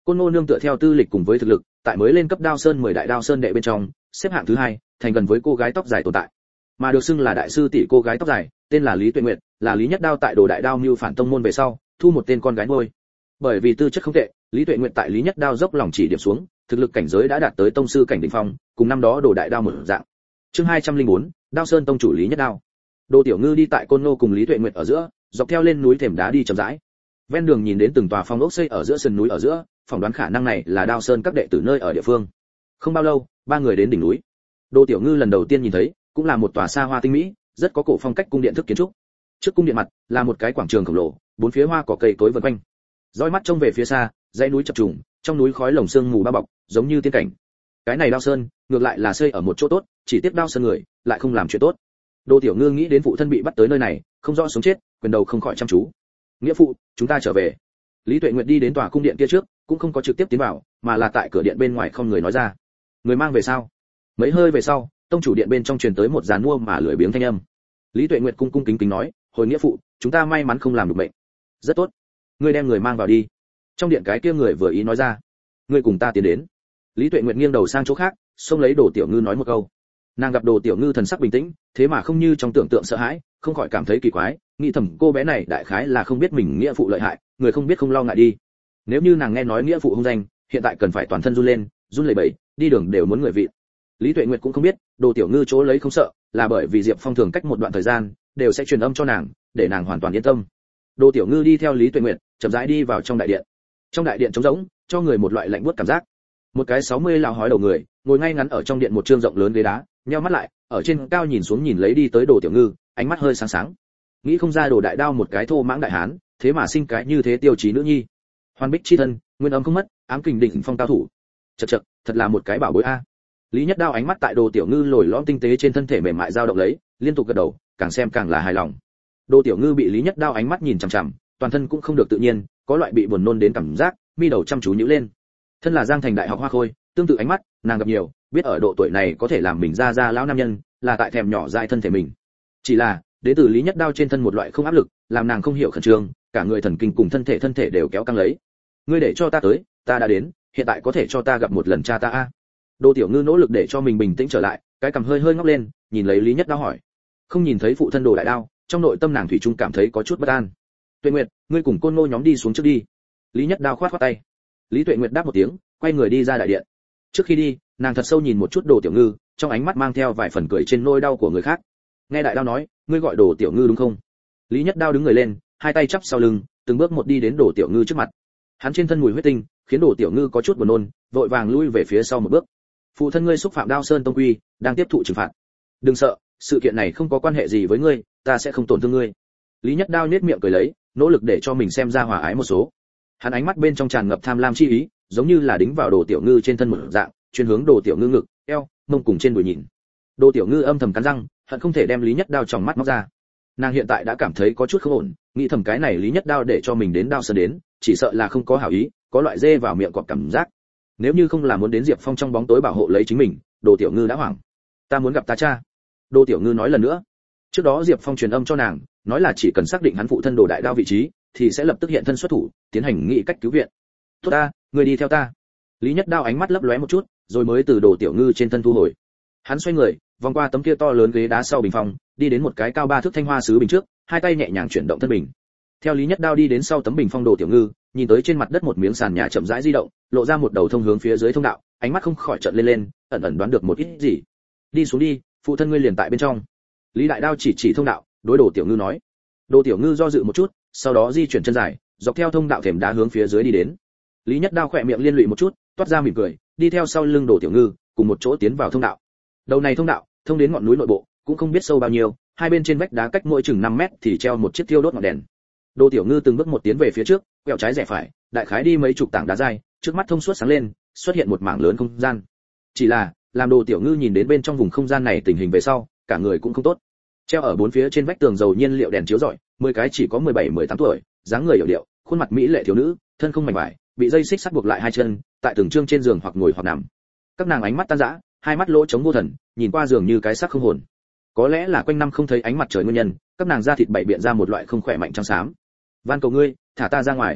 Côn Ngô nương tựa theo tư lịch cùng với thực lực, tại mới lên cấp Đao Sơn 10 đại Đao Sơn đệ bên trong, xếp hạng thứ 2, thành gần với cô gái tóc dài tồn tại. Mà được xưng là đại sư tỷ cô gái tóc dài, tên là Lý Tuệ Nguyệt, là Lý Nhất Đao tại Đồ Đại Đao mưu phản tông môn về sau, thu một tên con gái nuôi. Bởi vì tư chất không tệ, Lý Tuệ Nguyệt tại Lý Nhất Đao dốc lòng chỉ điểm xuống, thực lực cảnh giới đã đạt tới tông sư cảnh đỉnh phong, cùng năm đó Đồ Đại Đao một dạng. Chương 204, Đao Sơn tông chủ Lý Nhất Đao. Đồ Tiểu Ngư đi tại Côn Ngô cùng Lý Tuệ Nguyệt ở giữa, dọc theo lên núi thềm đá đi chậm rãi. Ven đường nhìn đến từng tòa phong ốc xây ở giữa sườn núi ở giữa, phỏng đoán khả năng này là Đao Sơn các đệ tử nơi ở địa phương. Không bao lâu, ba người đến đỉnh núi. Đồ Tiểu Ngư lần đầu tiên nhìn thấy, cũng là một tòa xa hoa tinh mỹ, rất có cổ phong cách cung điện thức kiến trúc. Trước cung điện mặt là một cái quảng trường khổng lồ, bốn phía hoa cỏ cây cối vần quanh. Dõi mắt trông về phía xa, dãy núi chập trùng, trong núi khói lồng sương mù bao bọc, giống như tiên cảnh. Cái này Đao Sơn, ngược lại là xây ở một chỗ tốt, chỉ tiếc Đao Sơn người lại không làm chuyện tốt. Đồ Tiểu Ngư nghĩ đến phụ thân bị bắt tới nơi này, không rõ sống chết, quyền đầu không khỏi chăm chú. Nghĩa phụ, chúng ta trở về. Lý Tuệ Nguyệt đi đến tòa cung điện kia trước, cũng không có trực tiếp tiến vào, mà là tại cửa điện bên ngoài không người nói ra. Người mang về sao? Mấy hơi về sau, tông chủ điện bên trong truyền tới một dàn mua mà lười biếng thanh âm. Lý Tuệ Nguyệt cung cung kính kính nói, hồi nghĩa phụ, chúng ta may mắn không làm được bệnh. Rất tốt, ngươi đem người mang vào đi. Trong điện cái kia người vừa ý nói ra, ngươi cùng ta tiến đến. Lý Tuệ Nguyệt nghiêng đầu sang chỗ khác, xông lấy Đồ Tiểu Ngư nói một câu. Nàng gặp Đồ Tiểu Ngư thần sắc bình tĩnh, thế mà không như trong tưởng tượng sợ hãi, không khỏi cảm thấy kỳ quái, nghĩ thầm cô bé này đại khái là không biết mình nghĩa phụ lợi hại, người không biết không lo ngại đi. Nếu như nàng nghe nói nghĩa phụ hung danh, hiện tại cần phải toàn thân run lên, run lẩy bẩy, đi đường đều muốn người vị. Lý Tuệ Nguyệt cũng không biết, Đồ Tiểu Ngư chỗ lấy không sợ, là bởi vì Diệp Phong thường cách một đoạn thời gian đều sẽ truyền âm cho nàng, để nàng hoàn toàn yên tâm. Đồ Tiểu Ngư đi theo Lý Tuệ Nguyệt, chậm rãi đi vào trong đại điện. Trong đại điện trống rỗng, cho người một loại lạnh buốt cảm giác. Một cái 60 lão hói đầu người, ngồi ngay ngắn ở trong điện một trương rộng lớn ghế đá, nheo mắt lại, ở trên cao nhìn xuống nhìn lấy đi tới Đồ Tiểu Ngư, ánh mắt hơi sáng sáng. Nghĩ không ra Đồ Đại Đao một cái thô mãng đại hán, thế mà sinh cái như thế tiêu chí nữ nhi. Hoàn Bích chi thân, nguyên âm không mất, ám kình đỉnh phong cao thủ. Chậc chậc, thật là một cái bảo bối a. Lý Nhất Đao ánh mắt tại Đồ Tiểu Ngư lồi lõm tinh tế trên thân thể mềm mại dao động lấy, liên tục gật đầu, càng xem càng là hài lòng. Đồ Tiểu Ngư bị Lý Nhất Đao ánh mắt nhìn chằm chằm, toàn thân cũng không được tự nhiên, có loại bị buồn nôn đến cảm giác, mi đầu chăm chú nhíu lên. Thân là Giang Thành đại học hoa khôi, tương tự ánh mắt, nàng gặp nhiều, biết ở độ tuổi này có thể làm mình ra lão nam nhân, là tại thèm nhỏ dại thân thể mình. Chỉ là, đến từ Lý Nhất Đao trên thân một loại không áp lực, làm nàng không hiểu khẩn trương, cả người thần kinh cùng thân thể đều kéo căng lấy. Ngươi để cho ta tới, ta đã đến, hiện tại có thể cho ta gặp một lần cha ta a. Đồ Tiểu Ngư nỗ lực để cho mình bình tĩnh trở lại, cái cằm hơi hơi ngóc lên, nhìn lấy Lý Nhất Đao hỏi. Không nhìn thấy phụ thân Đồ Đại Đao, trong nội tâm nàng thủy chung cảm thấy có chút bất an. Tuệ Nguyệt, ngươi cùng Côn Ngô nhóm đi xuống trước đi. Lý Nhất Đao khoát khoát tay. Lý Tuệ Nguyệt đáp một tiếng, quay người đi ra đại điện. Trước khi đi, nàng thật sâu nhìn một chút Đồ Tiểu Ngư, trong ánh mắt mang theo vài phần cười trên nỗi đau của người khác. Nghe Đại Đao nói, ngươi gọi Đồ Tiểu Ngư đúng không? Lý Nhất Đao đứng người lên, hai tay chắp sau lưng, từng bước một đi đến Đồ Tiểu Ngư trước mặt. Hắn trên thân mùi huyết tinh, khiến Đồ Tiểu Ngư có chút buồn nôn, vội vàng lui về phía sau một bước. Phụ thân ngươi xúc phạm Đao Sơn tông quy, đang tiếp thụ trừng phạt. Đừng sợ, sự kiện này không có quan hệ gì với ngươi, ta sẽ không tổn thương ngươi. Lý Nhất Đao nhếch miệng cười lấy, nỗ lực để cho mình xem ra hòa ái một số. Hắn ánh mắt bên trong tràn ngập tham lam chi ý, giống như là đính vào Đồ Tiểu Ngư trên thân một dạng, chuyên hướng Đồ Tiểu Ngư ngực, eo, mông cùng trên đùi nhìn. Đồ Tiểu Ngư âm thầm cắn răng, hận không thể đem Lý Nhất Đao trong mắt móc ra. Nàng hiện tại đã cảm thấy có chút không ổn, nghĩ thầm cái này Lý Nhất Đao để cho mình đến Đao Sơn đến, chỉ sợ là không có hảo ý, có loại dê vào miệng cọp cảm giác. Nếu như không là muốn đến Diệp Phong trong bóng tối bảo hộ lấy chính mình, Đồ Tiểu Ngư đã hoảng. Ta muốn gặp ta cha. Đồ Tiểu Ngư nói lần nữa. Trước đó Diệp Phong truyền âm cho nàng, nói là chỉ cần xác định hắn phụ thân Đồ Đại Đao vị trí, thì sẽ lập tức hiện thân xuất thủ, tiến hành nghị cách cứu viện. Tốt ta, người đi theo ta. Lý Nhất Đao ánh mắt lấp lóe một chút, rồi mới từ Đồ Tiểu Ngư trên thân thu hồi. Hắn xoay người, vòng qua tấm kia to lớn ghế đá sau bình phong, đi đến một cái cao 3 thước thanh hoa sứ bình trước, hai tay nhẹ nhàng chuyển động thân bình. Theo Lý Nhất Đao đi đến sau tấm bình phong Đồ Tiểu Ngư, nhìn tới trên mặt đất một miếng sàn nhà chậm rãi di động, lộ ra một đầu thông hướng phía dưới thông đạo, ánh mắt không khỏi trợn lên, ẩn ẩn đoán được một ít gì. Đi xuống đi, phụ thân ngươi liền tại bên trong. Lý Đại Đao chỉ thông đạo, đối Đồ Tiểu Ngư nói. Đồ Tiểu Ngư do dự một chút, sau đó di chuyển chân dài, dọc theo thông đạo thềm đá hướng phía dưới đi đến. Lý Nhất Đao khỏe miệng liên lụy một chút, toát ra mỉm cười, đi theo sau lưng Đồ Tiểu Ngư, cùng một chỗ tiến vào thông đạo. Đầu này thông đạo, thông đến ngọn núi nội bộ, cũng không biết sâu bao nhiêu, hai bên trên vách đá cách mỗi chừng 5 mét thì treo một chiếc thiêu đốt ngọn đèn. Đồ Tiểu Ngư từng bước một tiến về phía trước, quẹo trái rẽ phải, đại khái đi mấy chục tảng đá dai, trước mắt thông suốt sáng lên, xuất hiện một mảng lớn không gian. Chỉ là, làm Đồ Tiểu Ngư nhìn đến bên trong vùng không gian này tình hình về sau, cả người cũng không tốt. Treo ở bốn phía trên vách tường dầu nhiên liệu đèn chiếu rọi, 10 cái chỉ có 17-18 tuổi, dáng người yểu điệu, khuôn mặt mỹ lệ thiếu nữ, thân không mảnh vải, bị dây xích sắt buộc lại hai chân, tại từng trương trên giường hoặc ngồi hoặc nằm. Các nàng ánh mắt tan rã, hai mắt lỗ trống vô thần, nhìn qua giường như cái xác không hồn. Có lẽ là quanh năm không thấy ánh mặt trời nguyên nhân, các nàng da thịt bảy biện ra một loại không khỏe mạnh trắng xám. Van cầu ngươi, thả ta ra ngoài.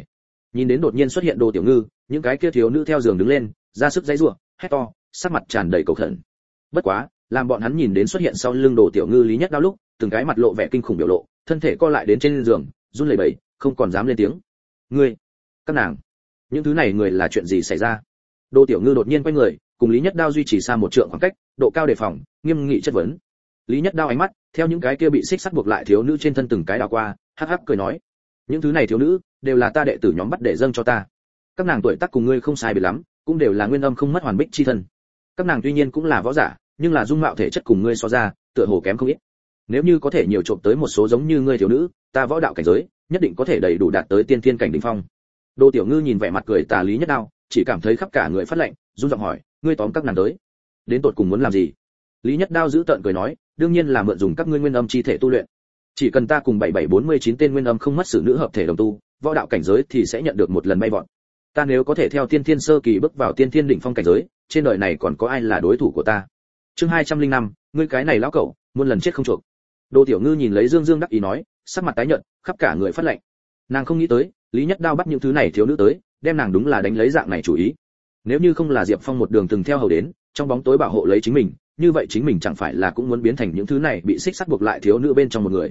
Nhìn đến đột nhiên xuất hiện Đồ Tiểu Ngư, những cái kia thiếu nữ theo giường đứng lên, ra sức giãy giụa, hét to, sắc mặt tràn đầy cầu khẩn. Bất quá, làm bọn hắn nhìn đến xuất hiện sau lưng Đồ Tiểu Ngư Lý Nhất Đao lúc, từng cái mặt lộ vẻ kinh khủng biểu lộ, thân thể co lại đến trên giường, run lẩy bẩy, không còn dám lên tiếng. Ngươi, các nàng, những thứ này người là chuyện gì xảy ra? Đồ Tiểu Ngư đột nhiên quay người, cùng Lý Nhất Đao duy trì xa một trượng khoảng cách, độ cao đề phòng, nghiêm nghị chất vấn. Lý Nhất Đao ánh mắt theo những cái kia bị xích sắt buộc lại thiếu nữ trên thân từng cái đảo qua, hắc hắc cười nói: những thứ này thiếu nữ đều là ta đệ tử nhóm bắt để dâng cho ta. Các nàng tuổi tác cùng ngươi không sai biệt lắm, cũng đều là nguyên âm không mất hoàn bích chi thân. Các nàng tuy nhiên cũng là võ giả, nhưng là dung mạo thể chất cùng ngươi so ra, tựa hồ kém không ít. Nếu như có thể nhiều trộm tới một số giống như ngươi thiếu nữ, ta võ đạo cảnh giới nhất định có thể đầy đủ đạt tới tiên thiên cảnh đỉnh phong. Đồ Tiểu Ngư nhìn vẻ mặt cười tà Lý Nhất Đao, chỉ cảm thấy khắp cả người phát lạnh, run giọng hỏi: ngươi tóm các nàng tới, đến tột cùng muốn làm gì? Lý Nhất Đao giữ tợn cười nói: đương nhiên là mượn dùng các ngươi nguyên âm chi thể tu luyện. Chỉ cần ta cùng 7749 tên nguyên âm không mất sự nữ hợp thể đồng tu, võ đạo cảnh giới thì sẽ nhận được một lần bay vọt. Ta nếu có thể theo tiên thiên sơ kỳ bước vào tiên thiên đỉnh phong cảnh giới, trên đời này còn có ai là đối thủ của ta? Chương 205, ngươi cái này lão cẩu, muôn lần chết không chuộc. Đồ Tiểu Ngư nhìn lấy Dương Dương đắc ý nói, sắc mặt tái nhợt, khắp cả người phát lạnh. Nàng không nghĩ tới, Lý Nhất Đao bắt những thứ này thiếu nữ tới, đem nàng đúng là đánh lấy dạng này chủ ý. Nếu như không là Diệp Phong một đường từng theo hầu đến, trong bóng tối bảo hộ lấy chính mình, như vậy chính mình chẳng phải là cũng muốn biến thành những thứ này bị xích sắt buộc lại thiếu nữ bên trong một người.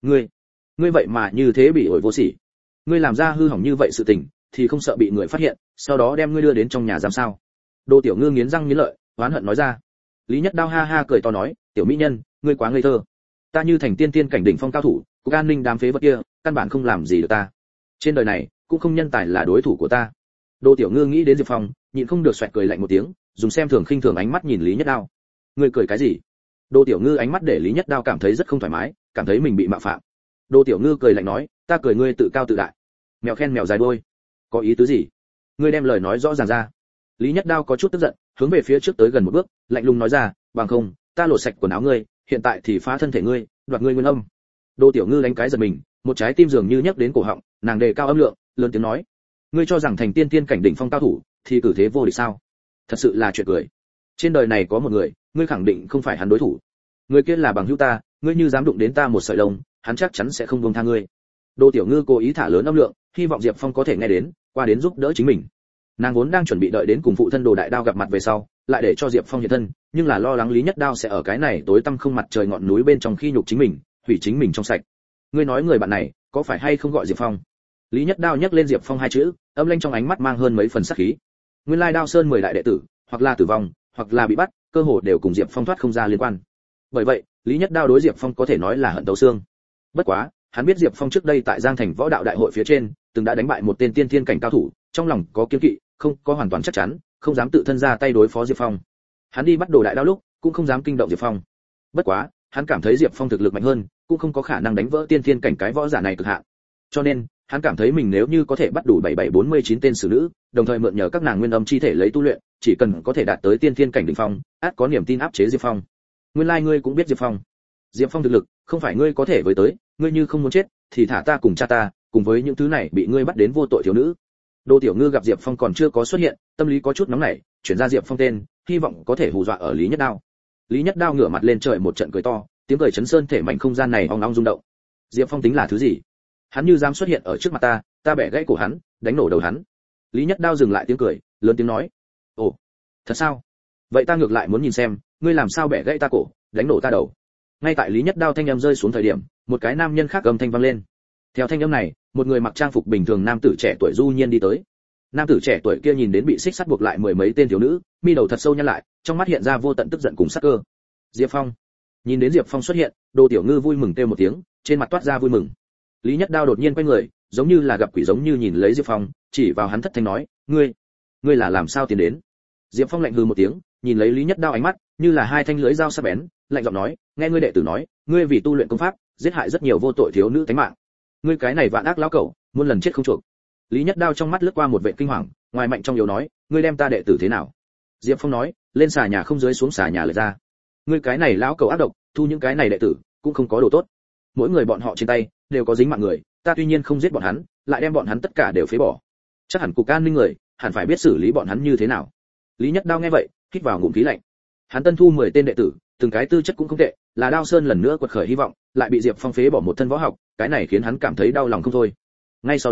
Ngươi vậy mà như thế bị ổi vô sỉ. Ngươi làm ra hư hỏng như vậy sự tình, thì không sợ bị người phát hiện, sau đó đem ngươi đưa đến trong nhà giam sao? Đồ Tiểu Ngư nghiến răng nghiến lợi, oán hận nói ra. Lý Nhất Đao ha ha cười to nói, tiểu mỹ nhân, ngươi quá ngây thơ. Ta như thành tiên tiên cảnh đỉnh phong cao thủ, cục an ninh đám phế vật kia, căn bản không làm gì được ta. Trên đời này, cũng không nhân tài là đối thủ của ta. Đồ Tiểu Ngư nghĩ đến Diệp Phong, nhịn không được xoẹt cười lạnh một tiếng, dùng xem thường khinh thường ánh mắt nhìn Lý Nhất Đao. Ngươi cười cái gì? Đồ Tiểu Ngư ánh mắt để Lý Nhất Đao cảm thấy rất không thoải mái, cảm thấy mình bị mạo phạm. Đồ Tiểu Ngư cười lạnh nói, ta cười ngươi tự cao tự đại. Mèo khen mèo dài đuôi, có ý tứ gì? Ngươi đem lời nói rõ ràng ra. Lý Nhất Đao có chút tức giận, hướng về phía trước tới gần một bước, lạnh lùng nói ra, bằng không, ta lột sạch quần áo ngươi, hiện tại thì phá thân thể ngươi, đoạt ngươi nguyên âm. Đồ Tiểu Ngư đánh cái giật mình, một trái tim dường như nhấc đến cổ họng, nàng đề cao âm lượng, lớn tiếng nói, ngươi cho rằng thành tiên tiên cảnh đỉnh phong cao thủ thì cử thế vô địch sao? Thật sự là chuyện cười. Trên đời này có một người, ngươi khẳng định không phải hắn đối thủ. Người kia là bằng hữu ta, ngươi như dám đụng đến ta một sợi lông, hắn chắc chắn sẽ không buông tha ngươi. Đồ Tiểu Ngư cố ý thả lớn âm lượng, hy vọng Diệp Phong có thể nghe đến, qua đến giúp đỡ chính mình. Nàng vốn đang chuẩn bị đợi đến cùng phụ thân Đồ Đại Đao gặp mặt về sau, lại để cho Diệp Phong hiện thân, nhưng là lo lắng Lý Nhất Đao sẽ ở cái này tối tăm không mặt trời ngọn núi bên trong khi nhục chính mình, hủy chính mình trong sạch. Ngươi nói người bạn này, có phải hay không gọi Diệp Phong? Lý Nhất Đao nhắc lên Diệp Phong hai chữ, âm lanh trong ánh mắt mang hơn mấy phần sát khí. Nguyên lai Đao Sơn 10 đại đệ tử, hoặc là tử vong, hoặc là bị bắt, cơ hồ đều cùng Diệp Phong thoát không ra liên quan. Bởi vậy, Lý Nhất Đao đối Diệp Phong có thể nói là hận tấu xương. Bất quá, hắn biết Diệp Phong trước đây tại Giang Thành Võ Đạo Đại hội phía trên, từng đã đánh bại một tên tiên thiên cảnh cao thủ, trong lòng có kiêng kỵ, không có hoàn toàn chắc chắn, không dám tự thân ra tay đối phó Diệp Phong. Hắn đi bắt Đồ Đại Đao lúc, cũng không dám kinh động Diệp Phong. Bất quá, hắn cảm thấy Diệp Phong thực lực mạnh hơn, cũng không có khả năng đánh vỡ tiên thiên cảnh cái võ giả này cực hạn. Cho nên, hắn cảm thấy mình nếu như có thể bắt đủ 7749 tên xử nữ, đồng thời mượn nhờ các nàng nguyên âm chi thể lấy tu luyện, chỉ cần có thể đạt tới tiên thiên cảnh đỉnh phong, ắt có niềm tin áp chế Diệp Phong. Nguyên lai ngươi cũng biết Diệp Phong. Diệp Phong thực lực, không phải ngươi có thể với tới, ngươi như không muốn chết, thì thả ta cùng cha ta, cùng với những thứ này bị ngươi bắt đến vô tội thiếu nữ. Đồ Tiểu Ngư gặp Diệp Phong còn chưa có xuất hiện, tâm lý có chút nóng nảy, chuyển ra Diệp Phong tên, hy vọng có thể hù dọa ở Lý Nhất Đao. Lý Nhất Đao ngửa mặt lên trời một trận cười to, tiếng cười chấn sơn thể mảnh không gian này ong ong rung động. Diệp Phong tính là thứ gì? Hắn như dám xuất hiện ở trước mặt ta, ta bẻ gãy cổ hắn, đánh nổ đầu hắn. Lý Nhất Đao dừng lại tiếng cười, lớn tiếng nói, ồ, thật sao? Vậy ta ngược lại muốn nhìn xem, ngươi làm sao bẻ gãy ta cổ, đánh nổ ta đầu. Ngay tại Lý Nhất Đao thanh âm rơi xuống thời điểm, một cái nam nhân khác âm thanh vang lên. Theo thanh âm này, một người mặc trang phục bình thường nam tử trẻ tuổi du nhiên đi tới. Nam tử trẻ tuổi kia nhìn đến bị xích sắt buộc lại mười mấy tên thiếu nữ, mi đầu thật sâu nhăn lại, trong mắt hiện ra vô tận tức giận cùng sát cơ. Diệp Phong. Nhìn đến Diệp Phong xuất hiện, Đồ Tiểu Ngư vui mừng kêu một tiếng, trên mặt toát ra vui mừng. Lý Nhất Đao đột nhiên quay người, giống như là gặp quỷ giống như nhìn lấy Diệp Phong, chỉ vào hắn thất thanh nói, ngươi là làm sao tiến đến? Diệp Phong lạnh hừ một tiếng, nhìn lấy Lý Nhất Đao ánh mắt như là hai thanh lưỡi dao sắc bén, lạnh giọng nói, nghe ngươi đệ tử nói, ngươi vì tu luyện công pháp, giết hại rất nhiều vô tội thiếu nữ tánh mạng. Ngươi cái này vạn ác lão cẩu, muôn lần chết không chuộc. Lý Nhất Đao trong mắt lướt qua một vẻ kinh hoàng, ngoài mạnh trong yếu nói, ngươi đem ta đệ tử thế nào? Diệp Phong nói, lên xà nhà không dưới xuống xà nhà lại ra. Ngươi cái này lão cẩu ác độc, thu những cái này đệ tử, cũng không có đồ tốt. Mỗi người bọn họ trên tay đều có dính mạng người, ta tuy nhiên không giết bọn hắn, lại đem bọn hắn tất cả đều phế bỏ. Chắc hẳn cục an ninh người, hẳn phải biết xử lý bọn hắn như thế nào. Lý Nhất Đao nghe vậy, hít vào ngụm khí lạnh. Hắn tân thu 10 tên đệ tử, từng cái tư chất cũng không tệ, là Đao Sơn lần nữa quật khởi hy vọng, lại bị Diệp Phong phế bỏ một thân võ học, cái này khiến hắn cảm thấy đau lòng không thôi. Ngay sau đó,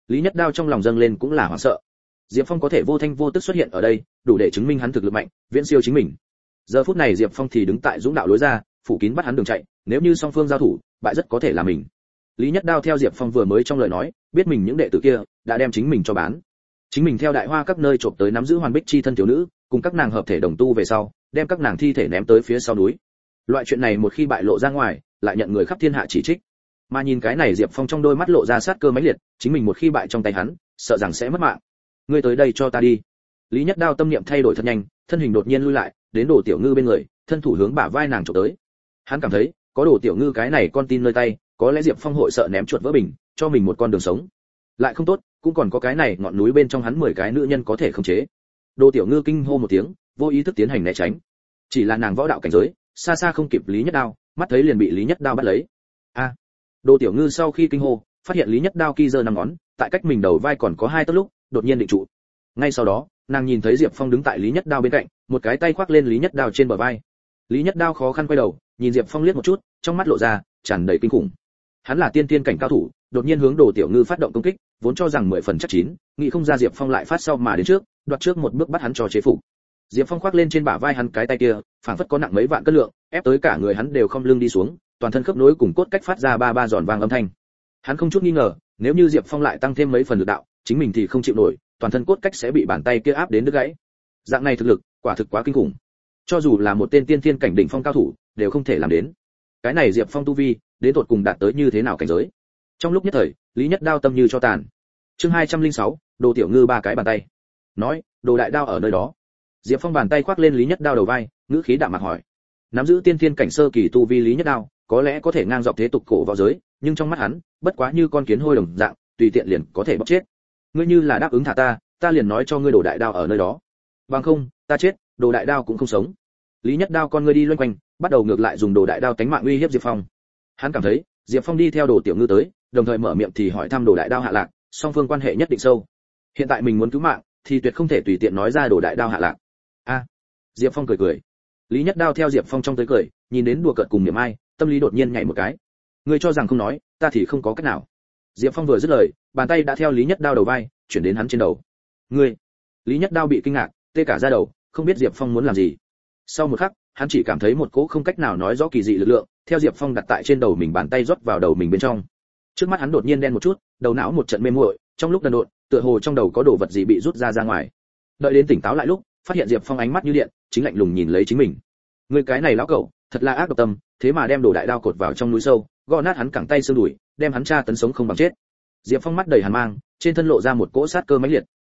Lý Nhất Đao trong lòng dâng lên cũng là hoảng sợ. Diệp Phong có thể vô thanh vô tức xuất hiện ở đây, đủ để chứng minh hắn thực lực mạnh, viễn siêu chính mình. Giờ phút này Diệp Phong thì đứng tại dũng đạo lối ra, phủ kín bắt hắn đường chạy, nếu như song phương giao thủ, bại rất có thể là mình. Lý Nhất Đao theo Diệp Phong vừa mới trong lời nói, biết mình những đệ tử kia đã đem chính mình cho bán. Chính mình theo Đại Hoa các nơi trộm tới nắm giữ Hoàn Bích chi thân thiếu nữ, cùng các nàng hợp thể đồng tu về sau, đem các nàng thi thể ném tới phía sau núi. Loại chuyện này một khi bại lộ ra ngoài, lại nhận người khắp thiên hạ chỉ trích. Mà nhìn cái này Diệp Phong trong đôi mắt lộ ra sát cơ mãnh liệt, chính mình một khi bại trong tay hắn, sợ rằng sẽ mất mạng. Ngươi tới đây cho ta đi. Lý Nhất Đao tâm niệm thay đổi thật nhanh, thân hình đột nhiên lui lại, đến Đồ Tiểu Ngư bên người, thân thủ hướng bả vai nàng chụp tới. Hắn cảm thấy, có Đồ Tiểu Ngư cái này con tin nơi tay, có lẽ Diệp Phong hội sợ ném chuột vỡ bình, cho mình một con đường sống. Lại không tốt, cũng còn có cái này ngọn núi bên trong hắn 10 cái nữ nhân có thể khống chế. Đồ Tiểu Ngư kinh hô một tiếng, vô ý thức tiến hành né tránh. Chỉ là nàng võ đạo cảnh giới, xa xa không kịp Lý Nhất Đao, mắt thấy liền bị Lý Nhất Đao bắt lấy. A! Đồ Tiểu Ngư sau khi kinh hô, phát hiện Lý Nhất Đao kỳ giơ năm ngón, tại cách mình đầu vai còn có 2 tấc lúc, đột nhiên định trụ. Ngay sau đó, nàng nhìn thấy Diệp Phong đứng tại Lý Nhất Đao bên cạnh, một cái tay khoác lên Lý Nhất Đao trên bờ vai. Lý Nhất Đao khó khăn quay đầu, nhìn Diệp Phong liếc một chút, trong mắt lộ ra tràn đầy kinh khủng. Hắn là tiên tiên cảnh cao thủ, đột nhiên hướng Đồ Tiểu Ngư phát động công kích, vốn cho rằng 10 phần chắc chín, nghĩ không ra Diệp Phong lại phát sau mà đến trước, đoạt trước một bước bắt hắn cho chế phục. Diệp Phong khoác lên trên bả vai hắn cái tay kia, phảng phất có nặng mấy vạn cân lượng, ép tới cả người hắn đều không lưng đi xuống, toàn thân khớp nối cùng cốt cách phát ra ba ba giòn vang âm thanh. Hắn không chút nghi ngờ, nếu như Diệp Phong lại tăng thêm mấy phần lực đạo, chính mình thì không chịu nổi, toàn thân cốt cách sẽ bị bàn tay kia áp đến đứt gãy. Dạng này thực lực, quả thực quá kinh khủng. Cho dù là một tên tiên thiên cảnh đỉnh phong cao thủ, đều không thể làm đến. Cái này Diệp Phong tu vi, đến tột cùng đạt tới như thế nào cảnh giới? Trong lúc nhất thời, Lý Nhất Đao tâm như cho tàn. Chương 206, Đồ Tiểu Ngư ba cái bàn tay. Nói, Đồ Đại Đao ở nơi đó. Diệp Phong bàn tay khoác lên Lý Nhất Đao đầu vai, ngữ khí đạm mạc hỏi. Nắm giữ tiên thiên cảnh sơ kỳ tu vi Lý Nhất Đao, có lẽ có thể ngang dọc thế tục cổ võ giới, nhưng trong mắt hắn, bất quá như con kiến hôi đồng dạng, tùy tiện liền có thể bóc chết. Ngươi như là đáp ứng thả ta, ta liền nói cho ngươi Đồ Đại Đao ở nơi đó. Bằng không, ta chết, Đồ Đại Đao cũng không sống. Lý Nhất Đao con ngươi đi loanh quanh, bắt đầu ngược lại dùng Đồ Đại Đao tánh mạng uy hiếp Diệp Phong. Hắn cảm thấy, Diệp Phong đi theo Đồ Tiểu Ngư tới, đồng thời mở miệng thì hỏi thăm Đồ Đại Đao hạ lạc, song phương quan hệ nhất định sâu. Hiện tại mình muốn cứu mạng, thì tuyệt không thể tùy tiện nói ra Đồ Đại Đao hạ lạc. A. Diệp Phong cười cười. Lý Nhất Đao theo Diệp Phong trong tới cười, nhìn đến đùa cợt cùng niệm ai, tâm lý đột nhiên nhảy một cái. Ngươi cho rằng không nói, ta thì không có cách nào. Diệp Phong vừa dứt lời, bàn tay đã theo Lý Nhất Đao đầu vai, chuyển đến hắn trên đầu. Ngươi. Lý Nhất Đao bị kinh ngạc, tê cả da đầu, không biết Diệp Phong muốn làm gì. Sau một khắc, hắn chỉ cảm thấy một cỗ không cách nào nói rõ kỳ dị lực lượng, theo Diệp Phong đặt tại trên đầu mình, bàn tay rót vào đầu mình bên trong. Trước mắt hắn đột nhiên đen một chút, đầu não một trận mê muội, trong lúc đần độn, tựa hồ trong đầu có đồ vật gì bị rút ra ngoài. Đợi đến tỉnh táo lại lúc, phát hiện Diệp Phong ánh mắt như điện, chính lạnh lùng nhìn lấy chính mình. Người cái này lão cẩu, thật là ác độc tâm, thế mà đem Đồ Đại Đao cột vào trong núi sâu, gõ nát hắn cẳng tay xương đùi, đem hắn tra tấn sống không bằng chết. Diệp Phong mắt đầy hàn mang, trên thân lộ ra một cỗ sát cơ mãnh liệt.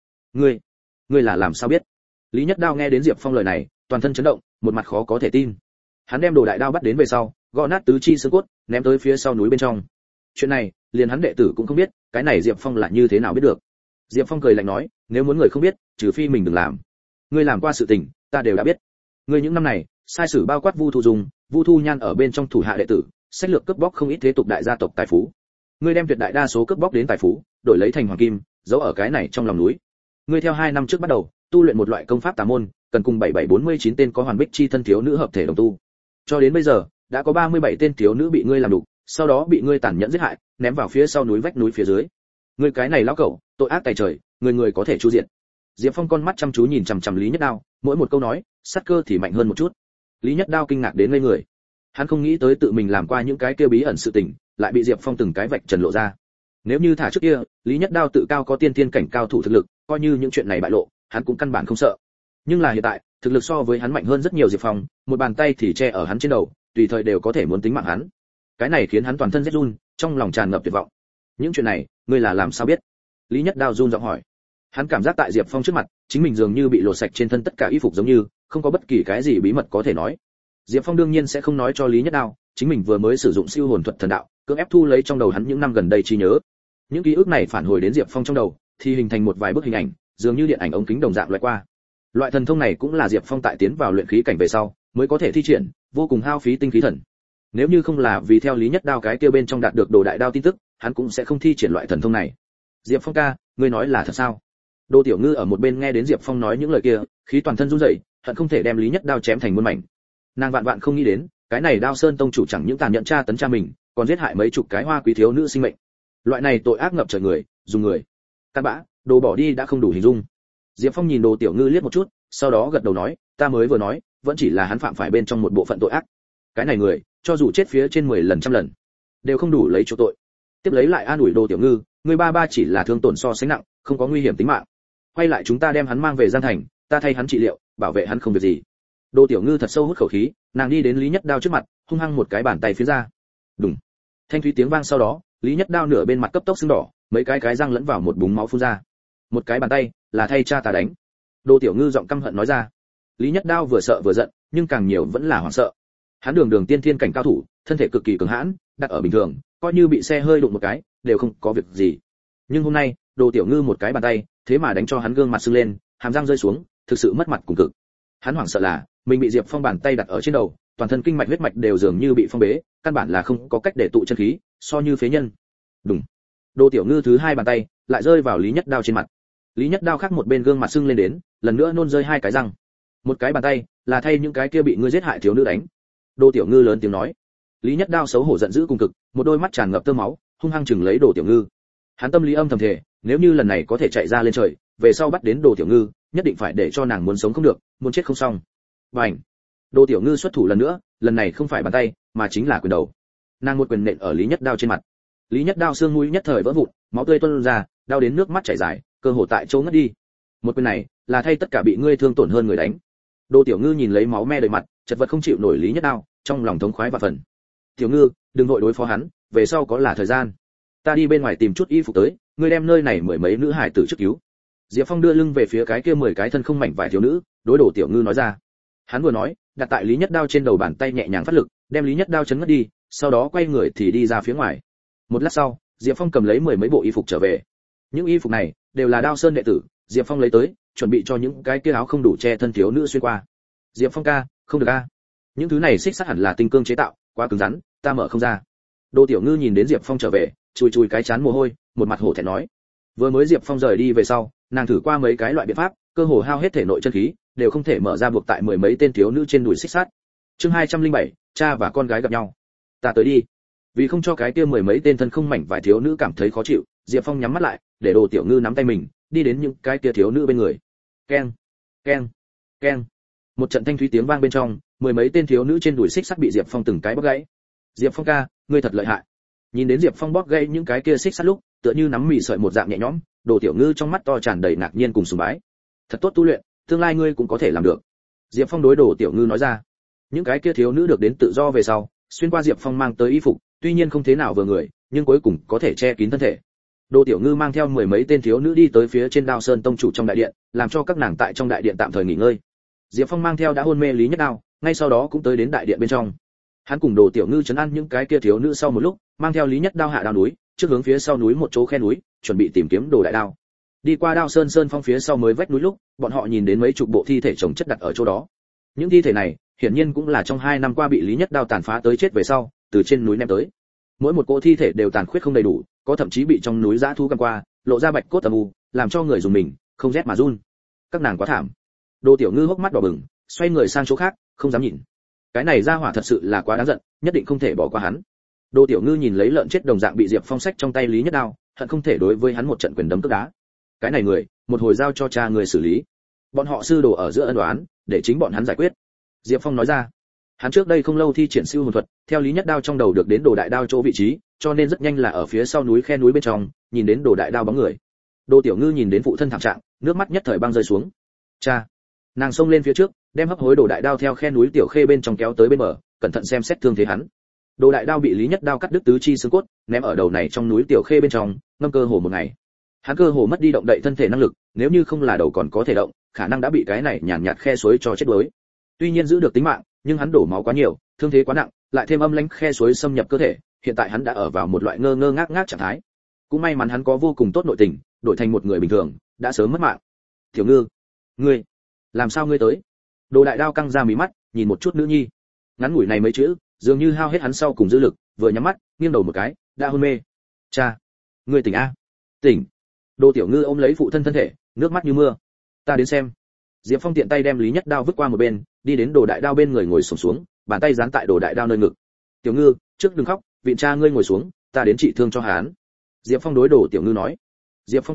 Ngươi là làm sao biết? Lý Nhất Đao nghe đến Diệp Phong lời này, toàn thân chấn động, một mặt khó có thể tin. Hắn đem Đồ Đại Đao bắt đến về sau, gõ nát tứ chi xương cốt, ném tới phía sau núi bên trong. Chuyện này, liền hắn đệ tử cũng không biết, cái này Diệp Phong là như thế nào biết được? Diệp Phong cười lạnh nói, nếu muốn người không biết, trừ phi mình đừng làm. Ngươi làm qua sự tình, ta đều đã biết. Ngươi những năm này, sai sử bao quát Vu Thu Dung, Vu Thu Nhan ở bên trong thủ hạ đệ tử, sách lược cướp bóc không ít thế tục đại gia tộc tài phú. Ngươi đem tuyệt đại đa số cướp bóc đến tài phú, đổi lấy thành hoàng kim, giấu ở cái này trong lòng núi. Ngươi theo 2 năm trước bắt đầu, tu luyện một loại công pháp tà môn, cần cùng 7749 tên có hoàn bích chi thân thiếu nữ hợp thể đồng tu. Cho đến bây giờ, đã có 37 tên thiếu nữ bị ngươi làm đủ, sau đó bị ngươi tàn nhẫn giết hại, ném vào phía sau núi vách núi phía dưới. Ngươi cái này lão cẩu, tội ác tày trời, người có thể chu diện. Diệp Phong con mắt chăm chú nhìn chằm chằm Lý Nhất Đao, mỗi một câu nói, sát cơ thì mạnh hơn một chút. Lý Nhất Đao kinh ngạc đến ngây người. Hắn không nghĩ tới tự mình làm qua những cái kia bí ẩn sự tình, lại bị Diệp Phong từng cái vạch trần lộ ra. Nếu như thả trước kia, Lý Nhất Đao tự cao có tiên tiên cảnh cao thủ thực lực, coi như những chuyện này bại lộ, hắn cũng căn bản không sợ. Nhưng là hiện tại, thực lực so với hắn mạnh hơn rất nhiều Diệp Phong, một bàn tay thì che ở hắn trên đầu, tùy thời đều có thể muốn tính mạng hắn. Cái này khiến hắn toàn thân rét run, trong lòng tràn ngập tuyệt vọng. Những chuyện này, ngươi là làm sao biết? Lý Nhất Đao run giọng hỏi. Hắn cảm giác tại Diệp Phong trước mặt, chính mình dường như bị lột sạch trên thân tất cả y phục giống như, không có bất kỳ cái gì bí mật có thể nói. Diệp Phong đương nhiên sẽ không nói cho Lý Nhất Đao, chính mình vừa mới sử dụng siêu hồn thuật thần đạo, cưỡng ép thu lấy trong đầu hắn những năm gần đây trí nhớ. Những ký ức này phản hồi đến Diệp Phong trong đầu, thì hình thành một vài bức hình ảnh, dường như điện ảnh ống kính đồng dạng loại qua. Loại thần thông này cũng là Diệp Phong tại tiến vào luyện khí cảnh về sau, mới có thể thi triển, vô cùng hao phí tinh khí thần. Nếu như không là vì theo Lý Nhất Đao cái kia bên trong đạt được Đồ Đại Đao tin tức, hắn cũng sẽ không thi triển loại thần thông này. Diệp Phong ca, ngươi nói là thật sao? Đồ Tiểu Ngư ở một bên nghe đến Diệp Phong nói những lời kia, khí toàn thân run rẩy, hận không thể đem Lý Nhất Đao chém thành muôn mảnh. Nàng vạn vạn không nghĩ đến, cái này Đao Sơn tông chủ chẳng những tàn nhẫn tra tấn cha mình, còn giết hại mấy chục cái hoa quý thiếu nữ sinh mệnh. Loại này tội ác ngập trời người, dùng người. Cặn bã, đồ bỏ đi đã không đủ hình dung. Diệp Phong nhìn Đồ Tiểu Ngư liếc một chút, sau đó gật đầu nói, ta mới vừa nói, vẫn chỉ là hắn phạm phải bên trong một bộ phận tội ác. Cái này người, cho dù chết phía trên 10 lần trăm lần, đều không đủ lấy chỗ tội. Tiếp lấy lại an ủi Đồ Tiểu Ngư, người ba ba chỉ là thương tổn so sánh nặng, không có nguy hiểm tính mạng. Quay lại chúng ta đem hắn mang về Giang Thành, ta thay hắn trị liệu, bảo vệ hắn không việc gì. Đồ Tiểu Ngư thật sâu hút khẩu khí, nàng đi đến Lý Nhất Đao trước mặt, hung hăng một cái bàn tay phía ra. Đùng. Thanh thúy tiếng vang sau đó, Lý Nhất Đao nửa bên mặt cấp tốc sưng đỏ, mấy cái răng lẫn vào một búng máu phun ra. Một cái bàn tay, là thay cha ta đánh. Đồ Tiểu Ngư giọng căm hận nói ra. Lý Nhất Đao vừa sợ vừa giận, nhưng càng nhiều vẫn là hoảng sợ. Hắn đường tiên thiên cảnh cao thủ, thân thể cực kỳ cường hãn, đặt ở bình thường, coi như bị xe hơi đụng một cái, đều không có việc gì. Nhưng hôm nay, Đồ Tiểu Ngư một cái bàn tay, thế mà đánh cho hắn gương mặt sưng lên, hàm răng rơi xuống, thực sự mất mặt cùng cực. Hắn hoảng sợ là, mình bị Diệp Phong bàn tay đặt ở trên đầu, toàn thân kinh mạch huyết mạch đều dường như bị phong bế, căn bản là không có cách để tụ chân khí, so như phế nhân. Đùng. Đồ Tiểu Ngư thứ hai bàn tay, lại rơi vào Lý Nhất Đao trên mặt. Lý Nhất Đao khác một bên gương mặt sưng lên đến, lần nữa nôn rơi hai cái răng. Một cái bàn tay, là thay những cái kia bị ngươi giết hại thiếu nữ đánh. Đồ Tiểu Ngư lớn tiếng nói. Lý Nhất Đao xấu hổ giận dữ cùng cực, một đôi mắt tràn ngập tơ máu, hung hăng chừng lấy Đồ Tiểu Ngư. Hắn tâm lý âm thầm thề, nếu như lần này có thể chạy ra lên trời, về sau bắt đến Đồ Tiểu Ngư, nhất định phải để cho nàng muốn sống không được, muốn chết không xong. Bành! Đồ Tiểu Ngư xuất thủ lần nữa, lần này không phải bàn tay, mà chính là quyền đầu. Nàng một quyền nện ở Lý Nhất Đao trên mặt. Lý Nhất Đao xương mũi nhất thời vỡ vụn, máu tươi tuôn ra, đau đến nước mắt chảy dài, cơ hồ tại chỗ ngất đi. Một quyền này, là thay tất cả bị ngươi thương tổn hơn người đánh. Đồ Tiểu Ngư nhìn lấy máu me đầy mặt, chật vật không chịu nổi Lý Nhất Đao, trong lòng thống khoái và phần. Tiểu Ngư, đừng vội đối phó hắn, về sau có là thời gian. Ta đi bên ngoài tìm chút y phục tới, ngươi đem nơi này mười mấy nữ hải tử trước cứu. Diệp Phong đưa lưng về phía cái kia 10 cái thân không mảnh vải thiếu nữ, đối Đồ Tiểu Ngư nói ra. Hắn vừa nói, đặt tại Lý Nhất Đao trên đầu bàn tay nhẹ nhàng phát lực, đem Lý Nhất Đao chấn ngất đi, sau đó quay người thì đi ra phía ngoài. Một lát sau, Diệp Phong cầm lấy 10 mấy bộ y phục trở về. Những y phục này đều là Đao Sơn đệ tử, Diệp Phong lấy tới, chuẩn bị cho những cái kia áo không đủ che thân thiếu nữ xuyên qua. Diệp Phong ca, không được a. Những thứ này xích sắt hẳn là tinh cương chế tạo, quá cứng rắn, ta mở không ra. Đồ Tiểu Ngư nhìn đến Diệp Phong trở về, chùi chùi cái chán mồ hôi, một mặt hổ thẹn nói. Vừa mới Diệp Phong rời đi về sau, nàng thử qua mấy cái loại biện pháp, cơ hồ hao hết thể nội chân khí, đều không thể mở ra buộc tại 10 mấy tên thiếu nữ trên đùi xích sắt. Chương 207, cha và con gái gặp nhau. Ta tới đi. Vì không cho cái kia 10 mấy tên thân không mảnh vải thiếu nữ cảm thấy khó chịu, Diệp Phong nhắm mắt lại, để Đồ Tiểu Ngư nắm tay mình, đi đến những cái kia thiếu nữ bên người. Keng, keng, keng. Một trận thanh thúy tiếng vang bên trong, 10 mấy tên thiếu nữ trên đùi xích sắt bị Diệp Phong từng cái bóp gãy. Diệp Phong ca, ngươi thật lợi hại. Nhìn đến Diệp Phong bóp gãy những cái kia xích sắt lúc, tựa như nắm mì sợi một dạng nhẹ nhõm, Đồ Tiểu Ngư trong mắt to tràn đầy ngạc nhiên cùng sùng bái. Thật tốt tu luyện, tương lai ngươi cũng có thể làm được. Diệp Phong đối Đồ Tiểu Ngư nói ra. Những cái kia thiếu nữ được đến tự do về sau, xuyên qua Diệp Phong mang tới y phục, tuy nhiên không thế nào vừa người, nhưng cuối cùng có thể che kín thân thể. Đồ Tiểu Ngư mang theo 10 mấy tên thiếu nữ đi tới phía trên Đao Sơn tông chủ trong đại điện, làm cho các nàng tại trong đại điện tạm thời nghỉ ngơi. Diệp Phong mang theo đã hôn mê Lý Nhất Đao, ngay sau đó cũng tới đến đại điện bên trong. Hắn cùng Đồ Tiểu Ngư trấn an những cái kia thiếu nữ sau một lúc, mang theo Lý Nhất Đao hạ đao núi, trước hướng phía sau núi một chỗ khe núi, chuẩn bị tìm kiếm Đồ Đại Đao. Đi qua Đao Sơn sơn phong phía sau mới vách núi lúc, bọn họ nhìn đến mấy chục bộ thi thể chồng chất đặt ở chỗ đó. Những thi thể này, hiển nhiên cũng là trong 2 năm qua bị Lý Nhất Đao tàn phá tới chết về sau, từ trên núi ném tới. Mỗi một cỗ thi thể đều tàn khuyết không đầy đủ, có thậm chí bị trong núi dã thú gặm qua, lộ ra bạch cốt âm u, làm cho người dùng mình không rét mà run. Các nàng quá thảm. Đồ Tiểu Ngư hốc mắt đỏ bừng, xoay người sang chỗ khác, không dám nhìn. Cái này ra hỏa thật sự là quá đáng giận, nhất định không thể bỏ qua hắn. Đồ Tiểu Ngư nhìn lấy lợn chết đồng dạng bị Diệp Phong xách trong tay Lý Nhất Đao, hận không thể đối với hắn một trận quyền đấm tức đá. Cái này người, một hồi giao cho cha người xử lý. Bọn họ sư đồ ở giữa ân oán, để chính bọn hắn giải quyết. Diệp Phong nói ra. Hắn trước đây không lâu thi triển siêu hồn thuật, theo Lý Nhất Đao trong đầu được đến Đồ Đại Đao chỗ vị trí, cho nên rất nhanh là ở phía sau núi khe núi bên trong, nhìn đến Đồ Đại Đao bóng người. Đồ Tiểu Ngư nhìn đến phụ thân thảm trạng, nước mắt nhất thời băng rơi xuống. Cha! Nàng xông lên phía trước, đem hấp hối Đồ Đại Đao theo khe núi tiểu khê bên trong kéo tới bên bờ, cẩn thận xem xét thương thế hắn. Đồ Đại Đao bị Lý Nhất Đao cắt đứt tứ chi xương cốt, ném ở đầu này trong núi tiểu khê bên trong, ngâm cơ hồ một ngày. Hắn cơ hồ mất đi động đậy thân thể năng lực, nếu như không là đầu còn có thể động, khả năng đã bị cái này nhàn nhạt khe suối cho chết đuối. Tuy nhiên giữ được tính mạng, nhưng hắn đổ máu quá nhiều, thương thế quá nặng, lại thêm âm lãnh khe suối xâm nhập cơ thể, hiện tại hắn đã ở vào một loại ngơ ngơ ngác ngác trạng thái. Cũng may mắn hắn có vô cùng tốt nội tình, đổi thành một người bình thường, đã sớm mất mạng. Tiểu Ngư, ngươi, làm sao ngươi tới? Đồ Đại Đao căng ra mí mắt, nhìn một chút nữ nhi. Ngắn ngủi này mấy chữ, dường như hao hết hắn sau cùng dư lực, vừa nhắm mắt, nghiêng đầu một cái, đã hôn mê. Cha, ngươi tỉnh a? Tỉnh. Đồ Tiểu Ngư ôm lấy phụ thân thân thể, nước mắt như mưa. Ta đến xem. Diệp Phong tiện tay đem Lý Nhất Đao vứt qua một bên, đi đến Đồ Đại Đao bên người ngồi xổm xuống, bàn tay dán tại Đồ Đại Đao nơi ngực. Tiểu Ngư, trước đừng khóc, vịn cha ngươi ngồi xuống, ta đến trị thương cho hắn. Diệp Phong đối Đồ Tiểu Ngư nói. Diệp Phong ca,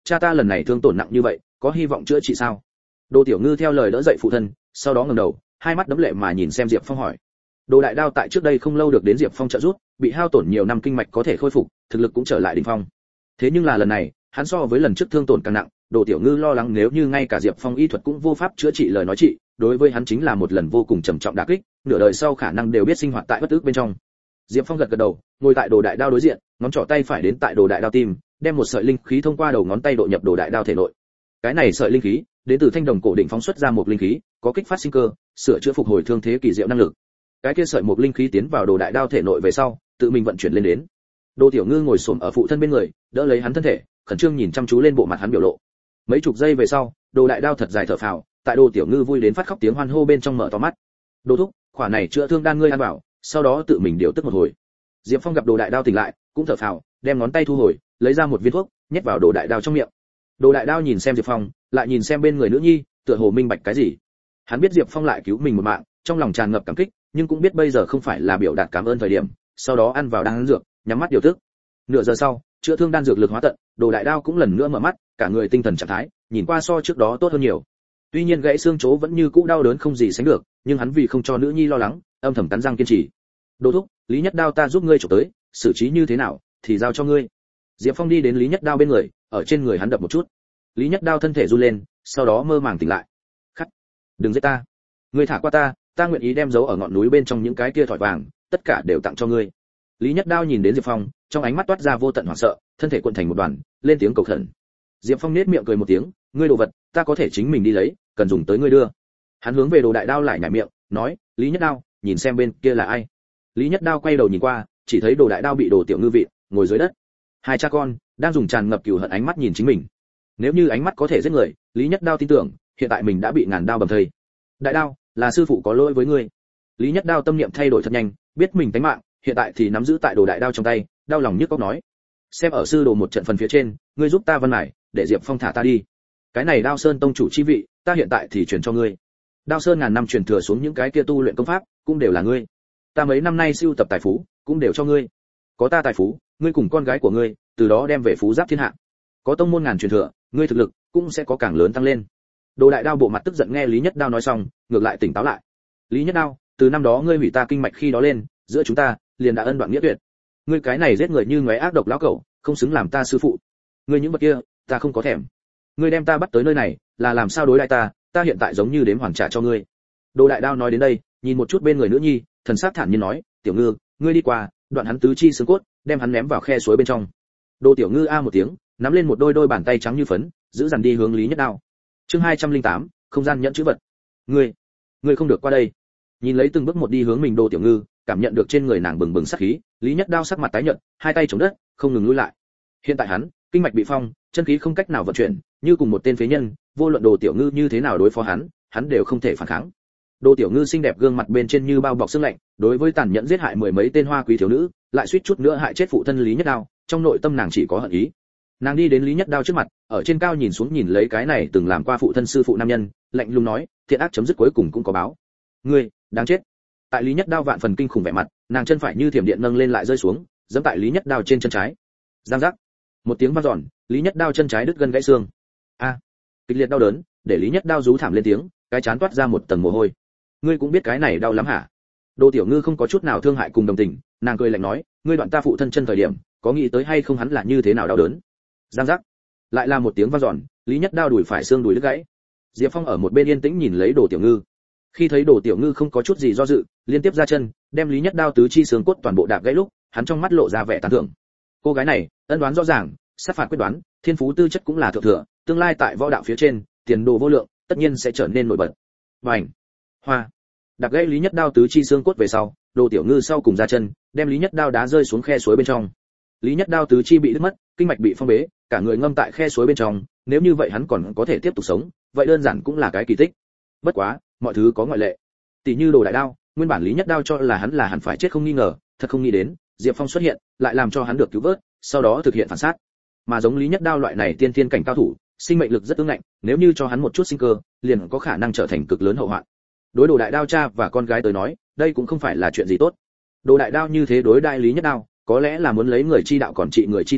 cha ta lần này thương tổn nặng như vậy, có hy vọng chữa trị sao? Đồ Tiểu Ngư theo lời đỡ dậy phụ thân, sau đó ngẩng đầu, hai mắt đẫm lệ mà nhìn xem Diệp Phong hỏi. Đồ Đại Đao tại trước đây không lâu được đến Diệp Phong trợ giúp, bị hao tổn nhiều năm kinh mạch có thể khôi phục, thực lực cũng trở lại đỉnh phong. Thế nhưng là lần này, hắn so với lần trước thương tổn càng nặng, Đồ Tiểu Ngư lo lắng nếu như ngay cả Diệp Phong y thuật cũng vô pháp chữa trị lời nói trị, đối với hắn chính là một lần vô cùng trầm trọng đả kích, nửa đời sau khả năng đều biết sinh hoạt tại bất ức bên trong. Diệp Phong gật gật đầu, ngồi tại Đồ Đại Đao đối diện, ngón trỏ tay phải đến tại Đồ Đại Đao tim, đem một sợi linh khí thông qua đầu ngón tay độ nhập Đồ Đại Đao thể nội. Cái này sợi linh khí đến từ thanh đồng cổ đỉnh phóng xuất ra một linh khí, có kích phát sinh cơ, sửa chữa phục hồi thương thế kỳ diệu năng lực. Cái kia sợi một linh khí tiến vào Đồ Đại Đao thể nội về sau, tự mình vận chuyển lên đến. Đồ Tiểu Ngư ngồi xổm ở phụ thân bên người, đỡ lấy hắn thân thể, khẩn trương nhìn chăm chú lên bộ mặt hắn biểu lộ. Mấy chục giây về sau, Đồ Đại Đao thật dài thở phào, tại Đồ Tiểu Ngư vui đến phát khóc tiếng hoan hô bên trong mở to mắt. Đồ thúc, khỏa này chữa thương đan ngươi ăn vào, sau đó tự mình điều tức một hồi. Diệp Phong gặp Đồ Đại Đao tỉnh lại, cũng thở phào, đem ngón tay thu hồi, lấy ra một viên thuốc, nhét vào Đồ Đại Đao trong miệng. Đồ Đại Đao nhìn xem Diệp Phong, lại nhìn xem bên người nữ nhi, tựa hồ minh bạch cái gì. Hắn biết Diệp Phong lại cứu mình một mạng, trong lòng tràn ngập cảm kích, nhưng cũng biết bây giờ không phải là biểu đạt cảm ơn thời điểm, sau đó ăn vào đan dược, nhắm mắt điều tức. Nửa giờ sau, chữa thương đan dược lực hóa tận, Đồ Đại Đao cũng lần nữa mở mắt, cả người tinh thần trạng thái, nhìn qua so trước đó tốt hơn nhiều. Tuy nhiên gãy xương chỗ vẫn như cũ đau đớn không gì sánh được, nhưng hắn vì không cho nữ nhi lo lắng, âm thầm cắn răng kiên trì. Đồ thúc, Lý Nhất Đao ta giúp ngươi chụp tới, xử trí như thế nào thì giao cho ngươi. Diệp Phong đi đến Lý Nhất Đao bên người, ở trên người hắn đập một chút. Lý Nhất Đao thân thể run lên, sau đó mơ màng tỉnh lại. Khắc, đừng giết ta, ngươi thả qua ta, ta nguyện ý đem giấu ở ngọn núi bên trong những cái kia thỏi vàng, tất cả đều tặng cho ngươi. Lý Nhất Đao nhìn đến Diệp Phong, trong ánh mắt toát ra vô tận hoảng sợ, thân thể cuộn thành một đoàn, lên tiếng cầu khẩn. Diệp Phong nhếch miệng cười một tiếng, ngươi đồ vật, ta có thể chính mình đi lấy, cần dùng tới ngươi đưa. Hắn hướng về Đồ Đại Đao lại nhảy miệng, nói, Lý Nhất Đao, nhìn xem bên kia là ai. Lý Nhất Đao quay đầu nhìn qua, chỉ thấy Đồ Đại Đao bị Đồ Tiểu Ngư vịn, ngồi dưới đất. Hai cha con đang dùng tràn ngập cừu hận ánh mắt nhìn chính mình. Nếu như ánh mắt có thể giết người, Lý Nhất Đao tin tưởng, hiện tại mình đã bị ngàn đao bầm thây. Đại Đao, là sư phụ có lỗi với ngươi. Lý Nhất Đao tâm niệm thay đổi thật nhanh, biết mình tánh mạng, hiện tại thì nắm giữ tại Đồ Đại Đao trong tay, đau lòng nhức óc nói. Xem ở sư đồ một trận phần phía trên, ngươi giúp ta văn mải, để Diệp Phong thả ta đi. Cái này Đao Sơn tông chủ chi vị, ta hiện tại thì truyền cho ngươi. Đao Sơn ngàn năm truyền thừa xuống những cái kia tu luyện công pháp, cũng đều là ngươi. Ta mấy năm nay sưu tập tài phú, cũng đều cho ngươi. Có ta tài phú, ngươi cùng con gái của ngươi, từ đó đem về phú giáp thiên hạ. Có tông môn ngàn truyền thừa, ngươi thực lực cũng sẽ có càng lớn tăng lên. Đồ Đại Đao bộ mặt tức giận nghe Lý Nhất Đao nói xong, ngược lại tỉnh táo lại. Lý Nhất Đao, từ năm đó ngươi hủy ta kinh mạch khi đó lên, giữa chúng ta liền đã ân đoạn nghĩa tuyệt. Ngươi cái này giết người như ngoé ác độc lão cẩu, không xứng làm ta sư phụ. Ngươi những vật kia, ta không có thèm. Ngươi đem ta bắt tới nơi này, là làm sao đối đãi ta, ta hiện tại giống như đếm hoàn trả cho ngươi. Đồ Đại Đao nói đến đây, nhìn một chút bên người nữ nhi, thần sắc thản nhiên nói, Tiểu Ngư, ngươi đi qua, đoạn hắn tứ chi xương cốt, đem hắn ném vào khe suối bên trong. Đồ Tiểu Ngư a một tiếng, nắm lên một đôi bàn tay trắng như phấn, giữ dằn đi hướng Lý Nhất Đao. Chương 208, không gian nhận chữ vật. Ngươi không được qua đây. Nhìn lấy từng bước một đi hướng mình Đồ Tiểu Ngư, cảm nhận được trên người nàng bừng bừng sát khí, Lý Nhất Đao sắc mặt tái nhợt, hai tay chống đất, không ngừng lùi lại. Hiện tại hắn, kinh mạch bị phong, chân khí không cách nào vận chuyển, như cùng một tên phế nhân, vô luận Đồ Tiểu Ngư như thế nào đối phó hắn đều không thể phản kháng. Đồ Tiểu Ngư xinh đẹp gương mặt bên trên như bao bọc sương lạnh, đối với tàn nhẫn giết hại mười mấy tên hoa quý thiếu nữ, lại suýt chút nữa hại chết phụ thân Lý Nhất Đao, trong nội tâm nàng chỉ có hận ý. Nàng đi đến Lý Nhất Đao trước mặt, ở trên cao nhìn xuống nhìn lấy cái này từng làm qua phụ thân sư phụ nam nhân, lạnh lùng nói, thiện ác chấm dứt cuối cùng cũng có báo. Ngươi, đáng chết. Tại Lý Nhất Đao vạn phần kinh khủng vẻ mặt, nàng chân phải như thiểm điện nâng lên lại rơi xuống, giẫm tại Lý Nhất Đao trên chân trái. Giang giác. Một tiếng vang dọn, Lý Nhất Đao chân trái đứt gân gãy xương. A. Kịch liệt đau đớn, để Lý Nhất Đao rú thảm lên tiếng, cái chán toát ra một tầng mồ hôi. Ngươi cũng biết cái này đau lắm hả? Đồ Tiểu Ngư không có chút nào thương hại cùng đồng tình, nàng cười lạnh nói, ngươi đoạn ta phụ thân chân thời điểm, có nghĩ tới hay không hắn là như thế nào đau đớn? Giang giác. Lại là một tiếng vang dọn, Lý Nhất Đao đùi phải xương đùi đứt gãy. Diệp Phong ở một bên yên tĩnh nhìn lấy Đồ Tiểu Ngư. Khi thấy Đồ Tiểu Ngư không có chút gì do dự, liên tiếp ra chân, đem Lý Nhất Đao tứ chi xương cốt toàn bộ đạp gãy lúc, hắn trong mắt lộ ra vẻ tán thưởng. Cô gái này, ân đoán rõ ràng, sát phạt quyết đoán, thiên phú tư chất cũng là thượng thừa, tương lai tại võ đạo phía trên, tiền đồ vô lượng, tất nhiên sẽ trở nên nổi bật. Bành. Hoa. Đạp gãy Lý Nhất Đao tứ chi xương cốt về sau, Đồ Tiểu Ngư sau cùng ra chân, đem Lý Nhất Đao đá rơi xuống khe suối bên trong. Lý Nhất Đao tứ chi bị đứt mất, kinh mạch bị phong bế, cả người ngâm tại khe suối bên trong, nếu như vậy hắn còn có thể tiếp tục sống, vậy đơn giản cũng là cái kỳ tích. Bất quá, mọi thứ có ngoại lệ. Tỷ như Đồ Đại Đao, nguyên bản Lý Nhất Đao cho là hắn hẳn phải chết không nghi ngờ, thật không nghĩ đến, Diệp Phong xuất hiện, lại làm cho hắn được cứu vớt, sau đó thực hiện phản sát. Mà giống Lý Nhất Đao loại này tiên thiên cảnh cao thủ, sinh mệnh lực rất ương ngạnh, nếu như cho hắn một chút sinh cơ, liền có khả năng trở thành cực lớn hậu hoạn. Đối Đồ Đại Đao cha và con gái tới nói, đây cũng không phải là chuyện gì tốt. Đồ Đại Đao như thế đối đại Lý Nhất Đao, có lẽ là muốn lấy người chi đạo còn trị người chi thân,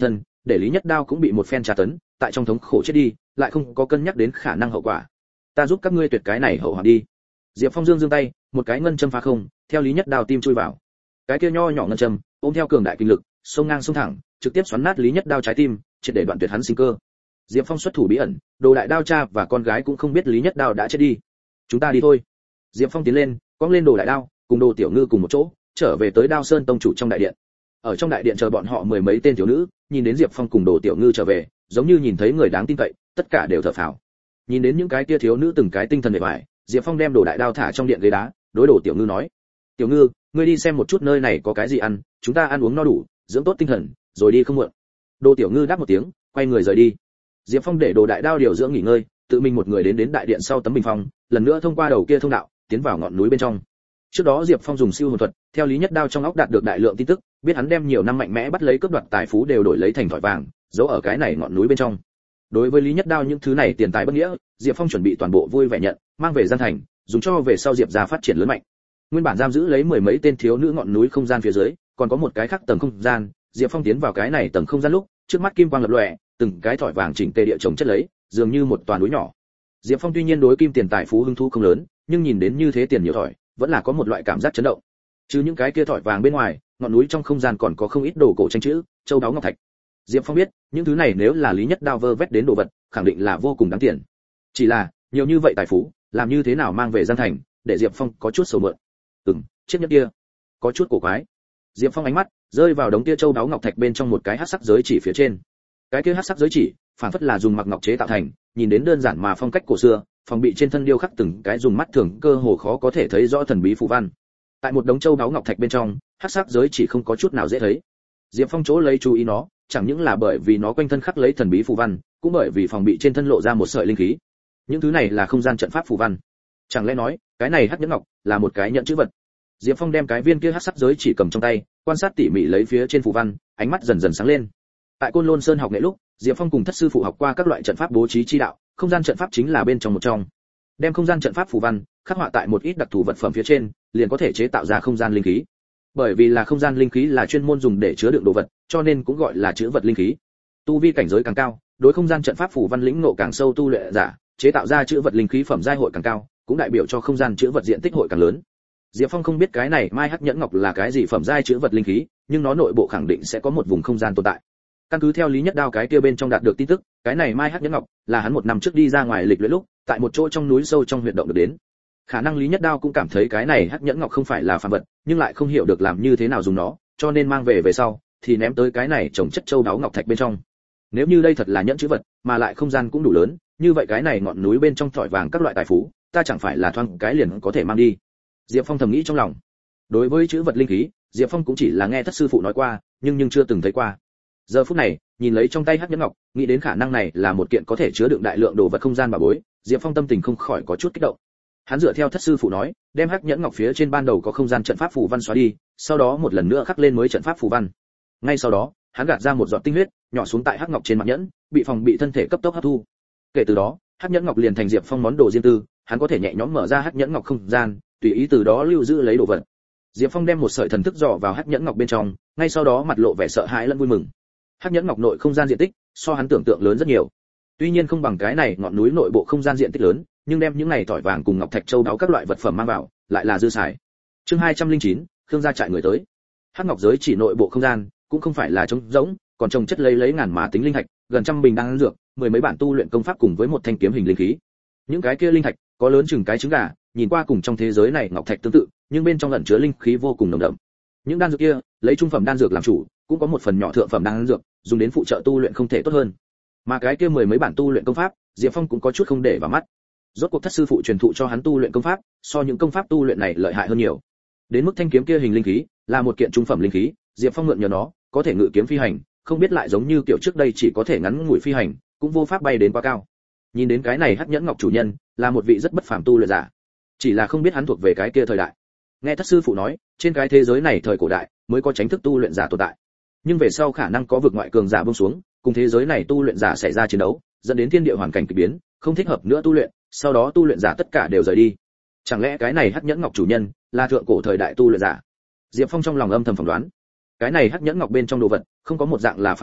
để Lý Nhất Đao cũng bị một phen tra tấn, tại trong thống khổ chết đi, lại không có cân nhắc đến khả năng hậu quả. Ta giúp các ngươi tuyệt cái này hậu hoạn đi. Diệp Phong giương tay, một cái ngân châm phá không, theo Lý Nhất Đao tim chui vào. Cái kia nho nhỏ ngân châm, ôm theo cường đại kinh lực, xông ngang xông thẳng, trực tiếp xoắn nát Lý Nhất Đao trái tim, triệt để đoạn tuyệt hắn sinh cơ. Diệp Phong xuất thủ bí ẩn, Đồ Đại Đao cha và con gái cũng không biết Lý Nhất Đao đã chết đi. Chúng ta đi thôi. Diệp Phong tiến lên, quăng lên Đồ Đại Đao, cùng Đồ Tiểu Ngư cùng một chỗ, trở về tới Đao Sơn tông chủ trong đại điện. Ở trong đại điện chờ bọn họ mười mấy tên thiếu nữ, nhìn đến Diệp Phong cùng Đồ Tiểu Ngư trở về, giống như nhìn thấy người đáng tin cậy, tất cả đều thở phào. Nhìn đến những cái kia thiếu nữ từng cái tinh thần bề bại, Diệp Phong đem Đồ Đại Đao thả trong điện ghế đá, đối Đồ Tiểu Ngư nói: "Tiểu Ngư, ngươi đi xem một chút nơi này có cái gì ăn, chúng ta ăn uống no đủ, dưỡng tốt tinh thần, rồi đi không muộn." Đồ Tiểu Ngư đáp một tiếng, quay người rời đi. Diệp Phong để Đồ Đại Đao điều dưỡng nghỉ ngơi, tự mình một người đến đại điện sau tấm bình phong, lần nữa thông qua đầu kia thông đạo, tiến vào ngọn núi bên trong. Trước đó Diệp Phong dùng siêu hồn thuật, theo Lý Nhất Đao trong óc đạt được đại lượng tin tức, biết hắn đem nhiều năm mạnh mẽ bắt lấy cướp đoạt tài phú đều đổi lấy thành thỏi vàng, giấu ở cái này ngọn núi bên trong. Đối với Lý Nhất Đao những thứ này tiền tài bất nghĩa, Diệp Phong chuẩn bị toàn bộ vui vẻ nhận, mang về Giang Thành, dùng cho về sau Diệp gia phát triển lớn mạnh. Nguyên bản giam giữ lấy mười mấy tên thiếu nữ ngọn núi không gian phía dưới, còn có một cái khác tầng không gian, Diệp Phong tiến vào cái này tầng không gian lúc, trước mắt kim quang lập lòe, từng cái thỏi vàng chỉnh tề địa chồng chất lấy, dường như một toàn núi nhỏ. Diệp Phong tuy nhiên đối kim tiền tài phú hứng thú không lớn, nhưng nhìn đến như thế tiền nhiều thỏi, vẫn là có một loại cảm giác chấn động. Chứ những cái kia thỏi vàng bên ngoài, ngọn núi trong không gian còn có không ít đồ cổ tranh chữ, châu báu ngọc thạch. Diệp Phong biết, những thứ này nếu là Lý Nhất Đao vơ vét đến đồ vật, khẳng định là vô cùng đáng tiền. Chỉ là, nhiều như vậy tài phú, làm như thế nào mang về Giang Thành, để Diệp Phong có chút sầu mượn. Chiếc nhẫn kia, có chút cổ quái. Diệp Phong ánh mắt rơi vào đống kia châu báu ngọc thạch bên trong một cái hắc sắc giới chỉ phía trên. Cái kia hắc sắc giới chỉ, phản phất là dùng mặc ngọc chế tạo thành, nhìn đến đơn giản mà phong cách cổ xưa, phòng bị trên thân điêu khắc từng cái dùng mắt thường cơ hồ khó có thể thấy rõ thần bí phù văn. Tại một đống châu báu ngọc thạch bên trong, hắc sắc giới chỉ không có chút nào dễ thấy. Diệp Phong chỗ lấy chú ý nó, chẳng những là bởi vì nó quanh thân khắc lấy thần bí phù văn, cũng bởi vì phòng bị trên thân lộ ra một sợi linh khí. Những thứ này là không gian trận pháp phù văn. Chẳng lẽ nói, cái này hắc nhẫn ngọc là một cái nhẫn chữ vật? Diệp Phong đem cái viên kia hắc sắc giới chỉ cầm trong tay, quan sát tỉ mỉ lấy phía trên phù văn, ánh mắt dần dần sáng lên. Tại Côn Lôn Sơn học nghệ lúc, Diệp Phong cùng thất sư phụ học qua các loại trận pháp bố trí chi đạo, không gian trận pháp chính là bên trong một trong. Đem không gian trận pháp phù văn khắc họa tại một ít đặc thù vật phẩm phía trên, liền có thể chế tạo ra không gian linh khí. Bởi vì là không gian linh khí là chuyên môn dùng để chứa đựng đồ vật, cho nên cũng gọi là chứa vật linh khí. Tu vi cảnh giới càng cao, đối không gian trận pháp phù văn lĩnh ngộ càng sâu tu luyện giả, chế tạo ra chứa vật linh khí phẩm giai hội càng cao, cũng đại biểu cho không gian chứa vật diện tích hội càng lớn. Diệp Phong không biết cái này Mai Hắc Nhẫn Ngọc là cái gì phẩm giai chứa vật linh khí, nhưng nó nội bộ khẳng định sẽ có một vùng không gian tồn tại. Căn cứ theo Lý Nhất Đao cái kia bên trong đạt được tin tức, cái này Mai Hắc Nhẫn Ngọc là hắn một năm trước đi ra ngoài lịch luyện lúc, tại một chỗ trong núi sâu trong huyệt động được đến. Khả năng Lý Nhất Đao cũng cảm thấy cái này Hắc Nhẫn Ngọc không phải là phàm vật, nhưng lại không hiểu được làm như thế nào dùng nó, cho nên mang về sau thì ném tới cái này trồng chất châu đáo ngọc thạch bên trong. Nếu như đây thật là nhẫn chữ vật, mà lại không gian cũng đủ lớn, như vậy cái này ngọn núi bên trong thỏi vàng các loại tài phú, ta chẳng phải là thoáng cái liền có thể mang đi. Diệp Phong thầm nghĩ trong lòng. Đối với chữ vật linh khí, Diệp Phong cũng chỉ là nghe thất sư phụ nói qua, nhưng chưa từng thấy qua. Giờ phút này, nhìn lấy trong tay Hắc Nhẫn Ngọc, nghĩ đến khả năng này là một kiện có thể chứa đựng đại lượng đồ vật không gian bảo bối, Diệp Phong tâm tình không khỏi có chút kích động. Hắn dựa theo thất sư phụ nói, đem Hắc Nhẫn Ngọc phía trên ban đầu có không gian trận pháp phù văn xóa đi, sau đó một lần nữa khắc lên mới trận pháp phù văn. Ngay sau đó, hắn gạt ra một giọt tinh huyết, nhỏ xuống tại Hắc Ngọc trên mặt nhẫn, bị phòng bị thân thể cấp tốc hấp thu. Kể từ đó, Hắc Nhẫn Ngọc liền thành Diệp Phong món đồ riêng tư, hắn có thể nhẹ nhõm mở ra Hắc Nhẫn Ngọc không gian, tùy ý từ đó lưu giữ lấy đồ vật. Diệp Phong đem một sợi thần thức dò vào Hắc Nhẫn Ngọc bên trong, ngay sau đó mặt lộ vẻ sợ hãi lẫn vui mừng. Hắc Nhẫn Ngọc nội không gian diện tích so hắn tưởng tượng lớn rất nhiều. Tuy nhiên không bằng cái này ngọn núi nội bộ không gian diện tích lớn, nhưng đem những này tỏi vàng cùng ngọc thạch châu đáo các loại vật phẩm mang vào, lại là dư xài. Chương 209, Khương gia trại người tới. Hắc Ngọc giới chỉ nội bộ không gian cũng không phải là trống rỗng, còn trồng chất lấy ngàn mã tính linh thạch, gần trăm bình đan dược, mười mấy bản tu luyện công pháp cùng với một thanh kiếm hình linh khí. Những cái kia linh thạch có lớn chừng cái trứng gà, nhìn qua cùng trong thế giới này ngọc thạch tương tự, nhưng bên trong ẩn chứa linh khí vô cùng nồng đậm. Những đan dược kia, lấy trung phẩm đan dược làm chủ, cũng có một phần nhỏ thượng phẩm đan dược, dùng đến phụ trợ tu luyện không thể tốt hơn. Mà cái kia mười mấy bản tu luyện công pháp, Diệp Phong cũng có chút không để vào mắt. Rốt cuộc thất sư phụ truyền thụ cho hắn tu luyện công pháp, so những công pháp tu luyện này lợi hại hơn nhiều. Đến mức thanh kiếm kia hình linh khí, là một kiện trung phẩm linh khí, Diệp Phong mượn nhờ nó, có thể ngự kiếm phi hành, không biết lại giống như kiểu trước đây chỉ có thể ngắn ngủi phi hành, cũng vô pháp bay đến quá cao. Nhìn đến cái này Hắc Nhẫn Ngọc chủ nhân, là một vị rất bất phàm tu luyện giả. Chỉ là không biết hắn thuộc về cái kia thời đại. Nghe thất sư phụ nói, trên cái thế giới này thời cổ đại mới có chính thức tu luyện giả tồn tại. Nhưng về sau khả năng có vực ngoại cường giả buông xuống, cùng thế giới này tu luyện giả xảy ra chiến đấu, dẫn đến thiên địa hoàn cảnh kỳ biến, không thích hợp nữa tu luyện, sau đó tu luyện giả tất cả đều rời đi. Chẳng lẽ cái này Hắc Nhẫn Ngọc chủ nhân là thượng cổ thời đại tu luyện giả? Diệp Phong trong lòng âm thầm phỏng đoán. Cái này Hắc Nhẫn Ngọc bên trong đồ vật, không có một dạng là phàm vật,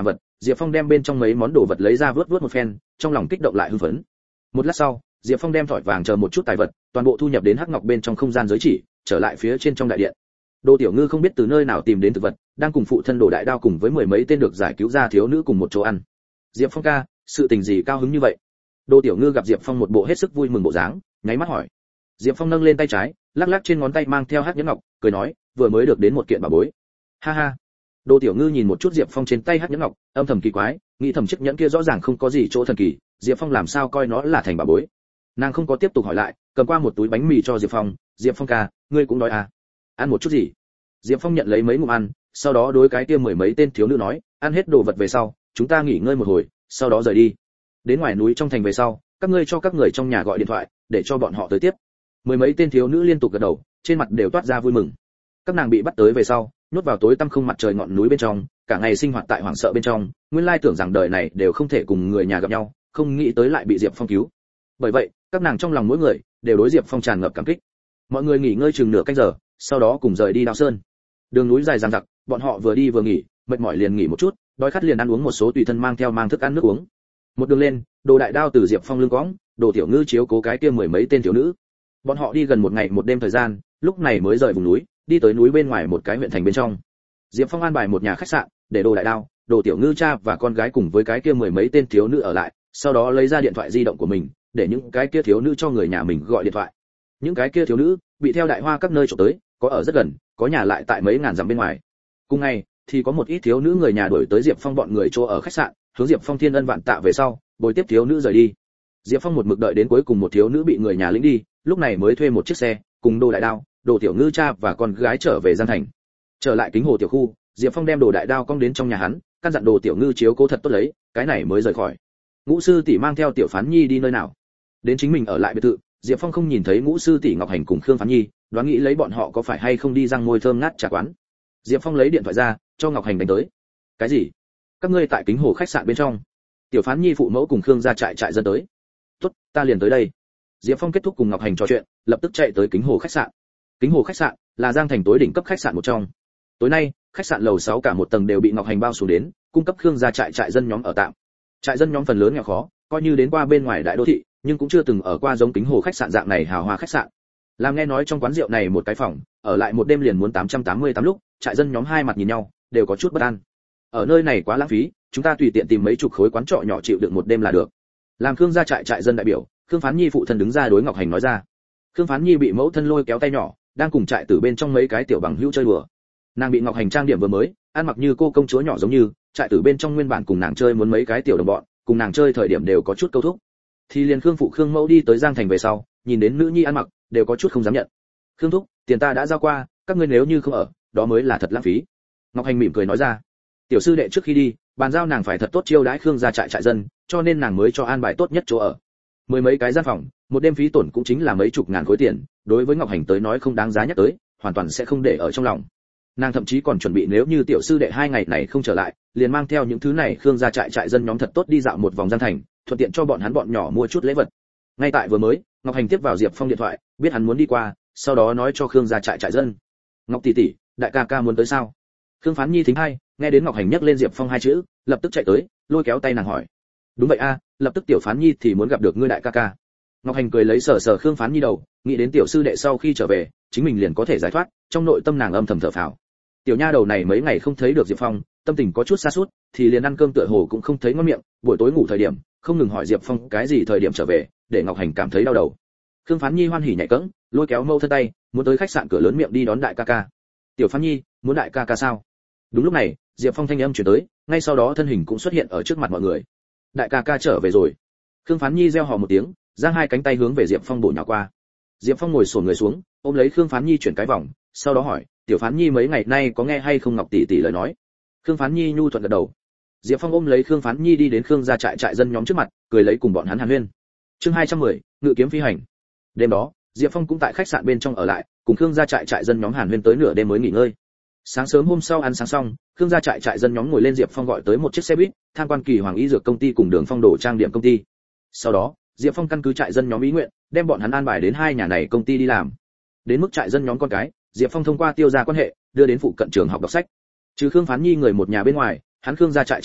Diệp Phong đem bên trong mấy món đồ vật lấy ra vớt vớt một phen, trong lòng kích động lại hưng phấn. Một lát sau, Diệp Phong đem thỏi vàng chờ một chút tài vật, toàn bộ thu nhập đến hắc ngọc bên trong không gian giới chỉ, trở lại phía trên trong đại điện. Đồ Tiểu Ngư không biết từ nơi nào tìm đến thực vật, đang cùng phụ thân Đồ Đại Đao cùng với mười mấy tên được giải cứu ra thiếu nữ cùng một chỗ ăn. Diệp Phong ca, sự tình gì cao hứng như vậy? Đồ Tiểu Ngư gặp Diệp Phong một bộ hết sức vui mừng bộ dáng, nháy mắt hỏi. Diệp Phong nâng lên tay trái, lắc lắc trên ngón tay mang theo hắc nhẫn ngọc, cười nói, vừa mới được đến một kiện bảo bối. Ha ha. Đồ Tiểu Ngư nhìn một chút Diệp Phong trên tay hắc nhẫn ngọc, âm thầm kỳ quái, nghĩ thầm chiếc nhẫn kia rõ ràng không có gì chỗ thần kỳ, Diệp Phong làm sao coi nó là thành bảo bối. Nàng không có tiếp tục hỏi lại, cầm qua một túi bánh mì cho Diệp Phong, Diệp Phong ca, ngươi cũng đói à? Ăn một chút gì? Diệp Phong nhận lấy mấy ngụm ăn, sau đó đối cái kia mười mấy tên thiếu nữ nói, ăn hết đồ vật về sau, chúng ta nghỉ ngơi một hồi, sau đó rời đi. Đến ngoài núi trong thành về sau, các ngươi cho các người trong nhà gọi điện thoại, để cho bọn họ tới tiếp. Mười mấy tên thiếu nữ liên tục gật đầu, trên mặt đều toát ra vui mừng. Các nàng bị bắt tới về sau, nhốt vào tối tăm không mặt trời ngọn núi bên trong, cả ngày sinh hoạt tại hoảng sợ bên trong, nguyên lai tưởng rằng đời này đều không thể cùng người nhà gặp nhau, không nghĩ tới lại bị Diệp Phong cứu. Bởi vậy, các nàng trong lòng mỗi người đều đối Diệp Phong tràn ngập cảm kích. Mọi người nghỉ ngơi chừng nửa canh giờ, sau đó cùng rời đi Đao Sơn. Đường núi dài dằng dặc, bọn họ vừa đi vừa nghỉ, mệt mỏi liền nghỉ một chút, đói khát liền ăn uống một số tùy thân mang theo mang thức ăn nước uống. Một đường lên, Đồ Đại Đao từ Diệp Phong lưng cõng, Đồ Tiểu Ngư chiếu cố cái kia mười mấy tên thiếu nữ. Bọn họ đi gần một ngày một đêm thời gian, lúc này mới rời vùng núi, đi tới núi bên ngoài một cái huyện thành bên trong. Diệp Phong an bài một nhà khách sạn, để Đồ Đại Đao, Đồ Tiểu Ngư cha và con gái cùng với cái kia mười mấy tên thiếu nữ ở lại, sau đó lấy ra điện thoại di động của mình, để những cái kia thiếu nữ cho người nhà mình gọi điện thoại. Những cái kia thiếu nữ bị theo Đại Hoa các nơi trộm tới, có ở rất gần, có nhà lại tại mấy ngàn dặm bên ngoài. Cùng ngày, thì có một ít thiếu nữ người nhà đuổi tới Diệp Phong bọn người chỗ ở khách sạn, hướng Diệp Phong thiên ân vạn tạ về sau, bồi tiếp thiếu nữ rời đi. Diệp Phong một mực đợi đến cuối cùng một thiếu nữ bị người nhà lĩnh đi, lúc này mới thuê một chiếc xe, cùng Đồ Đại Đao, Đồ Tiểu Ngư cha và con gái trở về Giang Thành. Trở lại Kính Hồ tiểu khu, Diệp Phong đem Đồ Đại Đao cong đến trong nhà hắn, căn dặn Đồ Tiểu Ngư chiếu cố thật tốt lấy, cái này mới rời khỏi. Ngũ sư tỷ mang theo Tiểu Phán Nhi đi nơi nào? Đến chính mình ở lại biệt thự, Diệp Phong không nhìn thấy Ngũ sư tỷ Ngọc Hành cùng Khương Phán Nhi, đoán nghĩ lấy bọn họ có phải hay không đi răng môi thơm ngát trà quán. Diệp Phong lấy điện thoại ra, cho Ngọc Hành đánh tới. Cái gì? Các ngươi tại Kính Hồ khách sạn bên trong? Tiểu Phán Nhi phụ mẫu cùng Khương gia trại dân tới. Tốt, ta liền tới đây. Diệp Phong kết thúc cùng Ngọc Hành trò chuyện, lập tức chạy tới Kính Hồ khách sạn. Kính Hồ khách sạn là Giang Thành tối đỉnh cấp khách sạn một trong. Tối nay, khách sạn lầu 6 cả một tầng đều bị Ngọc Hành bao xuống đến, cung cấp Khương gia trại dân nhóm ở tạm. Trại dân nhóm phần lớn nghèo khó, coi như đến qua bên ngoài đại đô thị, nhưng cũng chưa từng ở qua giống Kính Hồ khách sạn dạng này hào hoa khách sạn. Làm nghe nói trong quán rượu này một cái phòng, ở lại một đêm liền muốn 888 lúc, trại dân nhóm hai mặt nhìn nhau, đều có chút bất an. Ở nơi này quá lãng phí, chúng ta tùy tiện tìm mấy chục khối quán trọ nhỏ chịu đựng một đêm là được. Làm Khương gia trại dân đại biểu, Khương Phán Nhi phụ thân đứng ra đối Ngọc Hành nói ra. Khương Phán Nhi bị mẫu thân lôi kéo tay nhỏ, đang cùng trại tử bên trong mấy cái tiểu bằng hữu chơi đùa. Nàng bị Ngọc Hành trang điểm vừa mới, ăn mặc như cô công chúa nhỏ giống như, trại tử bên trong nguyên bản cùng nàng chơi muốn mấy cái tiểu đồng bọn, cùng nàng chơi thời điểm đều có chút câu thúc. Thì liền Khương phụ Khương mẫu đi tới Giang Thành về sau, nhìn đến nữ nhi ăn mặc, đều có chút không dám nhận. Khương thúc, tiền ta đã giao qua, các ngươi nếu như không ở, đó mới là thật lãng phí. Ngọc Hành mỉm cười nói ra. Tiểu sư đệ trước khi đi, bàn giao nàng phải thật tốt chiêu đãi Khương gia trại dân, cho nên nàng mới cho an bài tốt nhất chỗ ở. Mười mấy cái gian phòng, một đêm phí tổn cũng chính là mấy chục ngàn khối tiền, đối với Ngọc Hành tới nói không đáng giá nhắc tới, hoàn toàn sẽ không để ở trong lòng. Nàng thậm chí còn chuẩn bị nếu như tiểu sư đệ 2 ngày này không trở lại, liền mang theo những thứ này Khương gia trại dân nhóm thật tốt đi dạo một vòng Giang Thành, thuận tiện cho bọn hắn bọn nhỏ mua chút lễ vật. Ngay tại vừa mới, Ngọc Hành tiếp vào Diệp Phong điện thoại, biết hắn muốn đi qua, sau đó nói cho Khương gia trại dân. Ngọc tỷ tỷ, đại ca ca muốn tới sao? Khương Phán Nhi thính hay, nghe đến Ngọc Hành nhắc lên Diệp Phong 2 chữ, lập tức chạy tới, lôi kéo tay nàng hỏi. Đúng vậy a, lập tức tiểu Phán Nhi thì muốn gặp được ngươi đại ca ca. Ngọc Hành cười lấy sờ Khương Phán Nhi đầu, nghĩ đến tiểu sư đệ sau khi trở về, chính mình liền có thể giải thoát, trong nội tâm nàng âm thầm thở phào. Tiểu nha đầu này mấy ngày không thấy được Diệp Phong, tâm tình có chút sa sút, thì liền ăn cơm tựa hồ cũng không thấy ngon miệng, buổi tối ngủ thời điểm, không ngừng hỏi Diệp Phong cái gì thời điểm trở về, để Ngọc Hành cảm thấy đau đầu. Khương Phán Nhi hoan hỉ nhảy cẫng, lôi kéo mâu thân tay, muốn tới khách sạn cửa lớn miệng đi đón đại ca ca. Tiểu Phán Nhi, muốn đại ca ca sao? Đúng lúc này, Diệp Phong thanh âm truyền tới, ngay sau đó thân hình cũng xuất hiện ở trước mặt mọi người. Đại ca ca trở về rồi. Khương Phán Nhi reo hò một tiếng, giang hai cánh tay hướng về Diệp Phong bổ nhào qua. Diệp Phong ngồi xổm người xuống, ôm lấy Khương Phán Nhi chuyển cái vòng, sau đó hỏi, tiểu Phán Nhi mấy ngày nay có nghe hay không Ngọc tỷ tỷ lời nói? Khương Phán Nhi nhu thuận gật đầu. Diệp Phong ôm lấy Khương Phán Nhi đi đến Khương gia trại dân nhóm trước mặt, cười lấy cùng bọn hắn hàn huyên. Chương 210, ngự kiếm phi hành. Đêm đó, Diệp Phong cũng tại khách sạn bên trong ở lại, cùng Khương gia trại dân nhóm hàn huyên tới nửa đêm mới nghỉ ngơi. Sáng sớm hôm sau ăn sáng xong, Khương gia trại dân nhóm ngồi lên Diệp Phong gọi tới một chiếc xe buýt, tham quan Kỳ Hoàng Y Dược công ty cùng Đường Phong đồ trang điểm công ty. Sau đó, Diệp Phong căn cứ trại dân nhóm ý nguyện, đem bọn hắn an bài đến 2 nhà này công ty đi làm. Đến mức trại dân nhóm con cái, Diệp Phong thông qua tiêu gia quan hệ, đưa đến phụ cận trường học đọc sách. Trừ Khương Phán Nhi người một nhà bên ngoài, hắn Khương gia trại dân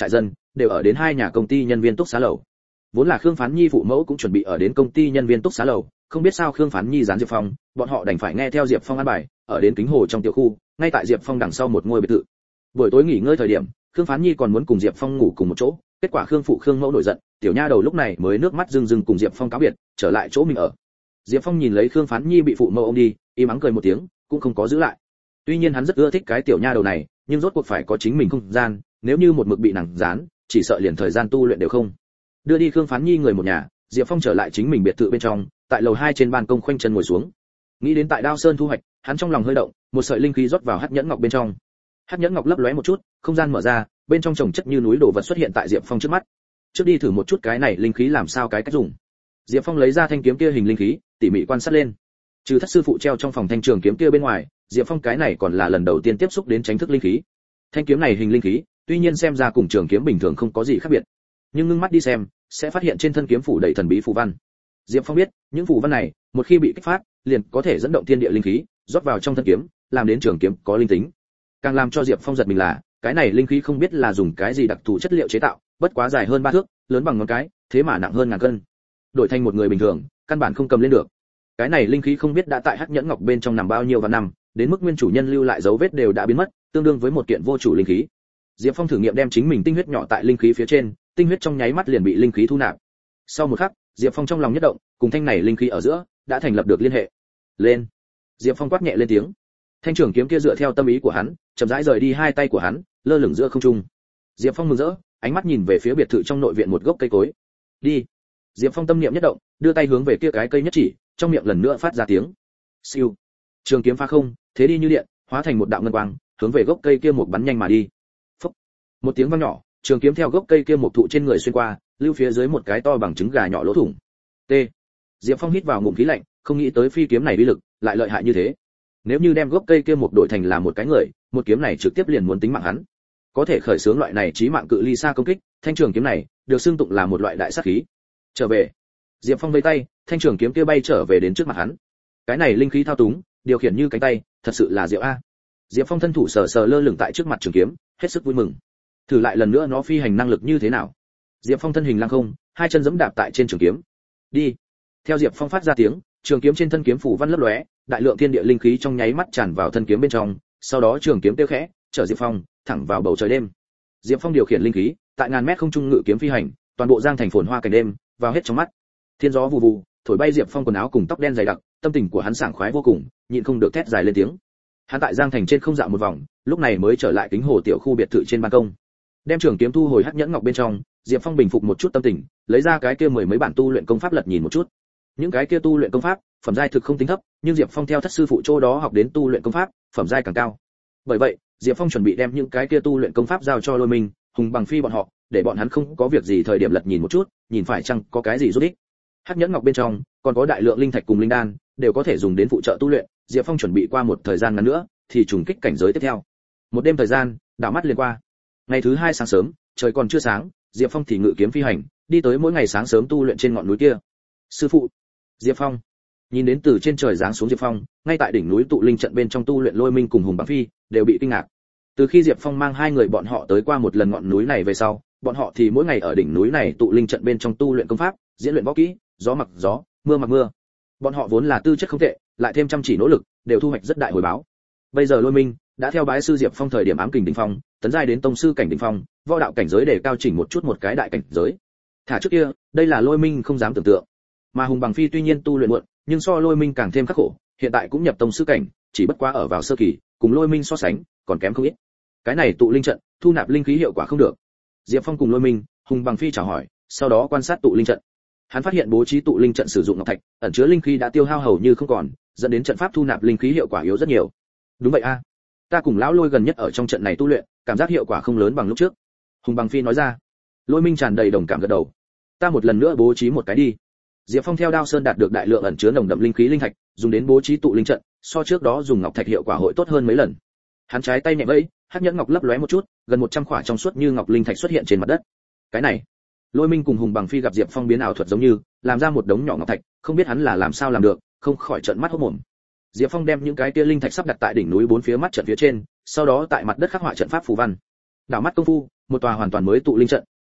đều ở đến hai nhà công ty nhân viên túc xá lầu. Vốn là Khương Phán Nhi phụ mẫu cũng chuẩn bị ở đến công ty nhân viên túc xá lầu, không biết sao Khương Phán Nhi gián Diệp Phong, bọn họ đành phải nghe theo Diệp Phong an bài, ở đến Kính Hồ trong tiểu khu, ngay tại Diệp Phong đằng sau một ngôi biệt thự. Buổi tối nghỉ ngơi thời điểm, Khương Phán Nhi còn muốn cùng Diệp Phong ngủ cùng một chỗ, kết quả Khương phụ Khương mẫu nổi giận, tiểu nha đầu lúc này mới nước mắt rưng rưng cùng Diệp Phong cáo biệt, trở lại chỗ mình ở. Diệp Phong nhìn lấy Khương Phán Nhi bị phụ mẫu ôm đi, im ắng cười một tiếng, cũng không có giữ lại. Tuy nhiên hắn rất ưa thích cái tiểu nha đầu này, nhưng rốt cuộc phải có chính mình không gian, nếu như một mực bị nàng dán, chỉ sợ liền thời gian tu luyện đều không. Đưa đi Khương Phán Nhi người một nhà, Diệp Phong trở lại chính mình biệt thự bên trong, tại lầu 2 trên ban công khoanh chân ngồi xuống. Nghĩ đến tại Đao Sơn thu hoạch, hắn trong lòng hơi động, một sợi linh khí rót vào hắc nhẫn ngọc bên trong. Hắc nhẫn ngọc lấp lóe một chút, không gian mở ra, bên trong chồng chất như núi đồ vật xuất hiện tại Diệp Phong trước mắt. Trước đi thử một chút cái này linh khí làm sao cái cách dùng. Diệp Phong lấy ra thanh kiếm kia hình linh khí, tỉ mỉ quan sát lên. Trừ thất sư phụ treo trong phòng thanh trường kiếm kia bên ngoài, Diệp Phong cái này còn là lần đầu tiên tiếp xúc đến tránh thức linh khí. Thanh kiếm này hình linh khí, tuy nhiên xem ra cùng trường kiếm bình thường không có gì khác biệt, nhưng ngưng mắt đi xem, sẽ phát hiện trên thân kiếm phủ đầy thần bí phù văn. Diệp Phong biết, những phù văn này, một khi bị kích phát, liền có thể dẫn động thiên địa linh khí, rót vào trong thân kiếm, làm đến trường kiếm có linh tính. Càng làm cho Diệp Phong giật mình là, cái này linh khí không biết là dùng cái gì đặc thù chất liệu chế tạo, bất quá dài hơn 3 thước, lớn bằng ngón cái, thế mà nặng hơn ngàn cân. Đổi thành một người bình thường, căn bản không cầm lên được. Cái này linh khí không biết đã tại hắc nhẫn ngọc bên trong nằm bao nhiêu và năm, đến mức nguyên chủ nhân lưu lại dấu vết đều đã biến mất, tương đương với một kiện vô chủ linh khí. Diệp Phong thử nghiệm đem chính mình tinh huyết nhỏ tại linh khí phía trên, tinh huyết trong nháy mắt liền bị linh khí thu nạp. Sau một khắc, Diệp Phong trong lòng nhất động, cùng thanh này linh khí ở giữa đã thành lập được liên hệ. Lên! Diệp Phong quát nhẹ lên tiếng. Thanh trường kiếm kia dựa theo tâm ý của hắn, chậm rãi rời đi hai tay của hắn, lơ lửng giữa không trung. Diệp Phong mừng rỡ, ánh mắt nhìn về phía biệt thự trong nội viện một gốc cây cối. Đi! Diệp Phong tâm niệm nhất động, đưa tay hướng về kia cái cây nhất chỉ, trong miệng lần nữa phát ra tiếng. Siêu! Trường kiếm phá không, thế đi như điện, hóa thành một đạo ngân quang, hướng về gốc cây kia một bắn nhanh mà đi. Phốc! Một tiếng vang nhỏ, trường kiếm theo gốc cây kia một thụ trên người xuyên qua, lưu phía dưới một cái to bằng trứng gà nhỏ lỗ thủng. T. Diệp Phong hít vào ngụm khí lạnh, không nghĩ tới phi kiếm này uy lực lại lợi hại như thế. Nếu như đem gốc cây kia một đổi thành là một cái người, một kiếm này trực tiếp liền muốn tính mạng hắn. Có thể khởi xướng loại này chí mạng cự ly xa công kích, thanh trường kiếm này được xưng tụng là một loại đại sát khí. Trở về. Diệp Phong vẫy tay, thanh trường kiếm kia bay trở về đến trước mặt hắn. Cái này linh khí thao túng, điều khiển như cánh tay, thật sự là diệu a. Diệp Phong thân thủ sờ sờ lơ lửng tại trước mặt trường kiếm, hết sức vui mừng. Thử lại lần nữa nó phi hành năng lực như thế nào. Diệp Phong thân hình lăng không, hai chân giẫm đạp tại trên trường kiếm. Đi. Theo Diệp Phong phát ra tiếng, trường kiếm trên thân kiếm phủ văn lấp lóe, đại lượng thiên địa linh khí trong nháy mắt tràn vào thân kiếm bên trong, sau đó trường kiếm tiêu khẽ, chở Diệp Phong thẳng vào bầu trời đêm. Diệp Phong điều khiển linh khí, tại ngàn mét không trung ngự kiếm phi hành, toàn bộ giang thành phồn hoa cảnh đêm, vào hết trong mắt. Thiên gió vù vù, thổi bay Diệp Phong quần áo cùng tóc đen dày đặc, tâm tình của hắn sảng khoái vô cùng, nhịn không được thét dài lên tiếng. Hắn tại giang thành trên không dạo một vòng, lúc này mới trở lại Kính Hồ tiểu khu biệt thự trên ban công. Đem trường kiếm thu hồi hắc nhẫn ngọc bên trong, Diệp Phong bình phục một chút tâm tình, lấy ra cái kia mười mấy bản tu luyện công pháp lật nhìn một chút. Những cái kia tu luyện công pháp, phẩm giai thực không tính thấp, nhưng Diệp Phong theo thất sư phụ chỗ đó học đến tu luyện công pháp, phẩm giai càng cao. Bởi vậy, Diệp Phong chuẩn bị đem những cái kia tu luyện công pháp giao cho Lôi Minh, Hùng Bằng Phi bọn họ, để bọn hắn không có việc gì thời điểm lật nhìn một chút, nhìn phải chăng có cái gì giúp ích. Hắc nhẫn ngọc bên trong còn có đại lượng linh thạch cùng linh đan, đều có thể dùng đến phụ trợ tu luyện. Diệp Phong chuẩn bị qua một thời gian ngắn nữa, thì trùng kích cảnh giới tiếp theo. Một đêm thời gian, đảo mắt liền qua. Ngày thứ hai sáng sớm, trời còn chưa sáng, Diệp Phong thì ngự kiếm phi hành, đi tới mỗi ngày sáng sớm tu luyện trên ngọn núi kia. Sư phụ, Diệp Phong nhìn đến từ trên trời giáng xuống Diệp Phong, ngay tại đỉnh núi tụ linh trận bên trong tu luyện Lôi Minh cùng Hùng Bằng Phi đều bị kinh ngạc. Từ khi Diệp Phong mang hai người bọn họ tới qua một lần ngọn núi này về sau, bọn họ thì mỗi ngày ở đỉnh núi này tụ linh trận bên trong tu luyện công pháp, diễn luyện võ kỹ, gió mặc gió, mưa mặc mưa. Bọn họ vốn là tư chất không tệ, lại thêm chăm chỉ nỗ lực, đều thu hoạch rất đại hồi báo. Bây giờ Lôi Minh đã theo bái sư Diệp Phong thời điểm ám kình đỉnh phong, tấn giai đến tông sư cảnh đỉnh phong, võ đạo cảnh giới để cao chỉnh một chút một cái đại cảnh giới. Thả trước kia, đây là Lôi Minh không dám tưởng tượng. Mà Hùng Bằng Phi tuy nhiên tu luyện muộn, nhưng so Lôi Minh càng thêm khắc khổ, hiện tại cũng nhập tông sư cảnh, chỉ bất quá ở vào sơ kỳ, cùng Lôi Minh so sánh, còn kém không ít. Cái này tụ linh trận, thu nạp linh khí hiệu quả không được. Diệp Phong cùng Lôi Minh, Hùng Bằng Phi chào hỏi, sau đó quan sát tụ linh trận. Hắn phát hiện bố trí tụ linh trận sử dụng ngọc thạch, ẩn chứa linh khí đã tiêu hao hầu như không còn, dẫn đến trận pháp thu nạp linh khí hiệu quả yếu rất nhiều. Đúng vậy a, ta cùng lão Lôi gần nhất ở trong trận này tu luyện, cảm giác hiệu quả không lớn bằng lúc trước. Hùng Bằng Phi nói ra. Lôi Minh tràn đầy đồng cảm gật đầu. Ta một lần nữa bố trí một cái đi. Diệp Phong theo Đao Sơn đạt được đại lượng ẩn chứa nồng đậm linh khí linh thạch, dùng đến bố trí tụ linh trận, so trước đó dùng ngọc thạch hiệu quả hội tốt hơn mấy lần. Hắn trái tay nhẹ vẫy, hắc nhẫn ngọc lấp lóe một chút, gần 100 khỏa trong suốt như ngọc linh thạch xuất hiện trên mặt đất. Cái này, Lôi Minh cùng Hùng Bằng Phi gặp Diệp Phong biến ảo thuật giống như, làm ra một đống nhỏ ngọc thạch, không biết hắn là làm sao làm được, không khỏi trợn mắt hốt mồm. Diệp Phong đem những cái kia linh thạch sắp đặt tại đỉnh núi bốn phía mắt trận phía trên, sau đó tại mặt đất khắc họa trận pháp phù văn. Đảo mắt công phu, một tòa hoàn toàn mới tụ linh trận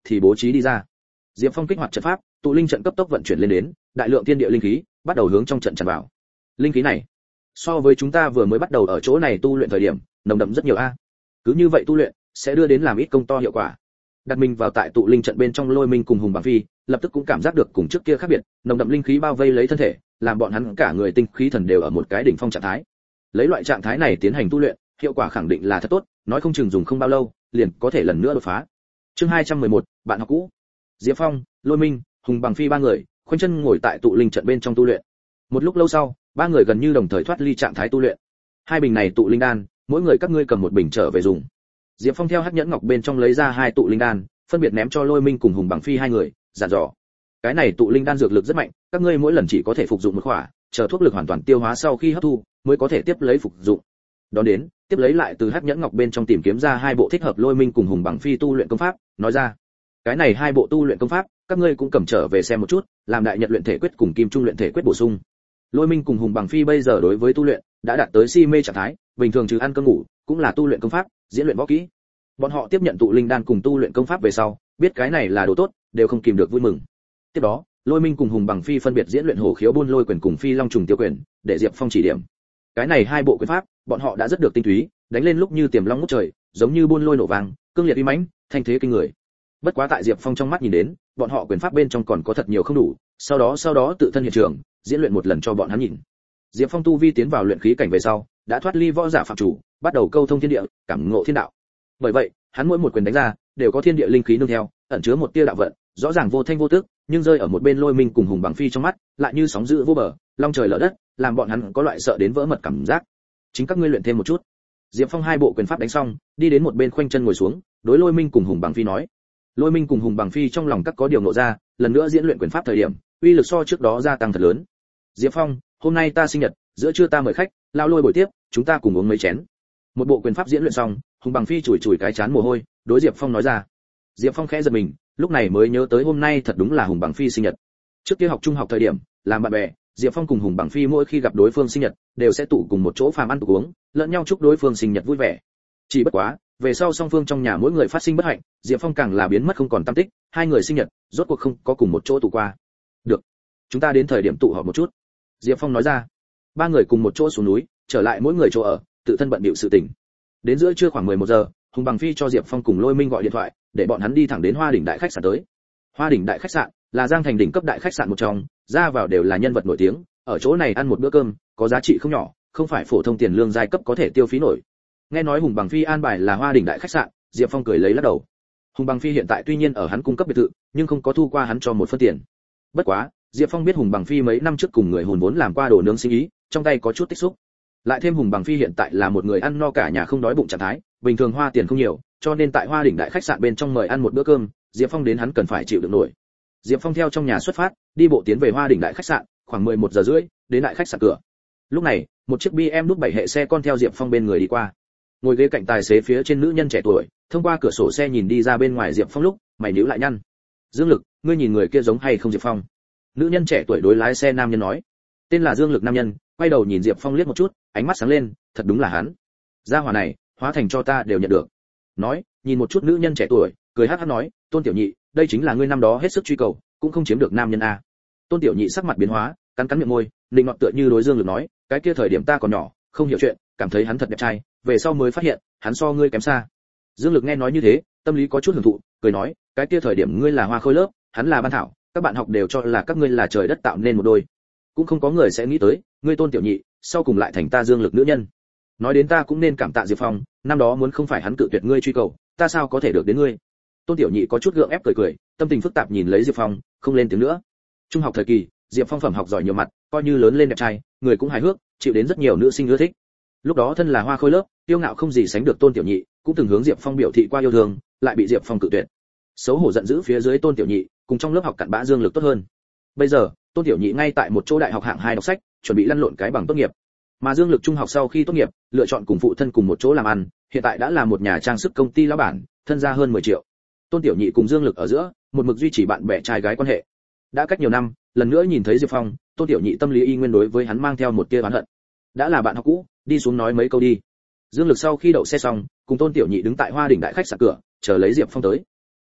thì bố trí đi ra. Diệp Phong kích hoạt trận pháp, tụ linh trận cấp tốc vận chuyển lên đến, đại lượng thiên địa linh khí bắt đầu hướng trong trận tràn vào. Linh khí này, so với chúng ta vừa mới bắt đầu ở chỗ này tu luyện thời điểm, nồng đậm rất nhiều a. Cứ như vậy tu luyện sẽ đưa đến làm ít công to hiệu quả. Đặt mình vào tại tụ linh trận bên trong Lôi Minh cùng Hùng Bằng Phi, lập tức cũng cảm giác được cùng trước kia khác biệt, nồng đậm linh khí bao vây lấy thân thể, làm bọn hắn cả người tinh khí thần đều ở một cái đỉnh phong trạng thái. Lấy loại trạng thái này tiến hành tu luyện, hiệu quả khẳng định là thật tốt, nói không chừng dùng không bao lâu, liền có thể lần nữa đột phá. Chương 211, bạn học cũ. Diệp Phong, Lôi Minh, Hùng Bằng Phi ba người, khoanh chân ngồi tại tụ linh trận bên trong tu luyện. Một lúc lâu sau, ba người gần như đồng thời thoát ly trạng thái tu luyện. Hai bình này tụ linh đan, mỗi người các ngươi cầm một bình trở về dùng. Diệp Phong theo hắc nhẫn ngọc bên trong lấy ra hai tụ linh đan, phân biệt ném cho Lôi Minh cùng Hùng Bằng Phi hai người, dặn dò: cái này tụ linh đan dược lực rất mạnh, các ngươi mỗi lần chỉ có thể phục dụng một khỏa, chờ thuốc lực hoàn toàn tiêu hóa sau khi hấp thu, mới có thể tiếp lấy phục dụng. Đó đến, tiếp lấy lại từ hắc nhẫn ngọc bên trong tìm kiếm ra hai bộ thích hợp Lôi Minh cùng Hùng Bằng Phi tu luyện công pháp, nói ra: cái này hai bộ tu luyện công pháp, các ngươi cũng cầm trở về xem một chút, làm đại nhật luyện thể quyết cùng kim trung luyện thể quyết bổ sung. Lôi Minh cùng Hùng Bằng Phi bây giờ đối với tu luyện đã đạt tới si mê trạng thái, bình thường trừ ăn cơm ngủ, cũng là tu luyện công pháp, diễn luyện võ kỹ. Bọn họ tiếp nhận tụ linh đan cùng tu luyện công pháp về sau, biết cái này là đồ tốt, đều không kìm được vui mừng. Tiếp đó, Lôi Minh cùng Hùng Bằng Phi phân biệt diễn luyện hổ khiếu buôn lôi quyền cùng phi long trùng tiêu quyền, để Diệp Phong chỉ điểm. Cái này hai bộ quyền pháp, bọn họ đã rất được tinh túy, đánh lên lúc như tiềm long ngút trời, giống như buôn lôi nổ vàng, cương liệt uy mãnh, thanh thế kinh người. Bất quá tại Diệp Phong trong mắt nhìn đến, bọn họ quyền pháp bên trong còn có thật nhiều không đủ, sau đó tự thân hiện trường, diễn luyện một lần cho bọn hắn nhìn. Diệp Phong tu vi tiến vào luyện khí cảnh về sau, đã thoát ly võ giả phạm chủ, bắt đầu câu thông thiên địa, cảm ngộ thiên đạo. Bởi vậy, hắn mỗi một quyền đánh ra, đều có thiên địa linh khí nương theo, ẩn chứa một tia đạo vận, rõ ràng vô thanh vô tức, nhưng rơi ở một bên Lôi Minh cùng Hùng Bằng Phi trong mắt, lại như sóng dữ vô bờ, long trời lở đất, làm bọn hắn có loại sợ đến vỡ mật cảm giác. Chính các ngươi luyện thêm một chút. Diệp Phong hai bộ quyền pháp đánh xong, đi đến một bên khoanh chân ngồi xuống, đối Lôi Minh cùng Hùng Bằng Phi nói. Lôi Minh cùng Hùng Bằng Phi trong lòng các có điều ngộ ra, lần nữa diễn luyện quyền pháp thời điểm, uy lực so trước đó gia tăng thật lớn. Diệp Phong, hôm nay ta sinh nhật, giữa trưa ta mời khách, lao Lôi buổi tiếp, chúng ta cùng uống mấy chén. Một bộ quyền pháp diễn luyện xong, Hùng Bằng Phi chùi chùi cái chán mồ hôi, đối Diệp Phong nói ra. Diệp Phong khẽ giật mình, lúc này mới nhớ tới hôm nay thật đúng là Hùng Bằng Phi sinh nhật. Trước kia học trung học thời điểm, làm bạn bè, Diệp Phong cùng Hùng Bằng Phi mỗi khi gặp đối phương sinh nhật, đều sẽ tụ cùng một chỗ phàm ăn tụ uống, lẫn nhau chúc đối phương sinh nhật vui vẻ. Chỉ bất quá, về sau song phương trong nhà mỗi người phát sinh bất hạnh, Diệp Phong càng là biến mất không còn tăm tích, hai người sinh nhật rốt cuộc không có cùng một chỗ tụ qua. Được, chúng ta đến thời điểm tụ họp một chút. Diệp Phong nói ra. Ba người cùng một chỗ xuống núi, trở lại mỗi người chỗ ở, tự thân bận bịu sự tình. Đến giữa trưa khoảng 11 giờ, Hùng Bằng Phi cho Diệp Phong cùng Lôi Minh gọi điện thoại, để bọn hắn đi thẳng đến Hoa Đỉnh đại khách sạn tới. Hoa Đỉnh đại khách sạn là Giang Thành đỉnh cấp đại khách sạn một trong, ra vào đều là nhân vật nổi tiếng, ở chỗ này ăn một bữa cơm, có giá trị không nhỏ, không phải phổ thông tiền lương giai cấp có thể tiêu phí nổi. Nghe nói Hùng Bằng Phi an bài là Hoa Đỉnh đại khách sạn, Diệp Phong cười lấy lắc đầu. Hùng Bằng Phi hiện tại tuy nhiên ở hắn cung cấp biệt thự, nhưng không có thu qua hắn cho một phân tiền. Bất quá, Diệp Phong biết Hùng Bằng Phi mấy năm trước cùng người hùn vốn làm qua đồ nướng sinh ý, trong tay có chút tích xúc. Lại thêm Hùng Bằng Phi hiện tại là một người ăn no cả nhà không đói bụng trạng thái, bình thường hoa tiền không nhiều, cho nên tại Hoa Đỉnh đại khách sạn bên trong mời ăn một bữa cơm, Diệp Phong đến hắn cần phải chịu đựng nổi. Diệp Phong theo trong nhà xuất phát, đi bộ tiến về Hoa Đỉnh đại khách sạn, khoảng 11 giờ rưỡi, đến đại khách sạn cửa. Lúc này, một chiếc BMW 7 hệ xe con theo Diệp Phong bên người đi qua. Ngồi ghế cạnh tài xế phía trên nữ nhân trẻ tuổi, thông qua cửa sổ xe nhìn đi ra bên ngoài Diệp Phong lúc, mày nhíu lại nhăn. Dương Lực, ngươi nhìn người kia giống hay không Diệp Phong? Nữ nhân trẻ tuổi đối lái xe nam nhân nói. Tên là Dương Lực nam nhân, quay đầu nhìn Diệp Phong liếc một chút, ánh mắt sáng lên, thật đúng là hắn. Gia hỏa này, hóa thành cho ta đều nhận được. Nói, nhìn một chút nữ nhân trẻ tuổi, cười hắc hắc nói, Tôn Tiểu Nhị, đây chính là ngươi năm đó hết sức truy cầu, cũng không chiếm được nam nhân a. Tôn Tiểu Nhị sắc mặt biến hóa, cắn cắn miệng môi, định nọt tựa như đối Dương Lực nói, cái kia thời điểm ta còn nhỏ, không hiểu chuyện, cảm thấy hắn thật đẹp trai, về sau mới phát hiện, hắn so ngươi kém xa. Dương Lực nghe nói như thế, tâm lý có chút hưởng thụ, cười nói, cái kia thời điểm ngươi là hoa khôi lớp, hắn là ban thảo, các bạn học đều cho là các ngươi là trời đất tạo nên một đôi. Cũng không có người sẽ nghĩ tới, ngươi Tôn Tiểu Nhị, sau cùng lại thành ta Dương Lực nữ nhân. Nói đến ta cũng nên cảm tạ Diệp Phong, năm đó muốn không phải hắn cự tuyệt ngươi truy cầu, ta sao có thể được đến ngươi. Tôn Tiểu Nhị có chút gượng ép cười, tâm tình phức tạp nhìn lấy Diệp Phong, không lên tiếng nữa. Trung học thời kỳ, Diệp Phong phẩm học giỏi nhiều mặt, coi như lớn lên đẹp trai, người cũng hài hước, chịu đến rất nhiều nữ sinh ưa thích. Lúc đó thân là hoa khôi lớp, kiêu ngạo không gì sánh được Tôn Tiểu Nhị, cũng từng hướng Diệp Phong biểu thị qua yêu thương, lại bị Diệp Phong cự tuyệt. Xấu hổ giận dữ phía dưới Tôn Tiểu Nhị, cùng trong lớp học cặn bã Dương Lực tốt hơn. Bây giờ, Tôn Tiểu Nhị ngay tại một chỗ đại học hạng 2 đọc sách, chuẩn bị lăn lộn cái bằng tốt nghiệp. Mà Dương Lực trung học sau khi tốt nghiệp, lựa chọn cùng phụ thân cùng một chỗ làm ăn, hiện tại đã là một nhà trang sức công ty lão bản, thân gia hơn 10 triệu. Tôn Tiểu Nhị cùng Dương Lực ở giữa, một mực duy trì bạn bè trai gái quan hệ. Đã cách nhiều năm, lần nữa nhìn thấy Diệp Phong, Tôn Tiểu Nhị tâm lý y nguyên đối với hắn mang theo một tia oán hận. Đã là bạn học cũ, đi xuống nói mấy câu đi. Dương Lực sau khi đậu xe xong, cùng Tôn Tiểu Nhị đứng tại Hoa Đỉnh đại khách sạn cửa, chờ lấy Diệp Phong tới.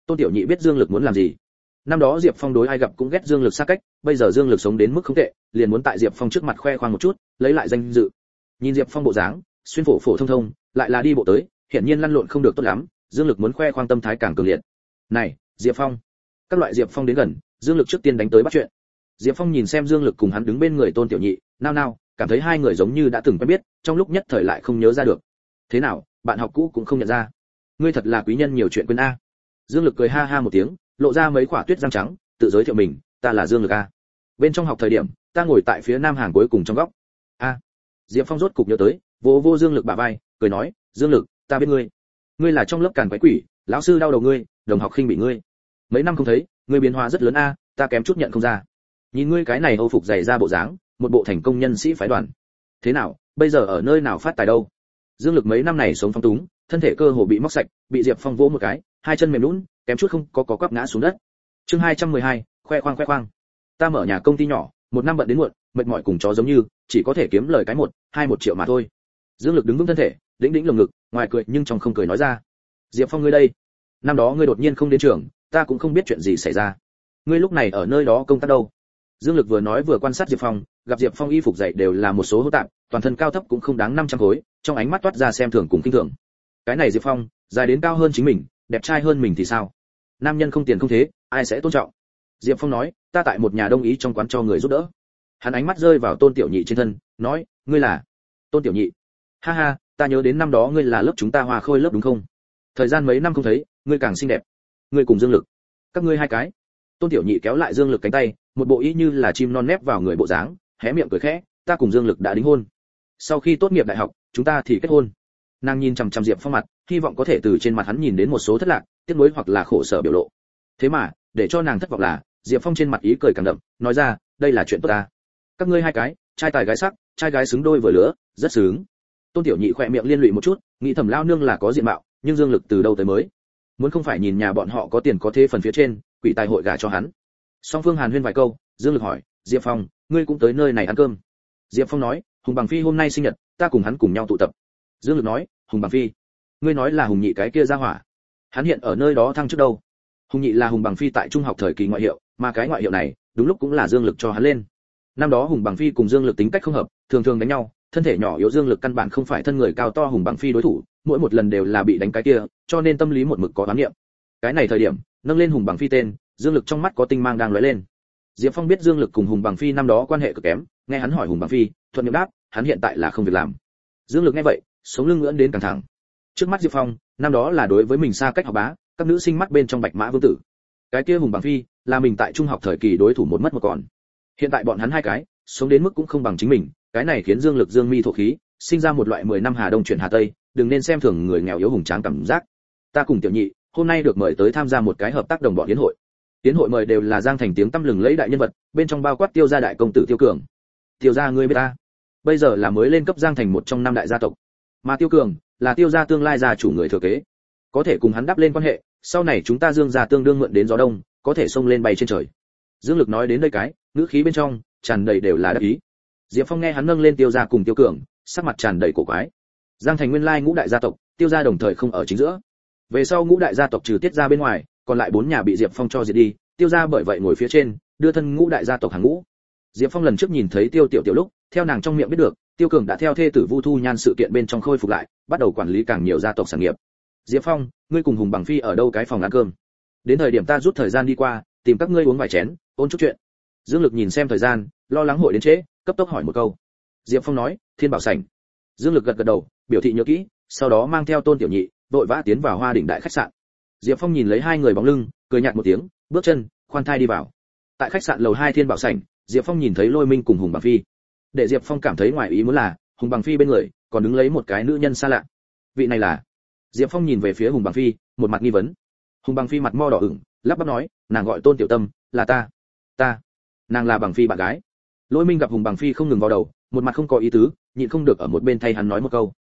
Tôn Tiểu Nhị biết Dương Lực muốn làm gì. Năm đó Diệp Phong đối ai gặp cũng ghét Dương Lực xa cách, bây giờ Dương Lực sống đến mức không tệ, liền muốn tại Diệp Phong trước mặt khoe khoang một chút, lấy lại danh dự. Nhìn Diệp Phong bộ dáng, xuyên phổ phổ thông thông, lại là đi bộ tới, hiển nhiên lăn lộn không được tốt lắm, Dương Lực muốn khoe khoang tâm thái càng cường liệt. Này, Diệp Phong. Các loại Diệp Phong đến gần, Dương Lực trước tiên đánh tới bắt chuyện. Diệp Phong nhìn xem Dương Lực cùng hắn đứng bên người Tôn Tiểu Nhị, nao nao, cảm thấy hai người giống như đã từng quen biết, trong lúc nhất thời lại không nhớ ra được. Thế nào, bạn học cũ cũng không nhận ra. Ngươi thật là quý nhân nhiều chuyện quên a. Dương Lực cười ha ha một tiếng, lộ ra mấy quả tuyết răng trắng, tự giới thiệu mình, ta là Dương Lực a. Bên trong học thời điểm, ta ngồi tại phía nam hàng cuối cùng trong góc. A. Diệp Phong rốt cục nhớ tới, vô Dương Lực bả vai, cười nói, Dương Lực, ta biết ngươi. Ngươi là trong lớp càn quái quỷ, lão sư đau đầu ngươi, đồng học khinh bị ngươi. Mấy năm không thấy, ngươi biến hóa rất lớn a, ta kém chút nhận không ra. Nhìn ngươi cái này Âu phục dày ra bộ dáng, một bộ thành công nhân sĩ phái đoàn. Thế nào, bây giờ ở nơi nào phát tài đâu? Dương Lực mấy năm này sống phóng túng, thân thể cơ hồ bị móc sạch, bị Diệp Phong vỗ một cái, hai chân mềm nhũn, kém chút không có quắp ngã xuống đất. Chương 212, khoe khoang. Ta mở nhà công ty nhỏ, một năm bận đến muộn, mệt mỏi cùng chó giống như, chỉ có thể kiếm lời cái 1-2 triệu mà thôi. Dương Lực đứng vững thân thể, đĩnh lồng ngực, ngoài cười nhưng trong không cười nói ra. Diệp Phong ngươi đây, năm đó ngươi đột nhiên không đến trường, ta cũng không biết chuyện gì xảy ra. Ngươi lúc này ở nơi đó công tác đâu? Dương Lực vừa nói vừa quan sát Diệp Phong, gặp Diệp Phong y phục dày đều là một số hỗn tạp, toàn thân cao thấp cũng không đáng 500 khối, trong ánh mắt toát ra xem thường cùng kinh thường. Cái này Diệp Phong, dài đến cao hơn chính mình, đẹp trai hơn mình thì sao? Nam nhân không tiền không thế, ai sẽ tôn trọng? Diệp Phong nói, ta tại một nhà đông ý trong quán cho người giúp đỡ. Hắn ánh mắt rơi vào Tôn Tiểu Nhị trên thân, nói, ngươi là Tôn Tiểu Nhị? Ha ha, ta nhớ đến năm đó ngươi là lớp chúng ta Hòa Khôi lớp đúng không? Thời gian mấy năm không thấy, ngươi càng xinh đẹp. Ngươi cùng Dương Lực, các ngươi hai cái. Tôn Tiểu Nhị kéo lại Dương Lực cánh tay, một bộ ý như là chim non nép vào người bộ dáng, hé miệng cười khẽ, ta cùng Dương Lực đã đính hôn. Sau khi tốt nghiệp đại học, chúng ta thì kết hôn. Nàng nhìn chằm chằm Diệp Phong mặt, hy vọng có thể từ trên mặt hắn nhìn đến một số thất lạc, tiếc nuối hoặc là khổ sở biểu lộ. Thế mà, để cho nàng thất vọng là, Diệp Phong trên mặt ý cười càng đậm, nói ra, đây là chuyện tốt ta. Các ngươi hai cái, trai tài gái sắc, trai gái xứng đôi vừa lứa, rất sướng. Tôn Tiểu Nhị khỏe miệng liên lụy một chút, nghĩ thầm lao nương là có diện mạo, nhưng Dương Lực từ đâu tới mới? Muốn không phải nhìn nhà bọn họ có tiền có thế phần phía trên, quỷ tài hội gả cho hắn. Song phương hàn huyên vài câu, Dương Lực hỏi, Diệp Phong, ngươi cũng tới nơi này ăn cơm? Diệp Phong nói, Hùng Bằng Phi hôm nay sinh nhật, ta cùng hắn cùng nhau tụ tập. Dương Lực nói, Hùng Bằng Phi, ngươi nói là Hùng Nhị cái kia ra hỏa? Hắn hiện ở nơi đó thăng chức đâu? Hùng Nhị là Hùng Bằng Phi tại trung học thời kỳ ngoại hiệu, mà cái ngoại hiệu này, đúng lúc cũng là Dương Lực cho hắn lên. Năm đó Hùng Bằng Phi cùng Dương Lực tính cách không hợp, thường thường đánh nhau, thân thể nhỏ yếu Dương Lực căn bản không phải thân người cao to Hùng Bằng Phi đối thủ, mỗi một lần đều là bị đánh cái kia, cho nên tâm lý một mực có đoán niệm. Cái này thời điểm, nâng lên Hùng Bằng Phi tên, Dương Lực trong mắt có tinh mang đang lóe lên. Diệp Phong biết Dương Lực cùng Hùng Bằng Phi năm đó quan hệ cực kém, nghe hắn hỏi Hùng Bằng Phi, thuận miệng đáp, hắn hiện tại là không việc làm. Dương Lực nghe vậy, sống lưng ngưỡng đến căng thẳng. Trước mắt Diệp Phong, năm đó là đối với mình xa cách học bá, các nữ sinh mắt bên trong Bạch Mã Vương tử. Cái kia Hùng Bằng Phi, là mình tại trung học thời kỳ đối thủ một mất một còn. Hiện tại bọn hắn hai cái, sống đến mức cũng không bằng chính mình, cái này khiến Dương Lực dương mi thổ khí, sinh ra một loại 10 năm Hà Đông chuyển Hà Tây, đừng nên xem thường người nghèo yếu hùng tráng cảm giác. Ta cùng Tiểu Nhị, hôm nay được mời tới tham gia một cái hợp tác đồng bọn yến hội. Yến hội mời đều là Giang Thành tiếng tăm lừng lẫy đại nhân vật, bên trong bao quát Tiêu gia đại công tử Tiêu Cường. Tiêu gia ngươi biết ta, bây giờ là mới lên cấp Giang Thành một trong năm đại gia tộc, mà Tiêu Cường là Tiêu gia tương lai gia chủ người thừa kế, có thể cùng hắn đáp lên quan hệ, sau này chúng ta Dương gia tương đương mượn đến gió đông, có thể xông lên bay trên trời. Dương Lực nói đến đây cái, ngữ khí bên trong tràn đầy đều là đắc ý. Diệp Phong nghe hắn nâng lên Tiêu gia cùng Tiêu Cường, sắc mặt tràn đầy cổ quái. Giang Thành nguyên lai ngũ đại gia tộc, Tiêu gia đồng thời không ở chính giữa. Về sau ngũ đại gia tộc trừ Tiết gia bên ngoài, còn lại 4 nhà bị Diệp Phong cho diệt đi, Tiêu gia bởi vậy ngồi phía trên, đưa thân ngũ đại gia tộc hàng ngũ. Diệp Phong lần trước nhìn thấy Tiêu Tiểu Tiểu lúc, theo nàng trong miệng biết được, Tiêu Cường đã theo thê tử Vu Thu Nhan sự kiện bên trong khôi phục lại, bắt đầu quản lý càng nhiều gia tộc sản nghiệp. Diệp Phong, ngươi cùng Hùng Bằng Phi ở đâu cái phòng ăn cơm? Đến thời điểm ta rút thời gian đi qua, tìm các ngươi uống vài chén, ôn chút chuyện. Dương Lực nhìn xem thời gian, lo lắng hội đến trễ, cấp tốc hỏi một câu. Diệp Phong nói, Thiên Bảo sảnh. Dương Lực gật gật đầu, biểu thị nhớ kỹ, sau đó mang theo Tôn Tiểu Nhị, vội vã tiến vào Hoa Đỉnh đại khách sạn. Diệp Phong nhìn lấy hai người bóng lưng, cười nhạt một tiếng, bước chân khoan thai đi vào. Tại khách sạn lầu 2 Thiên Bảo sảnh, Diệp Phong nhìn thấy Lôi Minh cùng Hùng Bằng Phi. Để Diệp Phong cảm thấy ngoài ý muốn là, Hùng Bằng Phi bên người còn đứng lấy một cái nữ nhân xa lạ. Vị này là? Diệp Phong nhìn về phía Hùng Bằng Phi, một mặt nghi vấn. Hùng Bằng Phi mặt mo đỏ ửng, lắp bắp nói, nàng gọi Tôn Tiểu Tâm, là ta, nàng là Bằng Phi bạn gái. Lôi Minh gặp Hùng Bằng Phi không ngừng vào đầu, một mặt không có ý tứ, nhịn không được ở một bên thay hắn nói một câu.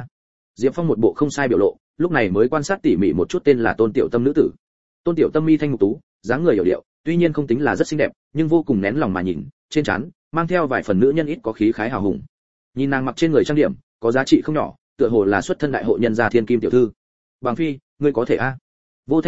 Diệp Phong một bộ không sai biểu lộ, lúc này mới quan sát tỉ mỉ một chút tên là Tôn Tiểu Tâm nữ tử. Tôn Tiểu Tâm mi thanh mục tú, dáng người hiểu điệu, tuy nhiên không tính là rất xinh đẹp, nhưng vô cùng nén lòng mà nhìn, trên trán mang theo vài phần nữ nhân ít có khí khái hào hùng. Nhìn nàng mặc trên người trang điểm, có giá trị không nhỏ, tựa hồ là xuất thân đại hộ nhân gia thiên kim tiểu thư. Bằng Phi, ngươi có thể a? Vô thanh vô tức,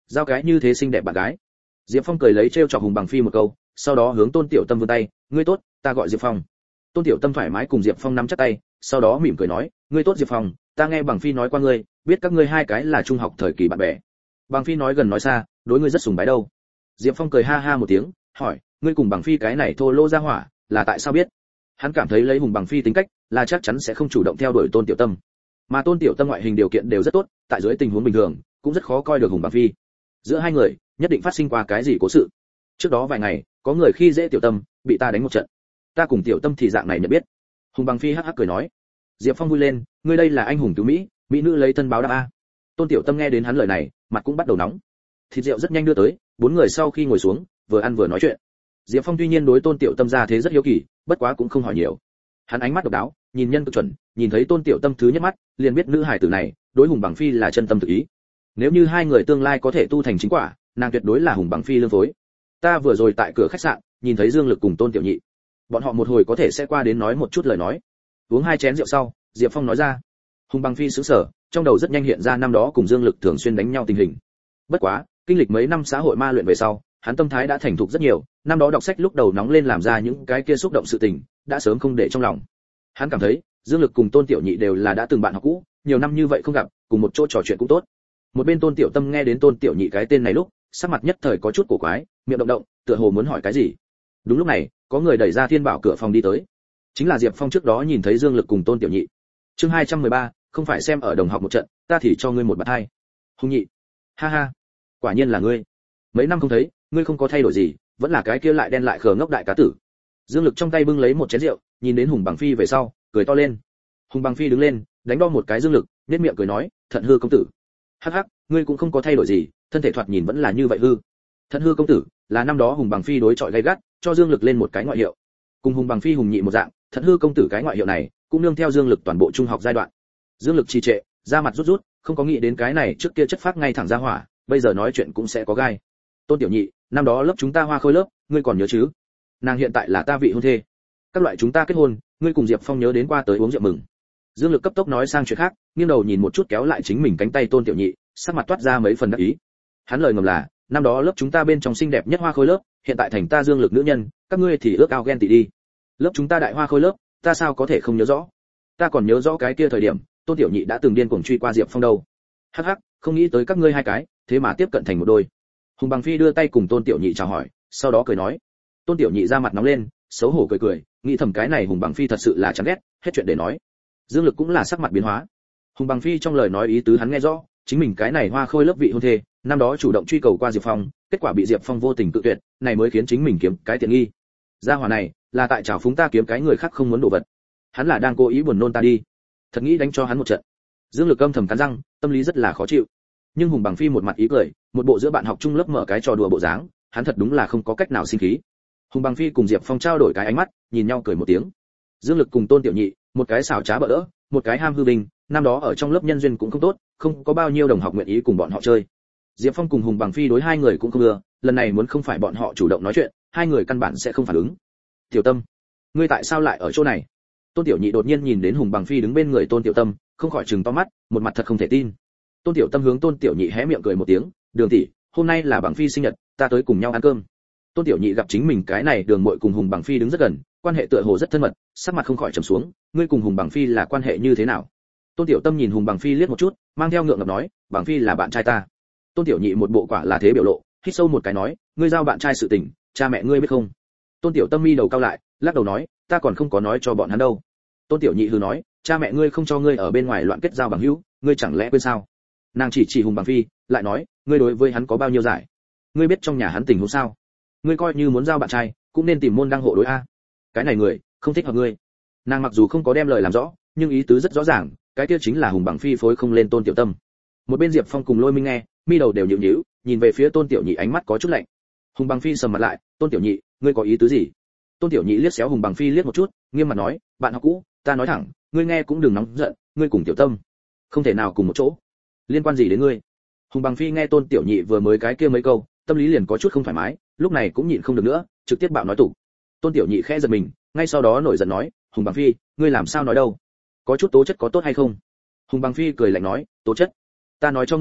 giao cái như thế xinh đẹp bạn gái. Diệp Phong cười lấy trêu chọc Hùng Bằng Phi một câu, sau đó hướng Tôn Tiểu Tâm vươn tay, ngươi tốt, ta gọi Diệp Phong. Tôn Tiểu Tâm thoải mái cùng Diệp Phong nắm chặt tay, sau đó mỉm cười nói, ngươi tốt Diệp Phong, ta nghe Bằng Phi nói qua ngươi, biết các ngươi hai cái là trung học thời kỳ bạn bè. Bằng Phi nói gần nói xa, đối ngươi rất sùng bái đâu. Diệp Phong cười ha ha một tiếng, hỏi, ngươi cùng Bằng Phi cái này thô lô ra hỏa, là tại sao biết? Hắn cảm thấy lấy Hùng Bằng Phi tính cách, là chắc chắn sẽ không chủ động theo đuổi Tôn Tiểu Tâm. Mà Tôn Tiểu Tâm ngoại hình điều kiện đều rất tốt, tại dưới tình huống bình thường, cũng rất khó coi được Hùng Bằng Phi. Giữa hai người, nhất định phát sinh qua cái gì cố sự. Trước đó vài ngày, có người khi dễ Tiểu Tâm, bị ta đánh một trận. Ta cùng Tiểu Tâm thì dạng này nhận biết. Hùng Bằng Phi hắc hắc cười nói. Diệp Phong vui lên, ngươi đây là anh hùng cứu mỹ, mỹ nữ lấy thân báo đáp a. Tôn Tiểu Tâm nghe đến hắn lời này, mặt cũng bắt đầu nóng. Thịt rượu rất nhanh đưa tới, bốn người sau khi ngồi xuống, vừa ăn vừa nói chuyện. Diệp Phong tuy nhiên đối Tôn Tiểu Tâm ra thế rất hiếu kỳ, bất quá cũng không hỏi nhiều. Hắn ánh mắt độc đáo, nhìn nhân cực chuẩn, nhìn thấy Tôn Tiểu Tâm thứ nhất mắt, liền biết nữ hải tử này, đối Hùng Bằng Phi là chân tâm thực ý. Nếu như hai người tương lai có thể tu thành chính quả, nàng tuyệt đối là Hùng Bằng Phi lương phối. Ta vừa rồi tại cửa khách sạn, nhìn thấy Dương Lực cùng Tôn Tiểu Nhị. Bọn họ một hồi có thể sẽ qua đến nói một chút lời nói. Uống hai chén rượu sau, Diệp Phong nói ra. Hùng Bằng Phi sững sờ, trong đầu rất nhanh hiện ra năm đó cùng Dương Lực thường xuyên đánh nhau tình hình. Bất quá, kinh lịch mấy năm xã hội ma luyện về sau, hắn tâm thái đã thành thục rất nhiều, năm đó đọc sách lúc đầu nóng lên làm ra những cái kia xúc động sự tình, đã sớm không để trong lòng. Hắn cảm thấy, Dương Lực cùng Tôn Tiểu Nhị đều là đã từng bạn học cũ, nhiều năm như vậy không gặp, cùng một chỗ trò chuyện cũng tốt. Một bên Tôn Tiểu Tâm nghe đến Tôn Tiểu Nhị cái tên này lúc, sắc mặt nhất thời có chút cổ quái, miệng động động, tựa hồ muốn hỏi cái gì. Đúng lúc này, có người đẩy ra Thiên Bảo cửa phòng đi tới. Chính là Diệp Phong trước đó nhìn thấy Dương Lực cùng Tôn Tiểu Nhị. Chương 213, không phải xem ở đồng học một trận, ta thì cho ngươi một bạt hai. Hùng Nhị. Ha ha, quả nhiên là ngươi. Mấy năm không thấy, ngươi không có thay đổi gì, vẫn là cái kia lại đen lại khờ ngốc đại cá tử. Dương Lực trong tay bưng lấy một chén rượu, nhìn đến Hùng Bằng Phi về sau, cười to lên. Hùng Bằng Phi đứng lên, đánh đo một cái Dương Lực, nhếch miệng cười nói, Thận Hư công tử. Hắc hắc, ngươi cũng không có thay đổi gì, thân thể thoạt nhìn vẫn là như vậy hư. Thận Hư công tử là năm đó Hùng Bằng Phi đối chọi gay gắt, cho Dương Lực lên một cái ngoại hiệu. Cùng Hùng Bằng Phi Hùng Nhị một dạng, Thận Hư công tử cái ngoại hiệu này cũng nương theo Dương Lực toàn bộ trung học giai đoạn. Dương Lực trì trệ, da mặt rút rút, không có nghĩ đến cái này trước kia chất phác ngay thẳng ra hỏa, bây giờ nói chuyện cũng sẽ có gai. Tôn Tiểu Nhị, năm đó lớp chúng ta hoa khôi lớp, ngươi còn nhớ chứ? Nàng hiện tại là ta vị hôn thê. Các loại chúng ta kết hôn, ngươi cùng Diệp Phong nhớ đến qua tới uống rượu mừng. Dương Lực cấp tốc nói sang chuyện khác, nghiêng đầu nhìn một chút kéo lại chính mình cánh tay Tôn Tiểu Nhị, sắc mặt toát ra mấy phần đắc ý. Hắn lời ngầm là, năm đó lớp chúng ta bên trong xinh đẹp nhất hoa khôi lớp, hiện tại thành ta Dương Lực nữ nhân, các ngươi thì ước ao ghen tị đi. Lớp chúng ta đại hoa khôi lớp, ta sao có thể không nhớ rõ? Ta còn nhớ rõ cái kia thời điểm, Tôn Tiểu Nhị đã từng điên cuồng truy qua Diệp Phong đâu. Hắc hắc, không nghĩ tới các ngươi hai cái, thế mà tiếp cận thành một đôi. Hùng Bằng Phi đưa tay cùng Tôn Tiểu Nhị chào hỏi, sau đó cười nói. Tôn Tiểu Nhị ra mặt nóng lên, xấu hổ cười cười, nghĩ thầm cái này Hùng Bằng Phi thật sự là chán ghét, hết chuyện để nói. Dương Lực cũng là sắc mặt biến hóa. Hùng Bằng Phi trong lời nói ý tứ hắn nghe rõ, chính mình cái này hoa khôi lớp vị hôn thê, năm đó chủ động truy cầu qua Diệp Phong, kết quả bị Diệp Phong vô tình cự tuyệt, này mới khiến chính mình kiếm cái tiện nghi. Gia hỏa này, là tại chảo phúng ta kiếm cái người khác không muốn đổ vật. Hắn là đang cố ý buồn nôn ta đi. Thật nghĩ đánh cho hắn một trận. Dương Lực âm thầm cắn răng, tâm lý rất là khó chịu. Nhưng Hùng Bằng Phi một mặt ý cười, một bộ giữa bạn học chung lớp mở cái trò đùa bộ dáng, hắn thật đúng là không có cách nào sinh khí. Hùng Bằng Phi cùng Diệp Phong trao đổi cái ánh mắt, nhìn nhau cười một tiếng. Dương Lực cùng Tôn Tiểu Nhị, một cái xảo trá bợ đỡ, một cái ham hư bình, năm đó ở trong lớp nhân duyên cũng không tốt, không có bao nhiêu đồng học nguyện ý cùng bọn họ chơi. Diệp Phong cùng Hùng Bằng Phi đối hai người cũng không ưa, lần này muốn không phải bọn họ chủ động nói chuyện, hai người căn bản sẽ không phản ứng. Tiểu Tâm, ngươi tại sao lại ở chỗ này? Tôn Tiểu Nhị đột nhiên nhìn đến Hùng Bằng Phi đứng bên người Tôn Tiểu Tâm, không khỏi trừng to mắt, một mặt thật không thể tin. Tôn Tiểu Tâm hướng Tôn Tiểu Nhị hé miệng cười một tiếng, Đường tỷ, hôm nay là Bằng Phi sinh nhật, ta tới cùng nhau ăn cơm. Tôn Tiểu Nhị gặp chính mình cái này Đường muội cùng Hùng Bằng Phi đứng rất gần, quan hệ tựa hồ rất thân mật, sắc mặt không khỏi trầm xuống, ngươi cùng Hùng Bằng Phi là quan hệ như thế nào? Tôn Tiểu Tâm nhìn Hùng Bằng Phi liếc một chút, mang theo ngượng ngập nói, Bằng Phi là bạn trai ta. Tôn Tiểu Nhị một bộ quả là thế biểu lộ, hít sâu một cái nói, ngươi giao bạn trai sự tình, cha mẹ ngươi biết không? Tôn Tiểu Tâm mi đầu cao lại, lắc đầu nói, ta còn không có nói cho bọn hắn đâu. Tôn Tiểu Nhị hừ nói, cha mẹ ngươi không cho ngươi ở bên ngoài loạn kết giao bằng hữu, ngươi chẳng lẽ quên sao? Nàng chỉ Hùng Bằng Phi, lại nói, ngươi đối với hắn có bao nhiêu giải? Ngươi biết trong nhà hắn tình huống sao? Ngươi coi như muốn giao bạn trai, cũng nên tìm môn đăng hộ đối a. Cái này người, không thích hợp ngươi. Nàng mặc dù không có đem lời làm rõ, nhưng ý tứ rất rõ ràng, cái kia chính là Hùng Bằng Phi phối không lên Tôn Tiểu Tâm. Một bên Diệp Phong cùng Lôi Minh nghe, mi đầu đều nhíu nhíu, nhìn về phía Tôn Tiểu Nhị ánh mắt có chút lạnh. Hùng Bằng Phi sầm mặt lại, Tôn Tiểu Nhị, ngươi có ý tứ gì? Tôn Tiểu Nhị liếc xéo Hùng Bằng Phi liếc một chút, nghiêm mặt nói, bạn học cũ, ta nói thẳng, ngươi nghe cũng đừng nóng giận, ngươi cùng Tiểu Tâm không thể nào cùng một chỗ. Liên quan gì đến ngươi? Hùng Bằng Phi nghe Tôn Tiểu Nhị vừa mới cái kia mấy câu, tâm lý liền có chút không thoải mái, lúc này cũng nhịn không được nữa, trực tiếp bạo nói tủ. Tôn Tiểu Nhị khẽ giật mình, ngay sau đó nổi giận nói, Hùng Bằng Phi, ngươi làm sao nói đâu? Có chút tố chất có tốt hay không? Hùng Bằng Phi cười lạnh nói, tố chất? Ta nói cho ngươi,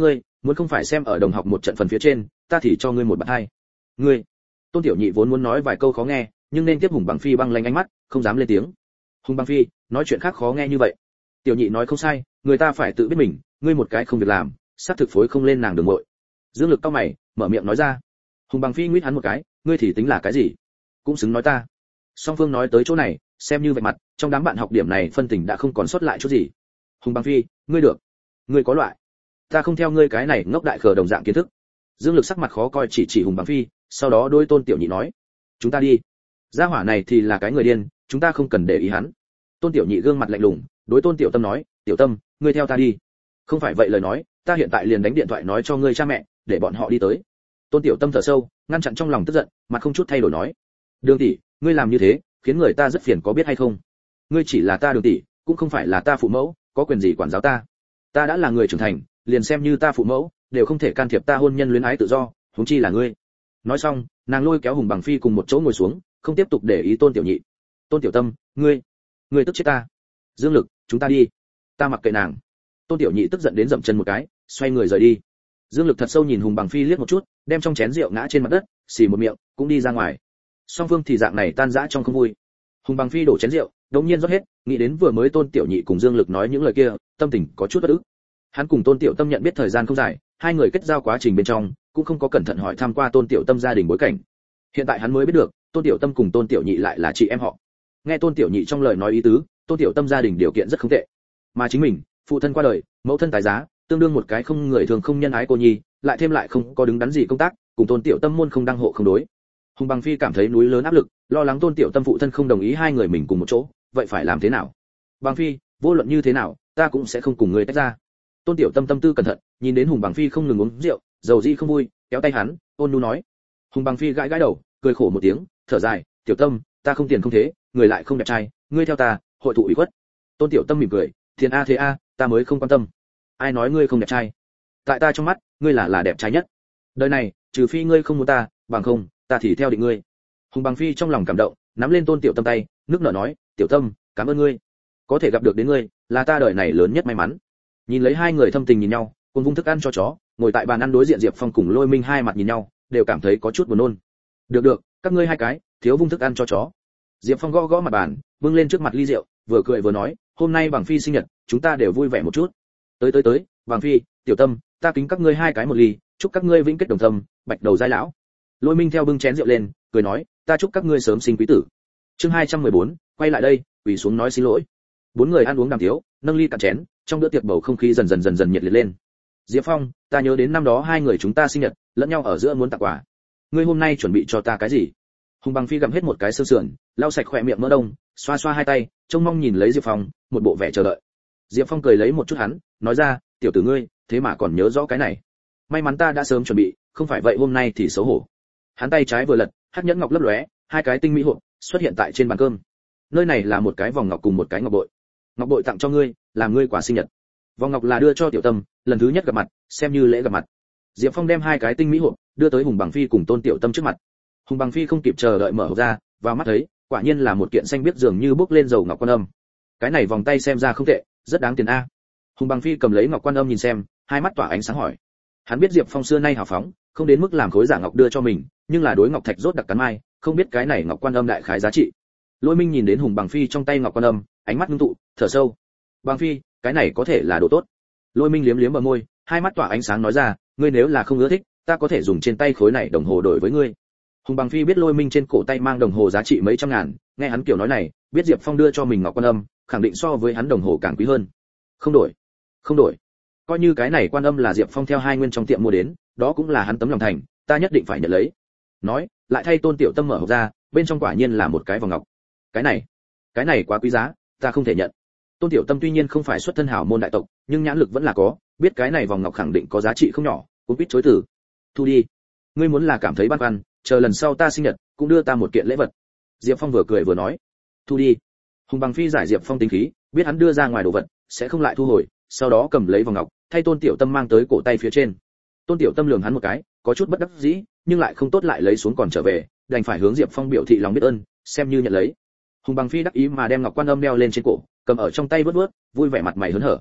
muốn không phải xem ở đồng học một trận phần phía trên, ta thì cho ngươi một bạt hai. Ngươi. Tôn Tiểu Nhị vốn muốn nói vài câu khó nghe, nhưng nên tiếp Hùng Bằng Phi băng lanh ánh mắt, không dám lên tiếng. Hùng Bằng Phi, nói chuyện khác khó nghe như vậy. Tiểu Nhị nói không sai, người ta phải tự biết mình, ngươi một cái không việc làm, xác thực phối không lên nàng đường muội. Dương Lực cau mày, mở miệng nói ra. Hùng Bằng Phi nguyết hắn một cái, ngươi thì tính là cái gì? Cũng xứng nói ta. Song Phương nói tới chỗ này, xem như vậy mặt, trong đám bạn học điểm này phân tình đã không còn sót lại chút gì. Hùng Bằng Phi, ngươi được, ngươi có loại. Ta không theo ngươi cái này ngốc đại khờ đồng dạng kiến thức. Dương Lực sắc mặt khó coi chỉ Hùng Bằng Phi, sau đó đôi Tôn Tiểu Nhị nói, chúng ta đi. Gia hỏa này thì là cái người điên, chúng ta không cần để ý hắn. Tôn Tiểu Nhị gương mặt lạnh lùng, đối Tôn Tiểu Tâm nói, Tiểu Tâm, ngươi theo ta đi. Không phải vậy lời nói, ta hiện tại liền đánh điện thoại nói cho ngươi cha mẹ, để bọn họ đi tới. Tôn Tiểu Tâm thở sâu, ngăn chặn trong lòng tức giận, mặt không chút thay đổi nói, Đường tỷ, ngươi làm như thế, khiến người ta rất phiền có biết hay không? Ngươi chỉ là ta Đường tỷ, cũng không phải là ta phụ mẫu, có quyền gì quản giáo ta? Ta đã là người trưởng thành, liền xem như ta phụ mẫu, đều không thể can thiệp ta hôn nhân luyến ái tự do, huống chi là ngươi. Nói xong, nàng lôi kéo Hùng Bằng Phi cùng một chỗ ngồi xuống, không tiếp tục để ý Tôn Tiểu Nhị. Tôn Tiểu Tâm, ngươi tức chết ta. Dương Lực, chúng ta đi. Ta mặc kệ nàng. Tôn Tiểu Nhị tức giận đến dậm chân một cái, xoay người rời đi. Dương Lực thật sâu nhìn Hùng Bằng Phi liếc một chút, đem trong chén rượu ngã trên mặt đất, xì một miệng, cũng đi ra ngoài. Song Phương thì dạng này tan rã trong không vui. Hùng Bằng Phi đổ chén rượu, đột nhiên rót hết, nghĩ đến vừa mới Tôn Tiểu Nhị cùng Dương Lực nói những lời kia, tâm tình có chút bất ức. Hắn cùng Tôn Tiểu Tâm nhận biết thời gian không dài, hai người kết giao quá trình bên trong, cũng không có cẩn thận hỏi thăm qua Tôn Tiểu Tâm gia đình bối cảnh. Hiện tại hắn mới biết được, Tôn Tiểu Tâm cùng Tôn Tiểu Nhị lại là chị em họ. Nghe Tôn Tiểu Nhị trong lời nói ý tứ, Tôn Tiểu Tâm gia đình điều kiện rất không tệ. Mà chính mình, phụ thân qua đời, mẫu thân tái giá, tương đương một cái không người thường không nhân ái cô nhi, lại không có đứng đắn gì công tác, cùng Tôn Tiểu Tâm môn không đăng hộ không đối. Hùng Bằng Phi cảm thấy núi lớn áp lực, lo lắng Tôn Tiểu Tâm phụ thân không đồng ý hai người mình cùng một chỗ, vậy phải làm thế nào? Bằng Phi, vô luận như thế nào, ta cũng sẽ không cùng ngươi tách ra. Tôn Tiểu Tâm tâm tư cẩn thận, nhìn đến Hùng Bằng Phi không ngừng uống rượu, dầu di không vui, kéo tay hắn, ôn nhu nói. Hùng Bằng Phi gãi gãi đầu, cười khổ một tiếng, thở dài, Tiểu Tâm, ta không tiền không thế, người lại không đẹp trai, ngươi theo ta, hội thụ ủy khuất. Tôn Tiểu Tâm mỉm cười, thiên a thế a, ta mới không quan tâm. Ai nói ngươi không đẹp trai? Tại ta trong mắt, ngươi là đẹp trai nhất. Đời này, trừ phi ngươi không muốn ta, bằng không, ta thì theo định ngươi. Hùng Bằng Phi trong lòng cảm động, nắm lên Tôn Tiểu Tâm tay, nước nở nói, Tiểu Tâm, cảm ơn ngươi, có thể gặp được đến ngươi, là ta đời này lớn nhất may mắn. Nhìn lấy hai người thâm tình nhìn nhau, cùng vung thức ăn cho chó, ngồi tại bàn ăn đối diện Diệp Phong cùng Lôi Minh hai mặt nhìn nhau, đều cảm thấy có chút buồn nôn. Được, các ngươi hai cái, thiếu vung thức ăn cho chó. Diệp Phong gõ mặt bàn, bưng lên trước mặt ly rượu, vừa cười vừa nói, hôm nay Bằng Phi sinh nhật, chúng ta đều vui vẻ một chút. Tới, Bằng Phi, Tiểu Tâm, ta kính các ngươi hai cái một ly, chúc các ngươi vĩnh kết đồng tâm, bạch đầu giai lão. Lôi Minh theo bưng chén rượu lên, cười nói, ta chúc các ngươi sớm sinh quý tử. Chương 214, quay lại đây, quỳ xuống nói xin lỗi. Bốn người ăn uống đàm tiếu, nâng ly cạn chén, trong bữa tiệc bầu không khí dần dần nhiệt liệt lên. Diệp Phong, ta nhớ đến năm đó hai người chúng ta sinh nhật, lẫn nhau ở giữa muốn tặng quà. Ngươi hôm nay chuẩn bị cho ta cái gì? Hùng Bằng Phi gặm hết một cái xương sườn, lau sạch khóe miệng mỡ đông, xoa xoa hai tay, trông mong nhìn lấy Diệp Phong, một bộ vẻ chờ đợi. Diệp Phong cười lấy một chút hắn, nói ra, tiểu tử ngươi, thế mà còn nhớ rõ cái này. May mắn ta đã sớm chuẩn bị, không phải vậy hôm nay thì xấu hổ. Hắn tay trái vừa lật, hắc nhẫn ngọc lấp lóe, hai cái tinh mỹ hộp xuất hiện tại trên bàn cơm. Nơi này là một cái vòng ngọc cùng một cái ngọc bội. Ngọc bội tặng cho ngươi, làm ngươi quà sinh nhật. Vòng ngọc là đưa cho Tiểu Tâm, lần thứ nhất gặp mặt, xem như lễ gặp mặt. Diệp Phong đem hai cái tinh mỹ hộp đưa tới Hùng Bằng Phi cùng Tôn Tiểu Tâm trước mặt. Hùng Bằng Phi không kịp chờ đợi mở hộp ra, vào mắt thấy, quả nhiên là một kiện xanh biếc dường như bốc lên dầu ngọc quan âm. Cái này vòng tay xem ra không tệ, rất đáng tiền a. Hùng Bằng Phi cầm lấy ngọc quan âm nhìn xem, hai mắt tỏa ánh sáng hỏi. Hắn biết Diệp Phong xưa nay hào phóng, không đến mức làm khối giả ngọc đưa cho mình, nhưng là đối ngọc thạch rốt đặc cắn mai, không biết cái này ngọc quan âm đại khái giá trị. Lôi Minh nhìn đến Hùng Bằng Phi trong tay ngọc quan âm, ánh mắt ngưng tụ, thở sâu. Bằng Phi, cái này có thể là đồ tốt. Lôi Minh liếm liếm bờ môi, hai mắt tỏa ánh sáng nói ra, ngươi nếu là không ưa thích, ta có thể dùng trên tay khối này đồng hồ đổi với ngươi. Hùng Bằng Phi biết Lôi Minh trên cổ tay mang đồng hồ giá trị mấy trăm ngàn, nghe hắn kiểu nói này, biết Diệp Phong đưa cho mình ngọc quan âm, khẳng định so với hắn đồng hồ càng quý hơn. Không đổi. Coi như cái này quan âm là Diệp Phong theo hai nguyên trong tiệm mua đến, đó cũng là hắn tấm lòng thành, ta nhất định phải nhận lấy. Nói, lại thay Tôn Tiểu Tâm mở hộp ra, bên trong quả nhiên là một cái vòng ngọc. Cái này quá quý giá, ta không thể nhận. Tôn Tiểu Tâm tuy nhiên không phải xuất thân hào môn đại tộc, nhưng nhãn lực vẫn là có, biết cái này vòng ngọc khẳng định có giá trị không nhỏ, cũng biết chối từ. Thu đi. Ngươi muốn là cảm thấy băn khoăn, chờ lần sau ta sinh nhật, cũng đưa ta một kiện lễ vật. Diệp Phong vừa cười vừa nói. Thu đi. Hùng Bằng Phi giải Diệp Phong tính khí, biết hắn đưa ra ngoài đồ vật, sẽ không lại thu hồi, sau đó cầm lấy vòng ngọc, thay Tôn Tiểu Tâm mang tới cổ tay phía trên. Tôn Tiểu Tâm lườm hắn một cái, có chút bất đắc dĩ, nhưng lại không tốt lại lấy xuống còn trở về, đành phải hướng Diệp Phong biểu thị lòng biết ơn, xem như nhận lấy. Hùng Bằng Phi đắc ý mà đem ngọc quan âm đeo lên trên cổ, cầm ở trong tay vớt vớt, vui vẻ mặt mày hớn hở.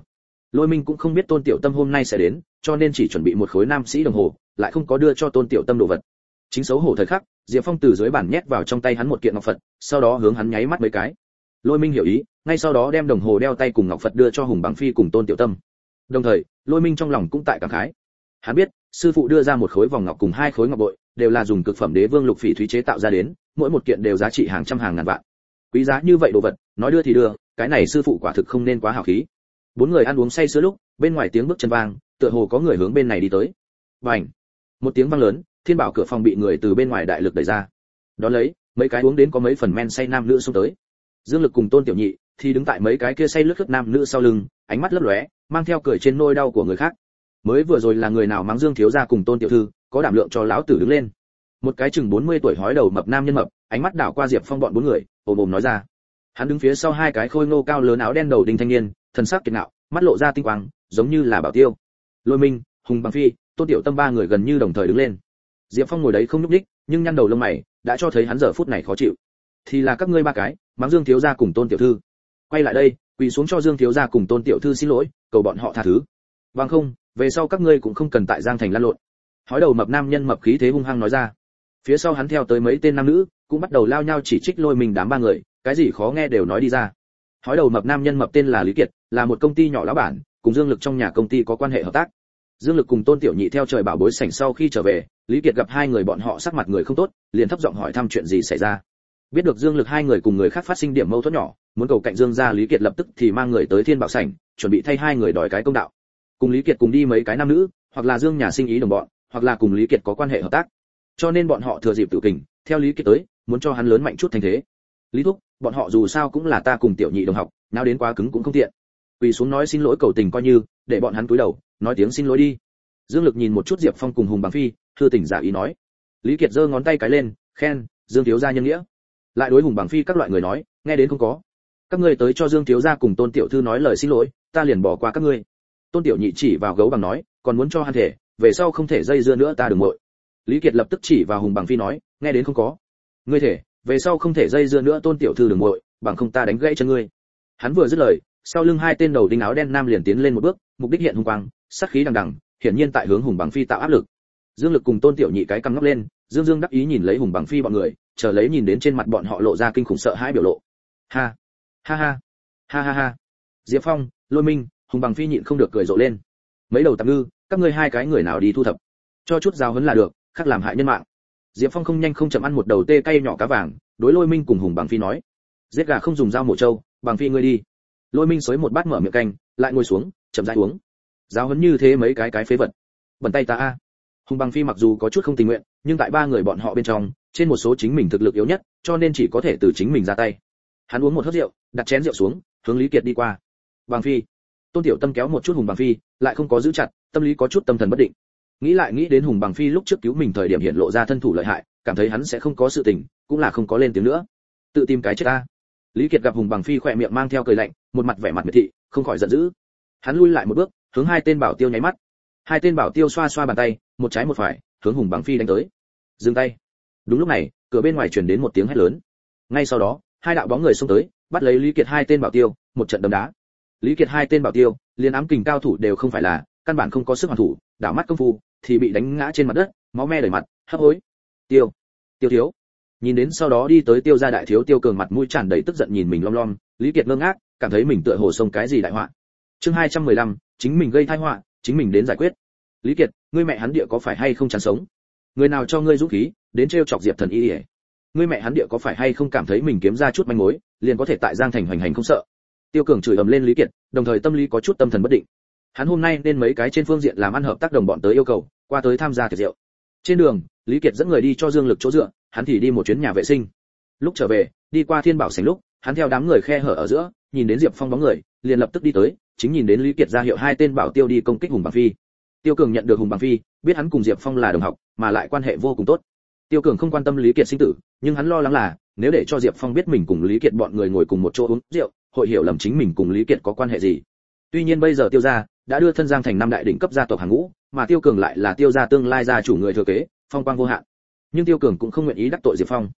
Lôi Minh cũng không biết Tôn Tiểu Tâm hôm nay sẽ đến, cho nên chỉ chuẩn bị một khối nam sĩ đồng hồ, lại không có đưa cho Tôn Tiểu Tâm đồ vật. Chính xấu hổ thời khắc, Diệp Phong từ dưới bàn nhét vào trong tay hắn một kiện ngọc Phật, sau đó hướng hắn nháy mắt mấy cái. Lôi Minh hiểu ý, ngay sau đó đem đồng hồ đeo tay cùng ngọc Phật đưa cho Hùng Bằng Phi cùng Tôn Tiểu Tâm. Đồng thời, Lôi Minh trong lòng cũng tại cảm khái. Hắn biết, sư phụ đưa ra một khối vòng ngọc cùng hai khối ngọc bội, đều là dùng cực phẩm đế vương lục phỉ thúy chế tạo ra đến, mỗi một kiện đều giá trị hàng trăm hàng ngàn vạn. Quý giá như vậy đồ vật, nói đưa thì đưa, cái này sư phụ quả thực không nên quá hào khí. Bốn người ăn uống say sưa lúc, bên ngoài tiếng bước chân vang, tựa hồ có người hướng bên này đi tới. Bành! Một tiếng vang lớn, Thiên Bảo cửa phòng bị người từ bên ngoài đại lực đẩy ra. Đón lấy, mấy cái uống đến có mấy phần men say nam nữ xông tới. Dương Lực cùng Tôn Tiểu Nhị thì đứng tại mấy cái kia say lướt khướt nam nữ sau lưng, ánh mắt lấp lóe, mang theo cười trên nỗi đau của người khác. Mới vừa rồi là người nào mắng Dương thiếu gia cùng Tôn tiểu thư, có đảm lượng cho lão tử đứng lên. Một cái chừng 40 tuổi hói đầu mập nam nhân mập, ánh mắt đảo qua Diệp Phong bọn bốn người, ồm ồm nói ra. Hắn đứng phía sau hai cái khôi ngô cao lớn áo đen đầu đinh thanh niên, thần sắc kiệt ngạo, mắt lộ ra tinh quang, giống như là bảo tiêu. Lôi Minh, Hùng Bằng Phi, Tôn Tiểu Tâm ba người gần như đồng thời đứng lên. Diệp Phong ngồi đấy không nhúc nhích, nhưng nhăn đầu lông mày, đã cho thấy hắn giờ phút này khó chịu. Thì là các ngươi ba cái, mắng Dương thiếu gia cùng Tôn tiểu thư. Quay lại đây, quỳ xuống cho Dương thiếu gia cùng Tôn tiểu thư xin lỗi, cầu bọn họ tha thứ. Bằng không, về sau các ngươi cũng không cần tại Giang Thành lăn lộn. Hói đầu mập nam nhân mập khí thế hung hăng nói ra. Phía sau hắn theo tới mấy tên nam nữ, cũng bắt đầu lao nhau chỉ trích Lôi Minh đám ba người, cái gì khó nghe đều nói đi ra. Hói đầu mập nam nhân mập tên là Lý Kiệt, là một công ty nhỏ lão bản, cùng Dương Lực trong nhà công ty có quan hệ hợp tác. Dương Lực cùng Tôn Tiểu Nhị theo trời bảo bối sảnh sau khi trở về, Lý Kiệt gặp hai người bọn họ sắc mặt người không tốt, liền thấp giọng hỏi thăm chuyện gì xảy ra. Biết được Dương Lực hai người cùng người khác phát sinh điểm mâu thuẫn nhỏ, muốn cầu cạnh Dương gia, Lý Kiệt lập tức thì mang người tới Thiên Bảo sảnh, chuẩn bị thay hai người đòi cái công đạo. Cùng Lý Kiệt cùng đi mấy cái nam nữ, hoặc là Dương nhà sinh ý đồng bọn, hoặc là cùng Lý Kiệt có quan hệ hợp tác. Cho nên bọn họ thừa dịp tự kình, theo Lý Kiệt tới, muốn cho hắn lớn mạnh chút thành thế. Lý thúc, bọn họ dù sao cũng là ta cùng Tiểu Nhị đồng học, nào đến quá cứng cũng không tiện. Quỳ xuống nói xin lỗi cầu tình coi như, để bọn hắn cúi đầu, nói tiếng xin lỗi đi. Dương Lực nhìn một chút Diệp Phong cùng Hùng Bằng Phi, thư tình giả ý nói. Lý Kiệt giơ ngón tay cái lên, khen, Dương thiếu gia nhân nghĩa. Lại đối Hùng Bằng Phi các loại người nói, nghe đến không có. Các ngươi tới cho Dương thiếu gia cùng Tôn tiểu thư nói lời xin lỗi, ta liền bỏ qua các ngươi. Tôn Tiểu Nhị chỉ vào Gấu Bằng nói, còn muốn cho hắn thể, về sau không thể dây dưa nữa ta đừng muội. Lý Kiệt lập tức chỉ vào Hùng Bằng Phi nói, nghe đến không có. Ngươi thể, về sau không thể dây dưa nữa Tôn tiểu thư đừng muội, bằng không ta đánh gãy chân ngươi. Hắn vừa dứt lời, sau lưng hai tên đầu đinh áo đen nam liền tiến lên một bước, mục đích hiện hung quang, sát khí đằng đằng, hiển nhiên tại hướng Hùng Bằng Phi tạo áp lực. Dương Lực cùng Tôn Tiểu Nhị cái cằm ngóc lên, Dương Dương đắc ý nhìn lấy Hùng Bằng Phi bọn người, chờ lấy nhìn đến trên mặt bọn họ lộ ra kinh khủng sợ hãi biểu lộ. Ha, ha ha, ha ha ha. Diệp Phong, Lôi Minh, Hùng Bằng Phi nhịn không được cười rộ lên. Mấy đầu tạm ngư, các ngươi hai cái người nào đi thu thập, cho chút giáo huấn là được, khác làm hại nhân mạng. Diệp Phong không nhanh không chậm ăn một đầu tê cay nhỏ cá vàng, đối Lôi Minh cùng Hùng Bằng Phi nói, giết gà không dùng dao mổ trâu, Bằng Phi ngươi đi. Lôi Minh xới một bát mở miệng canh, lại ngồi xuống, chậm rãi uống. Giáo huấn như thế mấy cái phế vật, bẩn tay ta a. Hùng Bằng Phi mặc dù có chút không tình nguyện, nhưng tại ba người bọn họ bên trong, trên một số chính mình thực lực yếu nhất, cho nên chỉ có thể từ chính mình ra tay. Hắn uống một hớp rượu, đặt chén rượu xuống, hướng Lý Kiệt đi qua. Bằng Phi. Tôn Tiểu Tâm kéo một chút Hùng Bằng Phi, lại không có giữ chặt, tâm lý có chút tâm thần bất định. Nghĩ lại nghĩ đến Hùng Bằng Phi lúc trước cứu mình thời điểm hiện lộ ra thân thủ lợi hại, cảm thấy hắn sẽ không có sự tình, cũng là không có lên tiếng nữa. Tự tìm cái chết ta. Lý Kiệt gặp Hùng Bằng Phi khỏe miệng mang theo cười lạnh, một mặt vẻ mặt miệt thị, không khỏi giận dữ. Hắn lui lại một bước, hướng hai tên bảo tiêu nháy mắt. Hai tên bảo tiêu xoa xoa bàn tay, một trái một phải, hướng Hùng Bằng Phi đánh tới. Dừng tay. Đúng lúc này, cửa bên ngoài truyền đến một tiếng hét lớn. Ngay sau đó, hai đạo bóng người xông tới, bắt lấy Lý Kiệt hai tên bảo tiêu, một trận đấm đá. Lý Kiệt hai tên bảo tiêu, liền ám kình cao thủ đều không phải là, căn bản không có sức hoàn thủ, đảo mắt công phu thì bị đánh ngã trên mặt đất, máu me đầy mặt, hấp hối. Tiêu thiếu. Nhìn đến sau đó đi tới Tiêu gia đại thiếu Tiêu Cường mặt mũi tràn đầy tức giận nhìn mình lom lom, Lý Kiệt ngơ ngác, cảm thấy mình tựa hồ xông cái gì đại họa. Chương 215, chính mình gây tai họa, chính mình đến giải quyết. Lý Kiệt, ngươi mẹ hắn địa có phải hay không chán sống? Người nào cho ngươi dũng khí, đến trêu chọc Diệp Thần Y? Ngươi mẹ hắn địa có phải hay không cảm thấy mình kiếm ra chút manh mối, liền có thể tại Giang Thành hoành hành không sợ? Tiêu Cường chửi ầm lên Lý Kiệt, đồng thời tâm lý có chút tâm thần bất định. Hắn hôm nay nên mấy cái trên phương diện làm ăn hợp tác đồng bọn tới yêu cầu, qua tới tham gia tiệc rượu. Trên đường, Lý Kiệt dẫn người đi cho Dương Lực chỗ dựa, hắn thì đi một chuyến nhà vệ sinh. Lúc trở về, đi qua Thiên Bảo sảnh lúc, hắn theo đám người khe hở ở giữa, nhìn đến Diệp Phong bóng người, liền lập tức đi tới, chính nhìn đến Lý Kiệt ra hiệu hai tên bảo tiêu đi công kích Hùng Bằng Phi. Tiêu Cường nhận được Hùng Bằng Phi, biết hắn cùng Diệp Phong là đồng học, mà lại quan hệ vô cùng tốt. Tiêu Cường không quan tâm Lý Kiệt sinh tử, nhưng hắn lo lắng là, nếu để cho Diệp Phong biết mình cùng Lý Kiệt bọn người ngồi cùng một chỗ uống rượu, hội hiểu lầm chính mình cùng Lý Kiệt có quan hệ gì. Tuy nhiên bây giờ Tiêu gia đã đưa thân Giang Thành năm đại đỉnh cấp gia tộc hàng ngũ, mà Tiêu Cường lại là Tiêu gia tương lai gia chủ người thừa kế, phong quang vô hạn. Nhưng Tiêu Cường cũng không nguyện ý đắc tội Diệp Phong.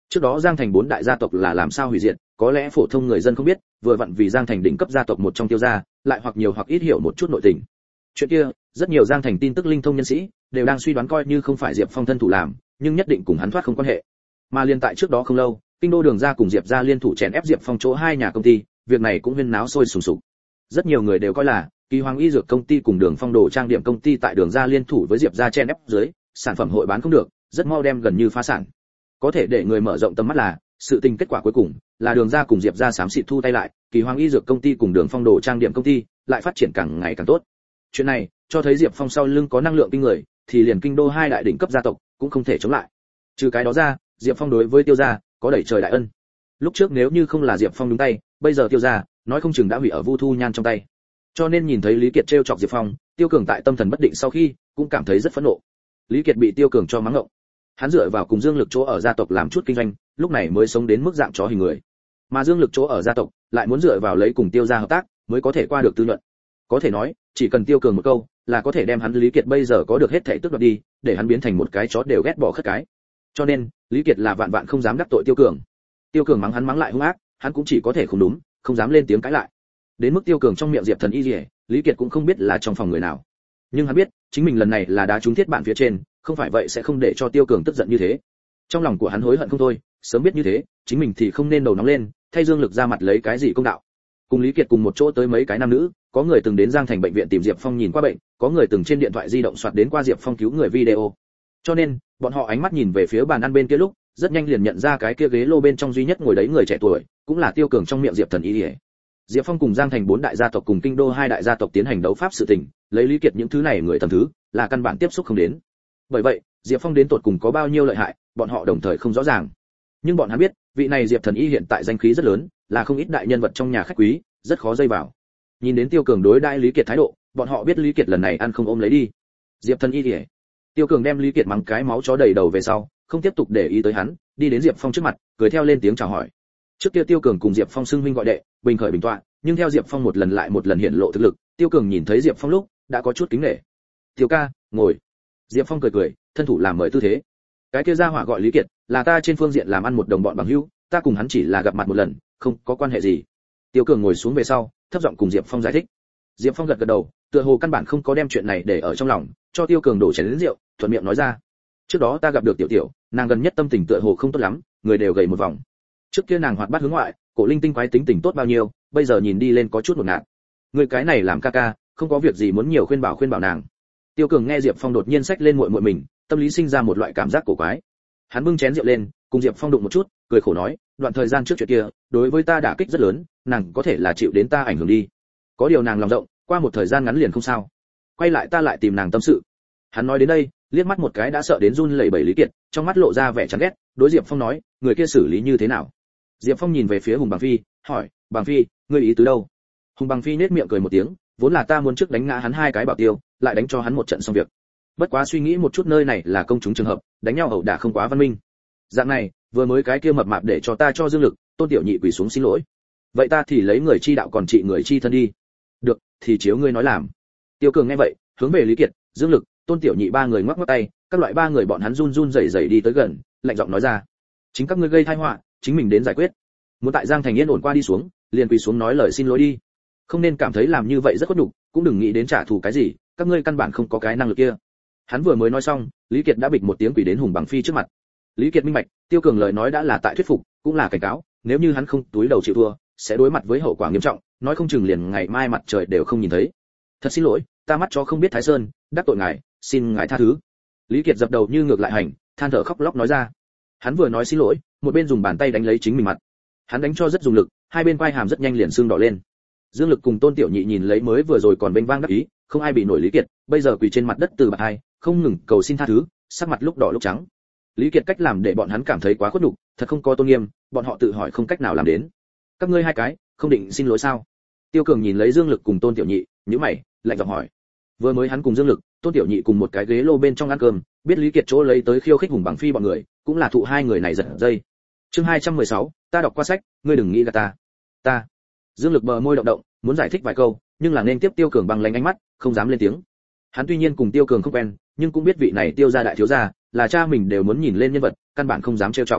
Trước đó Giang Thành 4 đại gia tộc là làm sao hủy diệt, có lẽ phổ thông người dân không biết, vừa vặn vì Giang Thành đỉnh cấp gia tộc một trong Tiêu gia, lại hoặc nhiều hoặc ít hiểu một chút nội tình. Chuyện kia, rất nhiều Giang Thành tin tức linh thông nhân sĩ đều đang suy đoán coi như không phải Diệp Phong thân thủ làm, nhưng nhất định cùng hắn thoát không quan hệ. Mà liên tại trước đó không lâu, Kinh Đô Đường gia cùng Diệp gia liên thủ chèn ép Diệp Phong chỗ hai nhà công ty, việc này cũng huyên náo sôi sùng sục. Rất nhiều người đều coi là Kỳ Hoàng Y Dược công ty cùng Đường Phong Đồ Trang Điểm công ty tại Đường gia liên thủ với Diệp gia chèn ép dưới, sản phẩm hội bán không được, rất mau đem gần như phá sản. Có thể để người mở rộng tầm mắt là, sự tình kết quả cuối cùng là Đường gia cùng Diệp gia xám xịt thu tay lại, Kỳ Hoàng Y Dược công ty cùng Đường Phong Đồ Trang Điểm công ty lại phát triển càng ngày càng tốt. Chuyện này cho thấy Diệp Phong sau lưng có năng lượng kinh người, thì liền Kinh Đô hai đại đỉnh cấp gia tộc cũng không thể chống lại. Trừ cái đó ra, Diệp Phong đối với Tiêu gia có đẩy trời đại ân. Lúc trước nếu như không là Diệp Phong đúng tay, bây giờ Tiêu gia nói không chừng đã hủy ở Vu Thu Nhan trong tay. Cho nên nhìn thấy Lý Kiệt trêu chọc Diệp Phong, Tiêu Cường tại tâm thần bất định sau khi cũng cảm thấy rất phẫn nộ. Lý Kiệt bị Tiêu Cường cho mắng ngộng. Hắn dựa vào cùng Dương Lực chỗ ở gia tộc làm chút kinh doanh, lúc này mới sống đến mức dạng chó hình người. Mà Dương Lực chỗ ở gia tộc lại muốn dựa vào lấy cùng Tiêu gia hợp tác, mới có thể qua được tư nhuận. Có thể nói, chỉ cần Tiêu Cường một câu, là có thể đem hắn Lý Kiệt bây giờ có được hết thảy tước đoạt đi, để hắn biến thành một cái chó đều ghét bỏ khất cái. Cho nên, Lý Kiệt là vạn vạn không dám đắc tội Tiêu Cường. Tiêu Cường mắng hắn mắng lại hung ác, hắn cũng chỉ có thể không đúng, không dám lên tiếng cãi lại. Đến mức Tiêu Cường trong miệng Diệp Thần Y Liễu, Lý Kiệt cũng không biết là trong phòng người nào. Nhưng hắn biết, chính mình lần này là đá trúng thiết bản phía trên, không phải vậy sẽ không để cho Tiêu Cường tức giận như thế. Trong lòng của hắn hối hận không thôi, sớm biết như thế, chính mình thì không nên đầu nóng lên, thay Dương Lực ra mặt lấy cái gì công đạo. Cùng Lý Kiệt cùng một chỗ tới mấy cái nam nữ, có người từng đến Giang Thành bệnh viện tìm Diệp Phong nhìn qua bệnh, có người từng trên điện thoại di động soạt đến qua Diệp Phong cứu người video. Cho nên, bọn họ ánh mắt nhìn về phía bàn ăn bên kia lúc, rất nhanh liền nhận ra cái kia ghế lô bên trong duy nhất ngồi đấy người trẻ tuổi, cũng là Tiêu Cường trong miệng Diệp Thần Y Liễu. Diệp Phong cùng Giang Thành 4 đại gia tộc cùng Kinh Đô hai đại gia tộc tiến hành đấu pháp sự tình, lấy Lý Kiệt những thứ này người tầm thứ, là căn bản tiếp xúc không đến. Bởi vậy, Diệp Phong đến tột cùng có bao nhiêu lợi hại, bọn họ đồng thời không rõ ràng. Nhưng bọn hắn biết, vị này Diệp Thần Y hiện tại danh khí rất lớn, là không ít đại nhân vật trong nhà khách quý, rất khó dây vào. Nhìn đến Tiêu Cường đối đãi Lý Kiệt thái độ, bọn họ biết Lý Kiệt lần này ăn không ôm lấy đi. Diệp Thần Y Liễu. Tiêu Cường đem Lý Kiệt mắng cái máu chó đầy đầu về sau, không tiếp tục để ý tới hắn, đi đến Diệp Phong trước mặt, cười theo lên tiếng chào hỏi. Trước kia Tiêu Cường cùng Diệp Phong xưng huynh gọi đệ, bình khởi bình tọa, nhưng theo Diệp Phong một lần lại một lần hiện lộ thực lực, Tiêu Cường nhìn thấy Diệp Phong lúc, đã có chút kính nể. "Tiêu ca, ngồi." Diệp Phong cười cười, thân thủ làm mời tư thế. "Cái kia gia hỏa gọi Lý Kiệt, là ta trên phương diện làm ăn một đồng bọn bằng hữu, ta cùng hắn chỉ là gặp mặt một lần, không có quan hệ gì." Tiêu Cường ngồi xuống về sau, thấp giọng cùng Diệp Phong giải thích. Diệp Phong gật gật đầu, tựa hồ căn bản không có đem chuyện này để ở trong lòng, cho Tiêu Cường đổ chén lớn rượu, thuận miệng nói ra. "Trước đó ta gặp được Tiểu Tiểu, nàng gần nhất tâm tình tựa hồ không tốt lắm, người đều gầy một vòng. Trước kia nàng hoạt bát hướng ngoại, cổ linh tinh quái tính tình tốt bao nhiêu, bây giờ nhìn đi lên có chút hỗn độn. Người cái này làm ca ca, không có việc gì muốn nhiều khuyên bảo nàng." Tiêu Cường nghe Diệp Phong đột nhiên xách lên muội muội mình, tâm lý sinh ra một loại cảm giác cổ quái. Hắn bưng chén rượu lên, cùng Diệp Phong đụng một chút, cười khổ nói, "Đoạn thời gian trước chuyện kia, đối với ta đả kích rất lớn, nàng có thể là chịu đến ta ảnh hưởng đi. Có điều nàng lòng rộng, qua một thời gian ngắn liền không sao. Quay lại ta lại tìm nàng tâm sự." Hắn nói đến đây, liếc mắt một cái đã sợ đến run lẩy bẩy Lý Kiệt, trong mắt lộ ra vẻ chán ghét, đối Diệp Phong nói, "Người kia xử lý như thế nào?" Diệp Phong nhìn về phía Hùng Bằng Phi, hỏi, "Bằng Phi, ngươi ý tứ đâu?" Hùng Bằng Phi nhếch miệng cười một tiếng, vốn là ta muốn trước đánh ngã hắn hai cái bảo tiêu, lại đánh cho hắn một trận xong việc. Bất quá suy nghĩ một chút nơi này là công chúng trường hợp, đánh nhau ẩu đả không quá văn minh. Dạng này, vừa mới cái kia mập mạp để cho ta cho Dương Lực, Tôn Tiểu Nhị quỳ xuống xin lỗi. Vậy ta thì lấy người chi đạo còn trị người chi thân đi. Được, thì chiếu ngươi nói làm. Tiêu Cường nghe vậy, hướng về Lý Kiệt, Dương Lực, Tôn Tiểu Nhị ba người ngoắc ngoắc tay, các loại ba người bọn hắn run run rẩy rẩy đi tới gần, lạnh giọng nói ra: "Chính các ngươi gây tai họa, chính mình đến giải quyết. Muốn tại Giang Thành yên ổn qua đi xuống, liền quỳ xuống nói lời xin lỗi đi. Không nên cảm thấy làm như vậy rất khuất nhục, cũng đừng nghĩ đến trả thù cái gì, các ngươi căn bản không có cái năng lực kia." Hắn vừa mới nói xong, Lý Kiệt đã bịch một tiếng quỳ đến Hùng Bằng Phi trước mặt. Lý Kiệt minh bạch, Tiêu Cường lời nói đã là tại thuyết phục, cũng là cảnh cáo, nếu như hắn không túi đầu chịu thua, sẽ đối mặt với hậu quả nghiêm trọng, nói không chừng liền ngày mai mặt trời đều không nhìn thấy. "Thật xin lỗi, ta mắt chó không biết Thái Sơn, đắc tội ngài, xin ngài tha thứ." Lý Kiệt dập đầu như ngược lại hành, than thở khóc lóc nói ra. Hắn vừa nói xin lỗi, một bên dùng bàn tay đánh lấy chính mình mặt. Hắn đánh cho rất dùng lực, hai bên quai hàm rất nhanh liền sưng đỏ lên. Dương Lực cùng Tôn Tiểu Nhị nhìn lấy mới vừa rồi còn bênh vang đắc ý, không ai bị nổi Lý Kiệt, bây giờ quỳ trên mặt đất từ bạc hai, không ngừng cầu xin tha thứ, sắc mặt lúc đỏ lúc trắng. Lý Kiệt cách làm để bọn hắn cảm thấy quá khuất nhục, thật không có tôn nghiêm, bọn họ tự hỏi không cách nào làm đến. "Các ngươi hai cái, không định xin lỗi sao?" Tiêu Cường nhìn lấy Dương Lực cùng Tôn Tiểu Nhị, nhíu mày, lạnh giọng hỏi. Vừa mới hắn cùng Dương Lực, Tôn Tiểu Nhị cùng một cái ghế lô bên trong ăn cơm, biết Lý Kiệt chỗ lấy tới khiêu khích Hùng Bằng Phi bọn người, cũng là thụ hai người này giật dây. Chương 216, ta đọc qua sách, ngươi đừng nghĩ gạt ta. Ta. Dương Lực bờ môi động động, muốn giải thích vài câu, nhưng là nên tiếp Tiêu Cường bằng lánh ánh mắt, không dám lên tiếng. Hắn tuy nhiên cùng Tiêu Cường không quen, nhưng cũng biết vị này Tiêu gia đại thiếu gia, là cha mình đều muốn nhìn lên nhân vật, căn bản không dám trêu chọc.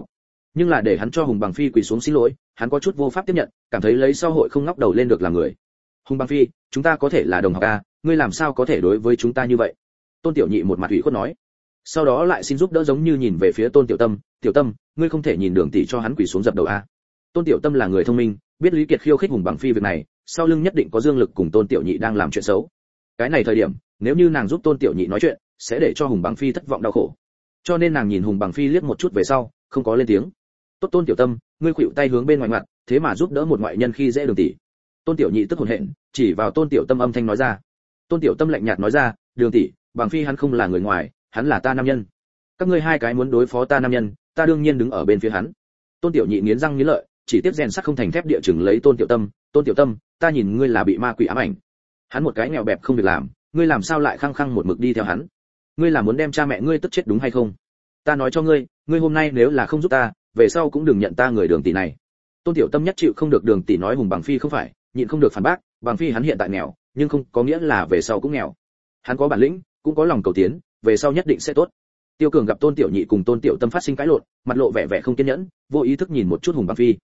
nhưng là để hắn cho Hùng Bằng Phi quỳ xuống xin lỗi, hắn có chút vô pháp tiếp nhận, cảm thấy lấy sau hội không ngóc đầu lên được làm người. Hùng Bằng Phi, chúng ta có thể là đồng học à, ngươi làm sao có thể đối với chúng ta như vậy? Tôn Tiểu Nhị một mặt ủy khuất nói. Sau đó lại xin giúp đỡ giống như nhìn về phía Tôn Tiểu Tâm, Tiểu Tâm, ngươi không thể nhìn Đường tỷ cho hắn quỳ xuống dập đầu a. Tôn Tiểu Tâm là người thông minh, biết Lý Kiệt khiêu khích Hùng Bằng Phi việc này, sau lưng nhất định có Dương Lực cùng Tôn Tiểu Nhị đang làm chuyện xấu. Cái này thời điểm, nếu như nàng giúp Tôn Tiểu Nhị nói chuyện, sẽ để cho Hùng Bằng Phi thất vọng đau khổ. Cho nên nàng nhìn Hùng Bằng Phi liếc một chút về sau, không có lên tiếng. Tốt Tôn Tiểu Tâm, ngươi khuỵu tay hướng bên ngoài mặt, thế mà giúp đỡ một ngoại nhân khi dễ Đường tỷ. Tôn Tiểu Nhị tức hổn hển, chỉ vào Tôn Tiểu Tâm âm thanh nói ra. Tôn Tiểu Tâm lạnh nhạt nói ra, Đường tỷ, Bằng Phi hắn không là người ngoài, hắn là ta nam nhân. Các ngươi hai cái muốn đối phó ta nam nhân, ta đương nhiên đứng ở bên phía hắn. Tôn Tiểu Nhị nghiến răng nghiến lợi, chỉ tiếp rèn sắt không thành thép địa chừng lấy Tôn Tiểu Tâm, ta nhìn ngươi là bị ma quỷ ám ảnh. Hắn một cái nghèo bẹp không việc làm, ngươi làm sao lại khăng khăng một mực đi theo hắn? Ngươi là muốn đem cha mẹ ngươi tức chết đúng hay không? Ta nói cho ngươi, ngươi hôm nay nếu là không giúp ta, về sau cũng đừng nhận ta người Đường tỷ này. Tôn Tiểu Tâm nhất chịu không được Đường tỷ nói Hùng Bằng Phi không phải, nhịn không được phản bác, Bằng Phi hắn hiện tại nghèo, nhưng không có nghĩa là về sau cũng nghèo. Hắn có bản lĩnh, cũng có lòng cầu tiến, về sau nhất định sẽ tốt. Tiêu Cường gặp Tôn Tiểu Nhị cùng Tôn Tiểu Tâm phát sinh cãi lộn, mặt lộ vẻ vẻ không kiên nhẫn, vô ý thức nhìn một chút Hùng Bằng Phi.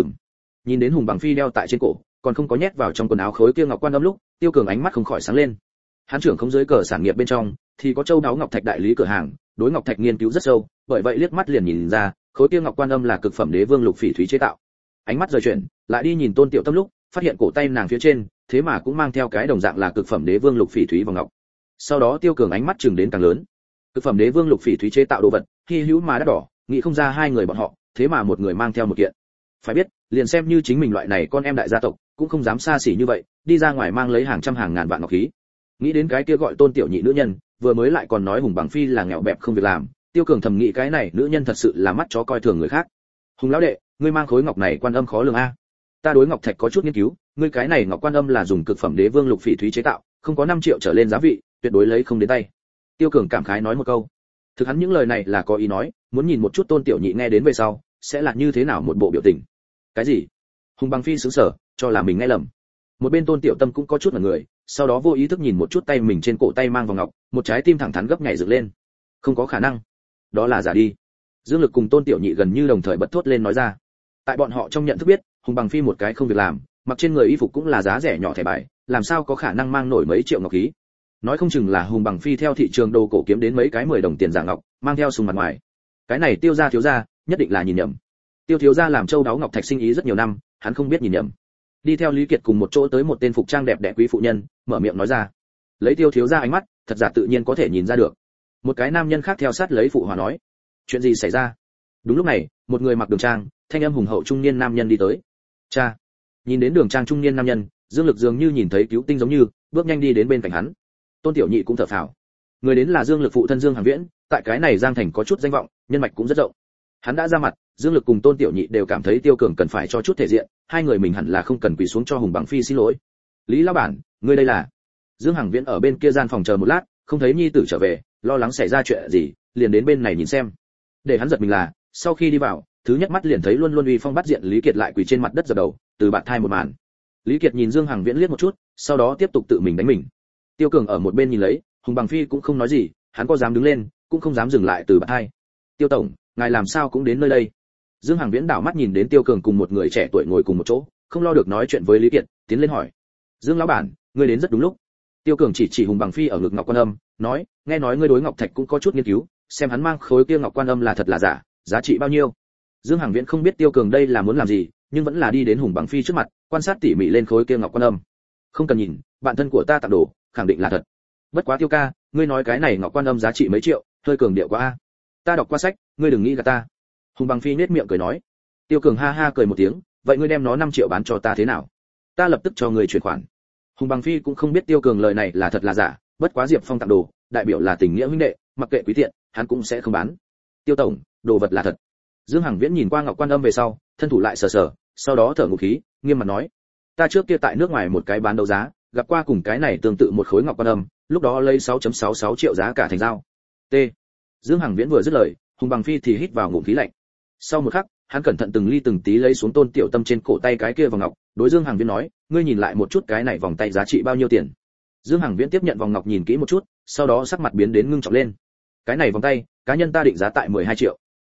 Nhìn đến Hùng Bằng Phi đeo tại trên cổ, còn không có nhét vào trong quần áo khối kia ngọc quan âm lúc, Tiêu Cường ánh mắt không khỏi sáng lên. Hắn trưởng không dưới cờ sản nghiệp bên trong, thì có châu đáo ngọc thạch đại lý cửa hàng, đối ngọc thạch nghiên cứu rất sâu, bởi vậy liếc mắt liền nhìn ra, khối kia ngọc quan âm là cực phẩm đế vương lục phỉ thúy chế tạo. Ánh mắt rời chuyển, lại đi nhìn Tôn Tiểu Tâm lúc, phát hiện cổ tay nàng phía trên, thế mà cũng mang theo cái đồng dạng là cực phẩm đế vương lục phỉ thúy vòng ngọc. Sau đó Tiêu Cường ánh mắt chừng đến càng lớn. Cực phẩm đế vương lục phỉ thúy chế tạo đồ vật, hi hữu mà đắt đỏ, nghĩ không ra hai người bọn họ, thế mà một người mang theo một kiện. Phải biết, liền xem như chính mình loại này con em đại gia tộc, cũng không dám xa xỉ như vậy, đi ra ngoài mang lấy hàng trăm hàng ngàn vạn ngọc khí. Nghĩ đến cái kia gọi Tôn Tiểu Nhị nữ nhân, vừa mới lại còn nói Hùng Bằng Phi là nghèo bẹp không việc làm, Tiêu Cường thầm nghĩ cái này nữ nhân thật sự là mắt chó coi thường người khác. Hùng lão đệ, ngươi mang khối ngọc này quan âm khó lường a. Ta đối ngọc thạch có chút nghiên cứu, ngươi cái này ngọc quan âm là dùng cực phẩm đế vương lục phỉ thúy chế tạo, không có 5 triệu trở lên giá vị, tuyệt đối lấy không đến tay. Tiêu Cường cảm khái nói một câu. Thực hắn những lời này là có ý nói, muốn nhìn một chút Tôn Tiểu Nhị nghe đến về sau, sẽ là như thế nào một bộ biểu tình. Cái gì? Hùng Bằng Phi sững sờ, cho là mình nghe lầm. Một bên Tôn Tiểu Tâm cũng có chút ngẩn người, sau đó vô ý thức nhìn một chút tay mình trên cổ tay mang vòng ngọc, một trái tim thẳng thắn gấp nhảy dựng lên. Không có khả năng, đó là giả đi. Dương Lực cùng Tôn Tiểu Nhị gần như đồng thời bật thốt lên nói ra. Tại bọn họ trong nhận thức biết, Hùng Bằng Phi một cái không việc làm, mặc trên người y phục cũng là giá rẻ nhỏ thẻ bài, làm sao có khả năng mang nổi mấy triệu ngọc khí. Nói không chừng là Hùng Bằng Phi theo thị trường đồ cổ kiếm đến mấy cái 10 đồng tiền giả ngọc, mang theo sùng mặt ngoài. Cái này Tiêu gia thiếu gia, nhất định là nhìn nhầm. Tiêu thiếu gia làm châu đáo ngọc thạch sinh ý rất nhiều năm, hắn không biết nhìn nhầm. Đi theo Lý Kiệt cùng một chỗ tới một tên phục trang đẹp đẽ quý phụ nhân, mở miệng nói ra. Lấy Tiêu thiếu gia ánh mắt, thật giả tự nhiên có thể nhìn ra được. Một cái nam nhân khác theo sát lấy phụ hòa nói. Chuyện gì xảy ra? Đúng lúc này, một người mặc đường trang, thanh âm hùng hậu trung niên nam nhân đi tới. Cha. Nhìn đến đường trang trung niên nam nhân, Dương Lực dường như nhìn thấy cứu tinh giống như, bước nhanh đi đến bên cạnh hắn. Tôn Tiểu Nhị cũng thở phào. Người đến là Dương Lực phụ thân Dương Hằng Viễn, tại cái này Giang Thành có chút danh vọng, nhân mạch cũng rất rộng. Hắn đã ra mặt, Dương Lực cùng Tôn Tiểu Nhị đều cảm thấy Tiêu Cường cần phải cho chút thể diện, hai người mình hẳn là không cần quỳ xuống cho Hùng Bằng Phi xin lỗi. Lý lão bản, ngươi đây là? Dương Hằng Viễn ở bên kia gian phòng chờ một lát, không thấy nhi tử trở về, lo lắng xảy ra chuyện gì, liền đến bên này nhìn xem. Để hắn giật mình là, sau khi đi vào, thứ nhất mắt liền thấy luôn luôn uy phong bắt diện Lý Kiệt lại quỳ trên mặt đất dập đầu, từ bạn thai một màn. Lý Kiệt nhìn Dương Hằng Viễn liếc một chút, sau đó tiếp tục tự mình đánh mình. Tiêu Cường ở một bên nhìn lấy, Hùng Bằng Phi cũng không nói gì, hắn có dám đứng lên, cũng không dám dừng lại từ bạn thai. Tiêu tổng, ngài làm sao cũng đến nơi đây? Dương Hằng Viễn đảo mắt nhìn đến Tiêu Cường cùng một người trẻ tuổi ngồi cùng một chỗ, không lo được nói chuyện với Lý Kiệt, tiến lên hỏi. Dương lão bản, ngươi đến rất đúng lúc. Tiêu Cường chỉ Hùng Bằng Phi ở ngực ngọc quan âm, nói, nghe nói ngươi đối ngọc thạch cũng có chút nghiên cứu, xem hắn mang khối kia ngọc quan âm là thật là giả, giá trị bao nhiêu? Dương Hằng Viễn không biết Tiêu Cường đây là muốn làm gì, nhưng vẫn là đi đến Hùng Bằng Phi trước mặt, quan sát tỉ mỉ lên khối kia ngọc quan âm. Không cần nhìn, bạn thân của ta tặng đồ, khẳng định là thật. Bất quá Tiêu ca, ngươi nói cái này ngọc quan âm giá trị mấy triệu, hơi cường điệu quá a. Ta đọc qua sách, ngươi đừng nghĩ gạt ta. Hùng Bằng Phi nhếch miệng cười nói. Tiêu Cường ha ha cười một tiếng, vậy ngươi đem nó 5 triệu bán cho ta thế nào? Ta lập tức cho ngươi chuyển khoản. Hùng Bằng Phi cũng không biết Tiêu Cường lời này là thật là giả, bất quá Diệp Phong tặng đồ, đại biểu là tình nghĩa huynh đệ, mặc kệ quý tiện, hắn cũng sẽ không bán. Tiêu tổng, đồ vật là thật. Dương Hằng Viễn nhìn qua ngọc quan âm về sau, thân thủ lại sờ sờ, sau đó thở ngụ khí, nghiêm mặt nói: ta trước kia tại nước ngoài một cái bán đấu giá, gặp qua cùng cái này tương tự một khối ngọc quan âm, lúc đó lấy 6.66 triệu giá cả thành giao. T. Dương Hằng Viễn vừa dứt lời, Hùng Bằng Phi thì hít vào ngụm khí lạnh. Sau một khắc, hắn cẩn thận từng ly từng tí lấy xuống Tôn Tiểu Tâm trên cổ tay cái kia vòng ngọc, đối Dương Hằng Viễn nói: ngươi nhìn lại một chút cái này vòng tay giá trị bao nhiêu tiền? Dương Hằng Viễn tiếp nhận vòng ngọc nhìn kỹ một chút, sau đó sắc mặt biến đến ngưng trọng lên. Cái này vòng tay, cá nhân ta định giá tại 12 triệu.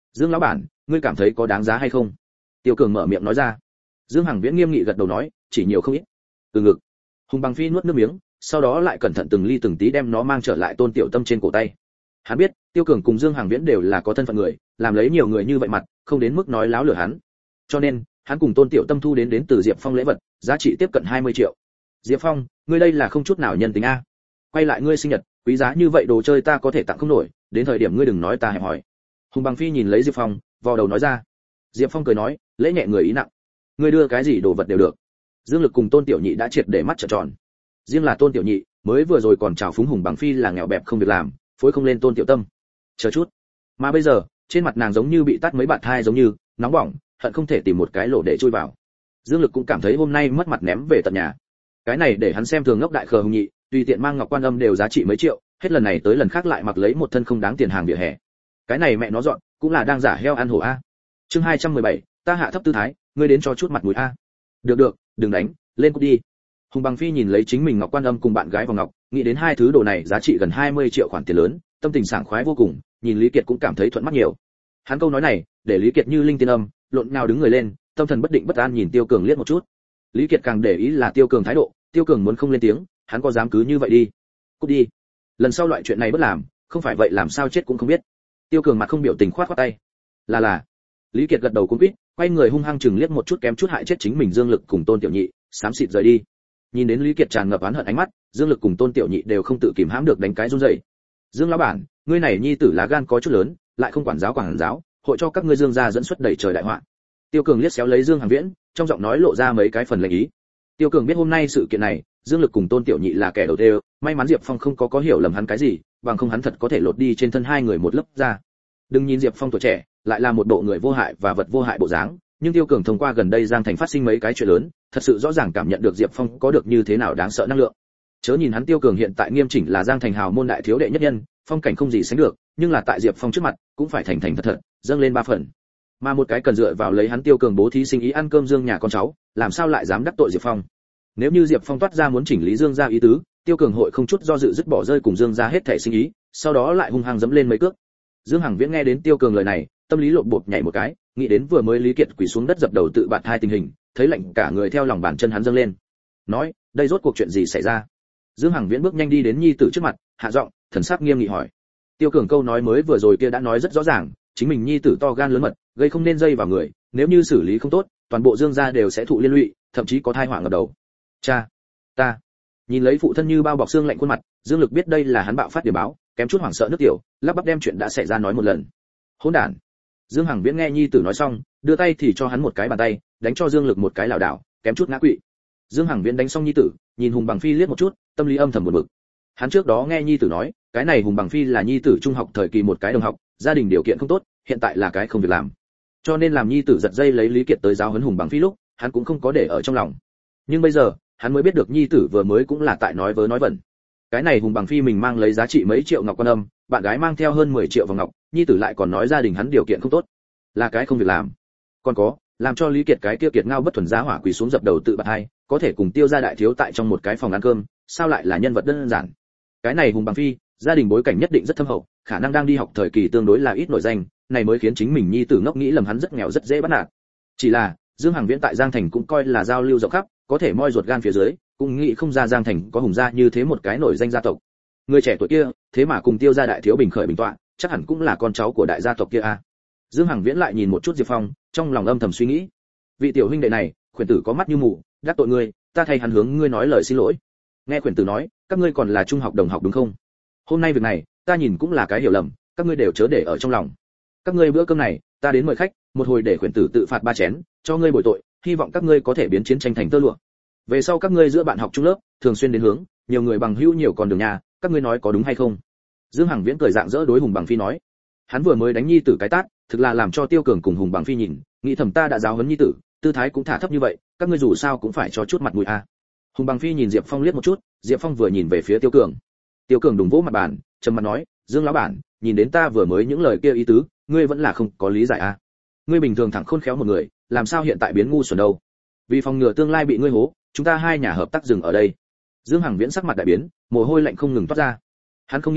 Dương lão bản, ngươi cảm thấy có đáng giá hay không? Tiêu Cường mở miệng nói ra. Dương Hằng Viễn nghiêm nghị gật đầu nói, chỉ nhiều không ít. Từ ngực. Hùng Bằng Phi nuốt nước miếng, sau đó lại cẩn thận từng ly từng tí đem nó mang trở lại Tôn Tiểu Tâm trên cổ tay. Hắn biết, Tiêu Cường cùng Dương Hằng Viễn đều là có thân phận người, làm lấy nhiều người như vậy mặt, không đến mức nói láo lừa hắn. Cho nên, hắn cùng Tôn Tiểu Tâm thu đến từ Diệp Phong lễ vật, giá trị tiếp cận 20 triệu. Diệp Phong, ngươi đây là không chút nào nhân tính a. Quay lại ngươi sinh nhật, quý giá như vậy đồ chơi ta có thể tặng không nổi, đến thời điểm ngươi đừng nói ta hẹp hỏi. Hùng Bằng Phi nhìn lấy Diệp Phong, vò đầu nói ra. Diệp Phong cười nói, lễ nhẹ người ý nặng, ngươi đưa cái gì đồ vật đều được. Dương Lực cùng Tôn Tiểu Nhị đã triệt để mắt trợn tròn. Riêng là Tôn Tiểu Nhị, mới vừa rồi còn chào phúng Hùng Bằng Phi là nghèo bẹp không việc làm, phối không lên Tôn Tiểu Tâm. Chờ chút, mà bây giờ, trên mặt nàng giống như bị tát mấy bạt hai giống như, nóng bỏng, hận không thể tìm một cái lỗ để chui vào. Dương Lực cũng cảm thấy hôm nay mất mặt ném về tận nhà. Cái này để hắn xem thường ngốc đại khờ Hùng Nhị, tùy tiện mang ngọc quan âm đều giá trị mấy triệu, hết lần này tới lần khác lại mặc lấy một thân không đáng tiền hàng vỉa hè. Cái này mẹ nó dọn, cũng là đang giả heo ăn hổ a. Chương 217, ta hạ thấp tư thái, ngươi đến cho chút mặt mũi a. Được, đừng đánh, lên cút đi. Hùng Bằng Phi nhìn lấy chính mình ngọc quan âm cùng bạn gái vào ngọc, nghĩ đến hai thứ đồ này giá trị gần 20 triệu khoản tiền lớn, tâm tình sảng khoái vô cùng, nhìn Lý Kiệt cũng cảm thấy thuận mắt nhiều. Hắn câu nói này, để Lý Kiệt như linh tiên âm, lộn nào đứng người lên, tâm thần bất định bất an nhìn Tiêu Cường liếc một chút. Lý Kiệt càng để ý là Tiêu Cường thái độ, Tiêu Cường muốn không lên tiếng, hắn có dám cứ như vậy đi. Cút đi. Lần sau loại chuyện này bất làm, không phải vậy làm sao chết cũng không biết. Tiêu Cường mặt không biểu tình khoát tay. Là. Lý Kiệt gật đầu cuống quýt, quay người hung hăng chừng liếc một chút kém chút hại chết chính mình Dương Lực cùng Tôn Tiểu Nhị, xám xịt rời đi. Nhìn đến Lý Kiệt tràn ngập oán hận ánh mắt, Dương Lực cùng Tôn Tiểu Nhị đều không tự kìm hãm được đánh cái run rẩy. Dương lão bản, ngươi này nhi tử lá gan có chút lớn, lại không quản giáo, hội cho các ngươi Dương gia dẫn xuất đẩy trời đại họa. Tiêu Cường liếc xéo lấy Dương Hằng Viễn, trong giọng nói lộ ra mấy cái phần lệnh ý. Tiêu Cường biết hôm nay sự kiện này, Dương Lực cùng Tôn Tiểu Nhị là kẻ đầu tiên, may mắn Diệp Phong không có hiểu lầm hắn cái gì, bằng không hắn thật có thể lột đi trên thân hai người một lớp da. Đừng nhìn Diệp Phong tuổi trẻ, lại là một bộ người vô hại và vật vô hại bộ dáng, nhưng Tiêu Cường thông qua gần đây Giang Thành phát sinh mấy cái chuyện lớn, thật sự rõ ràng cảm nhận được Diệp Phong có được như thế nào đáng sợ năng lượng. Chớ nhìn hắn Tiêu Cường hiện tại nghiêm chỉnh là Giang Thành hào môn đại thiếu đệ nhất nhân, phong cảnh không gì sánh được, nhưng là tại Diệp Phong trước mặt, cũng phải thành thật, dâng lên ba phần. Mà một cái cần dựa vào lấy hắn Tiêu Cường bố thí sinh ý ăn cơm Dương nhà con cháu, làm sao lại dám đắc tội Diệp Phong? Nếu như Diệp Phong toát ra muốn chỉnh lý Dương gia ý tứ, Tiêu Cường hội không chút do dự dứt bỏ rơi cùng Dương gia hết thảy sinh ý, sau đó lại hung hăng dẫm lên mấy cước. Dương Hằng Viễn nghe đến Tiêu Cường lời này, tâm lý lộn bột nhảy một cái, nghĩ đến vừa mới Lý Kiệt quỳ xuống đất dập đầu tự bạt hai tình hình, thấy lạnh cả người theo lòng bàn chân hắn dâng lên. Nói, đây rốt cuộc chuyện gì xảy ra? Dương Hằng Viễn bước nhanh đi đến nhi tử trước mặt, hạ giọng, thần sắc nghiêm nghị hỏi. Tiêu Cường câu nói mới vừa rồi kia đã nói rất rõ ràng, chính mình nhi tử to gan lớn mật, gây không nên dây vào người, nếu như xử lý không tốt, toàn bộ Dương gia đều sẽ thụ liên lụy, thậm chí có tai họa ngập đầu. Cha, ta. Nhìn lấy phụ thân như bao bọc xương lạnh khuôn mặt, Dương Lực biết đây là hắn bạo phát điểm báo, kém chút hoảng sợ nước tiểu, lắp bắp đem chuyện đã xảy ra nói một lần. Hỗn đản. Dương Hằng Viễn nghe nhi tử nói xong, đưa tay thì cho hắn một cái bàn tay, đánh cho Dương Lực một cái lảo đảo, kém chút ngã quỵ. Dương Hằng Viễn đánh xong nhi tử, nhìn Hùng Bằng Phi liếc một chút, tâm lý âm thầm buồn bực. Hắn trước đó nghe nhi tử nói, cái này Hùng Bằng Phi là nhi tử trung học thời kỳ một cái đồng học, gia đình điều kiện không tốt, hiện tại là cái không việc làm. Cho nên làm nhi tử giật dây lấy Lý Kiệt tới giáo huấn Hùng Bằng Phi lúc, hắn cũng không có để ở trong lòng. Nhưng bây giờ, hắn mới biết được nhi tử vừa mới cũng là tại nói vớ nói vẩn. Cái này Hùng Bằng Phi mình mang lấy giá trị mấy triệu ngọc quan âm, bạn gái mang theo hơn 10 triệu vòng ngọc, nhi tử lại còn nói gia đình hắn điều kiện không tốt, là cái không việc làm. Còn có, làm cho Lý Kiệt cái kia kiệt ngao bất thuần giá hỏa quỳ xuống dập đầu tự bạt hai, có thể cùng Tiêu gia đại thiếu tại trong một cái phòng ăn cơm, sao lại là nhân vật đơn giản. Cái này Hùng Bằng Phi, gia đình bối cảnh nhất định rất thâm hậu, khả năng đang đi học thời kỳ tương đối là ít nổi danh, này mới khiến chính mình nhi tử ngốc nghĩ lầm hắn rất nghèo rất dễ bắt nạt. Chỉ là, Dương Hằng Viễn tại Giang Thành cũng coi là giao lưu rộng khắp, có thể moi ruột gan phía dưới, cũng nghĩ không ra Giang Thành có Hùng gia như thế một cái nổi danh gia tộc. Người trẻ tuổi kia, thế mà cùng Tiêu gia đại thiếu bình khởi bình tọa, chắc hẳn cũng là con cháu của đại gia tộc kia a. Dương Hằng Viễn lại nhìn một chút Diệp Phong, trong lòng âm thầm suy nghĩ, vị tiểu huynh đệ này, khuyển tử có mắt như mù, đắc tội ngươi, ta thay hắn hướng ngươi nói lời xin lỗi. Nghe khuyển tử nói, các ngươi còn là trung học đồng học đúng không? Hôm nay việc này, ta nhìn cũng là cái hiểu lầm, các ngươi đều chớ để ở trong lòng. Các ngươi bữa cơm này, ta đến mời khách, một hồi để khuyển tử tự phạt 3 chén, cho ngươi bồi tội, hy vọng các ngươi có thể biến chiến tranh thành tơ lụa. Về sau các ngươi giữa bạn học trung lớp, thường xuyên đến hướng, nhiều người bằng hữu nhiều còn đường nhà, các ngươi nói có đúng hay không? Dương Hằng Viễn cười rạng rỡ đối Hùng Bằng Phi nói, hắn vừa mới đánh nhi tử cái tát, thực là làm cho Tiêu Cường cùng Hùng Bằng Phi nhìn, nghĩ thầm ta đã giáo huấn nhi tử, tư thái cũng thả thấp như vậy, các ngươi dù sao cũng phải cho chút mặt mũi a. Hùng Bằng Phi nhìn Diệp Phong liếc một chút, Diệp Phong vừa nhìn về phía Tiêu Cường. Tiêu Cường đùng vỗ mặt bàn, trầm mặt nói, Dương lão bản, nhìn đến ta vừa mới những lời kia ý tứ, ngươi vẫn là không có lý giải a. Ngươi bình thường thẳng khôn khéo một người, làm sao hiện tại biến ngu xuẩn đâu? Vì phòng ngừa tương lai bị ngươi hố, chúng ta hai nhà hợp tác dừng ở đây. Dương Hằng Viễn sắc mặt đại biến, mồ hôi lạnh không ngừng toát ra. Hắn không nghĩ tới,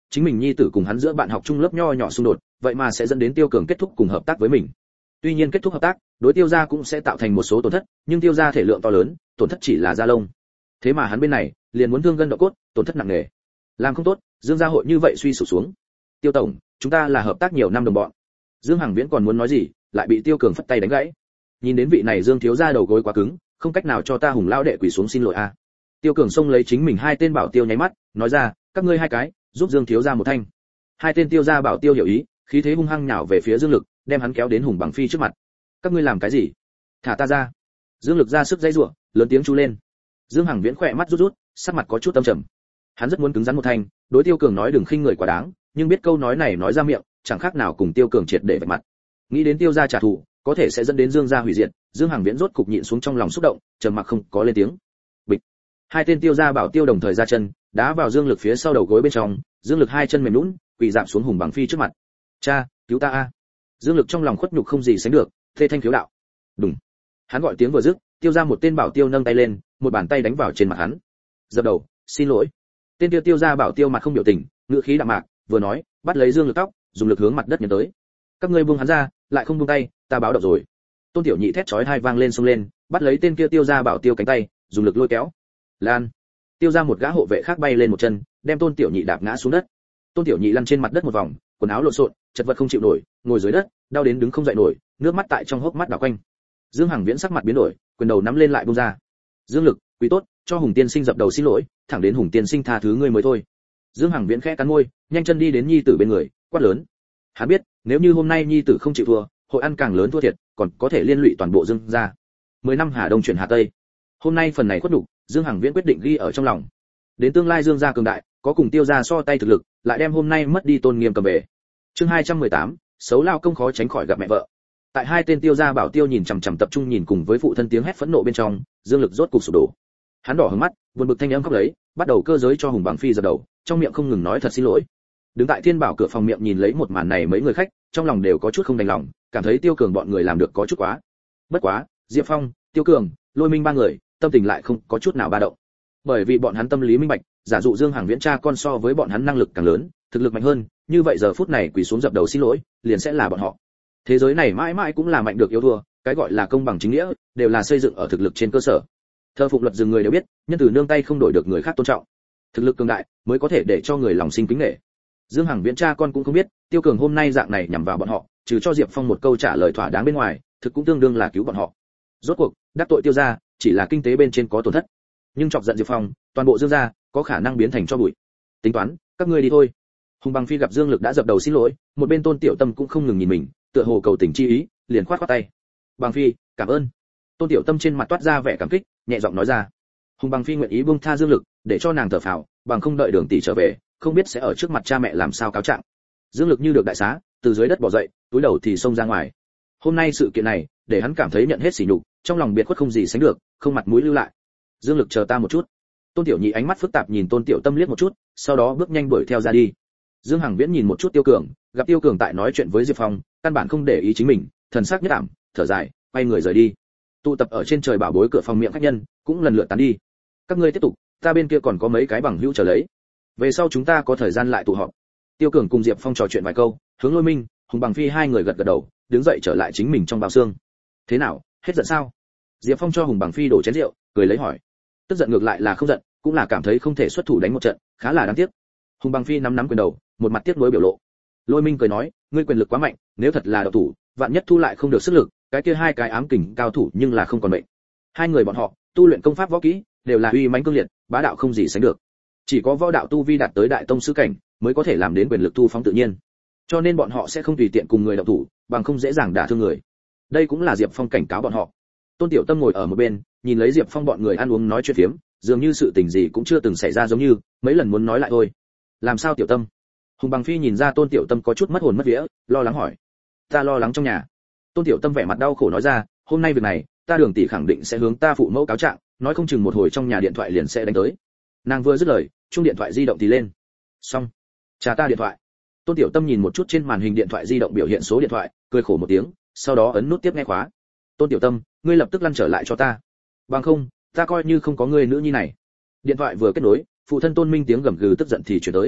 chính mình nhi tử cùng hắn giữa bạn học chung lớp nho nhỏ xung đột, vậy mà sẽ dẫn đến Tiêu Cường kết thúc cùng hợp tác với mình. Tuy nhiên kết thúc hợp tác, đối Tiêu gia cũng sẽ tạo thành một số tổn thất, nhưng Tiêu gia thể lượng to lớn, tổn thất chỉ là da lông. Thế mà hắn bên này, liền muốn thương gân động cốt, tổn thất nặng nề. Làm không tốt, Dương gia hội như vậy suy sụp xuống. Tiêu tổng, chúng ta là hợp tác nhiều năm đồng bọn. Dương Hằng Viễn còn muốn nói gì, lại bị Tiêu Cường phất tay đánh gãy. Nhìn đến vị này Dương thiếu gia đầu gối quá cứng, không cách nào cho ta Hùng lão đệ quỳ xuống xin lỗi a. Tiêu Cường xông lấy chính mình hai tên bảo tiêu nháy mắt, nói ra, các ngươi hai cái, giúp Dương thiếu gia một thanh. Hai tên Tiêu gia bảo tiêu hiểu ý, khí thế hung hăng nhào về phía Dương Lực, đem hắn kéo đến Hùng Bằng Phi trước mặt. Các ngươi làm cái gì? Thả ta ra. Dương Lực ra sức dãy rủa, lớn tiếng chú lên. Dương Hằng Viễn khỏe mắt rút rút, sắc mặt có chút âm trầm. Hắn rất muốn cứng rắn một thanh, đối Tiêu Cường nói đừng khinh người quá đáng, nhưng biết câu nói này nói ra miệng, chẳng khác nào cùng Tiêu Cường triệt để vạch mặt. Nghĩ đến Tiêu gia trả thù, có thể sẽ dẫn đến Dương gia hủy diệt, Dương Hằng Viễn rốt cục nhịn xuống trong lòng xúc động, trầm mặc không có lên tiếng. Bịch. Hai tên Tiêu gia bảo tiêu đồng thời ra chân, đá vào Dương Lực phía sau đầu gối bên trong, Dương Lực hai chân mềm nhũn, quỳ rạp xuống Hùng Bằng Phi trước mặt. "Cha, cứu ta a." Dương Lực trong lòng khuất nhục không gì sánh được, thê thanh khiếu đạo. "Đùng." Hắn gọi tiếng vừa dứt, Tiêu gia một tên bảo tiêu nâng tay lên, một bàn tay đánh vào trên mặt hắn. "Dập đầu, xin lỗi." Tên Tiêu gia bảo tiêu mặt không biểu tình, ngữ khí đạm mạc, vừa nói, bắt lấy Dương Lực tóc, dùng lực hướng mặt đất nhấn tới. "Các ngươi buông hắn ra, lại không buông tay, ta báo động rồi." Tôn Tiểu Nhị thét chói tai vang lên xông lên, bắt lấy tên kia Tiêu gia bảo tiêu cánh tay, dùng lực lôi kéo. Lan. Tiêu gia một gã hộ vệ khác bay lên một chân, đem Tôn Tiểu Nhị đạp ngã xuống đất. Tôn Tiểu Nhị lăn trên mặt đất một vòng, quần áo lộn xộn, chật vật không chịu nổi, ngồi dưới đất, đau đến đứng không dậy nổi, nước mắt tại trong hốc mắt đảo quanh. Dương Hằng Viễn sắc mặt biến đổi, quyền đầu nắm lên lại buông ra. "Dương Lực, quý tốt, cho Hùng tiên sinh dập đầu xin lỗi, thẳng đến Hùng tiên sinh tha thứ ngươi mới thôi." Dương Hằng Viễn khẽ cắn môi, nhanh chân đi đến nhi tử bên người, quát lớn. Hắn biết, nếu như hôm nay nhi tử không chịu thua, hội ăn càng lớn thua thiệt, còn có thể liên lụy toàn bộ Dương gia. 10 năm Hà Đông chuyển Hà Tây. Hôm nay phần này khuất nhục, Dương Hằng Viễn quyết định ghi ở trong lòng. Đến tương lai Dương gia cường đại, có cùng Tiêu gia so tay thực lực, lại đem hôm nay mất đi tôn nghiêm cầm về. Chương 218, xấu lao công khó tránh khỏi gặp mẹ vợ. Tại hai tên Tiêu gia bảo tiêu nhìn chằm chằm tập trung nhìn cùng với phụ thân tiếng hét phẫn nộ bên trong, Dương Lực rốt cục sụp đổ. Hắn đỏ hừng mắt, buồn bực thanh âm khóc lấy, bắt đầu cơ giới cho Hùng Bằng Phi dập đầu, trong miệng không ngừng nói thật xin lỗi. Đứng tại Thiên Bảo cửa phòng miệng nhìn lấy một màn này mấy người khách, trong lòng đều có chút không đành lòng, cảm thấy Tiêu Cường bọn người làm được có chút quá. Bất quá, Diệp Phong, Tiêu Cường, Lôi Minh ba người, tâm tình lại không có chút nào ba động. Bởi vì bọn hắn tâm lý minh bạch, giả dụ Dương Hằng Viễn cha con so với bọn hắn năng lực càng lớn, thực lực mạnh hơn, như vậy giờ phút này quỳ xuống dập đầu xin lỗi, liền sẽ là bọn họ. Thế giới này mãi mãi cũng là mạnh được yếu thua, cái gọi là công bằng chính nghĩa, đều là xây dựng ở thực lực trên cơ sở. Thơ phục luật rừng người đều biết, nhân từ nương tay không đổi được người khác tôn trọng. Thực lực cường đại mới có thể để cho người lòng sinh kính nể. Dương Hằng Viễn cha con cũng không biết, Tiêu Cường hôm nay dạng này nhằm vào bọn họ, trừ cho Diệp Phong một câu trả lời thỏa đáng bên ngoài, thực cũng tương đương là cứu bọn họ. Rốt cuộc, đắc tội Tiêu gia, chỉ là kinh tế bên trên có tổn thất, nhưng chọc giận Diệp Phong, toàn bộ Dương gia có khả năng biến thành cho bụi. Tính toán, các ngươi đi thôi. Hùng Bằng Phi gặp Dương Lực đã dập đầu xin lỗi, một bên Tôn Tiểu Tâm cũng không ngừng nhìn mình, tựa hồ cầu tình chi ý, liền khoát khoát tay. Bằng Phi, cảm ơn. Tôn Tiểu Tâm trên mặt toát ra vẻ cảm kích, nhẹ giọng nói ra. Hùng Bằng Phi nguyện ý buông tha Dương Lực, để cho nàng thở phào, bằng không đợi Đường tỷ trở về, không biết sẽ ở trước mặt cha mẹ làm sao cáo trạng. Dương Lực như được đại xá, từ dưới đất bò dậy, túi đầu thì xông ra ngoài. Hôm nay sự kiện này, để hắn cảm thấy nhận hết sỉ nhục, trong lòng biệt khuất không gì sánh được, không mặt mũi lưu lại. Dương Lực chờ ta một chút. Tôn Tiểu Nhị ánh mắt phức tạp nhìn Tôn Tiểu Tâm liếc một chút, sau đó bước nhanh đuổi theo ra đi. Dương Hằng Viễn nhìn một chút Tiêu Cường, gặp Tiêu Cường tại nói chuyện với Diệp Phong, căn bản không để ý chính mình, thần sắc nhất ảm, thở dài, quay người rời đi. Tụ tập ở trên trời bảo bối cửa phòng miệng khách nhân, cũng lần lượt tán đi. Các ngươi tiếp tục, ta bên kia còn có mấy cái bằng hữu chờ lấy. Về sau chúng ta có thời gian lại tụ họp. Tiêu Cường cùng Diệp Phong trò chuyện vài câu, hướng Lôi Minh, Hùng Bằng Phi hai người gật gật đầu, đứng dậy trở lại chính mình trong bao xương. Thế nào, hết giận sao? Diệp Phong cho Hùng Bằng Phi đổ chén rượu, cười lấy hỏi. Tức giận ngược lại là không giận, cũng là cảm thấy không thể xuất thủ đánh một trận, khá là đáng tiếc. Hùng Bằng Phi nắm quyền đầu, một mặt tiếc nuối biểu lộ. Lôi Minh cười nói, ngươi quyền lực quá mạnh, nếu thật là độc thủ, vạn nhất thu lại không được sức lực, cái kia hai cái ám kình cao thủ nhưng là không còn mệnh. Hai người bọn họ, tu luyện công pháp võ kỹ, đều là uy mãnh cương liệt, bá đạo không gì sánh được. Chỉ có võ đạo tu vi đạt tới đại tông sư cảnh, mới có thể làm đến quyền lực thu phóng tự nhiên. Cho nên bọn họ sẽ không tùy tiện cùng người động thủ, bằng không dễ dàng đả thương người. Đây cũng là Diệp Phong cảnh cáo bọn họ. Tôn Tiểu Tâm ngồi ở một bên, nhìn lấy Diệp Phong bọn người ăn uống nói chuyện phiếm, dường như sự tình gì cũng chưa từng xảy ra giống như, mấy lần muốn nói lại thôi. Làm sao Tiểu Tâm? Hùng Bằng Phi nhìn ra Tôn Tiểu Tâm có chút mất hồn mất vía, lo lắng hỏi. Ta lo lắng trong nhà. Tôn Tiểu Tâm vẻ mặt đau khổ nói ra, hôm nay việc này, ta Đường tỷ khẳng định sẽ hướng ta phụ mẫu cáo trạng, nói không chừng một hồi trong nhà điện thoại liền sẽ đánh tới. Nàng vừa dứt lời, chuông điện thoại di động thì lên. Xong, trả ta điện thoại. Tôn Tiểu Tâm nhìn một chút trên màn hình điện thoại di động biểu hiện số điện thoại, cười khổ một tiếng, sau đó ấn nút tiếp nghe khóa. Tôn Tiểu Tâm, ngươi lập tức lăn trở lại cho ta. Bằng không, ta coi như không có ngươi nữ nhi này. Điện thoại vừa kết nối, phụ thân Tôn Minh tiếng gầm gừ tức giận thì chuyển tới.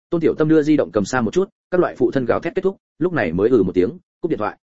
Tôn Tiểu Tâm đưa di động cầm xa một chút, các loại phụ thân gào thét kết thúc, lúc này mới một tiếng, cúp điện thoại.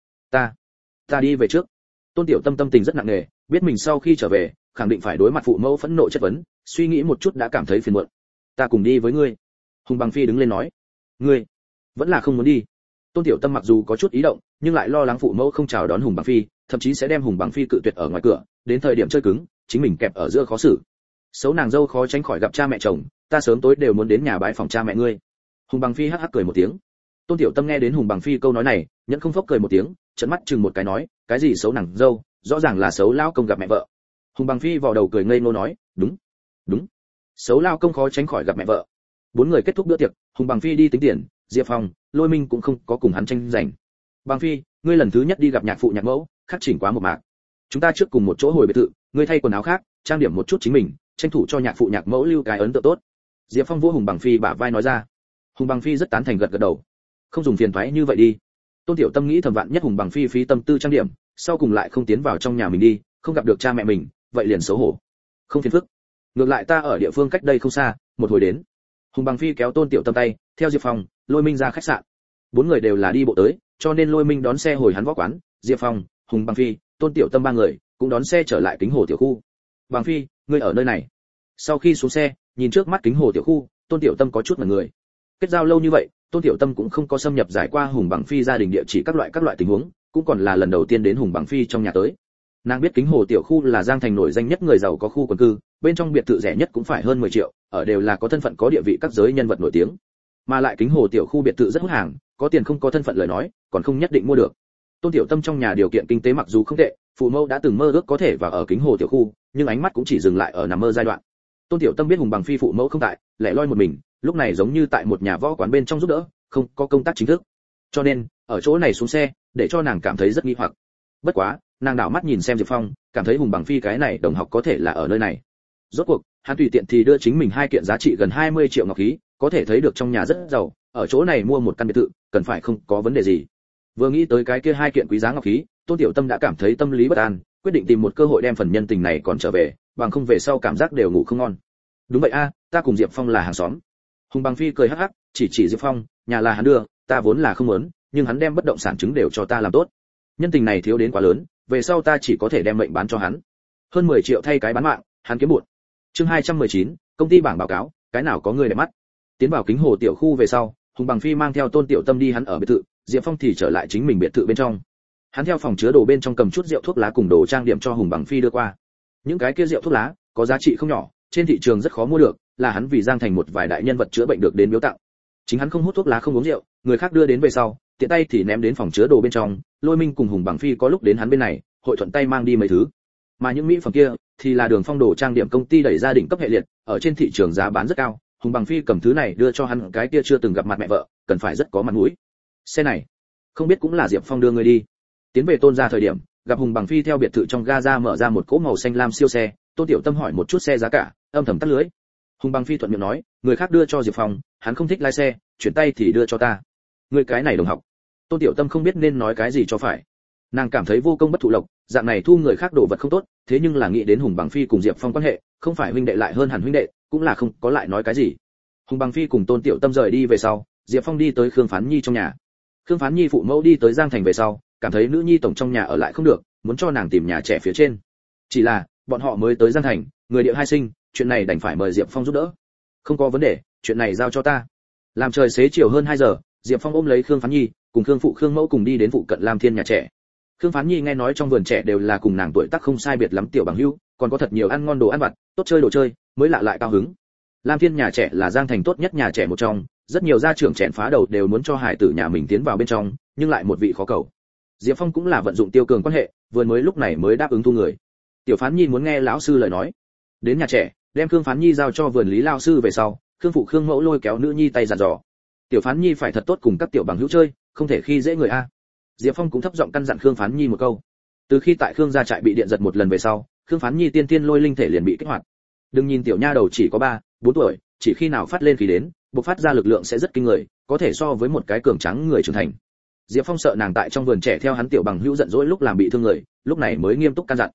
Ta đi về trước. Tôn Tiểu Tâm tâm tình rất nặng nề, biết mình sau khi trở về, khẳng định phải đối mặt phụ mẫu phẫn nộ chất vấn, suy nghĩ một chút đã cảm thấy phiền muộn. Ta cùng đi với ngươi. Hùng Bằng Phi đứng lên nói. Ngươi vẫn là không muốn đi. Tôn Tiểu Tâm mặc dù có chút ý động, nhưng lại lo lắng phụ mẫu không chào đón Hùng Bằng Phi, thậm chí sẽ đem Hùng Bằng Phi cự tuyệt ở ngoài cửa, đến thời điểm chơi cứng, chính mình kẹp ở giữa khó xử. Xấu nàng dâu khó tránh khỏi gặp cha mẹ chồng, ta sớm tối đều muốn đến nhà bái phòng cha mẹ ngươi. Hùng Bằng Phi hắc hắc cười một tiếng. Tôn Tiểu Tâm nghe đến Hùng Bằng Phi câu nói này, nhẫn không phốc cười một tiếng, trợn mắt chừng một cái nói, cái gì xấu nàng dâu, rõ ràng là xấu lao công gặp mẹ vợ. Hùng Bằng Phi vò đầu cười ngây ngô nói, đúng, xấu lao công khó tránh khỏi gặp mẹ vợ. Bốn người kết thúc bữa tiệc, Hùng Bằng Phi đi tính tiền, Diệp Phong, Lôi Minh cũng không có cùng hắn tranh giành. Bằng Phi, ngươi lần thứ nhất đi gặp nhạc phụ nhạc mẫu, khắc chỉnh quá một mạc. Chúng ta trước cùng một chỗ hồi biệt thự, ngươi thay quần áo khác, trang điểm một chút chính mình, tranh thủ cho nhạc phụ nhạc mẫu lưu cái ấn tượng tốt. Diệp Phong vỗ Hùng Bằng Phi bả vai nói ra. Hùng Bằng Phi rất tán thành gật gật đầu. Không dùng phiền toái như vậy đi. Tôn Tiểu Tâm nghĩ thầm vạn nhất Hùng Bằng Phi phí tâm tư trang điểm, sau cùng lại không tiến vào trong nhà mình đi, không gặp được cha mẹ mình, vậy liền xấu hổ. Không phiền phức. Ngược lại ta ở địa phương cách đây không xa, một hồi đến. Hùng Bằng Phi kéo Tôn Tiểu Tâm tay, theo Diệp Phong, Lôi Minh ra khách sạn. Bốn người đều là đi bộ tới, cho nên Lôi Minh đón xe hồi hắn võ quán, Diệp Phong, Hùng Bằng Phi, Tôn Tiểu Tâm ba người cũng đón xe trở lại Kính Hồ tiểu khu. Bằng Phi, ngươi ở nơi này. Sau khi xuống xe, nhìn trước mắt Kính Hồ tiểu khu, Tôn Tiểu Tâm có chút ngẩn người. Kết giao lâu như vậy, Tôn Tiểu Tâm cũng không có xâm nhập giải qua Hùng Bằng Phi gia đình địa chỉ các loại tình huống, cũng còn là lần đầu tiên đến Hùng Bằng Phi trong nhà tới. Nàng biết Kính Hồ tiểu khu là Giang Thành nổi danh nhất người giàu có khu quần cư, bên trong biệt thự rẻ nhất cũng phải hơn 10 triệu, ở đều là có thân phận có địa vị các giới nhân vật nổi tiếng. Mà lại Kính Hồ tiểu khu biệt thự rất hút hàng, có tiền không có thân phận lời nói, còn không nhất định mua được. Tôn Tiểu Tâm trong nhà điều kiện kinh tế mặc dù không tệ, phụ mẫu đã từng mơ ước có thể vào ở Kính Hồ tiểu khu, nhưng ánh mắt cũng chỉ dừng lại ở nằm mơ giai đoạn. Tôn Tiểu Tâm biết Hùng Bằng Phi phụ mẫu không tại, lẻ loi một mình, lúc này giống như tại một nhà võ quán bên trong giúp đỡ, không có công tác chính thức. Cho nên, ở chỗ này xuống xe, để cho nàng cảm thấy rất nghi hoặc. Bất quá, nàng đảo mắt nhìn xem Diệp Phong, cảm thấy Hùng Bằng Phi cái này đồng học có thể là ở nơi này. Rốt cuộc, hắn tùy tiện thì đưa chính mình hai kiện giá trị gần 20 triệu ngọc khí, có thể thấy được trong nhà rất giàu, ở chỗ này mua một căn biệt thự, cần phải không có vấn đề gì. Vừa nghĩ tới cái kia hai kiện quý giá ngọc khí, Tôn Tiểu Tâm đã cảm thấy tâm lý bất an, quyết định tìm một cơ hội đem phần nhân tình này còn trở về, bằng không về sau cảm giác đều ngủ không ngon. Đúng vậy a, ta cùng Diệp Phong là hàng xóm. Hùng Bằng Phi cười hắc hắc, chỉ Diệp Phong, nhà là hắn đưa, ta vốn là không muốn, nhưng hắn đem bất động sản chứng đều cho ta làm tốt. Nhân tình này thiếu đến quá lớn, về sau ta chỉ có thể đem mệnh bán cho hắn. Hơn 10 triệu thay cái bán mạng, hắn kiếm bụt. Chương 219, công ty bảng báo cáo, cái nào có người để mắt. Tiến vào Kính Hồ tiểu khu về sau, Hùng Bằng Phi mang theo Tôn Tiểu Tâm đi hắn ở biệt thự, Diệp Phong thì trở lại chính mình biệt thự bên trong. Hắn theo phòng chứa đồ bên trong cầm chút rượu thuốc lá cùng đồ trang điểm cho Hùng Bằng Phi đưa qua. Những cái kia rượu thuốc lá có giá trị không nhỏ, trên thị trường rất khó mua được, là hắn vì Giang Thành một vài đại nhân vật chữa bệnh được đến biếu tặng. Chính hắn không hút thuốc lá không uống rượu, người khác đưa đến về sau, tiện tay thì ném đến phòng chứa đồ bên trong. Lôi Minh cùng Hùng Bằng Phi có lúc đến hắn bên này, hội thuận tay mang đi mấy thứ. Mà những mỹ phẩm kia thì là Đường Phong đồ trang điểm công ty đẩy gia đình cấp hệ liệt, ở trên thị trường giá bán rất cao. Hùng Bằng Phi cầm thứ này đưa cho hắn, cái kia chưa từng gặp mặt mẹ vợ, cần phải rất có mặt mũi. Xe này, không biết cũng là Diệp Phong đưa người đi. Tiến về Tôn gia thời điểm, gặp Hùng Bằng Phi theo biệt thự trong ga ra mở ra một cỗ màu xanh lam siêu xe, Tôn Tiểu Tâm hỏi một chút xe giá cả, âm thầm tắt lưới. Hùng Bằng Phi thuận miệng nói, người khác đưa cho Diệp Phong, hắn không thích lái xe, chuyển tay thì đưa cho ta. Người cái này đồng học. Tôn Tiểu Tâm không biết nên nói cái gì cho phải. Nàng cảm thấy vô công bất thụ lộc, dạng này thu người khác đồ vật không tốt, thế nhưng là nghĩ đến Hùng Bằng Phi cùng Diệp Phong quan hệ, không phải huynh đệ lại hơn hẳn huynh đệ, cũng là không có lại nói cái gì. Hùng Bằng Phi cùng Tôn Tiểu Tâm rời đi về sau, Diệp Phong đi tới Khương Phán Nhi trong nhà. Khương Phán Nhi phụ mẫu đi tới Giang Thành về sau, cảm thấy nữ nhi tổng trong nhà ở lại không được, muốn cho nàng tìm nhà trẻ phía trên. Chỉ là, bọn họ mới tới Giang Thành, người địa hai sinh, chuyện này đành phải mời Diệp Phong giúp đỡ. Không có vấn đề, chuyện này giao cho ta. Làm trời xế chiều hơn 2 giờ, Diệp Phong ôm lấy Khương Phán Nhi, cùng Khương phụ Khương mẫu cùng đi đến phụ cận Lam Thiên nhà trẻ. Khương Phán Nhi nghe nói trong vườn trẻ đều là cùng nàng tuổi tác không sai biệt lắm tiểu bằng hữu, còn có thật nhiều ăn ngon đồ ăn vặt, tốt chơi đồ chơi, mới lạ lại cao hứng. Lam Thiên nhà trẻ là Giang Thành tốt nhất nhà trẻ một trong, rất nhiều gia trưởng chèn phá đầu đều muốn cho hải tử nhà mình tiến vào bên trong, nhưng lại một vị khó cầu. Diệp Phong cũng là vận dụng tiêu cường quan hệ, vừa mới lúc này mới đáp ứng thu người. Tiểu Phán Nhi muốn nghe lão sư lời nói. Đến nhà trẻ, đem Khương Phán Nhi giao cho vườn lý lão sư về sau, Khương phụ Khương mẫu lôi kéo nữ nhi tay dặn dò. Tiểu Phán Nhi phải thật tốt cùng các tiểu bằng hữu chơi, không thể khi dễ người a. Diệp Phong cũng thấp giọng căn dặn Khương Phán Nhi một câu. Từ khi tại Khương gia trại bị điện giật một lần về sau, Khương Phán Nhi tiên tiên lôi linh thể liền bị kích hoạt. Đừng nhìn tiểu nha đầu chỉ có 3-4 tuổi, chỉ khi nào phát lên khí đến, bộc phát ra lực lượng sẽ rất kinh người, có thể so với một cái cường tráng người trưởng thành. Diệp Phong sợ nàng tại trong vườn trẻ theo hắn tiểu bằng hữu giận dỗi lúc làm bị thương người, lúc này mới nghiêm túc căn dặn.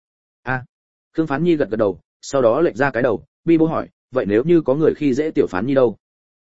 Khương Phán Nhi gật gật đầu, sau đó lệch ra cái đầu, bi bô hỏi, vậy nếu như có người khi dễ tiểu Phán Nhi đâu?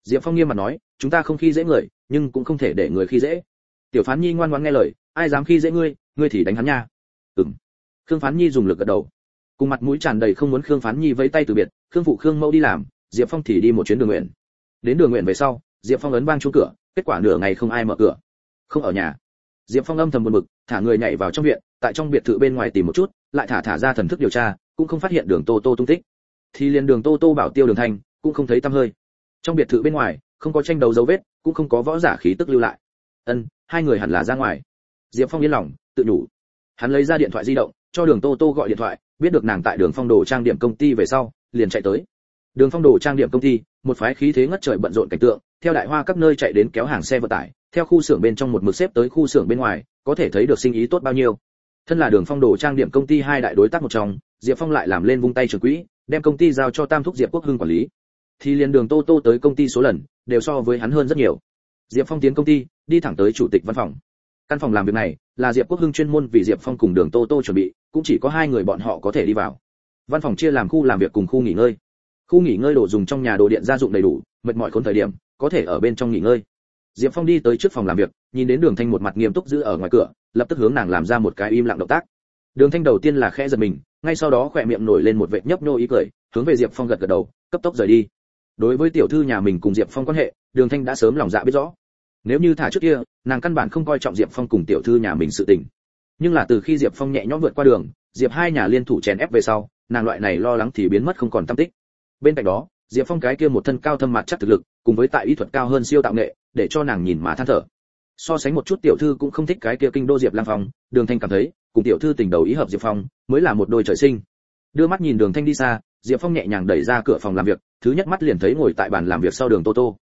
Diệp Phong nghiêm mặt nói, chúng ta không khi dễ người, nhưng cũng không thể để người khi dễ. Tiểu Phán Nhi ngoan ngoãn nghe lời, ai dám khi dễ ngươi, ngươi thì đánh hắn nha. Khương Phán Nhi dùng lực gật đầu. Cùng mặt mũi tràn đầy không muốn Khương Phán Nhi vẫy tay từ biệt, Khương phụ Khương mẫu đi làm, Diệp Phong thì đi một chuyến Đường Nguyện. Đến Đường Nguyện về sau, Diệp Phong ấn vang chuông cửa, kết quả nửa ngày không ai mở cửa. Không ở nhà. Diệp Phong âm thầm buồn bực, thả người nhảy vào trong viện, tại trong biệt thự bên ngoài tìm một chút, lại thả ra thần thức điều tra, cũng không phát hiện Đường Tô Tô tung tích. Thì liền Đường Tô Tô bảo tiêu Đường Thanh, cũng không thấy tăm hơi. Trong biệt thự bên ngoài, không có tranh đấu dấu vết, cũng không có võ giả khí tức lưu lại. Hai người hẳn là ra ngoài. Diệp Phong yên lòng, tự nhủ. Hắn lấy ra điện thoại di động, cho Đường Tô Tô gọi điện thoại, biết được nàng tại Đường Phong Đồ trang điểm công ty về sau, liền chạy tới. Đường Phong Đồ trang điểm công ty, một phái khí thế ngất trời bận rộn cảnh tượng, theo đại hoa các nơi chạy đến kéo hàng xe vận tải, theo khu xưởng bên trong một mực xếp tới khu xưởng bên ngoài, có thể thấy được sinh ý tốt bao nhiêu. Thân là Đường Phong Đồ trang điểm công ty hai đại đối tác một trong, Diệp Phong lại làm lên vung tay trưởng quỹ, đem công ty giao cho Tam thúc Diệp Quốc Hưng quản lý. Thì liền Đường Tô Tô tới công ty số lần, đều so với hắn hơn rất nhiều. Diệp Phong tiến công ty, đi thẳng tới chủ tịch văn phòng. Căn phòng làm việc này là Diệp Quốc Hưng chuyên môn vì Diệp Phong cùng Đường Tô Tô chuẩn bị, cũng chỉ có hai người bọn họ có thể đi vào. Văn phòng chia làm khu làm việc cùng khu nghỉ ngơi. Khu nghỉ ngơi đồ dùng trong nhà đồ điện gia dụng đầy đủ, mệt mỏi khốn thời điểm, có thể ở bên trong nghỉ ngơi. Diệp Phong đi tới trước phòng làm việc, nhìn đến Đường Thanh một mặt nghiêm túc giữ ở ngoài cửa, lập tức hướng nàng làm ra một cái im lặng động tác. Đường Thanh đầu tiên là khẽ giật mình, ngay sau đó khỏe miệng nổi lên một vệt nhấp nhô ý cười, hướng về Diệp Phong gật gật đầu, cấp tốc rời đi. Đối với tiểu thư nhà mình cùng Diệp Phong quan hệ, Đường Thanh đã sớm lòng dạ biết rõ. Nếu như thả trước kia, nàng căn bản không coi trọng Diệp Phong cùng tiểu thư nhà mình sự tình. Nhưng là từ khi Diệp Phong nhẹ nhõm vượt qua đường, Diệp hai nhà liên thủ chèn ép về sau, nàng loại này lo lắng thì biến mất không còn tăm tích. Bên cạnh đó, Diệp Phong cái kia một thân cao thâm mặt chắc thực lực, cùng với tại y thuật cao hơn siêu tạo nghệ, để cho nàng nhìn mà than thở. So sánh một chút tiểu thư cũng không thích cái kia kinh đô Diệp Lang Phong, Đường Thanh cảm thấy, cùng tiểu thư tình đầu ý hợp Diệp Phong, mới là một đôi trời sinh. Đưa mắt nhìn Đường Thanh đi xa, Diệp Phong nhẹ nhàng đẩy ra cửa phòng làm việc, thứ nhất mắt liền thấy ngồi tại bàn làm việc sau Đường Tô Tô.